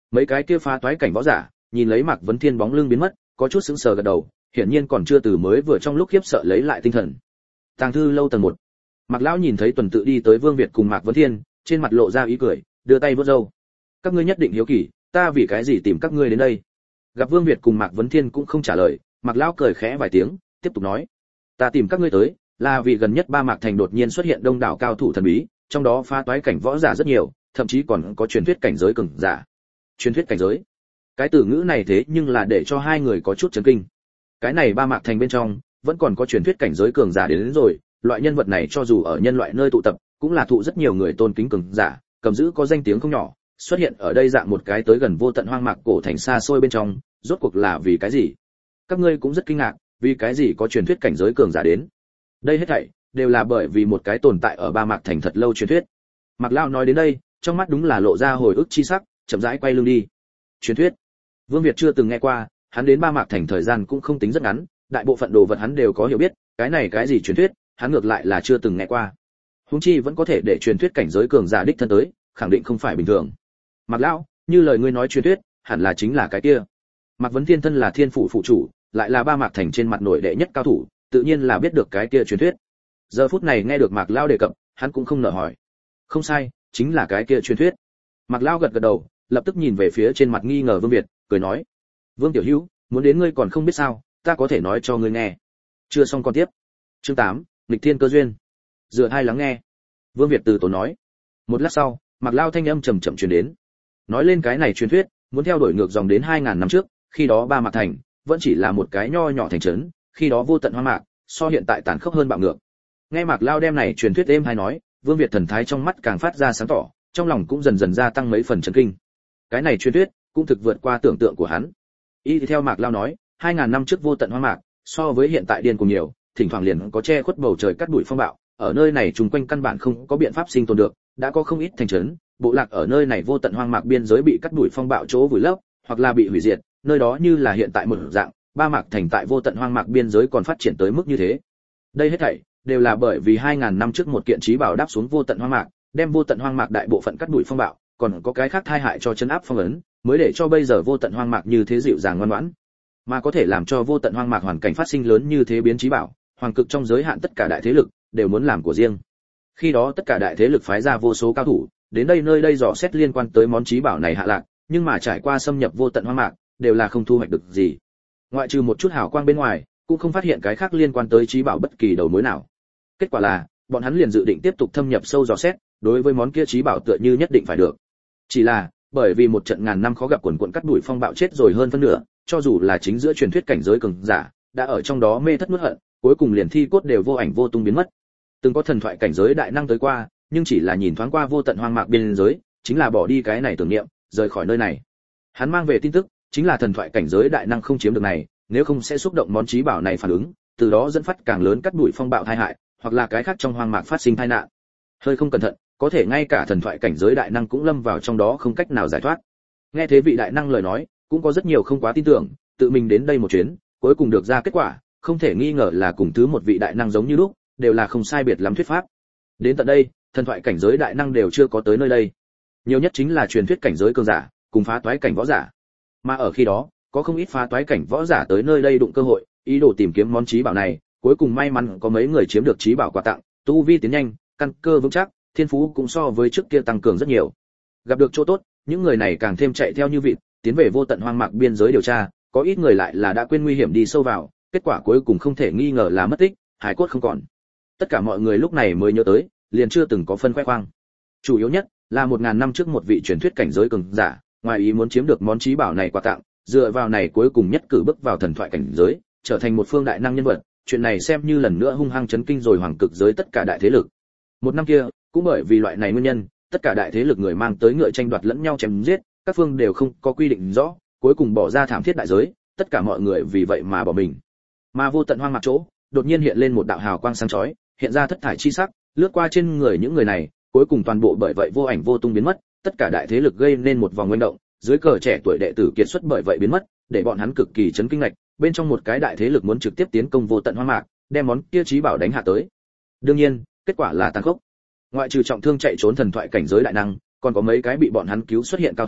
Mấy cái kia phá toái cảnh võ giả, nhìn lấy Mạc Vấn Thiên bóng lưng biến mất, có chút sững sờ gật đầu, hiển nhiên còn chưa từ mới vừa trong lúc khiếp sợ lấy lại tinh thần. Tàng thư lâu tầng một. Mạc lão nhìn thấy tuần tự đi tới Vương Việt cùng Mạc Vấn Thiên, trên mặt lộ ra ý cười, đưa tay vuốt râu. Các ngươi nhất định hiếu kỳ, ta vì cái gì tìm các ngươi đến đây? Gặp Vương Việt cùng Mạc Vấn Thiên cũng không trả lời, Mạc lão cười khẽ vài tiếng, tiếp tục nói: Ta tìm các ngươi tới, là vì gần nhất Ba Mạc thành đột nhiên xuất hiện đông đảo cao thủ thần bí, trong đó phá toái cảnh võ giả rất nhiều, thậm chí còn có truyền thuyết cảnh giới cường giả. Truyền thuyết cảnh giới? Cái từ ngữ này thế nhưng là để cho hai người có chút chấn kinh. Cái này Ba Mạc thành bên trong vẫn còn có truyền thuyết cảnh giới cường giả đến, đến rồi, loại nhân vật này cho dù ở nhân loại nơi tụ tập, cũng là thụ rất nhiều người tôn kính cường giả, cầm giữ có danh tiếng không nhỏ, xuất hiện ở đây dạng một cái tới gần vô tận hoang mạc cổ thành xa xôi bên trong, rốt cuộc là vì cái gì? Các ngươi cũng rất kinh ngạc, vì cái gì có truyền thuyết cảnh giới cường giả đến? Đây hết thảy đều là bởi vì một cái tồn tại ở Ba Mạc thành thật lâu truyền thuyết. Mạc lão nói đến đây, trong mắt đúng là lộ ra hồi ức chi sắc, chậm rãi quay lưng đi. Truyền thuyết? Vương Việt chưa từng nghe qua, hắn đến Ba Mạc thành thời gian cũng không tính rất ngắn, đại bộ phận đồ vật hắn đều có hiểu biết, cái này cái gì truyền thuyết, hắn ngược lại là chưa từng nghe qua. Huống chi vẫn có thể để truyền thuyết cảnh giới cường giả đích thân tới, khẳng định không phải bình thường. Mạc lão, như lời ngươi nói truyền thuyết, hẳn là chính là cái kia. Mạc Vấn Thiên thân là Thiên phủ phụ chủ, lại là Ba Mạc thành trên mặt nổi đệ nhất cao thủ, tự nhiên là biết được cái kia truyền thuyết. Giờ phút này nghe được Mạc lão đề cập, hắn cũng không nỡ hỏi. Không sai, chính là cái kia truyền thuyết. Mạc lão gật gật đầu, lập tức nhìn về phía trên mặt nghi ngờ Vương Việt, cười nói: Vương tiểu hữu, muốn đến ngươi còn không biết sao, ta có thể nói cho ngươi nghe. Chưa xong con tiếp. Chương tám, nghịch thiên cơ duyên. Dựa hai lắng nghe. Vương Việt từ tốn nói. Một lát sau, Mạc lão thanh âm trầm trầm truyền đến. Nói lên cái này truyền thuyết, muốn theo đuổi ngược dòng đến hai ngàn năm trước, khi đó Ba Mạc thành vẫn chỉ là một cái nho nhỏ thành trấn, khi đó vô tận hoang mạc, so hiện tại tàn khốc hơn bạo ngược. Nghe Mạc lão đem này truyền thuyết êm hay nói, Vương Việt thần thái trong mắt càng phát ra sáng tỏ, trong lòng cũng dần dần gia tăng mấy phần chấn kinh. Cái này truyền thuyết cũng thực vượt qua tưởng tượng của hắn. Y theo Mạc lão nói, hai ngàn năm trước vô tận hoang mạc, so với hiện tại điên cuồng nhiều, thỉnh thoảng liền có che khuất bầu trời cắt đuổi phong bạo, ở nơi này trùng quanh căn bản không có biện pháp sinh tồn được, đã có không ít thành trấn, bộ lạc ở nơi này vô tận hoang mạc biên giới bị cắt đuổi phong bạo chỗ vùi lấp, hoặc là bị hủy diệt, nơi đó như là hiện tại một dạng, Ba Mạc thành tại vô tận hoang mạc biên giới còn phát triển tới mức như thế. Đây hết thảy đều là bởi vì hai ngàn năm trước một kiện chí bảo đáp xuống vô tận hoang mạc, đem vô tận hoang mạc đại bộ phận cắt đuổi phong bạo, còn có cái khác tai hại cho chấn áp phong ấn, mới để cho bây giờ vô tận hoang mạc như thế dịu dàng ngoan ngoãn, mà có thể làm cho vô tận hoang mạc hoàn cảnh phát sinh lớn như thế biến chí bảo, hoàng cực trong giới hạn tất cả đại thế lực đều muốn làm của riêng. Khi đó tất cả đại thế lực phái ra vô số cao thủ, đến đây nơi đây dò xét liên quan tới món chí bảo này hạ lạc, nhưng mà trải qua xâm nhập vô tận hoang mạc, đều là không thu hoạch được gì. Ngoại trừ một chút hào quang bên ngoài, cũng không phát hiện cái khác liên quan tới chí bảo bất kỳ đầu mối nào. Kết quả là, bọn hắn liền dự định tiếp tục thâm nhập sâu dò xét, đối với món kia chí bảo tựa như nhất định phải được. Chỉ là, bởi vì một trận ngàn năm khó gặp quần quần cắt đuổi phong bạo chết rồi hơn phân nửa, cho dù là chính giữa truyền thuyết cảnh giới cường giả, đã ở trong đó mê thất nuốt hận, cuối cùng liền thi cốt đều vô ảnh vô tung biến mất. Từng có thần thoại cảnh giới đại năng tới qua, nhưng chỉ là nhìn thoáng qua vô tận hoang mạc biên giới, chính là bỏ đi cái này tưởng niệm, rời khỏi nơi này. Hắn mang về tin tức, chính là thần thoại cảnh giới đại năng không chiếm được này, nếu không sẽ xúc động món chí bảo này phản ứng, từ đó dẫn phát càng lớn cắt đuổi phong bạo tai hại, hoặc là cái khác trong hoang mạc phát sinh tai nạn. Hơi không cẩn thận, có thể ngay cả thần thoại cảnh giới đại năng cũng lâm vào trong đó không cách nào giải thoát. Nghe thế vị đại năng lời nói, cũng có rất nhiều không quá tin tưởng, tự mình đến đây một chuyến, cuối cùng được ra kết quả, không thể nghi ngờ là cùng thứ một vị đại năng giống như lúc, đều là không sai biệt lắm thuyết pháp. Đến tận đây, thần thoại cảnh giới đại năng đều chưa có tới nơi đây. Nhiều nhất chính là truyền thuyết cảnh giới cường giả, cùng phá toái cảnh võ giả. Mà ở khi đó, có không ít phá toái cảnh võ giả tới nơi đây đụng cơ hội, ý đồ tìm kiếm món chí bảo này, cuối cùng may mắn có mấy người chiếm được chí bảo quà tặng, tu vi tiến nhanh, căn cơ vững chắc, thiên phú cũng so với trước kia tăng cường rất nhiều. Gặp được chỗ tốt, những người này càng thêm chạy theo như vịt, tiến về vô tận hoang mạc biên giới điều tra, có ít người lại là đã quên nguy hiểm đi sâu vào, kết quả cuối cùng không thể nghi ngờ là mất tích, hải cốt không còn. Tất cả mọi người lúc này mới nhớ tới, liền chưa từng có phân khoe khoang. Chủ yếu nhất là một ngàn năm trước một vị truyền thuyết cảnh giới cường giả, ngoài ý muốn chiếm được món chí bảo này quà tặng, dựa vào này cuối cùng nhất cử bước vào thần thoại cảnh giới, trở thành một phương đại năng nhân vật, chuyện này xem như lần nữa hung hăng chấn kinh rồi hoàng cực giới tất cả đại thế lực. Một năm kia, cũng bởi vì loại này nguyên nhân, tất cả đại thế lực người mang tới ngựa tranh đoạt lẫn nhau chém giết, các phương đều không có quy định rõ, cuối cùng bỏ ra thảm thiết đại giới, tất cả mọi người vì vậy mà bỏ mình. Mà vô tận hoang mạc chỗ, đột nhiên hiện lên một đạo hào quang sáng chói, hiện ra thất thải chi sắc, lướt qua trên người những người này, cuối cùng toàn bộ bởi vậy vô ảnh vô tung biến mất, tất cả đại thế lực gây nên một vòng nguyên động, dưới cờ trẻ tuổi đệ tử kiệt xuất bởi vậy biến mất, để bọn hắn cực kỳ chấn kinh ngạch, bên trong một cái đại thế lực muốn trực tiếp tiến công vô tận hoang mạc, đem món kia chí bảo đánh hạ tới. Đương nhiên, kết quả là tàn khốc. Ngoại trừ trọng thương chạy trốn thần thoại cảnh giới đại năng, còn có mấy cái bị bọn hắn cứu xuất hiện cao thủ,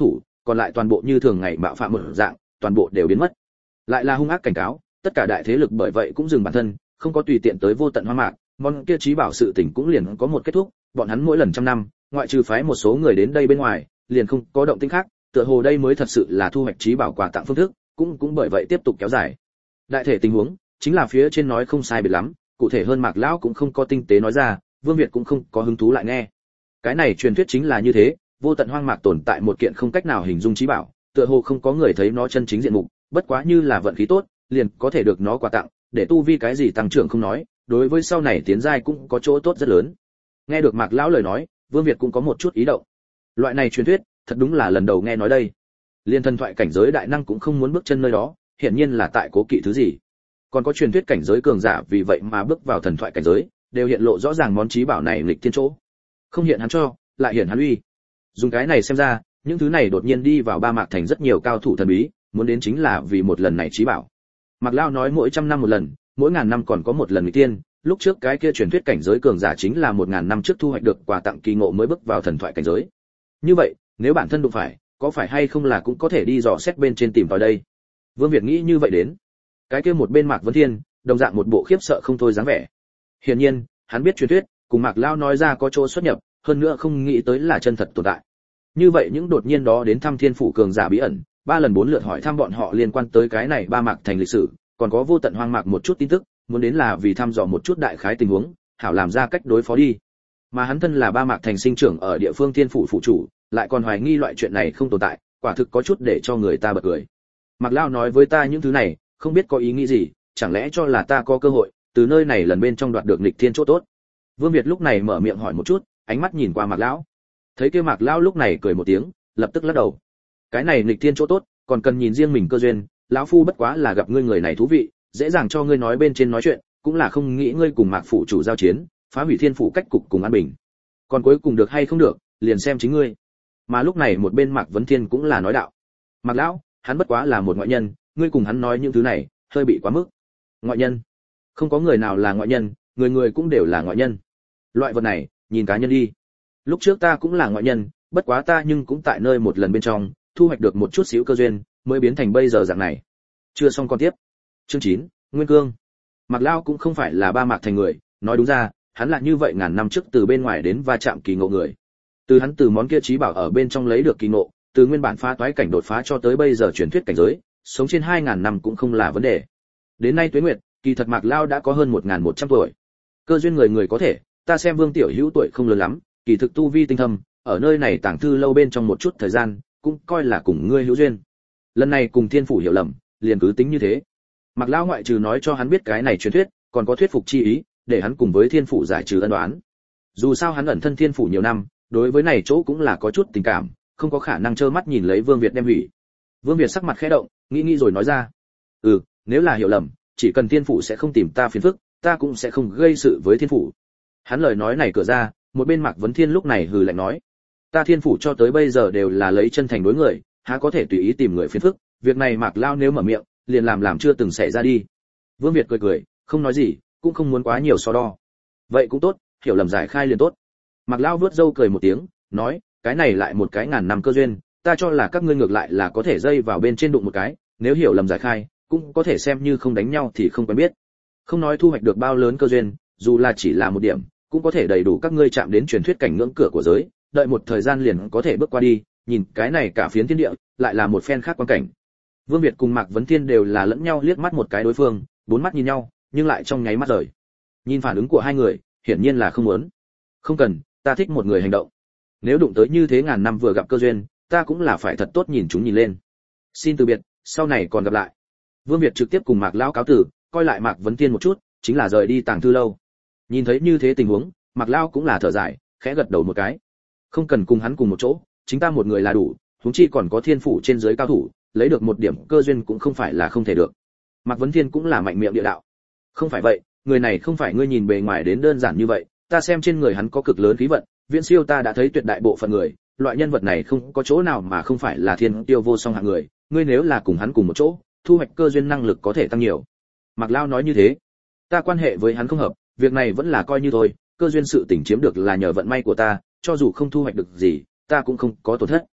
còn lại toàn bộ như thường ngày bạo phạm một dạng, toàn bộ đều biến mất. Lại là hung ác cảnh cáo, tất cả đại thế lực bởi vậy cũng dừng bản thân, không có tùy tiện tới vô tận hoang mạc, món kia trí bảo sự tình cũng liền có một kết thúc, bọn hắn mỗi lần trăm năm, ngoại trừ phái một số người đến đây bên ngoài, liền không có động tĩnh khác, tựa hồ đây mới thật sự là thu hoạch trí bảo quà tặng phương thức, cũng cũng bởi vậy tiếp tục kéo dài. Đại thể tình huống, chính là phía trên nói không sai biệt lắm, cụ thể hơn Mạc lão cũng không có tinh tế nói ra, Vương Việt cũng không có hứng thú lại nghe. Cái này truyền thuyết chính là như thế, vô tận hoang mạc tồn tại một kiện không cách nào hình dung trí bảo, tựa hồ không có người thấy nó chân chính diện mục, bất quá như là vận khí tốt, liền có thể được nó quà tặng, để tu vi cái gì tăng trưởng không nói, đối với sau này tiến giai cũng có chỗ tốt rất lớn. Nghe được Mạc lão lời nói, Vương Việt cũng có một chút ý động. Loại này truyền thuyết, thật đúng là lần đầu nghe nói đây. Liên thần thoại cảnh giới đại năng cũng không muốn bước chân nơi đó, hiển nhiên là tại cố kỵ thứ gì. Còn có truyền thuyết cảnh giới cường giả vì vậy mà bước vào thần thoại cảnh giới, đều hiện lộ rõ ràng món trí bảo này nghịch thiên chỗ. Không hiện hắn cho, lại hiện hắn uy. Dùng cái này xem ra, những thứ này đột nhiên đi vào Ba Mạc thành rất nhiều cao thủ thần bí, muốn đến chính là vì một lần này trí bảo. Mạc lão nói mỗi trăm năm một lần, mỗi ngàn năm còn có một lần nghịch tiên, lúc trước cái kia truyền thuyết cảnh giới cường giả chính là một ngàn năm trước thu hoạch được quà tặng kỳ ngộ mới bước vào thần thoại cảnh giới. Như vậy, nếu bản thân đụng phải, có phải hay không là cũng có thể đi dò xét bên trên tìm vào đây. Vương Việt nghĩ như vậy đến. Cái kia một bên Mạc Vấn Thiên, đồng dạng một bộ khiếp sợ không thôi dáng vẻ. Hiển nhiên, hắn biết truyền thuyết, cùng Mạc lão nói ra có chỗ xuất nhập, hơn nữa không nghĩ tới là chân thật tồn tại. Như vậy những đột nhiên đó đến thăm Thiên phủ cường giả bí ẩn, ba lần bốn lượt hỏi thăm bọn họ liên quan tới cái này Ba Mạc thành lịch sử, còn có vô tận hoang mạc một chút tin tức, muốn đến là vì thăm dò một chút đại khái tình huống, hảo làm ra cách đối phó đi. Mà hắn thân là Ba Mạc thành sinh trưởng ở địa phương Thiên phủ phụ chủ, lại còn hoài nghi loại chuyện này không tồn tại, quả thực có chút để cho người ta bật cười. Mạc lão nói với ta những thứ này, không biết có ý nghĩ gì, chẳng lẽ cho là ta có cơ hội từ nơi này lần bên trong đoạt được nghịch thiên chỗ tốt. Vương Việt lúc này mở miệng hỏi một chút, ánh mắt nhìn qua Mạc lão. Thấy kia Mạc lão lúc này cười một tiếng, lập tức lắc đầu. Cái này nghịch thiên chỗ tốt, còn cần nhìn riêng mình cơ duyên, lão phu bất quá là gặp ngươi người này thú vị, dễ dàng cho ngươi nói bên trên nói chuyện, cũng là không nghĩ ngươi cùng Mạc phủ chủ giao chiến, phá hủy Thiên phủ cách cục cùng an bình. Còn cuối cùng được hay không được, liền xem chính ngươi. Mà lúc này một bên Mạc Vấn Thiên cũng là nói đạo. Mạc lão, hắn bất quá là một ngoại nhân, ngươi cùng hắn nói những thứ này, hơi bị quá mức. Ngoại nhân? Không có người nào là ngoại nhân, người người cũng đều là ngoại nhân. Loại vật này, nhìn cá nhân đi. Lúc trước ta cũng là ngoại nhân, bất quá ta nhưng cũng tại nơi một lần bên trong, thu hoạch được một chút xíu cơ duyên, mới biến thành bây giờ dạng này. Chưa xong con tiếp. Chương chín, Nguyên Cương. Mạc lão cũng không phải là Ba Mạc thành người, nói đúng ra, hắn là như vậy ngàn năm trước từ bên ngoài đến va chạm kỳ ngộ người. Từ hắn từ món kia trí bảo ở bên trong lấy được kỳ ngộ, từ nguyên bản phá toái cảnh đột phá cho tới bây giờ truyền thuyết cảnh giới, sống trên hai ngàn năm cũng không là vấn đề. Đến nay tuế nguyệt, kỳ thật Mạc lão đã có hơn một nghìn một trăm tuổi. Cơ duyên người người có thể, ta xem Vương tiểu hữu tuổi không lớn lắm, kỳ thực tu vi tinh thâm, ở nơi này tàng thư lâu bên trong một chút thời gian, cũng coi là cùng ngươi hữu duyên. Lần này cùng Thiên phủ hiểu lầm, liền cứ tính như thế. Mạc lão ngoại trừ nói cho hắn biết cái này truyền thuyết, còn có thuyết phục chi ý, để hắn cùng với Thiên phủ giải trừ ân oán. Dù sao hắn ẩn thân Thiên phủ nhiều năm, đối với này chỗ cũng là có chút tình cảm, không có khả năng trơ mắt nhìn lấy Vương Việt đem hủy. Vương Việt sắc mặt khẽ động, nghĩ nghĩ rồi nói ra: "Ừ, nếu là hiểu lầm, chỉ cần Thiên phủ sẽ không tìm ta phiền phức, ta cũng sẽ không gây sự với Thiên phủ." Hắn lời nói này cửa ra, một bên Mạc Vấn Thiên lúc này hừ lạnh nói: "Ta Thiên phủ cho tới bây giờ đều là lấy chân thành đối người, há có thể tùy ý tìm người phiền phức, việc này Mạc lão nếu mở miệng, liền làm làm chưa từng xảy ra đi." Vương Việt cười cười, không nói gì, cũng không muốn quá nhiều so đo. Vậy cũng tốt, hiểu lầm giải khai liền tốt. Mạc lão vuốt râu cười một tiếng, nói: "Cái này lại một cái ngàn năm cơ duyên, ta cho là các ngươi ngược lại là có thể dây vào bên trên đụng một cái, nếu hiểu lầm giải khai, cũng có thể xem như không đánh nhau thì không quen biết. Không nói thu hoạch được bao lớn cơ duyên, dù là chỉ là một điểm, cũng có thể đầy đủ các ngươi chạm đến truyền thuyết cảnh ngưỡng cửa của giới, đợi một thời gian liền có thể bước qua đi, nhìn cái này cả phiến thiên địa, lại là một phen khác quan cảnh." Vương Việt cùng Mạc Vấn Thiên đều là lẫn nhau liếc mắt một cái đối phương, bốn mắt nhìn nhau, nhưng lại trong nháy mắt rời. Nhìn phản ứng của hai người, hiển nhiên là không muốn. "Không cần, ta thích một người hành động. Nếu đụng tới như thế ngàn năm vừa gặp cơ duyên, ta cũng là phải thật tốt nhìn chúng nhìn lên. Xin từ biệt, sau này còn gặp lại." Vương Việt trực tiếp cùng Mạc lão cáo tử, coi lại Mạc Vấn Thiên một chút, chính là rời đi tàng thư lâu. Nhìn thấy như thế tình huống, Mạc lão cũng là thở dài, khẽ gật đầu một cái. Không cần cùng hắn cùng một chỗ, chính ta một người là đủ, huống chi còn có Thiên phủ trên dưới cao thủ, lấy được một điểm cơ duyên cũng không phải là không thể được. Mạc Vấn Thiên cũng là mạnh miệng địa đạo. "Không phải vậy, người này không phải ngươi nhìn bề ngoài đến đơn giản như vậy, ta xem trên người hắn có cực lớn khí vận, viễn siêu ta đã thấy tuyệt đại bộ phận người, loại nhân vật này không có chỗ nào mà không phải là thiên tiêu vô song hạng người, ngươi nếu là cùng hắn cùng một chỗ, thu hoạch cơ duyên năng lực có thể tăng nhiều." Mạc lão nói như thế. "Ta quan hệ với hắn không hợp, việc này vẫn là coi như thôi, cơ duyên sự tình chiếm được là nhờ vận may của ta, cho dù không thu hoạch được gì, ta cũng không có tổn thất."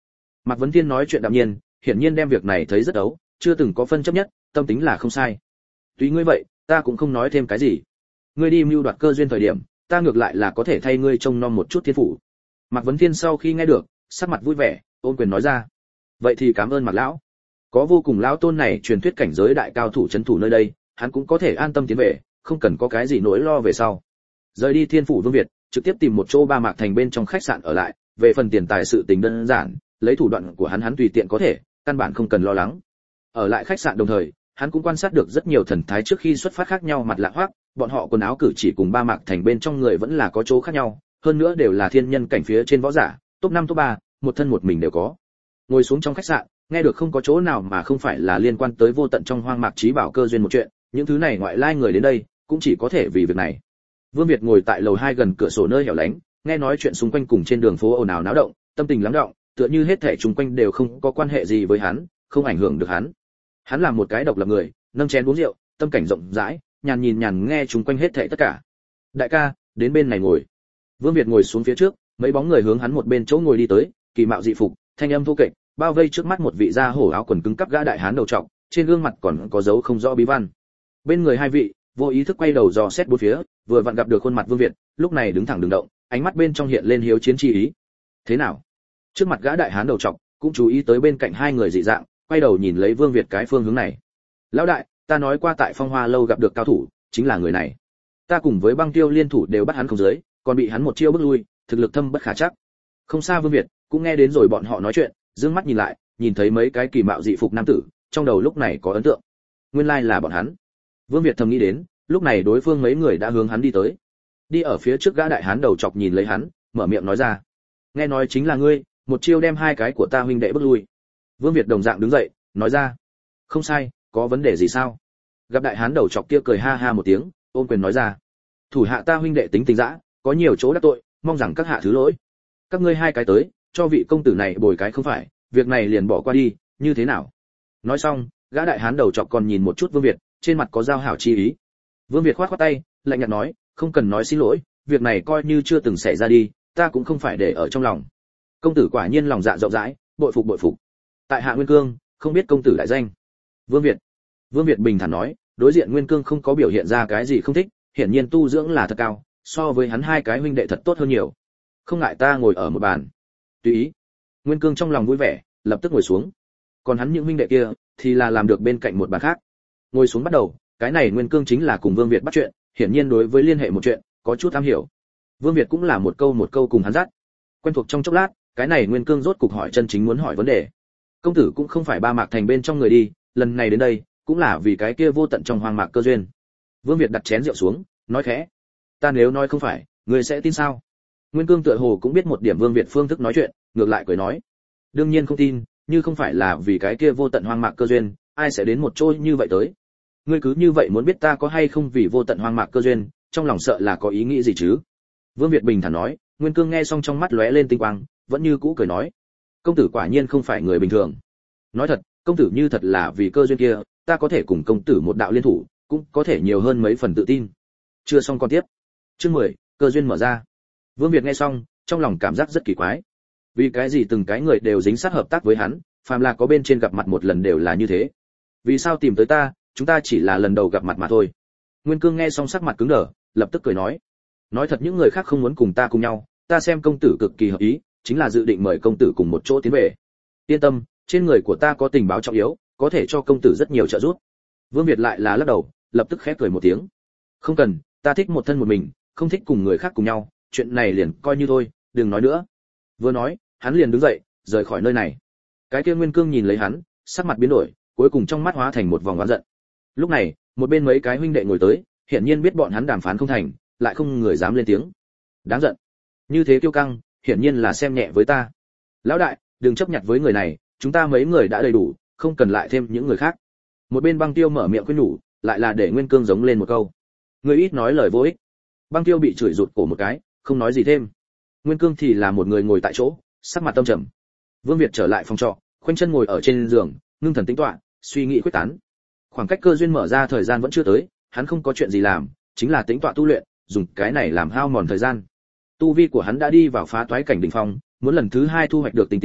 Mạc Vấn Thiên nói chuyện đạm nhiên, hiển nhiên đem việc này thấy rất ấu, chưa từng có phân chấp nhất, tâm tính là không sai. Tùy ngươi vậy, ta cũng không nói thêm cái gì. Ngươi đi mưu đoạt cơ duyên thời điểm, ta ngược lại là có thể thay ngươi trông nom một chút thiên phủ. Mạc Vấn Thiên sau khi nghe được, sắc mặt vui vẻ, ôn quyền nói ra. Vậy thì cảm ơn Mạc lão. Có vô cùng lão tôn này truyền thuyết cảnh giới đại cao thủ trấn thủ nơi đây, hắn cũng có thể an tâm tiến về, không cần có cái gì nỗi lo về sau. Rời đi Thiên phủ Vương Việt, trực tiếp tìm một chỗ Ba Mạc thành bên trong khách sạn ở lại, về phần tiền tài sự tình đơn giản, lấy thủ đoạn của hắn hắn tùy tiện có thể, căn bản không cần lo lắng. Ở lại khách sạn đồng thời, hắn cũng quan sát được rất nhiều thần thái trước khi xuất phát khác nhau mặt lạ hoắc, bọn họ quần áo cử chỉ cùng Ba Mạc thành bên trong người vẫn là có chỗ khác nhau, hơn nữa đều là thiên nhân cảnh phía trên võ giả, top năm top ba, một thân một mình đều có. Ngồi xuống trong khách sạn, nghe được không có chỗ nào mà không phải là liên quan tới vô tận trong hoang mạc trí bảo cơ duyên một chuyện, những thứ này ngoại lai người đến đây, cũng chỉ có thể vì việc này. Vương Việt ngồi tại lầu hai gần cửa sổ nơi hẻo lánh, nghe nói chuyện xung quanh cùng trên đường phố ồn ào náo động, tâm tình lắng đọng, tựa như hết thảy xung quanh đều không có quan hệ gì với hắn, không ảnh hưởng được hắn. Hắn là một cái độc lập người, nâng chén uống rượu, tâm cảnh rộng rãi, nhàn nhìn nhàn nghe xung quanh hết thảy tất cả. Đại ca, đến bên này ngồi. Vương Việt ngồi xuống phía trước, mấy bóng người hướng hắn một bên chỗ ngồi đi tới, kỳ mạo dị phục, thanh âm thô kệch, bao vây trước mắt một vị da hổ áo quần cứng cắp gã đại hán đầu trọc, trên gương mặt còn có dấu không rõ bí văn. Bên người hai vị, vô ý thức quay đầu dò xét bốn phía, vừa vặn gặp được khuôn mặt Vương Việt, lúc này đứng thẳng đứng động, ánh mắt bên trong hiện lên hiếu chiến chi ý. Thế nào? Trước mặt gã đại hán đầu trọc, cũng chú ý tới bên cạnh hai người dị dạng, quay đầu nhìn lấy Vương Việt cái phương hướng này. Lão đại, ta nói qua tại Phong Hoa lâu gặp được cao thủ, chính là người này. Ta cùng với Băng Tiêu liên thủ đều bắt hắn không dưới, còn bị hắn một chiêu bức lui, thực lực thâm bất khả trắc. Không xa Vương Việt cũng nghe đến rồi bọn họ nói chuyện, dương mắt nhìn lại, nhìn thấy mấy cái kỳ mạo dị phục nam tử, trong đầu lúc này có ấn tượng. Nguyên lai là bọn hắn. Vương Việt thầm nghĩ đến, lúc này đối phương mấy người đã hướng hắn đi tới. Đi ở phía trước gã đại hán đầu chọc nhìn lấy hắn, mở miệng nói ra: "Nghe nói chính là ngươi, một chiêu đem hai cái của ta huynh đệ bức lui." Vương Việt đồng dạng đứng dậy, nói ra: "Không sai, có vấn đề gì sao?" Gặp đại hán đầu chọc kia cười ha ha một tiếng, ôm quyền nói ra: "Thủ hạ ta huynh đệ tính tình dã, có nhiều chỗ đắc tội, mong rằng các hạ thứ lỗi. Các ngươi hai cái tới, cho vị công tử này bồi cái không phải, việc này liền bỏ qua đi, như thế nào?" Nói xong, gã đại hán đầu chọc còn nhìn một chút Vương Việt, trên mặt có giao hảo chi ý. Vương Việt khoát khoát tay, lạnh nhạt nói: "Không cần nói xin lỗi, việc này coi như chưa từng xảy ra đi, ta cũng không phải để ở trong lòng." Công tử quả nhiên lòng dạ rộng rãi, bội phục bội phục. Tại hạ Nguyên Cương, không biết công tử đại danh. Vương Việt. Vương Việt bình thản nói, đối diện Nguyên Cương không có biểu hiện ra cái gì không thích, hiển nhiên tu dưỡng là thật cao, so với hắn hai cái huynh đệ thật tốt hơn nhiều. Không ngại ta ngồi ở một bàn. Tùy ý. Nguyên Cương trong lòng vui vẻ, lập tức ngồi xuống. Còn hắn những huynh đệ kia thì là làm được bên cạnh một bàn khác. Ngồi xuống bắt đầu, cái này Nguyên Cương chính là cùng Vương Việt bắt chuyện, hiển nhiên đối với liên hệ một chuyện có chút am hiểu. Vương Việt cũng là một câu một câu cùng hắn dắt. Quen thuộc trong chốc lát, cái này Nguyên Cương rốt cục hỏi chân chính muốn hỏi vấn đề. Công tử cũng không phải Ba Mạc thành bên trong người đi, lần này đến đây cũng là vì cái kia vô tận trong hoang mạc cơ duyên. Vương Việt đặt chén rượu xuống, nói khẽ: "Ta nếu nói không phải, ngươi sẽ tin sao?" Nguyên Cương tựa hồ cũng biết một điểm Vương Việt phương thức nói chuyện, ngược lại cười nói: "Đương nhiên không tin, như không phải là vì cái kia vô tận hoang mạc cơ duyên, ai sẽ đến một chỗ như vậy tới? Ngươi cứ như vậy muốn biết ta có hay không vì vô tận hoang mạc cơ duyên, trong lòng sợ là có ý nghĩ gì chứ?" Vương Việt bình thản nói. Nguyên Cương nghe xong trong mắt lóe lên tinh quang, vẫn như cũ cười nói: "Công tử quả nhiên không phải người bình thường. Nói thật, công tử như thật là vì cơ duyên kia, ta có thể cùng công tử một đạo liên thủ, cũng có thể nhiều hơn mấy phần tự tin." Chưa xong con tiếp. Chương mười, cơ duyên mở ra. Vương Việt nghe xong, trong lòng cảm giác rất kỳ quái. Vì cái gì từng cái người đều dính sát hợp tác với hắn, phàm là có bên trên gặp mặt một lần đều là như thế. Vì sao tìm tới ta, chúng ta chỉ là lần đầu gặp mặt mà thôi. Nguyên Cương nghe xong sắc mặt cứng đờ, lập tức cười nói: "Nói thật những người khác không muốn cùng ta cùng nhau, ta xem công tử cực kỳ hợp ý, chính là dự định mời công tử cùng một chỗ tiến về. Yên tâm, trên người của ta có tình báo trọng yếu, có thể cho công tử rất nhiều trợ giúp." Vương Việt lại là lắc đầu, lập tức khép cười một tiếng: "Không cần, ta thích một thân một mình, không thích cùng người khác cùng nhau, chuyện này liền coi như thôi, đừng nói nữa." Vừa nói, hắn liền đứng dậy, rời khỏi nơi này. Cái kia Nguyên Cương nhìn lấy hắn, sắc mặt biến đổi, cuối cùng trong mắt hóa thành một vòng oán giận. Lúc này, một bên mấy cái huynh đệ ngồi tới, hiển nhiên biết bọn hắn đàm phán không thành, lại không người dám lên tiếng. Đáng giận. Như thế kiêu căng, hiển nhiên là xem nhẹ với ta. Lão đại, đừng chấp nhặt với người này, chúng ta mấy người đã đầy đủ, không cần lại thêm những người khác. Một bên Băng Tiêu mở miệng khuyên nhủ, lại là để Nguyên Cương giống lên một câu. Người ít nói lời vô ích. Băng Tiêu bị chửi rụt cổ một cái, không nói gì thêm. Nguyên Cương thì là một người ngồi tại chỗ, sắc mặt tâm trầm. Vương Việt trở lại phòng trọ, khoanh chân ngồi ở trên giường, ngưng thần tĩnh tọa, suy nghĩ quyết tán. Khoảng cách cơ duyên mở ra thời gian vẫn chưa tới, hắn không có chuyện gì làm, chính là tĩnh tọa tu luyện, dùng cái này làm hao mòn thời gian. Tu vi của hắn đã đi vào phá toái cảnh đỉnh phong, muốn lần thứ hai thu hoạch được tinh tiến,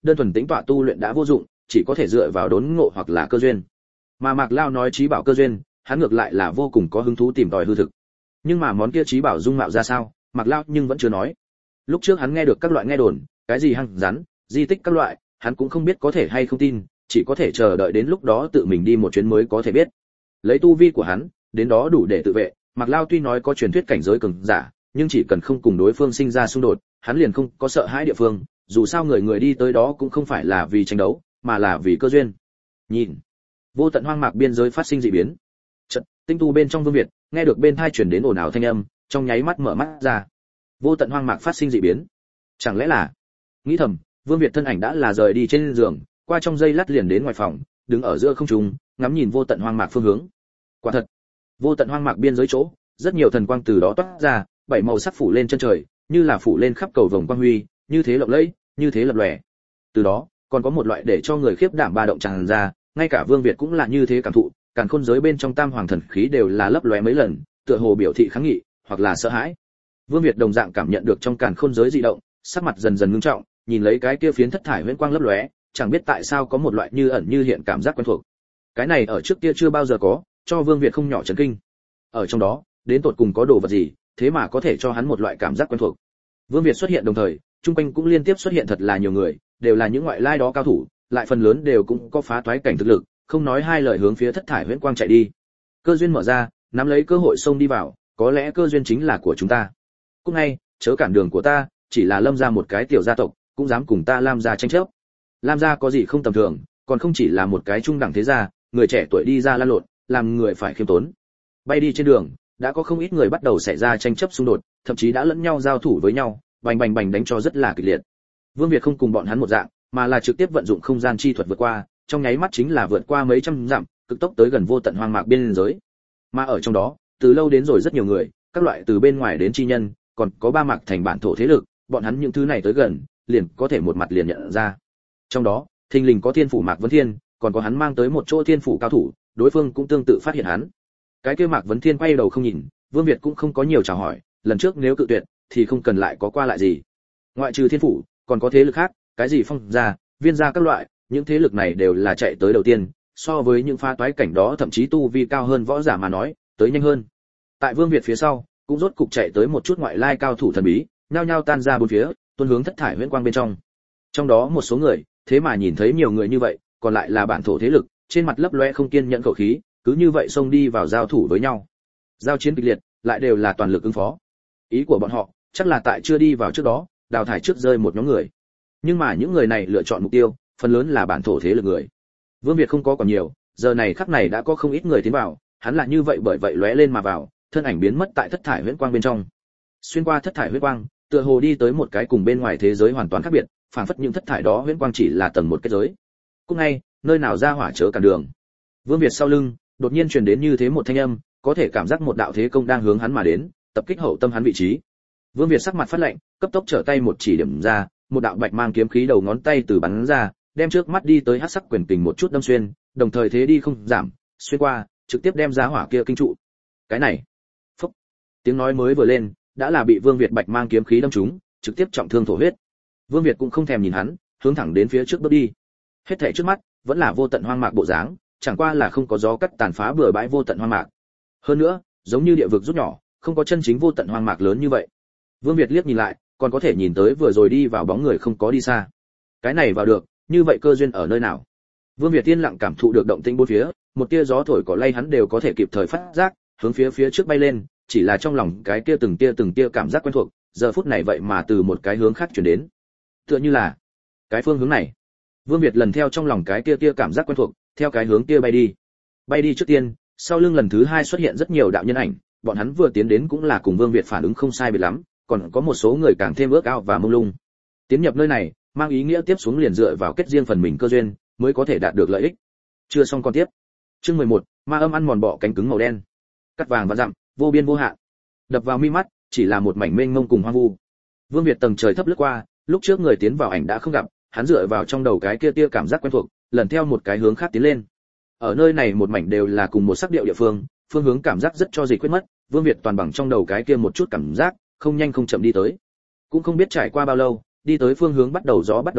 đơn thuần tính tọa tu luyện đã vô dụng, chỉ có thể dựa vào đốn ngộ hoặc là cơ duyên. Mà Mạc Lao nói trí bảo cơ duyên, hắn ngược lại là vô cùng có hứng thú tìm tòi hư thực. Nhưng mà món kia trí bảo dung mạo ra sao, Mạc Lao nhưng vẫn chưa nói. Lúc trước hắn nghe được các loại nghe đồn, cái gì hăng rắn, di tích các loại, hắn cũng không biết có thể hay không tin, chỉ có thể chờ đợi đến lúc đó tự mình đi một chuyến mới có thể biết. Lấy tu vi của hắn, đến đó đủ để tự vệ, Mạc Lao tuy nói có truyền thuyết cảnh giới cường giả, nhưng chỉ cần không cùng đối phương sinh ra xung đột, hắn liền không có sợ hãi địa phương, dù sao người người đi tới đó cũng không phải là vì tranh đấu, mà là vì cơ duyên. Nhìn, vô tận hoang mạc biên giới phát sinh dị biến. Chợt, tinh tu bên trong Vương Việt, nghe được bên tai truyền đến ồn ào thanh âm, trong nháy mắt mở mắt ra. Vô tận hoang mạc phát sinh dị biến. Chẳng lẽ là? Nghĩ thầm, Vương Việt thân ảnh đã là rời đi trên giường, qua trong giây lát liền đến ngoài phòng, đứng ở giữa không trung, ngắm nhìn vô tận hoang mạc phương hướng. Quả thật, vô tận hoang mạc biên giới chỗ, rất nhiều thần quang từ đó toát ra, bảy màu sắc phủ lên chân trời, như là phủ lên khắp cầu vồng quang huy, như thế lộng lẫy, như thế lập lòe. Từ đó, còn có một loại để cho người khiếp đảm ba động tràn ra, ngay cả Vương Việt cũng là như thế cảm thụ, càn khôn giới bên trong tam hoàng thần khí đều là lấp lóe mấy lần, tựa hồ biểu thị kháng nghị, hoặc là sợ hãi. Vương Việt đồng dạng cảm nhận được trong càn khôn giới dị động, sắc mặt dần dần ngưng trọng, nhìn lấy cái kia phiến thất thải huyễn quang lấp lóe, chẳng biết tại sao có một loại như ẩn như hiện cảm giác quen thuộc. Cái này ở trước kia chưa bao giờ có, cho Vương Việt không nhỏ chấn kinh. Ở trong đó, đến tột cùng có đồ vật gì, thế mà có thể cho hắn một loại cảm giác quen thuộc. Vương Việt xuất hiện đồng thời, trung quanh cũng liên tiếp xuất hiện thật là nhiều người, đều là những ngoại lai đó cao thủ, lại phần lớn đều cũng có phá toái cảnh thực lực, không nói hai lời hướng phía thất thải huyễn quang chạy đi. Cơ duyên mở ra, nắm lấy cơ hội xông đi vào, có lẽ cơ duyên chính là của chúng ta. Cũng ngay, chớ cản đường của ta, chỉ là Lâm gia một cái tiểu gia tộc, cũng dám cùng ta Lam gia tranh chấp. Lam gia có gì không tầm thường, còn không chỉ là một cái trung đẳng thế gia, người trẻ tuổi đi ra lan lộn, làm người phải khiêm tốn. Bay đi trên đường, đã có không ít người bắt đầu xảy ra tranh chấp xung đột, thậm chí đã lẫn nhau giao thủ với nhau, bành bành bành đánh cho rất là kịch liệt. Vương Việt không cùng bọn hắn một dạng, mà là trực tiếp vận dụng không gian chi thuật vượt qua, trong nháy mắt chính là vượt qua mấy trăm dặm, cực tốc tới gần vô tận hoang mạc biên giới. Mà ở trong đó, từ lâu đến rồi rất nhiều người, các loại từ bên ngoài đến chi nhân, còn có ba mạc thành bản thổ thế lực, bọn hắn những thứ này tới gần, liền có thể một mặt liền nhận ra. Trong đó, thình lình có Thiên phủ Mạc Vấn Thiên, còn có hắn mang tới một chỗ Thiên phủ cao thủ, đối phương cũng tương tự phát hiện hắn. Cái kia Mạc Vấn Thiên quay đầu không nhìn, Vương Việt cũng không có nhiều chào hỏi, lần trước nếu cự tuyệt thì không cần lại có qua lại gì. Ngoại trừ Thiên phủ, còn có thế lực khác, cái gì Phong gia, Viên gia các loại, những thế lực này đều là chạy tới đầu tiên, so với những pha toái cảnh đó thậm chí tu vi cao hơn võ giả mà nói, tới nhanh hơn. Tại Vương Việt phía sau, cũng rốt cục chạy tới một chút ngoại lai cao thủ thần bí, nhao nhao tan ra bốn phía, tuôn hướng thất thải huyễn quang bên trong. Trong đó một số người, thế mà nhìn thấy nhiều người như vậy, còn lại là bản thổ thế lực, trên mặt lấp loe không kiên nhẫn khẩu khí, cứ như vậy xông đi vào giao thủ với nhau. Giao chiến kịch liệt, lại đều là toàn lực ứng phó. Ý của bọn họ, chắc là tại chưa đi vào trước đó, đào thải trước rơi một nhóm người. Nhưng mà những người này lựa chọn mục tiêu, phần lớn là bản thổ thế lực người. Vương Việt không có còn nhiều, giờ này khắc này đã có không ít người tiến vào, hắn là như vậy bởi vậy lóe lên mà vào, thân ảnh biến mất tại thất thải huyễn quang bên trong. Xuyên qua thất thải huyễn quang, tựa hồ đi tới một cái cùng bên ngoài thế giới hoàn toàn khác biệt, phản phất những thất thải đó huyễn quang chỉ là tầng một kết giới. Cũng ngay, nơi nào ra hỏa chớ cản đường. Vương Việt sau lưng, đột nhiên truyền đến như thế một thanh âm, có thể cảm giác một đạo thế công đang hướng hắn mà đến, tập kích hậu tâm hắn vị trí. Vương Việt sắc mặt phát lạnh, cấp tốc trở tay một chỉ điểm ra, một đạo bạch mang kiếm khí đầu ngón tay từ bắn ra, đem trước mắt đi tới hắc sắc quyền kình một chút đâm xuyên, đồng thời thế đi không giảm, xuyên qua, trực tiếp đem giá hỏa kia kinh trụ. Cái này, phốc, tiếng nói mới vừa lên, đã là bị Vương Việt bạch mang kiếm khí đâm trúng, trực tiếp trọng thương thổ huyết. Vương Việt cũng không thèm nhìn hắn, hướng thẳng đến phía trước bước đi. Hết thảy trước mắt vẫn là vô tận hoang mạc bộ dáng, chẳng qua là không có gió cắt tàn phá bừa bãi vô tận hoang mạc. Hơn nữa, giống như địa vực rút nhỏ, không có chân chính vô tận hoang mạc lớn như vậy. Vương Việt liếc nhìn lại, còn có thể nhìn tới vừa rồi đi vào bóng người không có đi xa. Cái này vào được, như vậy cơ duyên ở nơi nào? Vương Việt tiên lặng cảm thụ được động tĩnh bốn phía, một tia gió thổi cỏ lay hắn đều có thể kịp thời phát giác, hướng phía phía trước bay lên, chỉ là trong lòng cái kia từng tia từng tia cảm giác quen thuộc, giờ phút này vậy mà từ một cái hướng khác truyền đến. Tựa như là cái phương hướng này. Vương Việt lần theo trong lòng cái kia tia cảm giác quen thuộc, theo cái hướng kia bay đi. Bay đi trước tiên, sau lưng lần thứ hai xuất hiện rất nhiều đạo nhân ảnh, bọn hắn vừa tiến đến cũng là cùng Vương Việt phản ứng không sai biệt lắm, còn có một số người càng thêm ước ao và mông lung. Tiến nhập nơi này, mang ý nghĩa tiếp xuống liền dựa vào kết riêng phần mình cơ duyên, mới có thể đạt được lợi ích. Chưa xong con tiếp. Chương mười một, ma âm ăn mòn bọ cánh cứng màu đen. Cắt vàng và dặm, vô biên vô hạn. Đập vào mi mắt, chỉ là một mảnh mênh mông cùng hoang vu. Vương Việt tầng trời thấp lướt qua, lúc trước người tiến vào ảnh đã không gặp, hắn dựa vào trong đầu cái kia tia cảm giác quen thuộc, lần theo một cái hướng khác tiến lên. Ở nơi này một mảnh đều là cùng một sắc điệu địa phương, phương hướng cảm giác rất cho gì quên mất, Vương Việt toàn bằng trong đầu cái kia một chút cảm giác, không nhanh không chậm đi tới. Cũng không biết trải qua bao lâu, đi tới phương hướng bắt đầu gió bắt đầu thổi,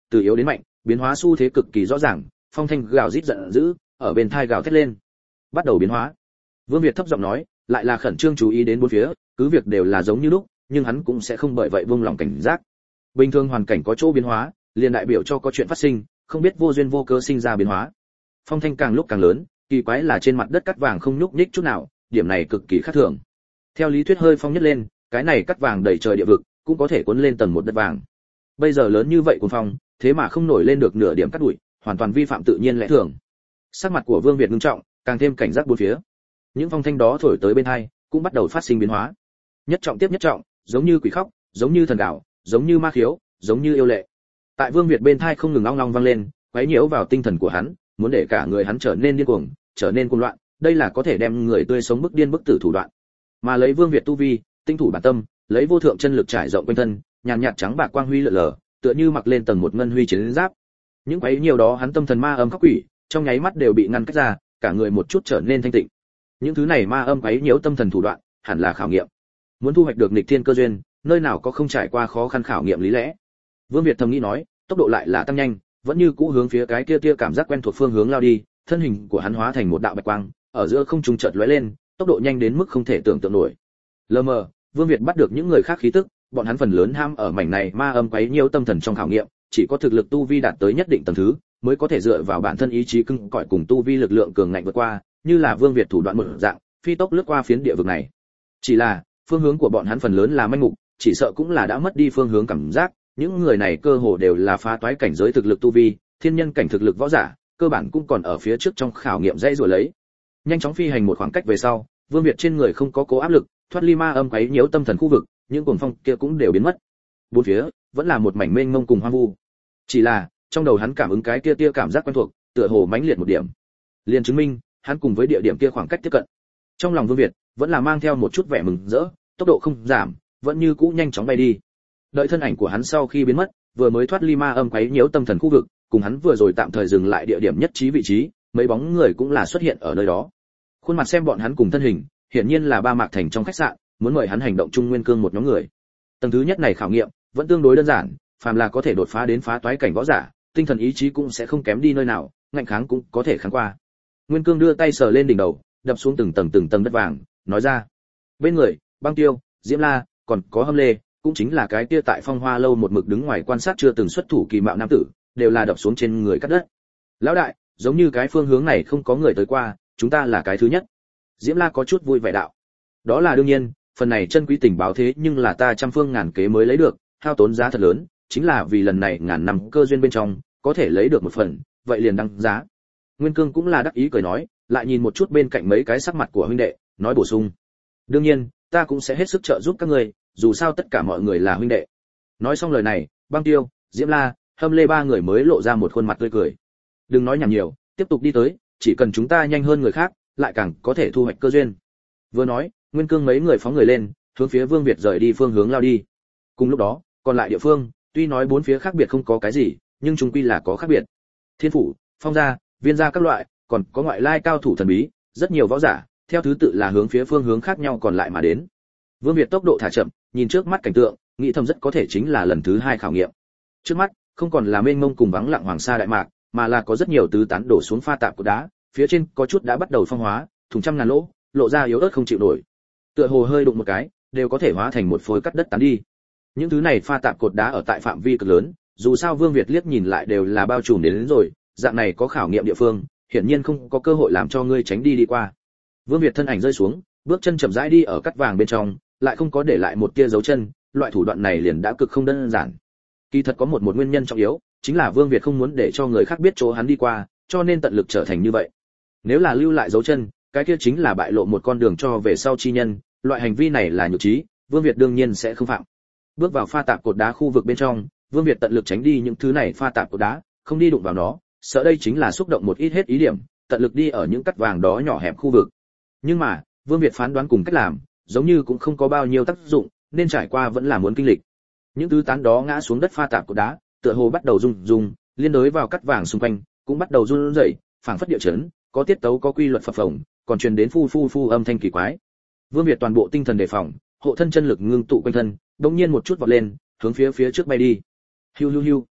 từ yếu đến mạnh, biến hóa xu thế cực kỳ rõ ràng, phong thanh gào rít giận dữ, ở bên thai gào thét lên. Bắt đầu biến hóa. Vương Việt thấp giọng nói, lại là khẩn trương chú ý đến bốn phía, cứ việc đều là giống như lúc, nhưng hắn cũng sẽ không bởi vậy buông lòng cảnh giác. Bình thường hoàn cảnh có chỗ biến hóa, liền đại biểu cho có chuyện phát sinh, không biết vô duyên vô cớ sinh ra biến hóa. Phong thanh càng lúc càng lớn, kỳ quái là trên mặt đất cắt vàng không nhúc nhích chút nào, điểm này cực kỳ khác thường. Theo lý thuyết hơi phong nhất lên, cái này cắt vàng đầy trời địa vực, cũng có thể cuốn lên tầng một đất vàng. Bây giờ lớn như vậy cuồng phong, thế mà không nổi lên được nửa điểm cắt đuổi, hoàn toàn vi phạm tự nhiên lẽ thường. Sắc mặt của Vương Việt nghiêm trọng, càng thêm cảnh giác bốn phía. Những phong thanh đó thổi tới bên hai, cũng bắt đầu phát sinh biến hóa. Nhất trọng tiếp nhất trọng, giống như quỷ khóc, giống như thần gào, giống như ma khiếu, giống như yêu lệ. Tại Vương Việt bên thai không ngừng ong ong vang lên, quấy nhiễu vào tinh thần của hắn, muốn để cả người hắn trở nên điên cuồng, trở nên cuồng loạn, đây là có thể đem người tươi sống bức điên bức tử thủ đoạn. Mà lấy Vương Việt tu vi, tinh thủ bản tâm, lấy vô thượng chân lực trải rộng quanh thân, nhàn nhạt trắng bạc quang huy lờ lờ, tựa như mặc lên tầng một ngân huy chiến giáp. Những quấy nhiễu đó hắn tâm thần ma âm khắc quỷ, trong nháy mắt đều bị ngăn cách ra, cả người một chút trở nên thanh tịnh. Những thứ này ma âm quấy nhiễu tâm thần thủ đoạn, hẳn là khảo nghiệm. Muốn thu hoạch được nghịch thiên cơ duyên, nơi nào có không trải qua khó khăn khảo nghiệm lý lẽ. Vương Việt thầm nghĩ nói, tốc độ lại là tăng nhanh, vẫn như cũ hướng phía cái kia kia cảm giác quen thuộc phương hướng lao đi, thân hình của hắn hóa thành một đạo bạch quang, ở giữa không trung chợt lóe lên, tốc độ nhanh đến mức không thể tưởng tượng nổi. Lờ mờ, Vương Việt bắt được những người khác khí tức, bọn hắn phần lớn ham ở mảnh này ma âm quấy nhiễu tâm thần trong khảo nghiệm, chỉ có thực lực tu vi đạt tới nhất định tầng thứ, mới có thể dựa vào bản thân ý chí cứng cỏi cùng tu vi lực lượng cường ngạnh vượt qua, như là Vương Việt thủ đoạn một dạng, phi tốc lướt qua phiến địa vực này. Chỉ là, phương hướng của bọn hắn phần lớn là manh mục, chỉ sợ cũng là đã mất đi phương hướng cảm giác, những người này cơ hồ đều là phá toái cảnh giới thực lực tu vi, thiên nhân cảnh thực lực võ giả, cơ bản cũng còn ở phía trước trong khảo nghiệm dây rồi lấy. Nhanh chóng phi hành một khoảng cách về sau, Vương Việt trên người không có cố áp lực, thoát ly ma âm quấy nhiễu tâm thần khu vực, những cuồng phong kia cũng đều biến mất. Bốn phía vẫn là một mảnh mênh mông cùng hoang vu. Chỉ là, trong đầu hắn cảm ứng cái kia tia cảm giác quen thuộc, tựa hồ mãnh liệt một điểm. Liền chứng minh, hắn cùng với địa điểm kia khoảng cách tiếp cận. Trong lòng Vương Việt vẫn là mang theo một chút vẻ mừng rỡ, tốc độ không giảm, vẫn như cũ nhanh chóng bay đi. Đợi thân ảnh của hắn sau khi biến mất, vừa mới thoát ly ma âm quấy nhiễu tâm thần khu vực, cùng hắn vừa rồi tạm thời dừng lại địa điểm nhất trí vị trí, mấy bóng người cũng là xuất hiện ở nơi đó. Khuôn mặt xem bọn hắn cùng thân hình, hiển nhiên là ba mạc thành trong khách sạn, muốn mời hắn hành động chung nguyên cương một nhóm người. Tầng thứ nhất này khảo nghiệm vẫn tương đối đơn giản, phàm là có thể đột phá đến phá toái cảnh võ giả, tinh thần ý chí cũng sẽ không kém đi nơi nào, ngạnh kháng cũng có thể kháng qua. Nguyên cương đưa tay sờ lên đỉnh đầu, đập xuống từng tầng từng tầng đất vàng, nói ra: bên người, Băng Tiêu, Diễm La, còn có Hâm Lê, cũng chính là cái kia tại Phong Hoa lâu một mực đứng ngoài quan sát chưa từng xuất thủ kỳ mạo nam tử, đều là đập xuống trên người cắt đất. Lão đại, giống như cái phương hướng này không có người tới qua, chúng ta là cái thứ nhất. Diễm La có chút vui vẻ đạo: đó là đương nhiên, phần này chân quý tình báo thế nhưng là ta trăm phương ngàn kế mới lấy được, hao tốn giá thật lớn, chính là vì lần này ngàn năm cơ duyên bên trong có thể lấy được một phần, vậy liền đăng giá. Nguyên Cương cũng là đắc ý cười nói, lại nhìn một chút bên cạnh mấy cái sắc mặt của huynh đệ, nói bổ sung: đương nhiên, ta cũng sẽ hết sức trợ giúp các ngươi, dù sao tất cả mọi người là huynh đệ. Nói xong lời này, Băng Tiêu, Diễm La, Hâm Lê ba người mới lộ ra một khuôn mặt tươi cười. Đừng nói nhảm nhiều, tiếp tục đi tới, chỉ cần chúng ta nhanh hơn người khác, lại càng có thể thu hoạch cơ duyên. Vừa nói, Nguyên Cương mấy người phóng người lên, hướng phía Vương Việt rời đi phương hướng lao đi. Cùng lúc đó, còn lại địa phương, tuy nói bốn phía khác biệt không có cái gì, nhưng chung quy là có khác biệt. Thiên phủ, Phong gia, Viên gia các loại, còn có ngoại lai cao thủ thần bí, rất nhiều võ giả, theo thứ tự là hướng phía phương hướng khác nhau còn lại mà đến. Vương Việt tốc độ thả chậm, nhìn trước mắt cảnh tượng, nghĩ thầm rất có thể chính là lần thứ hai khảo nghiệm. Trước mắt, không còn là mênh mông cùng vắng lặng hoàng sa đại mạc, mà là có rất nhiều tứ tán đổ xuống pha tạp của đá, phía trên có chút đã bắt đầu phong hóa, thùng trăm ngàn lỗ, lộ ra yếu ớt không chịu nổi. Tựa hồ hơi đụng một cái, đều có thể hóa thành một phôi cắt đất tán đi. Những thứ này pha tạp cột đá ở tại phạm vi cực lớn, dù sao Vương Việt liếc nhìn lại đều là bao trùm đến, đến rồi, dạng này có khảo nghiệm địa phương, hiển nhiên không có cơ hội làm cho ngươi tránh đi đi qua. Vương Việt thân ảnh rơi xuống, bước chân chậm rãi đi ở cắt vàng bên trong, lại không có để lại một tia dấu chân, loại thủ đoạn này liền đã cực không đơn giản. Kỳ thật có một một nguyên nhân trọng yếu, chính là Vương Việt không muốn để cho người khác biết chỗ hắn đi qua, cho nên tận lực trở thành như vậy. Nếu là lưu lại dấu chân, cái kia chính là bại lộ một con đường cho về sau chi nhân, loại hành vi này là nhược trí, Vương Việt đương nhiên sẽ không phạm. Bước vào pha tạp cột đá khu vực bên trong, Vương Việt tận lực tránh đi những thứ này pha tạp cột đá, không đi đụng vào nó, sợ đây chính là xúc động một ít hết ý điểm, tận lực đi ở những cắt vàng đó nhỏ hẹp khu vực. Nhưng mà, Vương Việt phán đoán cùng cách làm, giống như cũng không có bao nhiêu tác dụng, nên trải qua vẫn là muốn kinh lịch. Những thứ tán đó ngã xuống đất pha tạp cột đá, tựa hồ bắt đầu rung rung, liên đối vào cắt vàng xung quanh, cũng bắt đầu run rẩy, phảng phất địa chấn, có tiết tấu có quy luật phập phồng, còn truyền đến phu phu phu âm thanh kỳ quái. Vương Việt toàn bộ tinh thần đề phòng, hộ thân chân lực ngưng tụ quanh thân, đột nhiên một chút vọt lên, hướng phía phía trước bay đi. Hiu hiu hiu.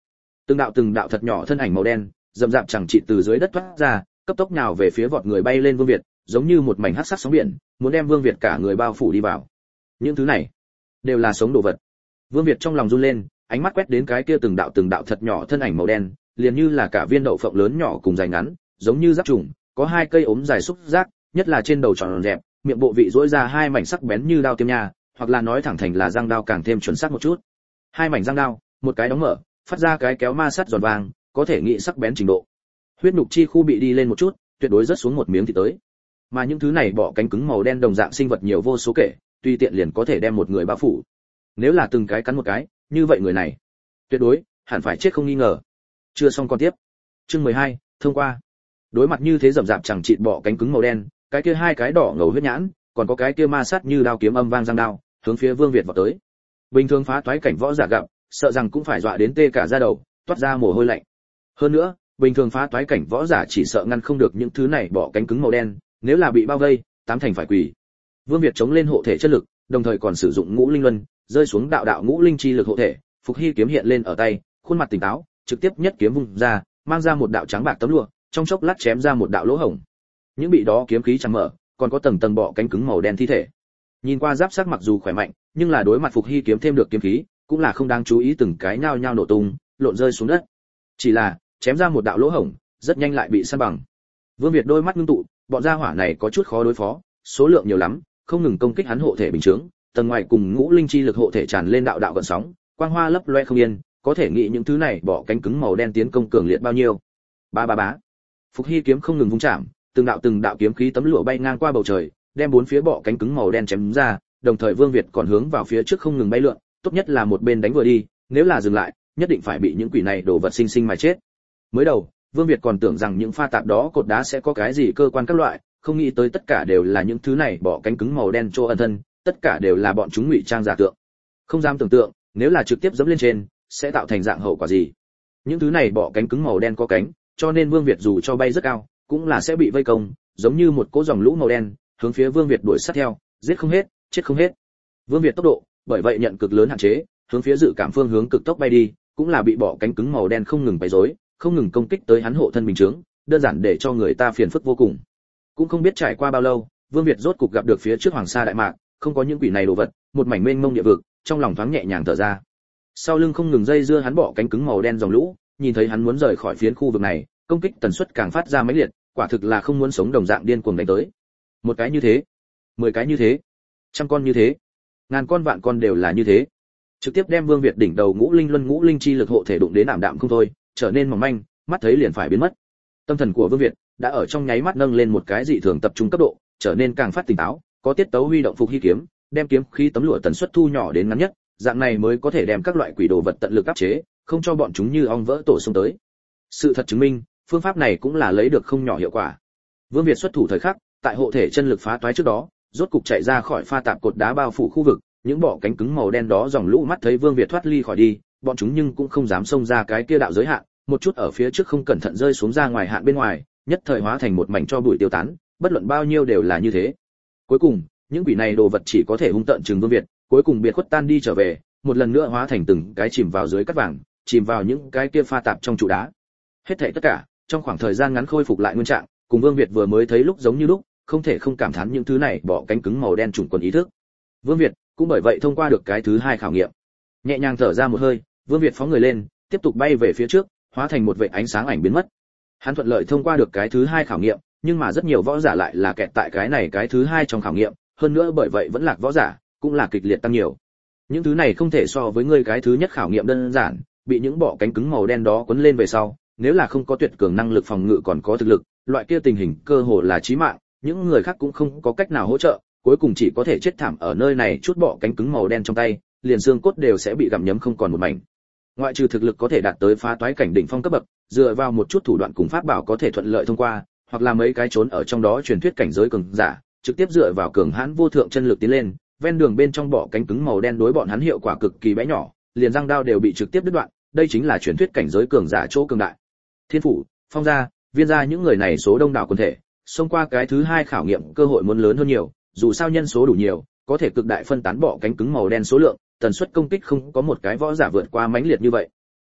Từng đạo từng đạo thật nhỏ thân ảnh màu đen, rậm rạp chẳng chịt từ dưới đất thoát ra, cấp tốc nhào về phía vọt người bay lên Vương Việt, giống như một mảnh hắc sắc sóng biển, muốn đem Vương Việt cả người bao phủ đi vào. Những thứ này đều là sống đồ vật. Vương Việt trong lòng run lên, ánh mắt quét đến cái kia từng đạo từng đạo thật nhỏ thân ảnh màu đen, liền như là cả viên đậu phộng lớn nhỏ cùng dài ngắn, giống như giáp trùng, có hai cây ốm dài xúc giác, nhất là trên đầu tròn đẹp, miệng bộ vị rũa ra hai mảnh sắc bén như đao tiêm nha, hoặc là nói thẳng thành là răng đao càng thêm chuẩn xác một chút. Hai mảnh răng đao, một cái đóng mở, phát ra cái kéo ma sắt giòn vàng, có thể nghĩ sắc bén trình độ. Huyết nhục chi khu bị đi lên một chút, tuyệt đối rất xuống một miếng thì tới. Mà những thứ này bọ cánh cứng màu đen đồng dạng sinh vật nhiều vô số kể, tùy tiện liền có thể đem một người bao phủ. Nếu là từng cái cắn một cái, như vậy người này tuyệt đối hẳn phải chết không nghi ngờ. Chưa xong con tiếp. Chương mười hai, thông qua. Đối mặt như thế rậm rạp chẳng chịt bọ cánh cứng màu đen, cái kia hai cái đỏ ngầu huyết nhãn, còn có cái kia ma sát như đao kiếm âm vang răng đao, hướng phía Vương Việt vọt tới. Bình thường phá toái cảnh võ giả gặp, sợ rằng cũng phải dọa đến tê cả da đầu, toát ra mồ hôi lạnh. Hơn nữa, bình thường phá toái cảnh võ giả chỉ sợ ngăn không được những thứ này bọ cánh cứng màu đen, nếu là bị bao vây, tám thành phải quỳ. Vương Việt chống lên hộ thể chất lực, đồng thời còn sử dụng ngũ linh luân, rơi xuống đạo đạo ngũ linh chi lực hộ thể, phục hy kiếm hiện lên ở tay, khuôn mặt tỉnh táo, trực tiếp nhất kiếm vung ra, mang ra một đạo trắng bạc tấm lụa, trong chốc lát chém ra một đạo lỗ hổng. Những bị đó kiếm khí chẳng mở, còn có tầng tầng bọ cánh cứng màu đen thi thể. Nhìn qua giáp sắc mặc dù khỏe mạnh, nhưng là đối mặt phục hy kiếm thêm được kiếm khí, cũng là không đáng chú ý, từng cái nhao nhao nổ tung, lộn rơi xuống đất. Chỉ là chém ra một đạo lỗ hổng, rất nhanh lại bị san bằng. Vương Việt đôi mắt ngưng tụ, bọn gia hỏa này có chút khó đối phó, số lượng nhiều lắm, không ngừng công kích hắn hộ thể bình chứng, tầng ngoài cùng ngũ linh chi lực hộ thể tràn lên đạo đạo gợn sóng, quang hoa lấp loe không yên, có thể nghĩ những thứ này bỏ cánh cứng màu đen tiến công cường liệt bao nhiêu. Ba ba bá. Phục hy kiếm không ngừng vung chạm, từng đạo từng đạo kiếm khí tấm lụa bay ngang qua bầu trời, đem bốn phía bọ cánh cứng màu đen chém ra, đồng thời Vương Việt còn hướng vào phía trước không ngừng bay lượn, tốt nhất là một bên đánh vừa đi, nếu là dừng lại, nhất định phải bị những quỷ này đổ vật sinh sinh mà chết. Mới đầu, Vương Việt còn tưởng rằng những pha tạp đó cột đá sẽ có cái gì cơ quan các loại, không nghĩ tới tất cả đều là những thứ này bọ cánh cứng màu đen trô ẩn thân, tất cả đều là bọn chúng ngụy trang giả tượng. Không dám tưởng tượng, nếu là trực tiếp dẫm lên trên, sẽ tạo thành dạng hậu quả gì. Những thứ này bọ cánh cứng màu đen có cánh, cho nên Vương Việt dù cho bay rất cao, cũng là sẽ bị vây công, giống như một cỗ dòng lũ màu đen, hướng phía Vương Việt đuổi sát theo, giết không hết, chết không hết. Vương Việt tốc độ, bởi vậy nhận cực lớn hạn chế, hướng phía dự cảm phương hướng cực tốc bay đi, cũng là bị bọ cánh cứng màu đen không ngừng bày rối, không ngừng công kích tới hắn hộ thân bình chứng, đơn giản để cho người ta phiền phức vô cùng. Cũng không biết trải qua bao lâu, Vương Việt rốt cục gặp được phía trước Hoàng Sa đại mạc, không có những quỷ này đồ vật, một mảnh mênh mông địa vực, trong lòng thoáng nhẹ nhàng thở ra. Sau lưng không ngừng dây dưa hắn bọ cánh cứng màu đen dòng lũ, nhìn thấy hắn muốn rời khỏi phiến khu vực này, công kích tần suất càng phát ra mãnh liệt, quả thực là không muốn sống đồng dạng điên cuồng đánh tới. Một cái như thế, mười cái như thế, trăm con như thế, ngàn con vạn con đều là như thế. Trực tiếp đem Vương Việt đỉnh đầu ngũ linh luân ngũ linh chi lực hộ thể đụng đến ảm đạm không thôi, trở nên mỏng manh, mắt thấy liền phải biến mất. Tâm thần của Vương Việt đã ở trong nháy mắt nâng lên một cái dị thường tập trung cấp độ, trở nên càng phát tỉnh táo, có tiết tấu huy động phục hy kiếm, đem kiếm khí tấm lụa tần suất thu nhỏ đến ngắn nhất, dạng này mới có thể đem các loại quỷ đồ vật tận lực áp chế, không cho bọn chúng như ong vỡ tổ xông tới. Sự thật chứng minh, phương pháp này cũng là lấy được không nhỏ hiệu quả. Vương Việt xuất thủ thời khắc, tại hộ thể chân lực phá toái trước đó, rốt cục chạy ra khỏi pha tạp cột đá bao phủ khu vực, những bọ cánh cứng màu đen đó dòng lũ mắt thấy Vương Việt thoát ly khỏi đi, bọn chúng nhưng cũng không dám xông ra cái kia đạo giới hạn, một chút ở phía trước không cẩn thận rơi xuống ra ngoài hạn bên ngoài, nhất thời hóa thành một mảnh cho bụi tiêu tán, bất luận bao nhiêu đều là như thế. Cuối cùng, những quỷ này đồ vật chỉ có thể hung tợn trừng Vương Việt, cuối cùng biệt khuất tan đi trở về, một lần nữa hóa thành từng cái chìm vào dưới cát vàng, chìm vào những cái kia pha tạp trong trụ đá. Hết thảy tất cả, trong khoảng thời gian ngắn khôi phục lại nguyên trạng, cùng Vương Việt vừa mới thấy lúc giống như lúc, không thể không cảm thán những thứ này bỏ cánh cứng màu đen trùng quần ý thức. Vương Việt cũng bởi vậy thông qua được cái thứ hai khảo nghiệm. Nhẹ nhàng thở ra một hơi, Vương Việt phóng người lên, tiếp tục bay về phía trước, hóa thành một vệt ánh sáng ảnh biến mất. Hắn thuận lợi thông qua được cái thứ hai khảo nghiệm, nhưng mà rất nhiều võ giả lại là kẹt tại cái này cái thứ hai trong khảo nghiệm, hơn nữa bởi vậy vẫn lạc võ giả, cũng là kịch liệt tăng nhiều. Những thứ này không thể so với ngươi cái thứ nhất khảo nghiệm đơn giản, bị những bọ cánh cứng màu đen đó quấn lên về sau, nếu là không có tuyệt cường năng lực phòng ngự còn có thực lực, loại kia tình hình cơ hồ là chí mạng, những người khác cũng không có cách nào hỗ trợ, cuối cùng chỉ có thể chết thảm ở nơi này, chút bọ cánh cứng màu đen trong tay, liền xương cốt đều sẽ bị gặm nhấm không còn một mảnh. Ngoại trừ thực lực có thể đạt tới phá toái cảnh đỉnh phong cấp bậc, dựa vào một chút thủ đoạn cùng pháp bảo có thể thuận lợi thông qua, hoặc là mấy cái trốn ở trong đó truyền thuyết cảnh giới cường giả, trực tiếp dựa vào cường hãn vô thượng chân lực tiến lên, ven đường bên trong bọ cánh cứng màu đen đối bọn hắn hiệu quả cực kỳ bé nhỏ, liền răng đao đều bị trực tiếp đứt đoạn, đây chính là truyền thuyết cảnh giới cường giả chỗ cường đại. Thiên phủ, Phong gia, Viên gia những người này số đông đảo quần thể, xông qua cái thứ hai khảo nghiệm cơ hội muốn lớn hơn nhiều, dù sao nhân số đủ nhiều, có thể cực đại phân tán bọ cánh cứng màu đen số lượng, tần suất công kích không có một cái võ giả vượt qua mãnh liệt như vậy.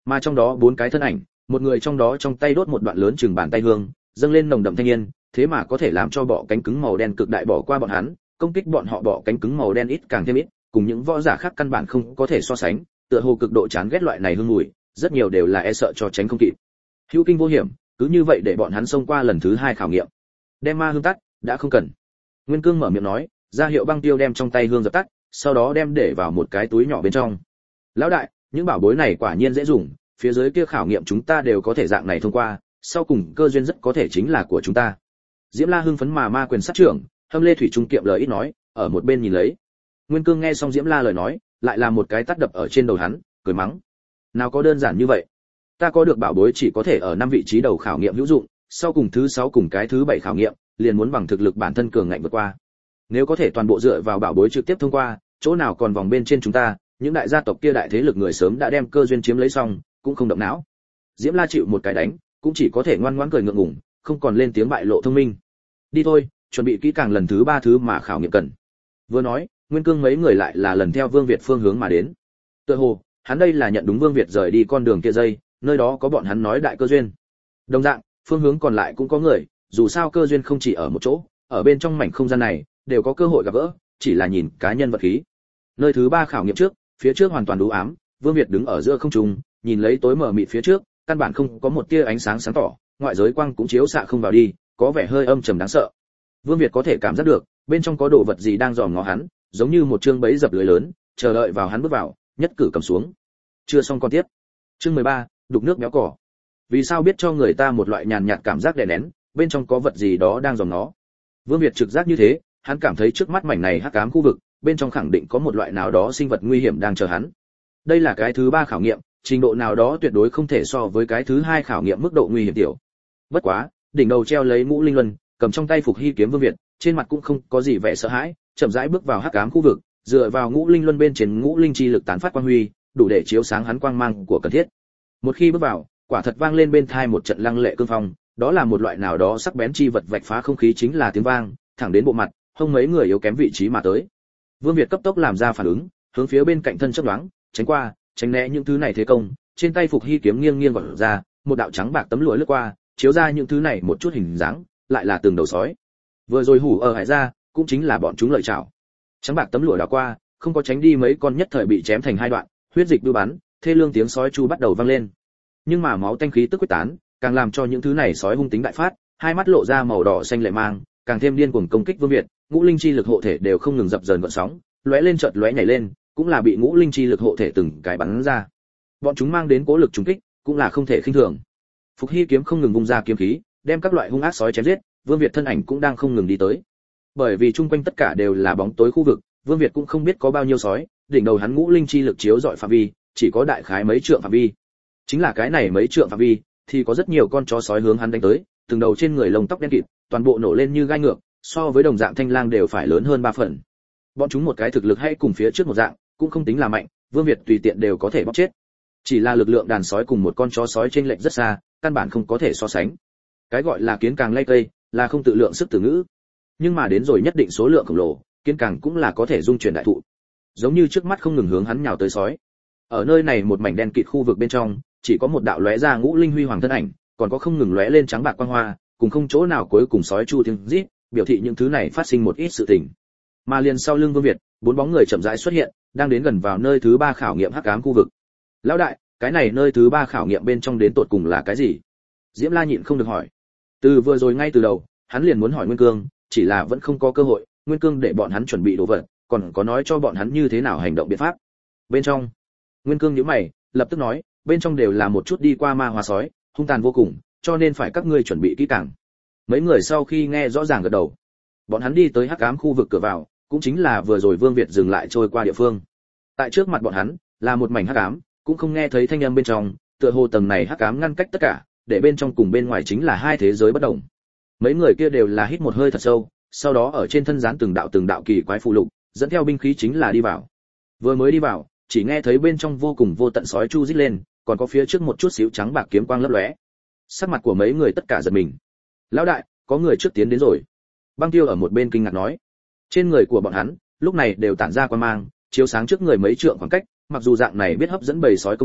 Mà trong đó bốn cái thân ảnh, một người trong đó trong tay đốt một đoạn lớn chừng bàn tay hương, dâng lên nồng đậm thanh niên, thế mà có thể làm cho bọ cánh cứng màu đen cực đại bỏ qua bọn hắn, công kích bọn họ bọ cánh cứng màu đen ít càng thêm ít, cùng những võ giả khác căn bản không có thể so sánh, tựa hồ cực độ chán ghét loại này hương mùi, rất nhiều đều là e sợ cho tránh không kịp. Hữu kinh vô hiểm, cứ như vậy để bọn hắn xông qua lần thứ hai khảo nghiệm. Đem ma hương tắt, đã không cần. Nguyên Cương mở miệng nói, ra hiệu băng tiêu đem trong tay hương dập tắt, sau đó đem để vào một cái túi nhỏ bên trong. Lão đại, những bảo bối này quả nhiên dễ dùng, phía dưới kia khảo nghiệm chúng ta đều có thể dạng này thông qua, sau cùng cơ duyên rất có thể chính là của chúng ta. Diễm La hưng phấn mà ma quyền sát trưởng, Hâm Lê Thủy Trung kiệm lời ít nói, ở một bên nhìn lấy. Nguyên Cương nghe xong Diễm La lời nói, lại là một cái tát đập ở trên đầu hắn, cười mắng. Nào có đơn giản như vậy. Ta có được bảo bối chỉ có thể ở năm vị trí đầu khảo nghiệm hữu dụng, sau cùng thứ sáu cùng cái thứ bảy khảo nghiệm, liền muốn bằng thực lực bản thân cường ngạnh vượt qua. Nếu có thể toàn bộ dựa vào bảo bối trực tiếp thông qua, chỗ nào còn vòng bên trên chúng ta, những đại gia tộc kia đại thế lực người sớm đã đem cơ duyên chiếm lấy xong, cũng không động não. Diễm La chịu một cái đánh, cũng chỉ có thể ngoan ngoãn cười ngượng ngùng, không còn lên tiếng bại lộ thông minh. Đi thôi, chuẩn bị kỹ càng lần thứ ba thứ mà khảo nghiệm cần. Vừa nói, Nguyên Cương mấy người lại là lần theo Vương Việt phương hướng mà đến. Tựa hồ, hắn đây là nhận đúng Vương Việt rời đi con đường kia dây, nơi đó có bọn hắn nói đại cơ duyên. Đồng dạng, phương hướng còn lại cũng có người, dù sao cơ duyên không chỉ ở một chỗ, ở bên trong mảnh không gian này đều có cơ hội gặp gỡ, chỉ là nhìn cá nhân vật khí. Nơi thứ ba khảo nghiệm trước, phía trước hoàn toàn u ám, Vương Việt đứng ở giữa không trung, nhìn lấy tối mờ mịt phía trước, căn bản không có một tia ánh sáng sáng tỏ, ngoại giới quang cũng chiếu xạ không vào đi, có vẻ hơi âm trầm đáng sợ. Vương Việt có thể cảm giác được, bên trong có đồ vật gì đang dòm ngó hắn, giống như một chương bẫy dập lưới lớn, chờ đợi vào hắn bước vào, nhất cử cầm xuống. Chưa xong con tiếp. Chương mười ba, đục nước béo cỏ. Vì sao biết cho người ta một loại nhàn nhạt cảm giác đè nén, bên trong có vật gì đó đang dòm ngó. Vương Việt trực giác như thế, hắn cảm thấy trước mắt mảnh này hắc ám khu vực, bên trong khẳng định có một loại nào đó sinh vật nguy hiểm đang chờ hắn. Đây là cái thứ ba khảo nghiệm, trình độ nào đó tuyệt đối không thể so với cái thứ hai khảo nghiệm mức độ nguy hiểm tiểu. Bất quá, đỉnh đầu treo lấy ngũ linh luân, cầm trong tay phục hy kiếm Vương Việt, trên mặt cũng không có gì vẻ sợ hãi, chậm rãi bước vào hắc ám khu vực, dựa vào ngũ linh luân bên trên ngũ linh chi lực tán phát quang huy, đủ để chiếu sáng hắn quang mang của cần thiết. Một khi bước vào, quả thật vang lên bên tai một trận lăng lệ cương phong, đó là một loại nào đó sắc bén chi vật vạch phá không khí chính là tiếng vang, thẳng đến bộ mặt, hông mấy người yếu kém vị trí mà tới. Vương Việt cấp tốc làm ra phản ứng, hướng phía bên cạnh thân chớp nhoáng, tránh qua, tránh né những thứ này thế công, trên tay phục hy kiếm nghiêng nghiêng vọt ra, một đạo trắng bạc tấm lụa lướt qua, chiếu ra những thứ này một chút hình dáng, lại là từng đầu sói. Vừa rồi hủ ở hải ra, cũng chính là bọn chúng lợi chảo. Trắng bạc tấm lụa đảo qua, không có tránh đi mấy con nhất thời bị chém thành hai đoạn, huyết dịch bưu bắn, thê lương tiếng sói chu bắt đầu vang lên. Nhưng mà máu tanh khí tức quyết tán, càng làm cho những thứ này sói hung tính đại phát, hai mắt lộ ra màu đỏ xanh lệ mang, càng thêm điên cuồng công kích Vương Việt, ngũ linh chi lực hộ thể đều không ngừng dập dờn gợn sóng, lóe lên chợt lóe nhảy lên, cũng là bị ngũ linh chi lực hộ thể từng cái bắn ra. Bọn chúng mang đến cố lực trùng kích, cũng là không thể khinh thường. Phục Hy kiếm không ngừng vung ra kiếm khí, đem các loại hung ác sói chém giết, Vương Việt thân ảnh cũng đang không ngừng đi tới. Bởi vì chung quanh tất cả đều là bóng tối khu vực, Vương Việt cũng không biết có bao nhiêu sói, đỉnh đầu hắn ngũ linh chi lực chiếu dọi phạm vi, chỉ có đại khái mấy trượng phạm vi. Chính là cái này mấy trượng phạm vi, thì có rất nhiều con chó sói hướng hắn đánh tới, từng đầu trên người lông tóc đen kịt, toàn bộ nổ lên như gai ngược, so với đồng dạng thanh lang đều phải lớn hơn ba phần. Bọn chúng một cái thực lực hay cùng phía trước một dạng, cũng không tính là mạnh, Vương Việt tùy tiện đều có thể bóc chết. Chỉ là lực lượng đàn sói cùng một con chó sói chênh lệch rất xa, căn bản không có thể so sánh. Cái gọi là kiến càng lay cây, là không tự lượng sức từ ngữ. Nhưng mà đến rồi nhất định số lượng khổng lồ, kiến càng cũng là có thể dung chuyển đại thụ. Giống như trước mắt không ngừng hướng hắn nhào tới sói. Ở nơi này một mảnh đen kịt khu vực bên trong, chỉ có một đạo lóe ra ngũ linh huy hoàng thân ảnh, còn có không ngừng lóe lên trắng bạc quang hoa, cùng không chỗ nào cuối cùng sói chu tiếng rít, biểu thị những thứ này phát sinh một ít sự tình. Mà liền sau lưng Vương Việt, bốn bóng người chậm rãi xuất hiện, đang đến gần vào nơi thứ ba khảo nghiệm hắc ám khu vực. Lão đại, cái này nơi thứ ba khảo nghiệm bên trong đến tột cùng là cái gì? Diễm La nhịn không được hỏi. Từ vừa rồi ngay từ đầu, hắn liền muốn hỏi Nguyên Cương, chỉ là vẫn không có cơ hội, Nguyên Cương để bọn hắn chuẩn bị đồ vật, còn có nói cho bọn hắn như thế nào hành động biện pháp. Bên trong, Nguyên Cương nhíu mày, lập tức nói, bên trong đều là một chút đi qua ma hóa sói, hung tàn vô cùng, cho nên phải các ngươi chuẩn bị kỹ càng. Mấy người sau khi nghe rõ ràng gật đầu. Bọn hắn đi tới hắc ám khu vực cửa vào, cũng chính là vừa rồi Vương Việt dừng lại trôi qua địa phương. Tại trước mặt bọn hắn, là một mảnh hắc ám, cũng không nghe thấy thanh âm bên trong, tựa hồ tầng này hắc ám ngăn cách tất cả, để bên trong cùng bên ngoài chính là hai thế giới bất động. Mấy người kia đều là hít một hơi thật sâu, sau đó ở trên thân dán từng đạo từng đạo kỳ quái phù lục, dẫn theo binh khí chính là đi vào. Vừa mới đi vào, chỉ nghe thấy bên trong vô cùng vô tận sói chu rít lên, còn có phía trước một chút xíu trắng bạc kiếm quang lấp lóe. Sắc mặt của mấy người tất cả giật mình. Lão đại, có người trước tiến đến rồi. Băng Tiêu ở một bên kinh ngạc nói. Trên người của bọn hắn, lúc này đều tản ra quang mang, chiếu sáng trước người mấy trượng khoảng cách, mặc dù dạng này biết hấp dẫn bầy sói công kích,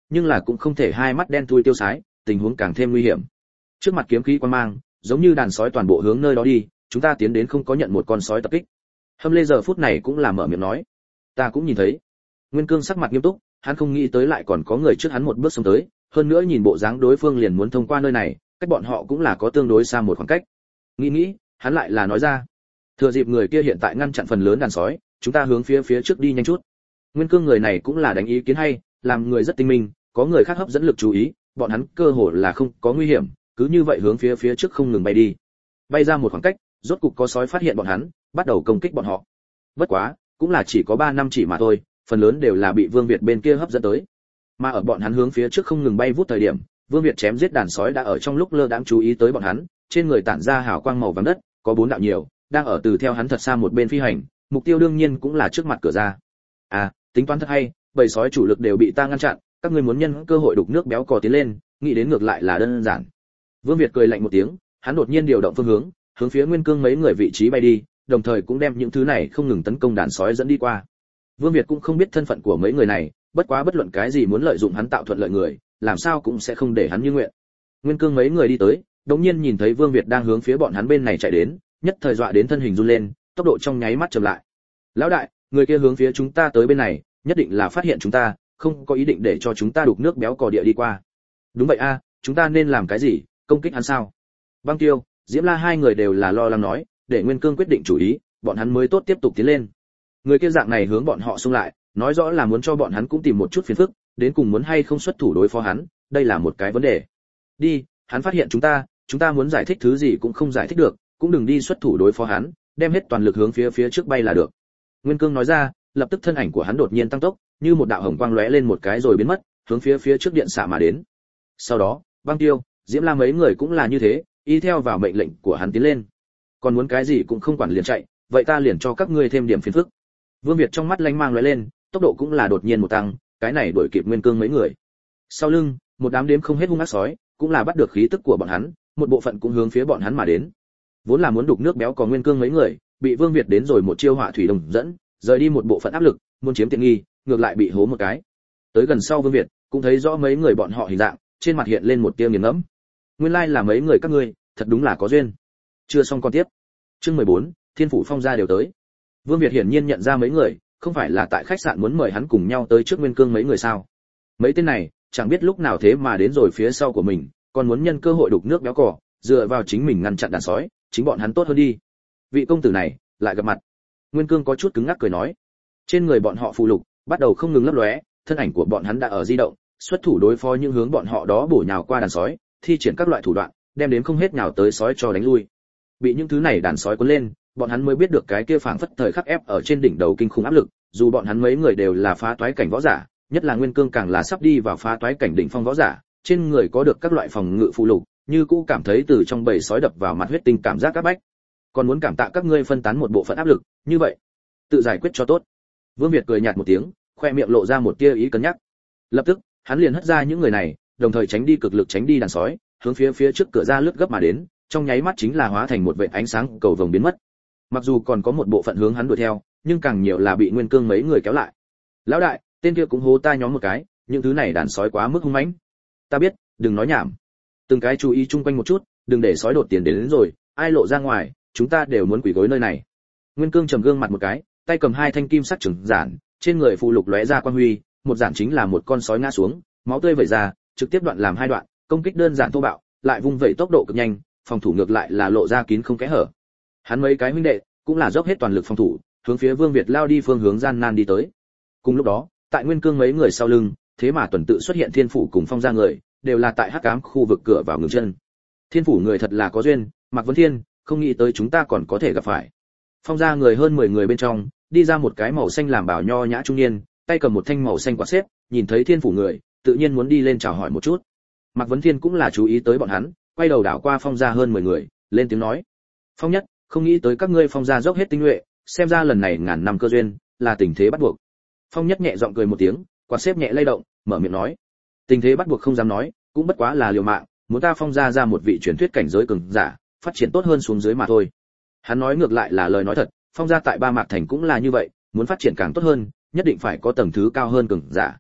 nhưng là cũng không thể hai mắt đen thui tiêu sái, tình huống càng thêm nguy hiểm. Trước mặt kiếm khí quang mang, giống như đàn sói toàn bộ hướng nơi đó đi, chúng ta tiến đến không có nhận một con sói tập kích. Hâm Lê giờ phút này cũng là mở miệng nói, ta cũng nhìn thấy. Nguyên Cương sắc mặt nghiêm túc, hắn không nghĩ tới lại còn có người trước hắn một bước xông tới, hơn nữa nhìn bộ dáng đối phương liền muốn thông qua nơi này, cách bọn họ cũng là có tương đối xa một khoảng cách. Nghĩ nghĩ, hắn lại là nói ra, thừa dịp người kia hiện tại ngăn chặn phần lớn đàn sói, chúng ta hướng phía phía trước đi nhanh chút. Nguyên Cương người này cũng là đánh ý kiến hay, làm người rất tinh minh, có người khác hấp dẫn lực chú ý, bọn hắn cơ hồ là không có nguy hiểm, cứ như vậy hướng phía phía trước không ngừng bay đi. Bay ra một khoảng cách, rốt cục có sói phát hiện bọn hắn, bắt đầu công kích bọn họ. Bất quá, cũng là chỉ có ba năm chỉ mà thôi, phần lớn đều là bị Vương Việt bên kia hấp dẫn tới. Mà ở bọn hắn hướng phía trước không ngừng bay vút thời điểm, Vương Việt chém giết đàn sói đã ở trong lúc lơ đãng chú ý tới bọn hắn, trên người tản ra hào quang màu vàng đất, có bốn đạo nhiều, đang ở từ theo hắn thật xa một bên phi hành, mục tiêu đương nhiên cũng là trước mặt cửa ra. À, tính toán thật hay, bầy sói chủ lực đều bị ta ngăn chặn, các ngươi muốn nhân cơ hội đục nước béo cò tiến lên, nghĩ đến ngược lại là đơn giản. Vương Việt cười lạnh một tiếng, hắn đột nhiên điều động phương hướng, hướng phía Nguyên Cương mấy người vị trí bay đi, đồng thời cũng đem những thứ này không ngừng tấn công đàn sói dẫn đi qua. Vương Việt cũng không biết thân phận của mấy người này, bất quá bất luận cái gì muốn lợi dụng hắn tạo thuận lợi người, làm sao cũng sẽ không để hắn như nguyện. Nguyên Cương mấy người đi tới, đột nhiên nhìn thấy Vương Việt đang hướng phía bọn hắn bên này chạy đến, nhất thời dọa đến thân hình run lên, tốc độ trong nháy mắt chậm lại. Lão đại, người kia hướng phía chúng ta tới bên này, nhất định là phát hiện chúng ta, không có ý định để cho chúng ta đục nước béo cò địa đi qua. Đúng vậy a, chúng ta nên làm cái gì, công kích hắn sao? Băng Tiêu, Diễm La hai người đều là lo lắng nói, để Nguyên Cương quyết định chủ ý, bọn hắn mới tốt tiếp tục tiến lên. Người kia dạng này hướng bọn họ xung lại, nói rõ là muốn cho bọn hắn cũng tìm một chút phiền phức, đến cùng muốn hay không xuất thủ đối phó hắn, đây là một cái vấn đề. Đi, hắn phát hiện chúng ta, chúng ta muốn giải thích thứ gì cũng không giải thích được, cũng đừng đi xuất thủ đối phó hắn, đem hết toàn lực hướng phía phía trước bay là được. Nguyên Cương nói ra, lập tức thân ảnh của hắn đột nhiên tăng tốc, như một đạo hồng quang lóe lên một cái rồi biến mất, hướng phía phía trước điện xạ mà đến. Sau đó, Băng Tiêu, Diễm La mấy người cũng là như thế, y theo vào mệnh lệnh của hắn tiến lên. Còn muốn cái gì cũng không quản liền chạy, vậy ta liền cho các ngươi thêm điểm phiền phức. Vương Việt trong mắt lanh mang lóe lên, tốc độ cũng là đột nhiên một tăng, cái này đuổi kịp Nguyên Cương mấy người. Sau lưng, một đám đếm không hết hung ác sói, cũng là bắt được khí tức của bọn hắn, một bộ phận cũng hướng phía bọn hắn mà đến. Vốn là muốn đục nước béo có Nguyên Cương mấy người, bị Vương Việt đến rồi một chiêu hỏa thủy đồng dẫn, rời đi một bộ phận áp lực, muốn chiếm tiện nghi, ngược lại bị hố một cái. Tới gần sau Vương Việt, cũng thấy rõ mấy người bọn họ hình dạng, trên mặt hiện lên một tia nghiền ngẫm. Nguyên lai là mấy người các ngươi, thật đúng là có duyên. Chưa xong con tiếp. Chương mười bốn, Thiên phủ phong gia đều tới. Vương Việt hiển nhiên nhận ra mấy người, không phải là tại khách sạn muốn mời hắn cùng nhau tới trước Nguyên Cương mấy người sao? Mấy tên này, chẳng biết lúc nào thế mà đến rồi phía sau của mình, còn muốn nhân cơ hội đục nước béo cỏ, dựa vào chính mình ngăn chặn đàn sói, chính bọn hắn tốt hơn đi. Vị công tử này, lại gặp mặt. Nguyên Cương có chút cứng ngắc cười nói. Trên người bọn họ phù lục bắt đầu không ngừng lấp lóe, thân ảnh của bọn hắn đã ở di động, xuất thủ đối phó những hướng bọn họ đó bổ nhào qua đàn sói, thi triển các loại thủ đoạn, đem đến không hết nhào tới sói cho đánh lui. Bị những thứ này đàn sói cuốn lên, bọn hắn mới biết được cái kia phảng phất thời khắc ép ở trên đỉnh đầu kinh khủng áp lực, dù bọn hắn mấy người đều là phá toái cảnh võ giả, nhất là Nguyên Cương càng là sắp đi vào phá toái cảnh đỉnh phong võ giả, trên người có được các loại phòng ngự phù lục, như cũ cảm thấy từ trong bầy sói đập vào mặt huyết tinh cảm giác các bách. Còn muốn cảm tạ các ngươi phân tán một bộ phận áp lực, như vậy, tự giải quyết cho tốt. Vương Việt cười nhạt một tiếng, khoe miệng lộ ra một tia ý cân nhắc. Lập tức, hắn liền hất ra những người này, đồng thời tránh đi cực lực tránh đi đàn sói, hướng phía phía trước cửa ra lướt gấp mà đến, trong nháy mắt chính là hóa thành một vệt ánh sáng cầu vồng biến mất. Mặc dù còn có một bộ phận hướng hắn đuổi theo, nhưng càng nhiều là bị Nguyên Cương mấy người kéo lại. Lão đại, tên kia cũng hố ta nhóm một cái, những thứ này đàn sói quá mức hung mãnh. Ta biết, đừng nói nhảm. Từng cái chú ý chung quanh một chút, đừng để sói đột tiền đến, đến rồi, ai lộ ra ngoài, chúng ta đều muốn quỳ gối nơi này. Nguyên Cương trầm gương mặt một cái, tay cầm hai thanh kim sắc trường giản, trên người phù lục lóe ra quang huy, một giản chính là một con sói ngã xuống, máu tươi vẩy ra, trực tiếp đoạn làm hai đoạn, công kích đơn giản thô bạo, lại vung vẩy tốc độ cực nhanh, phòng thủ ngược lại là lộ ra kín không kẽ hở. Hắn mấy cái huynh đệ cũng là dốc hết toàn lực phòng thủ, hướng phía Vương Việt lao đi phương hướng gian nan đi tới. Cùng lúc đó, tại Nguyên Cương mấy người sau lưng, thế mà tuần tự xuất hiện Thiên phủ cùng Phong gia người, đều là tại hắc ám khu vực cửa vào ngừng chân. Thiên phủ người thật là có duyên, Mạc Vấn Thiên, không nghĩ tới chúng ta còn có thể gặp phải. Phong gia người hơn mười người bên trong, đi ra một cái màu xanh làm bảo nho nhã trung niên, tay cầm một thanh màu xanh quạt xếp, nhìn thấy Thiên phủ người, tự nhiên muốn đi lên chào hỏi một chút. Mạc Vấn Thiên cũng là chú ý tới bọn hắn, quay đầu đảo qua Phong gia hơn mười người, lên tiếng nói: "Phong nhất, không nghĩ tới các ngươi Phong gia dốc hết tinh nhuệ, xem ra lần này ngàn năm cơ duyên, là tình thế bắt buộc." Phong nhất nhẹ giọng cười một tiếng, quạt xếp nhẹ lay động, mở miệng nói: "Tình thế bắt buộc không dám nói, cũng bất quá là liều mạng, muốn ta Phong gia ra một vị truyền thuyết cảnh giới cường giả, phát triển tốt hơn xuống dưới mà thôi." Hắn nói ngược lại là lời nói thật, Phong gia tại Ba Mạc thành cũng là như vậy, muốn phát triển càng tốt hơn, nhất định phải có tầng thứ cao hơn cường giả.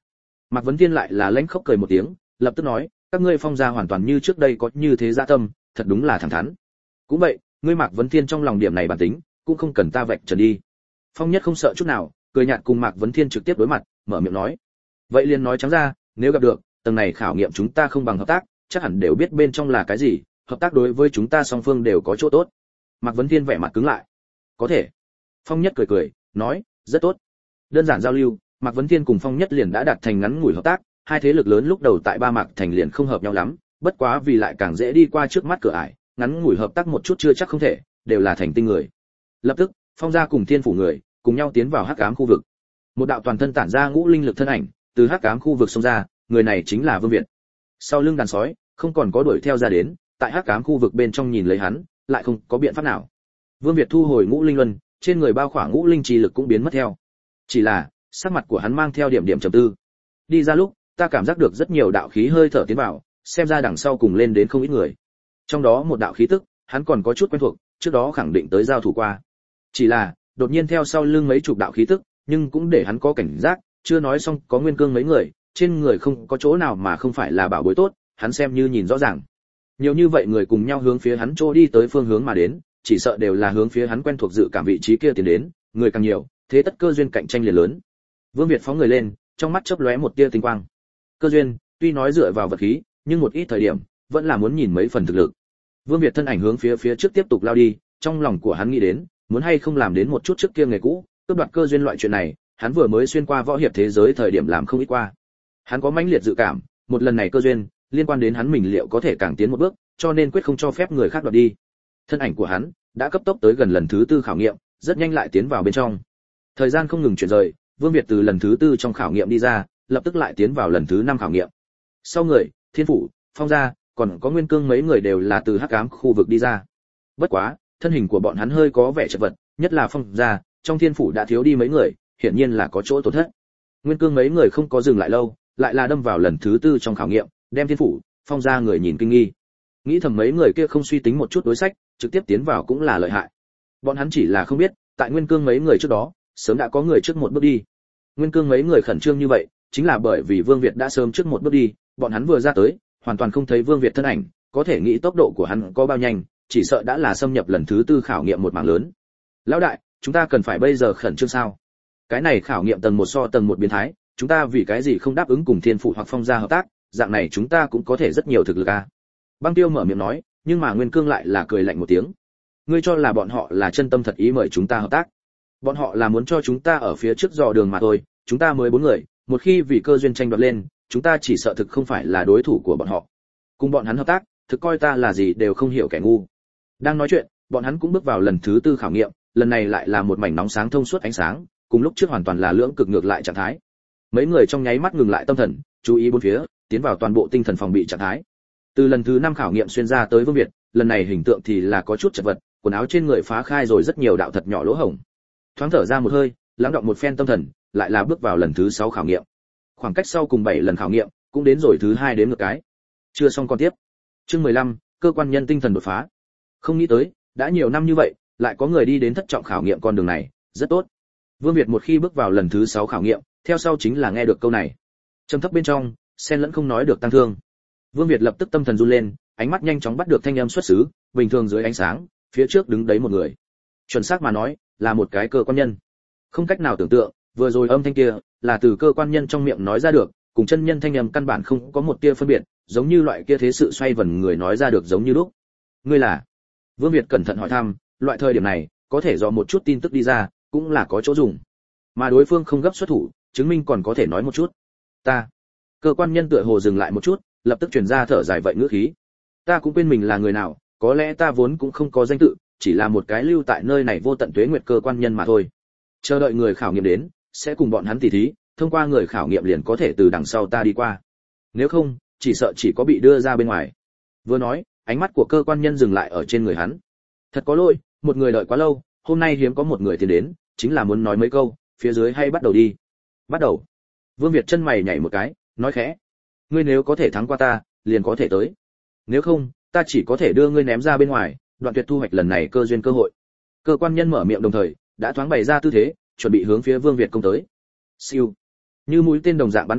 Mạc Vấn Thiên lại là lãnh khốc cười một tiếng, lập tức nói, các ngươi Phong gia hoàn toàn như trước đây có như thế dạ tâm, thật đúng là thẳng thắn. Cũng vậy, ngươi Mạc Vấn Thiên trong lòng điểm này bản tính, cũng không cần ta vạch trần đi. Phong Nhất không sợ chút nào, cười nhạt cùng Mạc Vấn Thiên trực tiếp đối mặt, mở miệng nói, vậy liền nói trắng ra, nếu gặp được, tầng này khảo nghiệm chúng ta không bằng hợp tác, chắc hẳn đều biết bên trong là cái gì, hợp tác đối với chúng ta song phương đều có chỗ tốt. Mạc Vấn Thiên vẻ mặt cứng lại. Có thể. Phong Nhất cười cười, nói, rất tốt. Đơn giản giao lưu, Mạc Vấn Thiên cùng Phong Nhất liền đã đạt thành ngắn ngủi hợp tác, hai thế lực lớn lúc đầu tại Ba Mạc thành liền không hợp nhau lắm, bất quá vì lại càng dễ đi qua trước mắt cửa ải, ngắn ngủi hợp tác một chút chưa chắc không thể, đều là thành tinh người. Lập tức, Phong gia cùng Thiên phủ người cùng nhau tiến vào hắc ám khu vực. Một đạo toàn thân tản ra ngũ linh lực thân ảnh, từ hắc ám khu vực xông ra, người này chính là Vương Việt. Sau lưng đàn sói, không còn có đuổi theo ra đến, tại hắc ám khu vực bên trong nhìn lấy hắn, lại không có biện pháp nào. Vương Việt thu hồi ngũ linh luân, trên người bao khỏa ngũ linh chi lực cũng biến mất theo. Chỉ là, sắc mặt của hắn mang theo điểm điểm trầm tư. Đi ra lúc, ta cảm giác được rất nhiều đạo khí hơi thở tiến vào, xem ra đằng sau cùng lên đến không ít người. Trong đó một đạo khí tức, hắn còn có chút quen thuộc, trước đó khẳng định tới giao thủ qua. Chỉ là, đột nhiên theo sau lưng mấy chục đạo khí tức, nhưng cũng để hắn có cảnh giác, chưa nói xong có nguyên cương mấy người, trên người không có chỗ nào mà không phải là bảo bối tốt, hắn xem như nhìn rõ ràng. Nhiều như vậy người cùng nhau hướng phía hắn chỗ đi tới phương hướng mà đến, chỉ sợ đều là hướng phía hắn quen thuộc dự cảm vị trí kia tiến đến, người càng nhiều, thế tất cơ duyên cạnh tranh liền lớn. Vương Việt phóng người lên, trong mắt chớp lóe một tia tinh quang. Cơ duyên, tuy nói dựa vào vật khí, nhưng một ít thời điểm, vẫn là muốn nhìn mấy phần thực lực. Vương Việt thân ảnh hướng phía phía trước tiếp tục lao đi, trong lòng của hắn nghĩ đến, muốn hay không làm đến một chút trước kia nghề cũ, cướp đoạt cơ duyên loại chuyện này, hắn vừa mới xuyên qua võ hiệp thế giới thời điểm làm không ít qua. Hắn có mãnh liệt dự cảm, một lần này cơ duyên, liên quan đến hắn mình liệu có thể càng tiến một bước, cho nên quyết không cho phép người khác đoạt đi. Thân ảnh của hắn đã cấp tốc tới gần lần thứ tư khảo nghiệm, rất nhanh lại tiến vào bên trong. Thời gian không ngừng chuyển rời, Vương Việt từ lần thứ tư trong khảo nghiệm đi ra, lập tức lại tiến vào lần thứ năm khảo nghiệm. Sau người, Thiên phủ, Phong gia, còn có Nguyên Cương mấy người đều là từ hắc ám khu vực đi ra. Bất quá, thân hình của bọn hắn hơi có vẻ chật vật, nhất là Phong gia, trong Thiên phủ đã thiếu đi mấy người, hiển nhiên là có chỗ tổn thất. Nguyên Cương mấy người không có dừng lại lâu, lại là đâm vào lần thứ tư trong khảo nghiệm, đem Thiên phủ, Phong gia người nhìn kinh nghi. Nghĩ thầm mấy người kia không suy tính một chút đối sách, trực tiếp tiến vào cũng là lợi hại. Bọn hắn chỉ là không biết, tại Nguyên Cương mấy người trước đó, sớm đã có người trước một bước đi. Nguyên Cương mấy người khẩn trương như vậy, chính là bởi vì Vương Việt đã sớm trước một bước đi, bọn hắn vừa ra tới, hoàn toàn không thấy Vương Việt thân ảnh, có thể nghĩ tốc độ của hắn có bao nhanh, chỉ sợ đã là xâm nhập lần thứ tư khảo nghiệm một mảng lớn. Lão đại, chúng ta cần phải bây giờ khẩn trương sao? Cái này khảo nghiệm tầng một so tầng một biến thái, chúng ta vì cái gì không đáp ứng cùng Thiên phủ hoặc Phong gia hợp tác, dạng này chúng ta cũng có thể rất nhiều thực lực a. Băng Tiêu mở miệng nói, nhưng mà Nguyên Cương lại là cười lạnh một tiếng. Ngươi cho là bọn họ là chân tâm thật ý mời chúng ta hợp tác? Bọn họ là muốn cho chúng ta ở phía trước dò đường mà thôi, chúng ta mới bốn người, một khi vì cơ duyên tranh đoạt lên, chúng ta chỉ sợ thực không phải là đối thủ của bọn họ. Cùng bọn hắn hợp tác, thực coi ta là gì đều không hiểu kẻ ngu. Đang nói chuyện, bọn hắn cũng bước vào lần thứ tư khảo nghiệm, lần này lại là một mảnh nóng sáng thông suốt ánh sáng, cùng lúc trước hoàn toàn là lưỡng cực ngược lại trạng thái. Mấy người trong nháy mắt ngừng lại tâm thần, chú ý bốn phía, tiến vào toàn bộ tinh thần phòng bị trạng thái. Từ lần thứ năm khảo nghiệm xuyên ra tới Vương Việt, lần này hình tượng thì là có chút chật vật, quần áo trên người phá khai rồi rất nhiều đạo thật nhỏ lỗ hổng. Thoáng thở ra một hơi, lắng đọng một phen tâm thần, lại là bước vào lần thứ sáu khảo nghiệm. Khoảng cách sau cùng bảy lần khảo nghiệm, cũng đến rồi thứ hai đến ngược cái. Chưa xong còn tiếp. Chương mười lăm, cơ quan nhân tinh thần đột phá. Không nghĩ tới, đã nhiều năm như vậy, lại có người đi đến thất trọng khảo nghiệm con đường này, rất tốt. Vương Việt một khi bước vào lần thứ sáu khảo nghiệm, theo sau chính là nghe được câu này. Trầm thấp bên trong, xen lẫn không nói được tăng thương. Vương Việt lập tức tâm thần run lên, ánh mắt nhanh chóng bắt được thanh âm xuất xứ, bình thường dưới ánh sáng, phía trước đứng đấy một người. Chuẩn xác mà nói, là một cái cơ quan nhân. Không cách nào tưởng tượng, vừa rồi âm thanh kia là từ cơ quan nhân trong miệng nói ra được, cùng chân nhân thanh âm căn bản không có một tia phân biệt, giống như loại kia thế sự xoay vần người nói ra được giống như lúc. Ngươi là? Vương Việt cẩn thận hỏi thăm, loại thời điểm này, có thể do một chút tin tức đi ra, cũng là có chỗ dùng. Mà đối phương không gấp xuất thủ, chứng minh còn có thể nói một chút. Ta. Cơ quan nhân tựa hồ dừng lại một chút, lập tức truyền ra thở dài vậy ngữ khí. Ta cũng quên mình là người nào, có lẽ ta vốn cũng không có danh tự, chỉ là một cái lưu tại nơi này vô tận tuế nguyệt cơ quan nhân mà thôi. Chờ đợi người khảo nghiệm đến, sẽ cùng bọn hắn tỉ thí, thông qua người khảo nghiệm liền có thể từ đằng sau ta đi qua. Nếu không, chỉ sợ chỉ có bị đưa ra bên ngoài. Vừa nói, ánh mắt của cơ quan nhân dừng lại ở trên người hắn. Thật có lỗi, một người đợi quá lâu, hôm nay hiếm có một người tiến đến, chính là muốn nói mấy câu, phía dưới hay bắt đầu đi. Bắt đầu. Vương Việt chân mày nhảy một cái, nói khẽ. Ngươi nếu có thể thắng qua ta, liền có thể tới. Nếu không, ta chỉ có thể đưa ngươi ném ra bên ngoài, đoạn tuyệt thu hoạch lần này cơ duyên cơ hội. Cơ quan nhân mở miệng đồng thời, đã thoáng bày ra tư thế, chuẩn bị hướng phía Vương Việt công tới. Siêu. Như mũi tên đồng dạng bắn gần,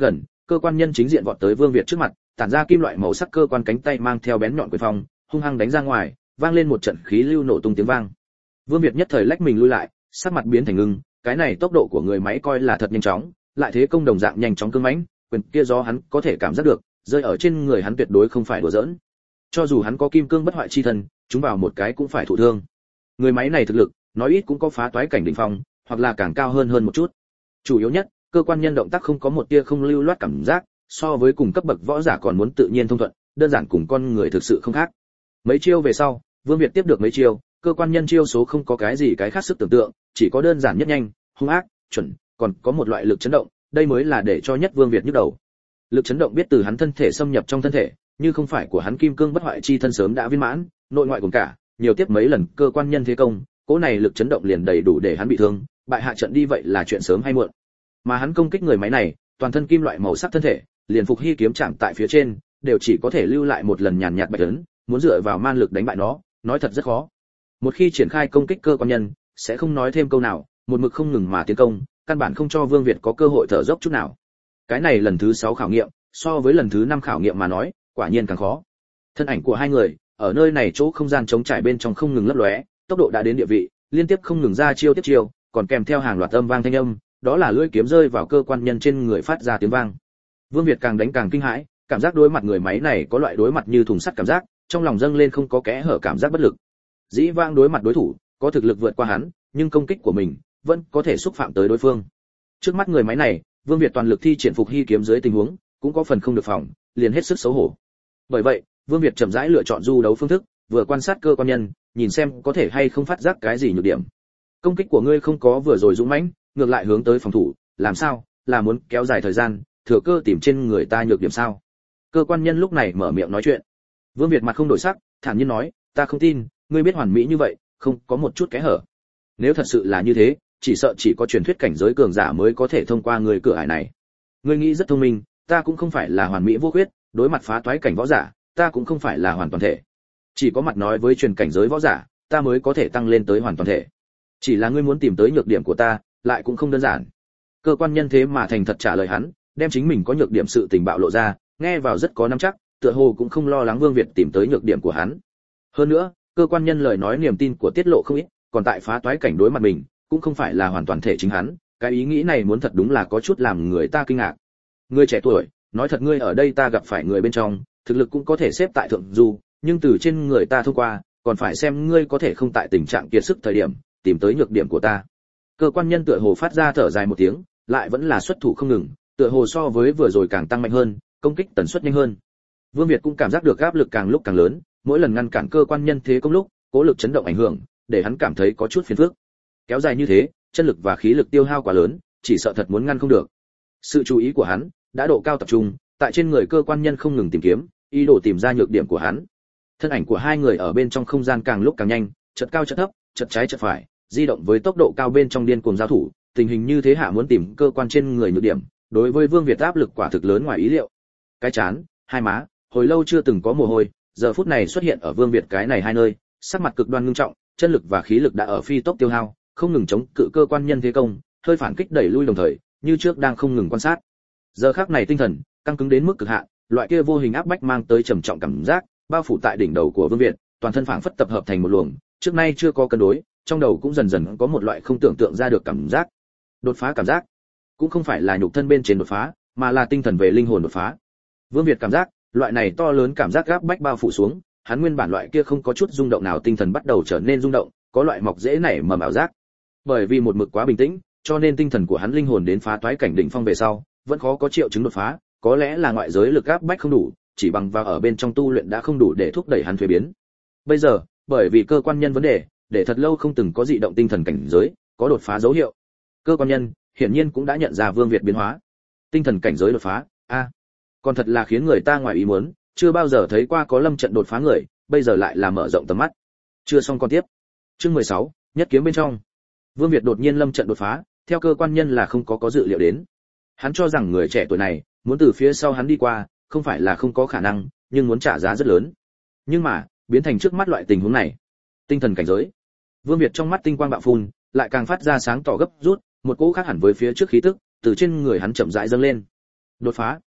cơ quan nhân chính diện vọt tới Vương Việt trước mặt, tản ra kim loại màu sắc cơ quan cánh tay mang theo bén nhọn quyền phong, hung hăng đánh ra ngoài, vang lên một trận khí lưu nổ tung tiếng vang. Vương Việt nhất thời lách mình lui lại, sắc mặt biến thành ngưng, cái này tốc độ của người máy coi là thật nhanh chóng, lại thế công đồng dạng nhanh chóng cứng mãnh, quyền kia do hắn có thể cảm giác được, rơi ở trên người hắn tuyệt đối không phải đùa giỡn. Cho dù hắn có kim cương bất hoại chi thân, chúng vào một cái cũng phải thụ thương. Người máy này thực lực, nói ít cũng có phá toái cảnh đỉnh phong, hoặc là càng cao hơn hơn một chút. Chủ yếu nhất, cơ quan nhân động tác không có một tia không lưu loát cảm giác, so với cùng cấp bậc võ giả còn muốn tự nhiên thông thuận, đơn giản cùng con người thực sự không khác. Mấy chiêu về sau, Vương Việt tiếp được mấy chiêu, cơ quan nhân chiêu số không có cái gì cái khác sức tưởng tượng, chỉ có đơn giản nhất nhanh, hung ác, chuẩn, còn có một loại lực chấn động, đây mới là để cho nhất Vương Việt nhức đầu. Lực chấn động biết từ hắn thân thể xâm nhập trong thân thể, như không phải của hắn kim cương bất hoại chi thân sớm đã viên mãn, nội ngoại cùng cả, nhiều tiếp mấy lần cơ quan nhân thế công, cỗ này lực chấn động liền đầy đủ để hắn bị thương, bại hạ trận đi vậy là chuyện sớm hay muộn. Mà hắn công kích người máy này, toàn thân kim loại màu sắc thân thể, liền phục hy kiếm chạm tại phía trên, đều chỉ có thể lưu lại một lần nhàn nhạt bạch ấn, muốn dựa vào man lực đánh bại nó, nói thật rất khó. Một khi triển khai công kích cơ quan nhân, sẽ không nói thêm câu nào, một mực không ngừng mà tiến công, căn bản không cho Vương Việt có cơ hội thở dốc chút nào. Cái này lần thứ sáu khảo nghiệm, so với lần thứ năm khảo nghiệm mà nói, quả nhiên càng khó. Thân ảnh của hai người, ở nơi này chỗ không gian trống trải bên trong không ngừng lấp lóe, tốc độ đã đến địa vị, liên tiếp không ngừng ra chiêu tiếp chiêu, còn kèm theo hàng loạt âm vang thanh âm, đó là lưỡi kiếm rơi vào cơ quan nhân trên người phát ra tiếng vang. Vương Việt càng đánh càng kinh hãi, cảm giác đối mặt người máy này có loại đối mặt như thùng sắt cảm giác, trong lòng dâng lên không có kẽ hở cảm giác bất lực. Dĩ vãng đối mặt đối thủ, có thực lực vượt qua hắn, nhưng công kích của mình vẫn có thể xúc phạm tới đối phương. Trước mắt người máy này, Vương Việt toàn lực thi triển phục hy kiếm dưới tình huống, cũng có phần không được phòng, liền hết sức xấu hổ. Bởi vậy, Vương Việt chậm rãi lựa chọn du đấu phương thức, vừa quan sát cơ quan nhân, nhìn xem có thể hay không phát giác cái gì nhược điểm. Công kích của ngươi không có vừa rồi dũng mãnh, ngược lại hướng tới phòng thủ, làm sao? Là muốn kéo dài thời gian, thừa cơ tìm trên người ta nhược điểm sao? Cơ quan nhân lúc này mở miệng nói chuyện. Vương Việt mặt không đổi sắc, thản nhiên nói, ta không tin, ngươi biết hoàn mỹ như vậy, không có một chút kẽ hở. Nếu thật sự là như thế, chỉ sợ chỉ có truyền thuyết cảnh giới cường giả mới có thể thông qua người cửa ải này. Ngươi nghĩ rất thông minh, ta cũng không phải là hoàn mỹ vô khuyết, đối mặt phá toái cảnh võ giả, ta cũng không phải là hoàn toàn thể. Chỉ có mặt nói với truyền cảnh giới võ giả, ta mới có thể tăng lên tới hoàn toàn thể. Chỉ là ngươi muốn tìm tới nhược điểm của ta, lại cũng không đơn giản. Cơ quan nhân thế mà thành thật trả lời hắn, đem chính mình có nhược điểm sự tình bạo lộ ra, nghe vào rất có nắm chắc, tựa hồ cũng không lo lắng Vương Việt tìm tới nhược điểm của hắn. Hơn nữa, cơ quan nhân lời nói niềm tin của tiết lộ không ít, còn tại phá toái cảnh đối mặt mình, cũng không phải là hoàn toàn thể chính hắn, cái ý nghĩ này muốn thật đúng là có chút làm người ta kinh ngạc. Ngươi trẻ tuổi, nói thật ngươi ở đây ta gặp phải người bên trong, thực lực cũng có thể xếp tại thượng du, nhưng từ trên người ta thông qua, còn phải xem ngươi có thể không tại tình trạng kiệt sức thời điểm, tìm tới nhược điểm của ta. Cơ quan nhân tựa hồ phát ra thở dài một tiếng, lại vẫn là xuất thủ không ngừng, tựa hồ so với vừa rồi càng tăng mạnh hơn, công kích tần suất nhanh hơn. Vương Việt cũng cảm giác được áp lực càng lúc càng lớn, mỗi lần ngăn cản cơ quan nhân thế công lúc, cố lực chấn động ảnh hưởng, để hắn cảm thấy có chút phiền phức. Kéo dài như thế, chân lực và khí lực tiêu hao quá lớn, chỉ sợ thật muốn ngăn không được. Sự chú ý của hắn đã độ cao tập trung, tại trên người cơ quan nhân không ngừng tìm kiếm, ý đồ tìm ra nhược điểm của hắn. Thân ảnh của hai người ở bên trong không gian càng lúc càng nhanh, chợt cao chợt thấp, chợt trái chợt phải, di động với tốc độ cao bên trong điên cuồng giao thủ, tình hình như thế hạ muốn tìm cơ quan trên người nhược điểm, đối với Vương Việt áp lực quả thực lớn ngoài ý liệu. Cái chán, hai má, hồi lâu chưa từng có mồ hôi, giờ phút này xuất hiện ở Vương Việt cái này hai nơi, sắc mặt cực đoan nghiêm trọng, chân lực và khí lực đã ở phi tốc tiêu hao, không ngừng chống cự cơ quan nhân thế công, hơi phản kích đẩy lui đồng thời, như trước đang không ngừng quan sát. Giờ khắc này tinh thần căng cứng đến mức cực hạn, loại kia vô hình áp bách mang tới trầm trọng cảm giác, bao phủ tại đỉnh đầu của Vương Việt, toàn thân phảng phất tập hợp thành một luồng, trước nay chưa có cân đối, trong đầu cũng dần dần có một loại không tưởng tượng ra được cảm giác. Đột phá cảm giác, cũng không phải là nhục thân bên trên đột phá, mà là tinh thần về linh hồn đột phá. Vương Việt cảm giác, loại này to lớn cảm giác áp bách bao phủ xuống, hắn nguyên bản loại kia không có chút rung động nào tinh thần bắt đầu trở nên rung động, có loại mọc rễ nảy mầm ảo giác. Bởi vì một mực quá bình tĩnh, cho nên tinh thần của hắn linh hồn đến phá toái cảnh đỉnh phong về sau, vẫn khó có triệu chứng đột phá, có lẽ là ngoại giới lực áp bách không đủ, chỉ bằng vào ở bên trong tu luyện đã không đủ để thúc đẩy hắn thuế biến. Bây giờ, bởi vì cơ quan nhân vấn đề, để thật lâu không từng có dị động tinh thần cảnh giới, có đột phá dấu hiệu. Cơ quan nhân hiển nhiên cũng đã nhận ra Vương Việt biến hóa. Tinh thần cảnh giới đột phá, a, à, còn thật là khiến người ta ngoài ý muốn, chưa bao giờ thấy qua có lâm trận đột phá người, bây giờ lại là mở rộng tầm mắt. Chưa xong con tiếp. Chương mười sáu, nhất kiếm bên trong. Vương Việt đột nhiên lâm trận đột phá, theo cơ quan nhân là không có có dự liệu đến. Hắn cho rằng người trẻ tuổi này muốn từ phía sau hắn đi qua, không phải là không có khả năng, nhưng muốn trả giá rất lớn. Nhưng mà, biến thành trước mắt loại tình huống này. Tinh thần cảnh giới. Vương Việt trong mắt tinh quang bạo phun, lại càng phát ra sáng tỏ gấp rút, một cỗ khác hẳn với phía trước khí tức, từ trên người hắn chậm rãi dâng lên. Đột phá,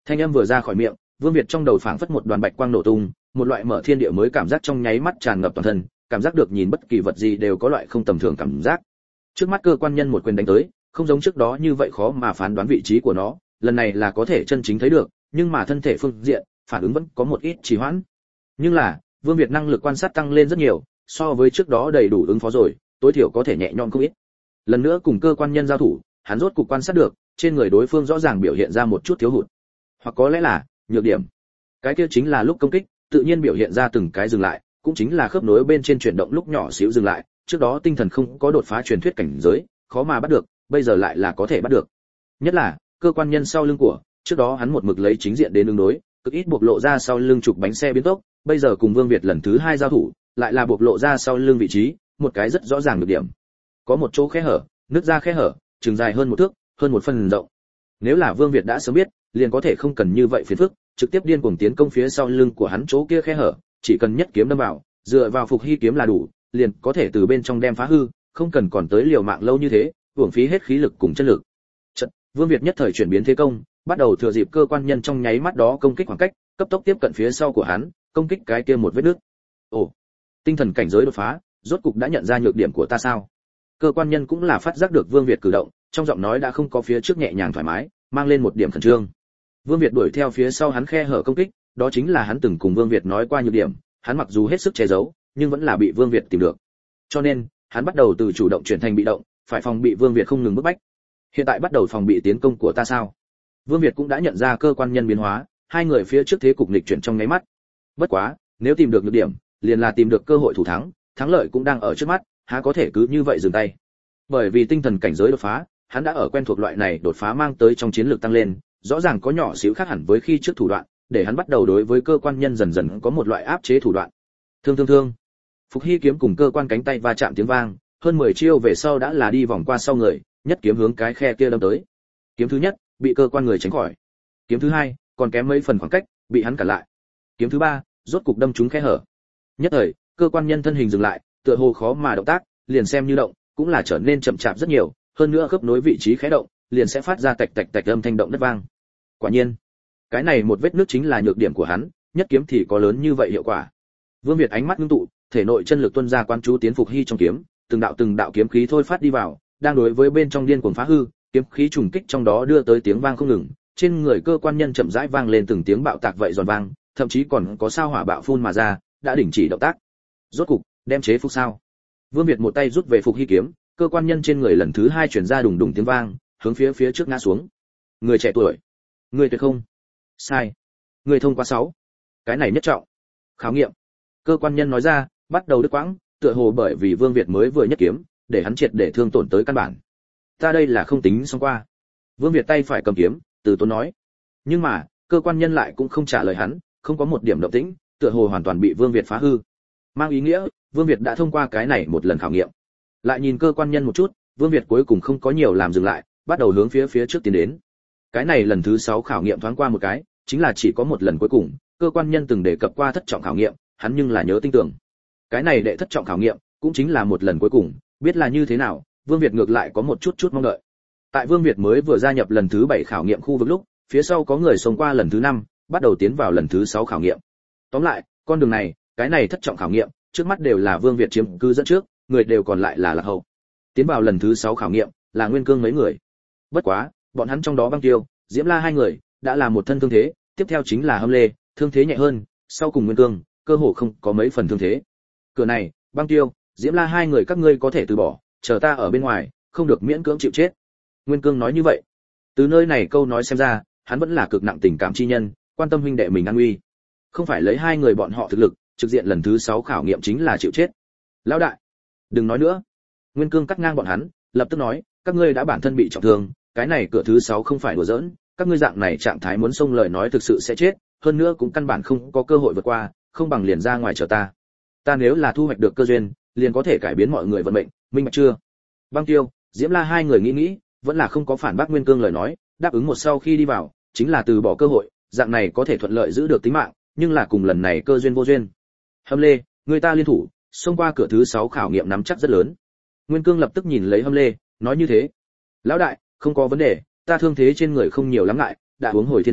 Thanh âm vừa ra khỏi miệng, Vương Việt trong đầu phảng phất một đoàn bạch quang nổ tung, một loại mở thiên địa mới cảm giác trong nháy mắt tràn ngập toàn thân, cảm giác được nhìn bất kỳ vật gì đều có loại không tầm thường cảm giác. Trước mắt cơ quan nhân một quyền đánh tới, không giống trước đó như vậy khó mà phán đoán vị trí của nó, lần này là có thể chân chính thấy được, nhưng mà thân thể phương diện, phản ứng vẫn có một ít trì hoãn. Nhưng là, Vương Việt năng lực quan sát tăng lên rất nhiều, so với trước đó đầy đủ ứng phó rồi, tối thiểu có thể nhẹ nhõm không ít. Lần nữa cùng cơ quan nhân giao thủ, hắn rốt cục quan sát được, trên người đối phương rõ ràng biểu hiện ra một chút thiếu hụt, hoặc có lẽ là nhược điểm. Cái kia chính là lúc công kích, tự nhiên biểu hiện ra từng cái dừng lại, cũng chính là khớp nối bên trên chuyển động lúc nhỏ xíu dừng lại, trước đó tinh thần không có đột phá truyền thuyết cảnh giới, khó mà bắt được, bây giờ lại là có thể bắt được. Nhất là, cơ quan nhân sau lưng của, trước đó hắn một mực lấy chính diện đến ứng đối, cực ít bộc lộ ra sau lưng trục bánh xe biến tốc, bây giờ cùng Vương Việt lần thứ hai giao thủ, lại là bộc lộ ra sau lưng vị trí, một cái rất rõ ràng được điểm. Có một chỗ khe hở, nứt ra khe hở, chừng dài hơn một thước, hơn một phần rộng. Nếu là Vương Việt đã sớm biết, liền có thể không cần như vậy phiền phức, trực tiếp điên cuồng tiến công phía sau lưng của hắn chỗ kia khe hở, chỉ cần nhất kiếm đâm vào, dựa vào phục hy kiếm là đủ, liền có thể từ bên trong đem phá hư, không cần còn tới liều mạng lâu như thế, uổng phí hết khí lực cùng chân lực. Chợt, Vương Việt nhất thời chuyển biến thế công, bắt đầu thừa dịp cơ quan nhân trong nháy mắt đó công kích khoảng cách, cấp tốc tiếp cận phía sau của hắn, công kích cái kia một vết nứt. Ồ, tinh thần cảnh giới đột phá, rốt cục đã nhận ra nhược điểm của ta sao? Cơ quan nhân cũng là phát giác được Vương Việt cử động, trong giọng nói đã không có phía trước nhẹ nhàng thoải mái, mang lên một điểm khẩn trương. Vương Việt đuổi theo phía sau hắn khe hở công kích, đó chính là hắn từng cùng Vương Việt nói qua nhược điểm, hắn mặc dù hết sức che giấu, nhưng vẫn là bị Vương Việt tìm được. Cho nên, hắn bắt đầu từ chủ động chuyển thành bị động, phải phòng bị Vương Việt không ngừng bức bách. Hiện tại bắt đầu phòng bị tiến công của ta sao? Vương Việt cũng đã nhận ra cơ quan nhân biến hóa, hai người phía trước thế cục nghịch chuyển trong nháy mắt. Bất quá, nếu tìm được nhược điểm, liền là tìm được cơ hội thủ thắng, thắng lợi cũng đang ở trước mắt, há có thể cứ như vậy dừng tay. Bởi vì tinh thần cảnh giới đột phá, hắn đã ở quen thuộc loại này đột phá mang tới trong chiến lược tăng lên, rõ ràng có nhỏ xíu khác hẳn với khi trước thủ đoạn, để hắn bắt đầu đối với cơ quan nhân dần dần có một loại áp chế thủ đoạn. Thương thương thương. Phục Hy kiếm cùng cơ quan cánh tay va chạm tiếng vang, hơn mười chiêu về sau đã là đi vòng qua sau người, nhất kiếm hướng cái khe kia đâm tới. Kiếm thứ nhất, bị cơ quan người tránh khỏi. Kiếm thứ hai, còn kém mấy phần khoảng cách, bị hắn cản lại. Kiếm thứ ba, rốt cục đâm trúng khe hở. Nhất thời, cơ quan nhân thân hình dừng lại, tựa hồ khó mà động tác, liền xem như động, cũng là trở nên chậm chạp rất nhiều, hơn nữa khớp nối vị trí khẽ động, liền sẽ phát ra tạch tạch tạch âm thanh động đất vang. Quả nhiên, cái này một vết nước chính là nhược điểm của hắn, nhất kiếm thì có lớn như vậy hiệu quả. Vương Việt ánh mắt ngưng tụ, thể nội chân lực tuôn ra quan chú tiến Phục Hy trong kiếm, từng đạo từng đạo kiếm khí thôi phát đi vào, đang đối với bên trong điên cuồng phá hư, kiếm khí trùng kích trong đó đưa tới tiếng vang không ngừng, trên người cơ quan nhân chậm rãi vang lên từng tiếng bạo tạc vậy giòn vang, thậm chí còn có sao hỏa bạo phun mà ra, đã đình chỉ động tác. Rốt cục, đem chế phục sao? Vương Việt một tay rút về Phục Hy kiếm, cơ quan nhân trên người lần thứ hai truyền ra đùng đùng tiếng vang, hướng phía phía trước ngã xuống. Người trẻ tuổi, người tuyệt không? Sai. Người thông qua sáu. Cái này nhất trọng. Khảo nghiệm. Cơ quan nhân nói ra, bắt đầu đứt quãng, tựa hồ bởi vì Vương Việt mới vừa nhất kiếm, để hắn triệt để thương tổn tới căn bản. Ta đây là không tính xong qua. Vương Việt tay phải cầm kiếm, từ tốn nói. Nhưng mà, cơ quan nhân lại cũng không trả lời hắn, không có một điểm động tĩnh, tựa hồ hoàn toàn bị Vương Việt phá hư. Mang ý nghĩa, Vương Việt đã thông qua cái này một lần khảo nghiệm. Lại nhìn cơ quan nhân một chút, Vương Việt cuối cùng không có nhiều làm dừng lại, bắt đầu hướng phía phía trước tiến đến. Cái này lần thứ sáu khảo nghiệm thoáng qua một cái, chính là chỉ có một lần cuối cùng, cơ quan nhân từng đề cập qua thất trọng khảo nghiệm, hắn nhưng là nhớ tinh tưởng. Cái này đệ thất trọng khảo nghiệm, cũng chính là một lần cuối cùng, biết là như thế nào, Vương Việt ngược lại có một chút chút mong đợi. Tại Vương Việt mới vừa gia nhập lần thứ bảy khảo nghiệm khu vực lúc, phía sau có người xông qua lần thứ năm, bắt đầu tiến vào lần thứ sáu khảo nghiệm. Tóm lại, con đường này, cái này thất trọng khảo nghiệm, trước mắt đều là Vương Việt chiếm cứ dẫn trước, người đều còn lại là lạc hậu. Tiến vào lần thứ sáu khảo nghiệm, là Nguyên Cương mấy người. Bất quá, bọn hắn trong đó Băng Tiêu, Diễm La hai người, đã là một thân thương thế, tiếp theo chính là Hâm Lê, thương thế nhẹ hơn, sau cùng Nguyên Cương, cơ hồ không có mấy phần thương thế. Cửa này, Băng Tiêu, Diễm La hai người các ngươi có thể từ bỏ, chờ ta ở bên ngoài, không được miễn cưỡng chịu chết. Nguyên Cương nói như vậy. Từ nơi này câu nói xem ra, hắn vẫn là cực nặng tình cảm chi nhân, quan tâm huynh đệ mình an nguy. Không phải lấy hai người bọn họ thực lực, trực diện lần thứ sáu khảo nghiệm chính là chịu chết. Lão đại, đừng nói nữa. Nguyên Cương cắt ngang bọn hắn, lập tức nói, các ngươi đã bản thân bị trọng thương, cái này cửa thứ sáu không phải đùa giỡn, các ngươi dạng này trạng thái muốn xông lời nói thực sự sẽ chết, hơn nữa cũng căn bản không có cơ hội vượt qua, không bằng liền ra ngoài chờ ta. Ta nếu là thu hoạch được cơ duyên, liền có thể cải biến mọi người vận mệnh, minh bạch chưa? Băng Tiêu, Diễm La hai người nghĩ nghĩ, vẫn là không có phản bác Nguyên Cương lời nói, đáp ứng một sau khi đi vào, chính là từ bỏ cơ hội, dạng này có thể thuận lợi giữ được tính mạng, nhưng là cùng lần này cơ duyên vô duyên. Hâm Lê, người ta liên thủ, xông qua cửa thứ sáu khảo nghiệm nắm chắc rất lớn. Nguyên Cương lập tức nhìn lấy Hâm Lê, nói như thế. Lão đại, không có vấn đề, ta thương thế trên người không nhiều lắm ngại, đã uống hồi thiên đan,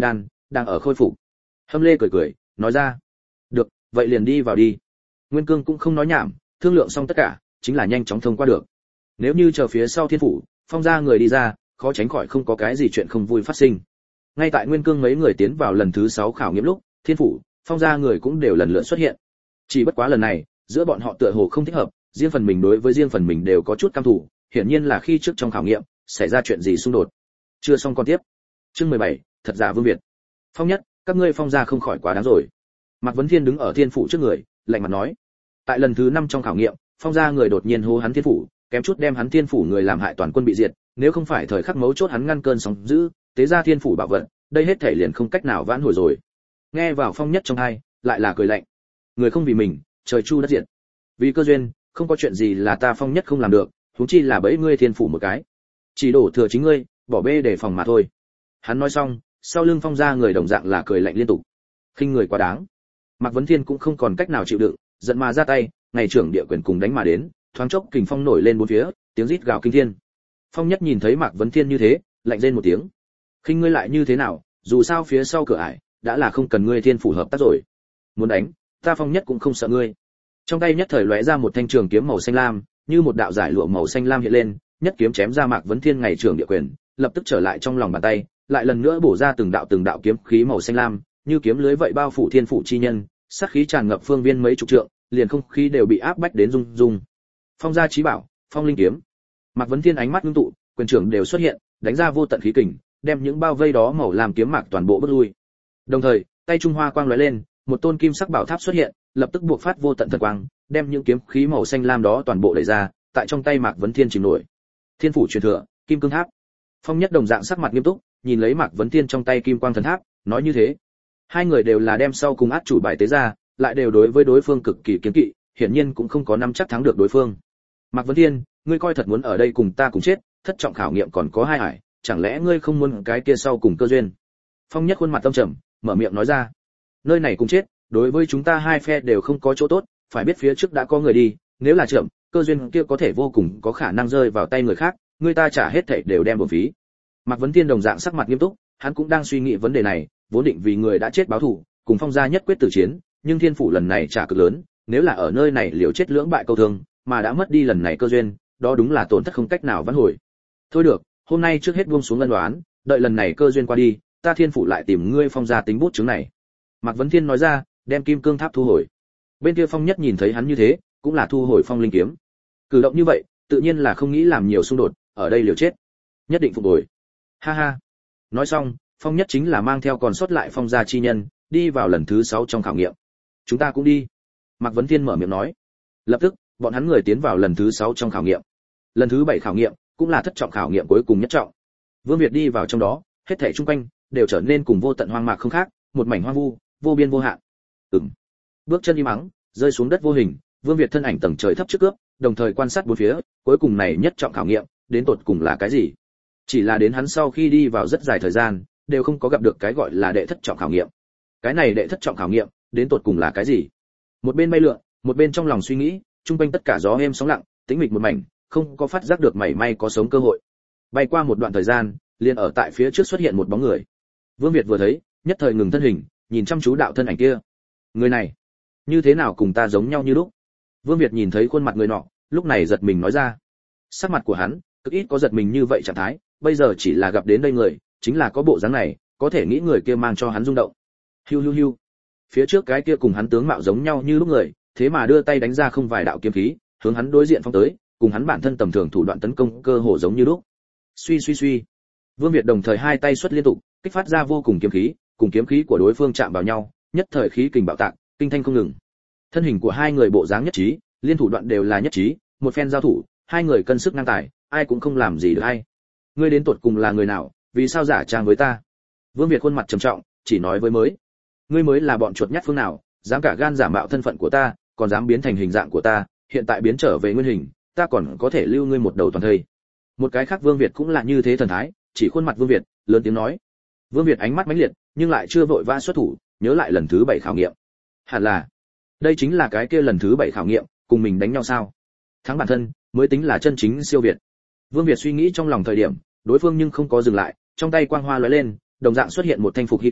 đang ở khôi phục. Hâm Lê cười cười, nói ra, được, vậy liền đi vào đi. Nguyên Cương cũng không nói nhảm, thương lượng xong tất cả, chính là nhanh chóng thông qua được. Nếu như chờ phía sau Thiên phủ, Phong gia người đi ra, khó tránh khỏi không có cái gì chuyện không vui phát sinh. Ngay tại Nguyên Cương mấy người tiến vào lần thứ sáu khảo nghiệm lúc, Thiên phủ, Phong gia người cũng đều lần lượt xuất hiện. Chỉ bất quá lần này, giữa bọn họ tựa hồ không thích hợp, riêng phần mình đối với riêng phần mình đều có chút căm thù, hiển nhiên là khi trước trong khảo nghiệm xảy ra chuyện gì xung đột. Chưa xong con tiếp. Chương mười bảy, thật giả Vương Việt. Phong Nhất, các ngươi Phong gia không khỏi quá đáng rồi. Mạc Vấn Thiên đứng ở Thiên phủ trước người, lạnh mặt nói. Tại lần thứ năm trong khảo nghiệm, Phong gia người đột nhiên hô hắn Thiên phủ, kém chút đem hắn Thiên phủ người làm hại toàn quân bị diệt, nếu không phải thời khắc mấu chốt hắn ngăn cơn sóng dữ, tế ra Thiên phủ bảo vật, đây hết thể liền không cách nào vãn hồi rồi. Nghe vào Phong Nhất trong tai, lại là cười lạnh. Người không vì mình, trời chu đất diệt. Vì cơ duyên, không có chuyện gì là ta Phong Nhất không làm được, huống chi là bẫy ngươi Thiên phủ một cái. Chỉ đổ thừa chính ngươi, bỏ bê để phòng mà thôi. Hắn nói xong, sau lưng Phong gia người đồng dạng là cười lạnh liên tục. Khinh người quá đáng. Mạc Vấn Thiên cũng không còn cách nào chịu đựng, giận mà ra tay, ngày trưởng địa quyền cùng đánh mà đến, thoáng chốc kình phong nổi lên bốn phía, tiếng rít gào kinh thiên. Phong Nhất nhìn thấy Mạc Vấn Thiên như thế, lạnh rên một tiếng. Khinh ngươi lại như thế nào, dù sao phía sau cửa ải đã là không cần ngươi Thiên phủ hợp tác rồi. Muốn đánh, ta Phong Nhất cũng không sợ ngươi. Trong tay nhất thời lóe ra một thanh trường kiếm màu xanh lam, như một đạo giải lụa màu xanh lam hiện lên, nhất kiếm chém ra Mạc Vấn Thiên ngày trưởng địa quyền, lập tức trở lại trong lòng bàn tay, lại lần nữa bổ ra từng đạo từng đạo kiếm khí màu xanh lam, như kiếm lưới vậy bao phủ Thiên phủ chi nhân, sát khí tràn ngập phương viên mấy chục trượng, liền không khí đều bị áp bách đến rung rung. Phong gia chí bảo, Phong linh kiếm. Mạc Vấn Thiên ánh mắt ngưng tụ, quyền trưởng đều xuất hiện, đánh ra vô tận khí kình, đem những bao vây đó màu làm kiếm mạc toàn bộ bước lui. Đồng thời, tay Trung Hoa quang lóe lên, một tôn kim sắc bảo tháp xuất hiện, lập tức buộc phát vô tận thần quang, đem những kiếm khí màu xanh lam đó toàn bộ đẩy ra, tại trong tay Mạc Vấn Thiên chìm nổi. Thiên phủ truyền thừa, Kim Cương Tháp. Phong Nhất đồng dạng sắc mặt nghiêm túc, nhìn lấy Mạc Vấn Thiên trong tay Kim Quang Thần Tháp, nói như thế. Hai người đều là đem sau cùng át chủ bài tế ra, lại đều đối với đối phương cực kỳ kiêng kỵ, hiển nhiên cũng không có nắm chắc thắng được đối phương. Mạc Vấn Thiên, ngươi coi thật muốn ở đây cùng ta cùng chết, thất trọng khảo nghiệm còn có hai hải, chẳng lẽ ngươi không muốn cái kia sau cùng cơ duyên? Phong Nhất khuôn mặt tâm trầm, mở miệng nói ra. Nơi này cùng chết, đối với chúng ta hai phe đều không có chỗ tốt, phải biết phía trước đã có người đi, nếu là chậm, cơ duyên kia có thể vô cùng có khả năng rơi vào tay người khác, người ta trả hết thảy đều đem bổng phí. Mạc Vấn Thiên đồng dạng sắc mặt nghiêm túc, hắn cũng đang suy nghĩ vấn đề này, vốn định vì người đã chết báo thù, cùng Phong gia nhất quyết tử chiến, nhưng Thiên phủ lần này trả cực lớn, nếu là ở nơi này liều chết lưỡng bại câu thương, mà đã mất đi lần này cơ duyên, đó đúng là tổn thất không cách nào vãn hồi. Thôi được, hôm nay trước hết buông xuống ân đoán, đợi lần này cơ duyên qua đi, ta Thiên phủ lại tìm ngươi Phong gia tính bút chứng này. Mạc Vấn Thiên nói ra, đem Kim Cương Tháp thu hồi. Bên kia Phong Nhất nhìn thấy hắn như thế, cũng là thu hồi Phong linh kiếm. Cử động như vậy, tự nhiên là không nghĩ làm nhiều xung đột, ở đây liều chết, nhất định phục hồi. Ha ha. Nói xong, Phong Nhất chính là mang theo còn sót lại Phong gia chi nhân, đi vào lần thứ sáu trong khảo nghiệm. Chúng ta cũng đi. Mạc Vấn Thiên mở miệng nói. Lập tức, bọn hắn người tiến vào lần thứ sáu trong khảo nghiệm. Lần thứ bảy khảo nghiệm, cũng là thất trọng khảo nghiệm cuối cùng nhất trọng. Vương Việt đi vào trong đó, hết thảy xung quanh đều trở nên cùng vô tận hoang mạc không khác, một mảnh hoang vu, vô biên vô hạn. Ừm. Bước chân im ắng, rơi xuống đất vô hình, Vương Việt thân ảnh tầng trời thấp trước cướp, đồng thời quan sát bốn phía, cuối cùng này nhất trọng khảo nghiệm, đến tột cùng là cái gì? Chỉ là đến hắn sau khi đi vào rất dài thời gian, đều không có gặp được cái gọi là đệ thất trọng khảo nghiệm. Cái này đệ thất trọng khảo nghiệm, đến tột cùng là cái gì? Một bên bay lượn, một bên trong lòng suy nghĩ, trung quanh tất cả gió êm sóng lặng, tĩnh mịch một mảnh, không có phát giác được mảy may có sống cơ hội. Bay qua một đoạn thời gian, liền ở tại phía trước xuất hiện một bóng người. Vương Việt vừa thấy, nhất thời ngừng thân hình, nhìn chăm chú đạo thân ảnh kia. Người này, như thế nào cùng ta giống nhau như lúc? Vương Việt nhìn thấy khuôn mặt người nọ, lúc này giật mình nói ra. Sắc mặt của hắn, cực ít có giật mình như vậy trạng thái, bây giờ chỉ là gặp đến đây người, chính là có bộ dáng này, có thể nghĩ người kia mang cho hắn rung động. Hiu hiu hiu. Phía trước cái kia cùng hắn tướng mạo giống nhau như lúc người, thế mà đưa tay đánh ra không vài đạo kiếm khí, hướng hắn đối diện phong tới, cùng hắn bản thân tầm thường thủ đoạn tấn công cơ hồ giống như lúc. Suy suy suy. Vương Việt đồng thời hai tay xuất liên tục, kích phát ra vô cùng kiếm khí, cùng kiếm khí của đối phương chạm vào nhau, nhất thời khí kình bạo tạc, kinh thanh không ngừng. Thân hình của hai người bộ dáng nhất trí, liên thủ đoạn đều là nhất trí, một phen giao thủ, hai người cân sức ngang tài, ai cũng không làm gì được ai. Ngươi đến tột cùng là người nào, vì sao giả trang với ta? Vương Việt khuôn mặt trầm trọng, chỉ nói với mới. Ngươi mới là bọn chuột nhắt phương nào, dám cả gan giả mạo thân phận của ta, còn dám biến thành hình dạng của ta, hiện tại biến trở về nguyên hình, ta còn có thể lưu ngươi một đầu toàn thây. Một cái khác Vương Việt cũng là như thế thần thái, chỉ khuôn mặt Vương Việt, lớn tiếng nói. Vương Việt ánh mắt mãnh liệt, nhưng lại chưa vội vã xuất thủ, nhớ lại lần thứ bảy khảo nghiệm. Hẳn là, đây chính là cái kia lần thứ bảy khảo nghiệm, cùng mình đánh nhau sao? Thắng bản thân, mới tính là chân chính siêu việt. Vương Việt suy nghĩ trong lòng thời điểm, đối phương nhưng không có dừng lại, trong tay quang hoa lóe lên, đồng dạng xuất hiện một thanh phục hy kiếm,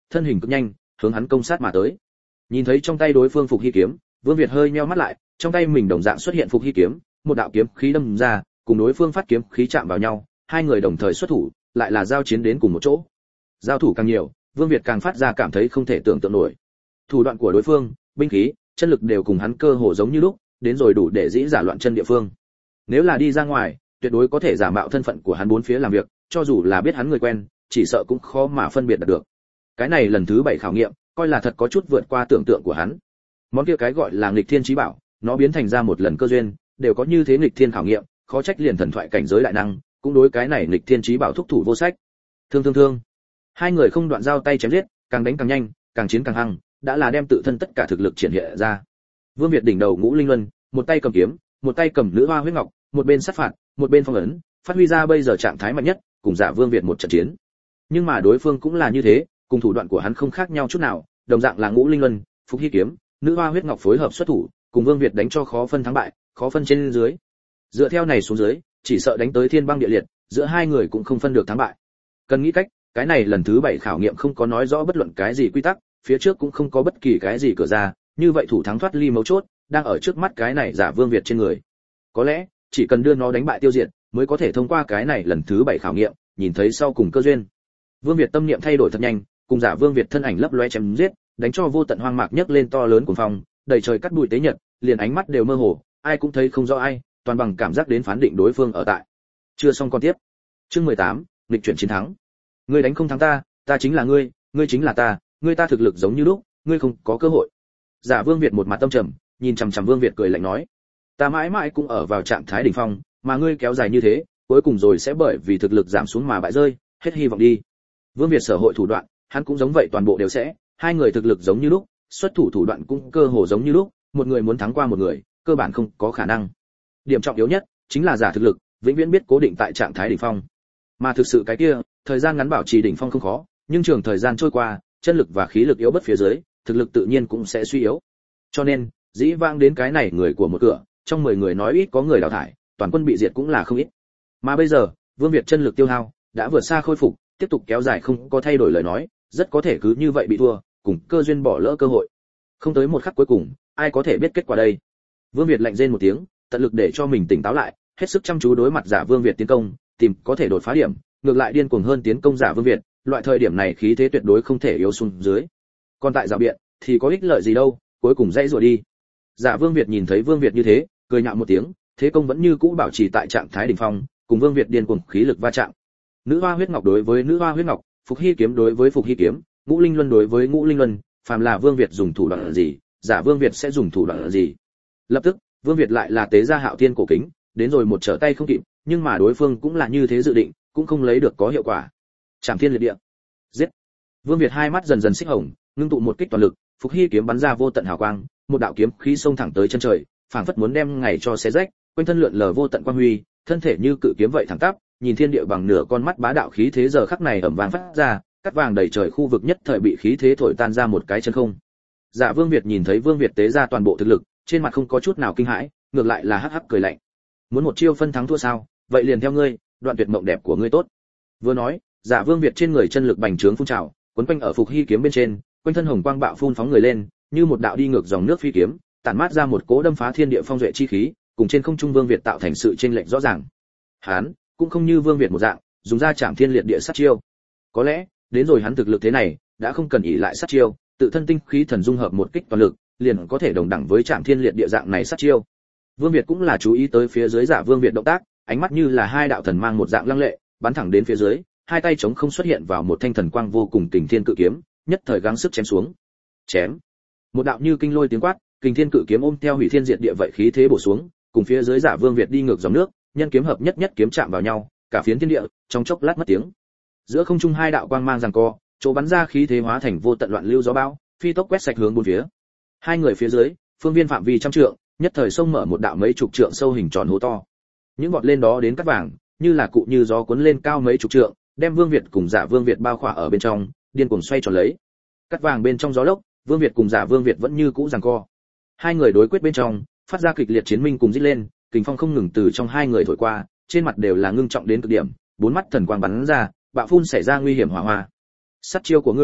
thân hình cực nhanh, hướng hắn công sát mà tới. Nhìn thấy trong tay đối phương Phục Hy kiếm, Vương Việt hơi nheo mắt lại, trong tay mình đồng dạng xuất hiện Phục Hy kiếm, một đạo kiếm khí đâm ra, cùng đối phương phát kiếm khí chạm vào nhau, hai người đồng thời xuất thủ, lại là giao chiến đến cùng một chỗ. Giao thủ càng nhiều, Vương Việt càng phát ra cảm thấy không thể tưởng tượng nổi. Thủ đoạn của đối phương, binh khí, chân lực đều cùng hắn cơ hồ giống như lúc, đến rồi đủ để dĩ giả loạn chân địa phương. Nếu là đi ra ngoài, tuyệt đối có thể giả mạo thân phận của hắn bốn phía làm việc, cho dù là biết hắn người quen, chỉ sợ cũng khó mà phân biệt được. Cái này lần thứ bảy khảo nghiệm, coi là thật có chút vượt qua tưởng tượng của hắn. Món kia cái gọi là nghịch thiên chí bảo, nó biến thành ra một lần cơ duyên, đều có như thế nghịch thiên khảo nghiệm, khó trách liền thần thoại cảnh giới đại năng, cũng đối cái này nghịch thiên chí bảo thúc thủ vô sách. Thương thương thương. Hai người không đoạn giao tay chém giết, càng đánh càng nhanh, càng chiến càng hăng, đã là đem tự thân tất cả thực lực triển hiện ra. Vương Việt đỉnh đầu Ngũ Linh Luân, một tay cầm kiếm, một tay cầm nữ hoa huyết ngọc, một bên sát phạt, một bên phong ấn, phát huy ra bây giờ trạng thái mạnh nhất, cùng Giả Vương Việt một trận chiến. Nhưng mà đối phương cũng là như thế, cùng thủ đoạn của hắn không khác nhau chút nào, đồng dạng là Ngũ Linh Luân, Phục Hy kiếm, nữ hoa huyết ngọc phối hợp xuất thủ, cùng Vương Việt đánh cho khó phân thắng bại, khó phân trên dưới. Dựa theo này xuống dưới, chỉ sợ đánh tới thiên băng địa liệt, giữa hai người cũng không phân được thắng bại. Cần nghĩ cách, cái này lần thứ bảy khảo nghiệm không có nói rõ bất luận cái gì quy tắc, phía trước cũng không có bất kỳ cái gì cửa ra, như vậy thủ thắng thoát ly mấu chốt, đang ở trước mắt cái này Giả Vương Việt trên người. Có lẽ, chỉ cần đưa nó đánh bại tiêu diệt, mới có thể thông qua cái này lần thứ bảy khảo nghiệm, nhìn thấy sau cùng cơ duyên. Vương Việt tâm niệm thay đổi thật nhanh, cùng Giả Vương Việt thân ảnh lấp loé chém giết, đánh cho vô tận hoang mạc nhấc lên to lớn cuồng phong, đầy trời cắt bụi tế nhật, liền ánh mắt đều mơ hồ, ai cũng thấy không rõ ai, toàn bằng cảm giác đến phán định đối phương ở tại. Chưa xong con tiếp. Chương mười tám, nghịch chuyển chiến thắng. Ngươi đánh không thắng ta, ta chính là ngươi, ngươi chính là ta, ngươi ta thực lực giống như lúc, ngươi không có cơ hội. Giả Vương Việt một mặt tâm trầm, nhìn chằm chằm Vương Việt cười lạnh nói: "Ta mãi mãi cũng ở vào trạng thái đỉnh phong, mà ngươi kéo dài như thế, cuối cùng rồi sẽ bởi vì thực lực giảm xuống mà bại rơi, hết hy vọng đi." Vương Việt sở hội thủ đoạn, hắn cũng giống vậy toàn bộ đều sẽ, hai người thực lực giống như lúc, xuất thủ thủ đoạn cũng cơ hồ giống như lúc, một người muốn thắng qua một người, cơ bản không có khả năng. Điểm trọng yếu nhất chính là giả thực lực, vĩnh viễn biết cố định tại trạng thái đỉnh phong. Mà thực sự cái kia, thời gian ngắn bảo trì đỉnh phong không khó, nhưng trường thời gian trôi qua, chân lực và khí lực yếu bất phía dưới, thực lực tự nhiên cũng sẽ suy yếu. Cho nên, dĩ vãng đến cái này người của một cửa, trong mười người nói ít có người đào thải, toàn quân bị diệt cũng là không ít. Mà bây giờ, Vương Việt chân lực tiêu hao đã vượt xa khôi phục, tiếp tục kéo dài không có thay đổi lời nói, rất có thể cứ như vậy bị thua, cùng cơ duyên bỏ lỡ cơ hội. Không tới một khắc cuối cùng, ai có thể biết kết quả đây. Vương Việt lạnh rên một tiếng, tận lực để cho mình tỉnh táo lại, hết sức chăm chú đối mặt Giả Vương Việt tiến công, tìm có thể đột phá điểm, ngược lại điên cuồng hơn tiến công Giả Vương Việt, loại thời điểm này khí thế tuyệt đối không thể yếu xuống dưới. Còn tại dạo biện thì có ích lợi gì đâu, cuối cùng dãy rủa đi. Giả Vương Việt nhìn thấy Vương Việt như thế, cười nhạo một tiếng, thế công vẫn như cũ bảo trì tại trạng thái đỉnh phong, cùng Vương Việt điên cuồng khí lực va chạm. Nữ hoa huyết ngọc đối với nữ hoa huyết ngọc, Phục Hy kiếm đối với Phục Hy kiếm, Ngũ Linh Luân đối với Ngũ Linh Luân, phàm là Vương Việt dùng thủ đoạn gì, Giả Vương Việt sẽ dùng thủ đoạn gì. Lập tức, Vương Việt lại là tế ra Hạo Thiên cổ kính, đến rồi một trở tay không kịp, nhưng mà đối phương cũng là như thế dự định, cũng không lấy được có hiệu quả. Trảm Thiên liệt địa. Giết. Vương Việt hai mắt dần dần xích hồng, ngưng tụ một kích toàn lực, Phục Hy kiếm bắn ra vô tận hào quang, một đạo kiếm khí xông thẳng tới chân trời, phảng phất muốn đem ngày cho xé rách, quanh thân lượn lờ vô tận quang huy, thân thể như cự kiếm vậy thẳng tắp, nhìn thiên địa bằng nửa con mắt bá đạo khí thế giờ khắc này ầm vang phát ra, cắt vàng đầy trời khu vực nhất thời bị khí thế thổi tan ra một cái chân không. Dạ Vương Việt nhìn thấy Vương Việt tế ra toàn bộ thực lực, trên mặt không có chút nào kinh hãi, ngược lại là hắc hắc cười lạnh. Muốn một chiêu phân thắng thua sao? Vậy liền theo ngươi, đoạn tuyệt mộng đẹp của ngươi tốt. Vừa nói, Dạ Vương Việt trên người chân lực bành trướng phun trào, quấn quanh ở Phục Hy kiếm bên trên, quanh thân hồng quang bạo phun phóng người lên, như một đạo đi ngược dòng nước phi kiếm, tản mát ra một cỗ đâm phá thiên địa phong duệ chi khí, cùng trên không trung Vương Việt tạo thành sự chênh lệch rõ ràng. Hán cũng không như Vương Việt một dạng, dùng ra Trảm Thiên liệt địa sát chiêu. Có lẽ, đến rồi hắn thực lực thế này, đã không cần ỷ lại sát chiêu, tự thân tinh khí thần dung hợp một kích toàn lực, liền có thể đồng đẳng với Trảm Thiên liệt địa dạng này sát chiêu. Vương Việt cũng là chú ý tới phía dưới Giả Vương Việt động tác, ánh mắt như là hai đạo thần mang một dạng lăng lệ, bắn thẳng đến phía dưới, hai tay chống không xuất hiện vào một thanh thần quang vô cùng kình thiên cự kiếm, nhất thời gắng sức chém xuống. Chém. Một đạo như kinh lôi tiếng quát, kình thiên cự kiếm ôm theo hủy thiên diệt địa vậy khí thế bổ xuống, cùng phía dưới Giả Vương Việt đi ngược dòng nước, nhân kiếm hợp nhất nhất kiếm chạm vào nhau, cả phiến thiên địa trong chốc lát mất tiếng. Giữa không trung hai đạo quang mang giằng co, chỗ bắn ra khí thế hóa thành vô tận loạn lưu gió bão, phi tốc quét sạch hướng bốn phía. Hai người phía dưới, phương viên phạm vi trăm trượng, nhất thời xông mở một đạo mấy chục trượng sâu hình tròn hố to. Những vọt lên đó đến cắt vàng, như là cụ như gió cuốn lên cao mấy chục trượng, đem Vương Việt cùng Giả Vương Việt bao khỏa ở bên trong, điên cuồng xoay tròn lấy. Cắt vàng bên trong gió lốc, Vương Việt cùng Giả Vương Việt vẫn như cũ giằng co. Hai người đối quyết bên trong, phát ra kịch liệt chiến minh cùng rít lên, kình phong không ngừng từ trong hai người thổi qua, trên mặt đều là ngưng trọng đến cực điểm, bốn mắt thần quang bắn ra, bạo phun xảy ra nguy hiểm hỏa hoa. Sát chiêu của ngươi,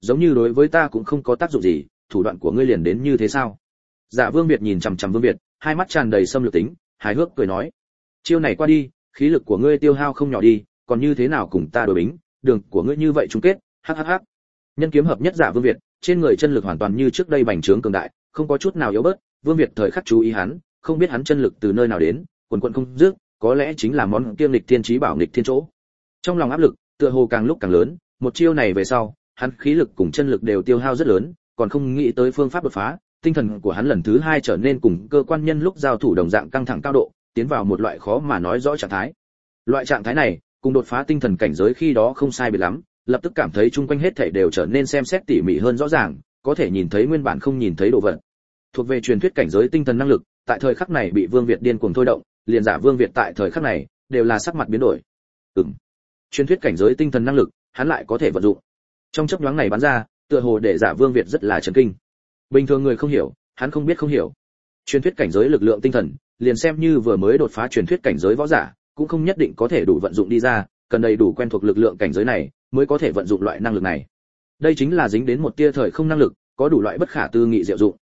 giống như đối với ta cũng không có tác dụng gì, thủ đoạn của ngươi liền đến như thế sao? Dạ Vương Việt nhìn chằm chằm Vương Việt, hai mắt tràn đầy xâm lược tính, hài hước cười nói: chiêu này qua đi, khí lực của ngươi tiêu hao không nhỏ đi, còn như thế nào cùng ta đối bính, đường của ngươi như vậy chung kết, hắc hắc hắc. Nhân kiếm hợp nhất Dạ Vương Việt, trên người chân lực hoàn toàn như trước đây bành trướng cường đại, không có chút nào yếu bớt. Vương Việt thời khắc chú ý hắn, không biết hắn chân lực từ nơi nào đến, quần quần không dứt, có lẽ chính là món kiêm lịch thiên chí bảo nghịch thiên chỗ. Trong lòng áp lực, tựa hồ càng lúc càng lớn, một chiêu này về sau, hắn khí lực cùng chân lực đều tiêu hao rất lớn, còn không nghĩ tới phương pháp đột phá, tinh thần của hắn lần thứ hai trở nên cùng cơ quan nhân lúc giao thủ đồng dạng căng thẳng cao độ, tiến vào một loại khó mà nói rõ trạng thái. Loại trạng thái này, cùng đột phá tinh thần cảnh giới khi đó không sai biệt lắm, lập tức cảm thấy chung quanh hết thảy đều trở nên xem xét tỉ mỉ hơn rõ ràng, có thể nhìn thấy nguyên bản không nhìn thấy đồ vật. Thuộc về truyền thuyết cảnh giới tinh thần năng lực, tại thời khắc này bị Vương Việt điên cuồng thôi động, liền giả Vương Việt tại thời khắc này đều là sắc mặt biến đổi. Ừm, truyền thuyết cảnh giới tinh thần năng lực, hắn lại có thể vận dụng. Trong chớp nhoáng này bắn ra, tựa hồ để giả Vương Việt rất là chấn kinh. Bình thường người không hiểu, hắn không biết không hiểu. Truyền thuyết cảnh giới lực lượng tinh thần, liền xem như vừa mới đột phá truyền thuyết cảnh giới võ giả, cũng không nhất định có thể đủ vận dụng đi ra, cần đầy đủ quen thuộc lực lượng cảnh giới này, mới có thể vận dụng loại năng lực này. Đây chính là dính đến một tia thời không năng lực, có đủ loại bất khả tư nghị diệu dụng.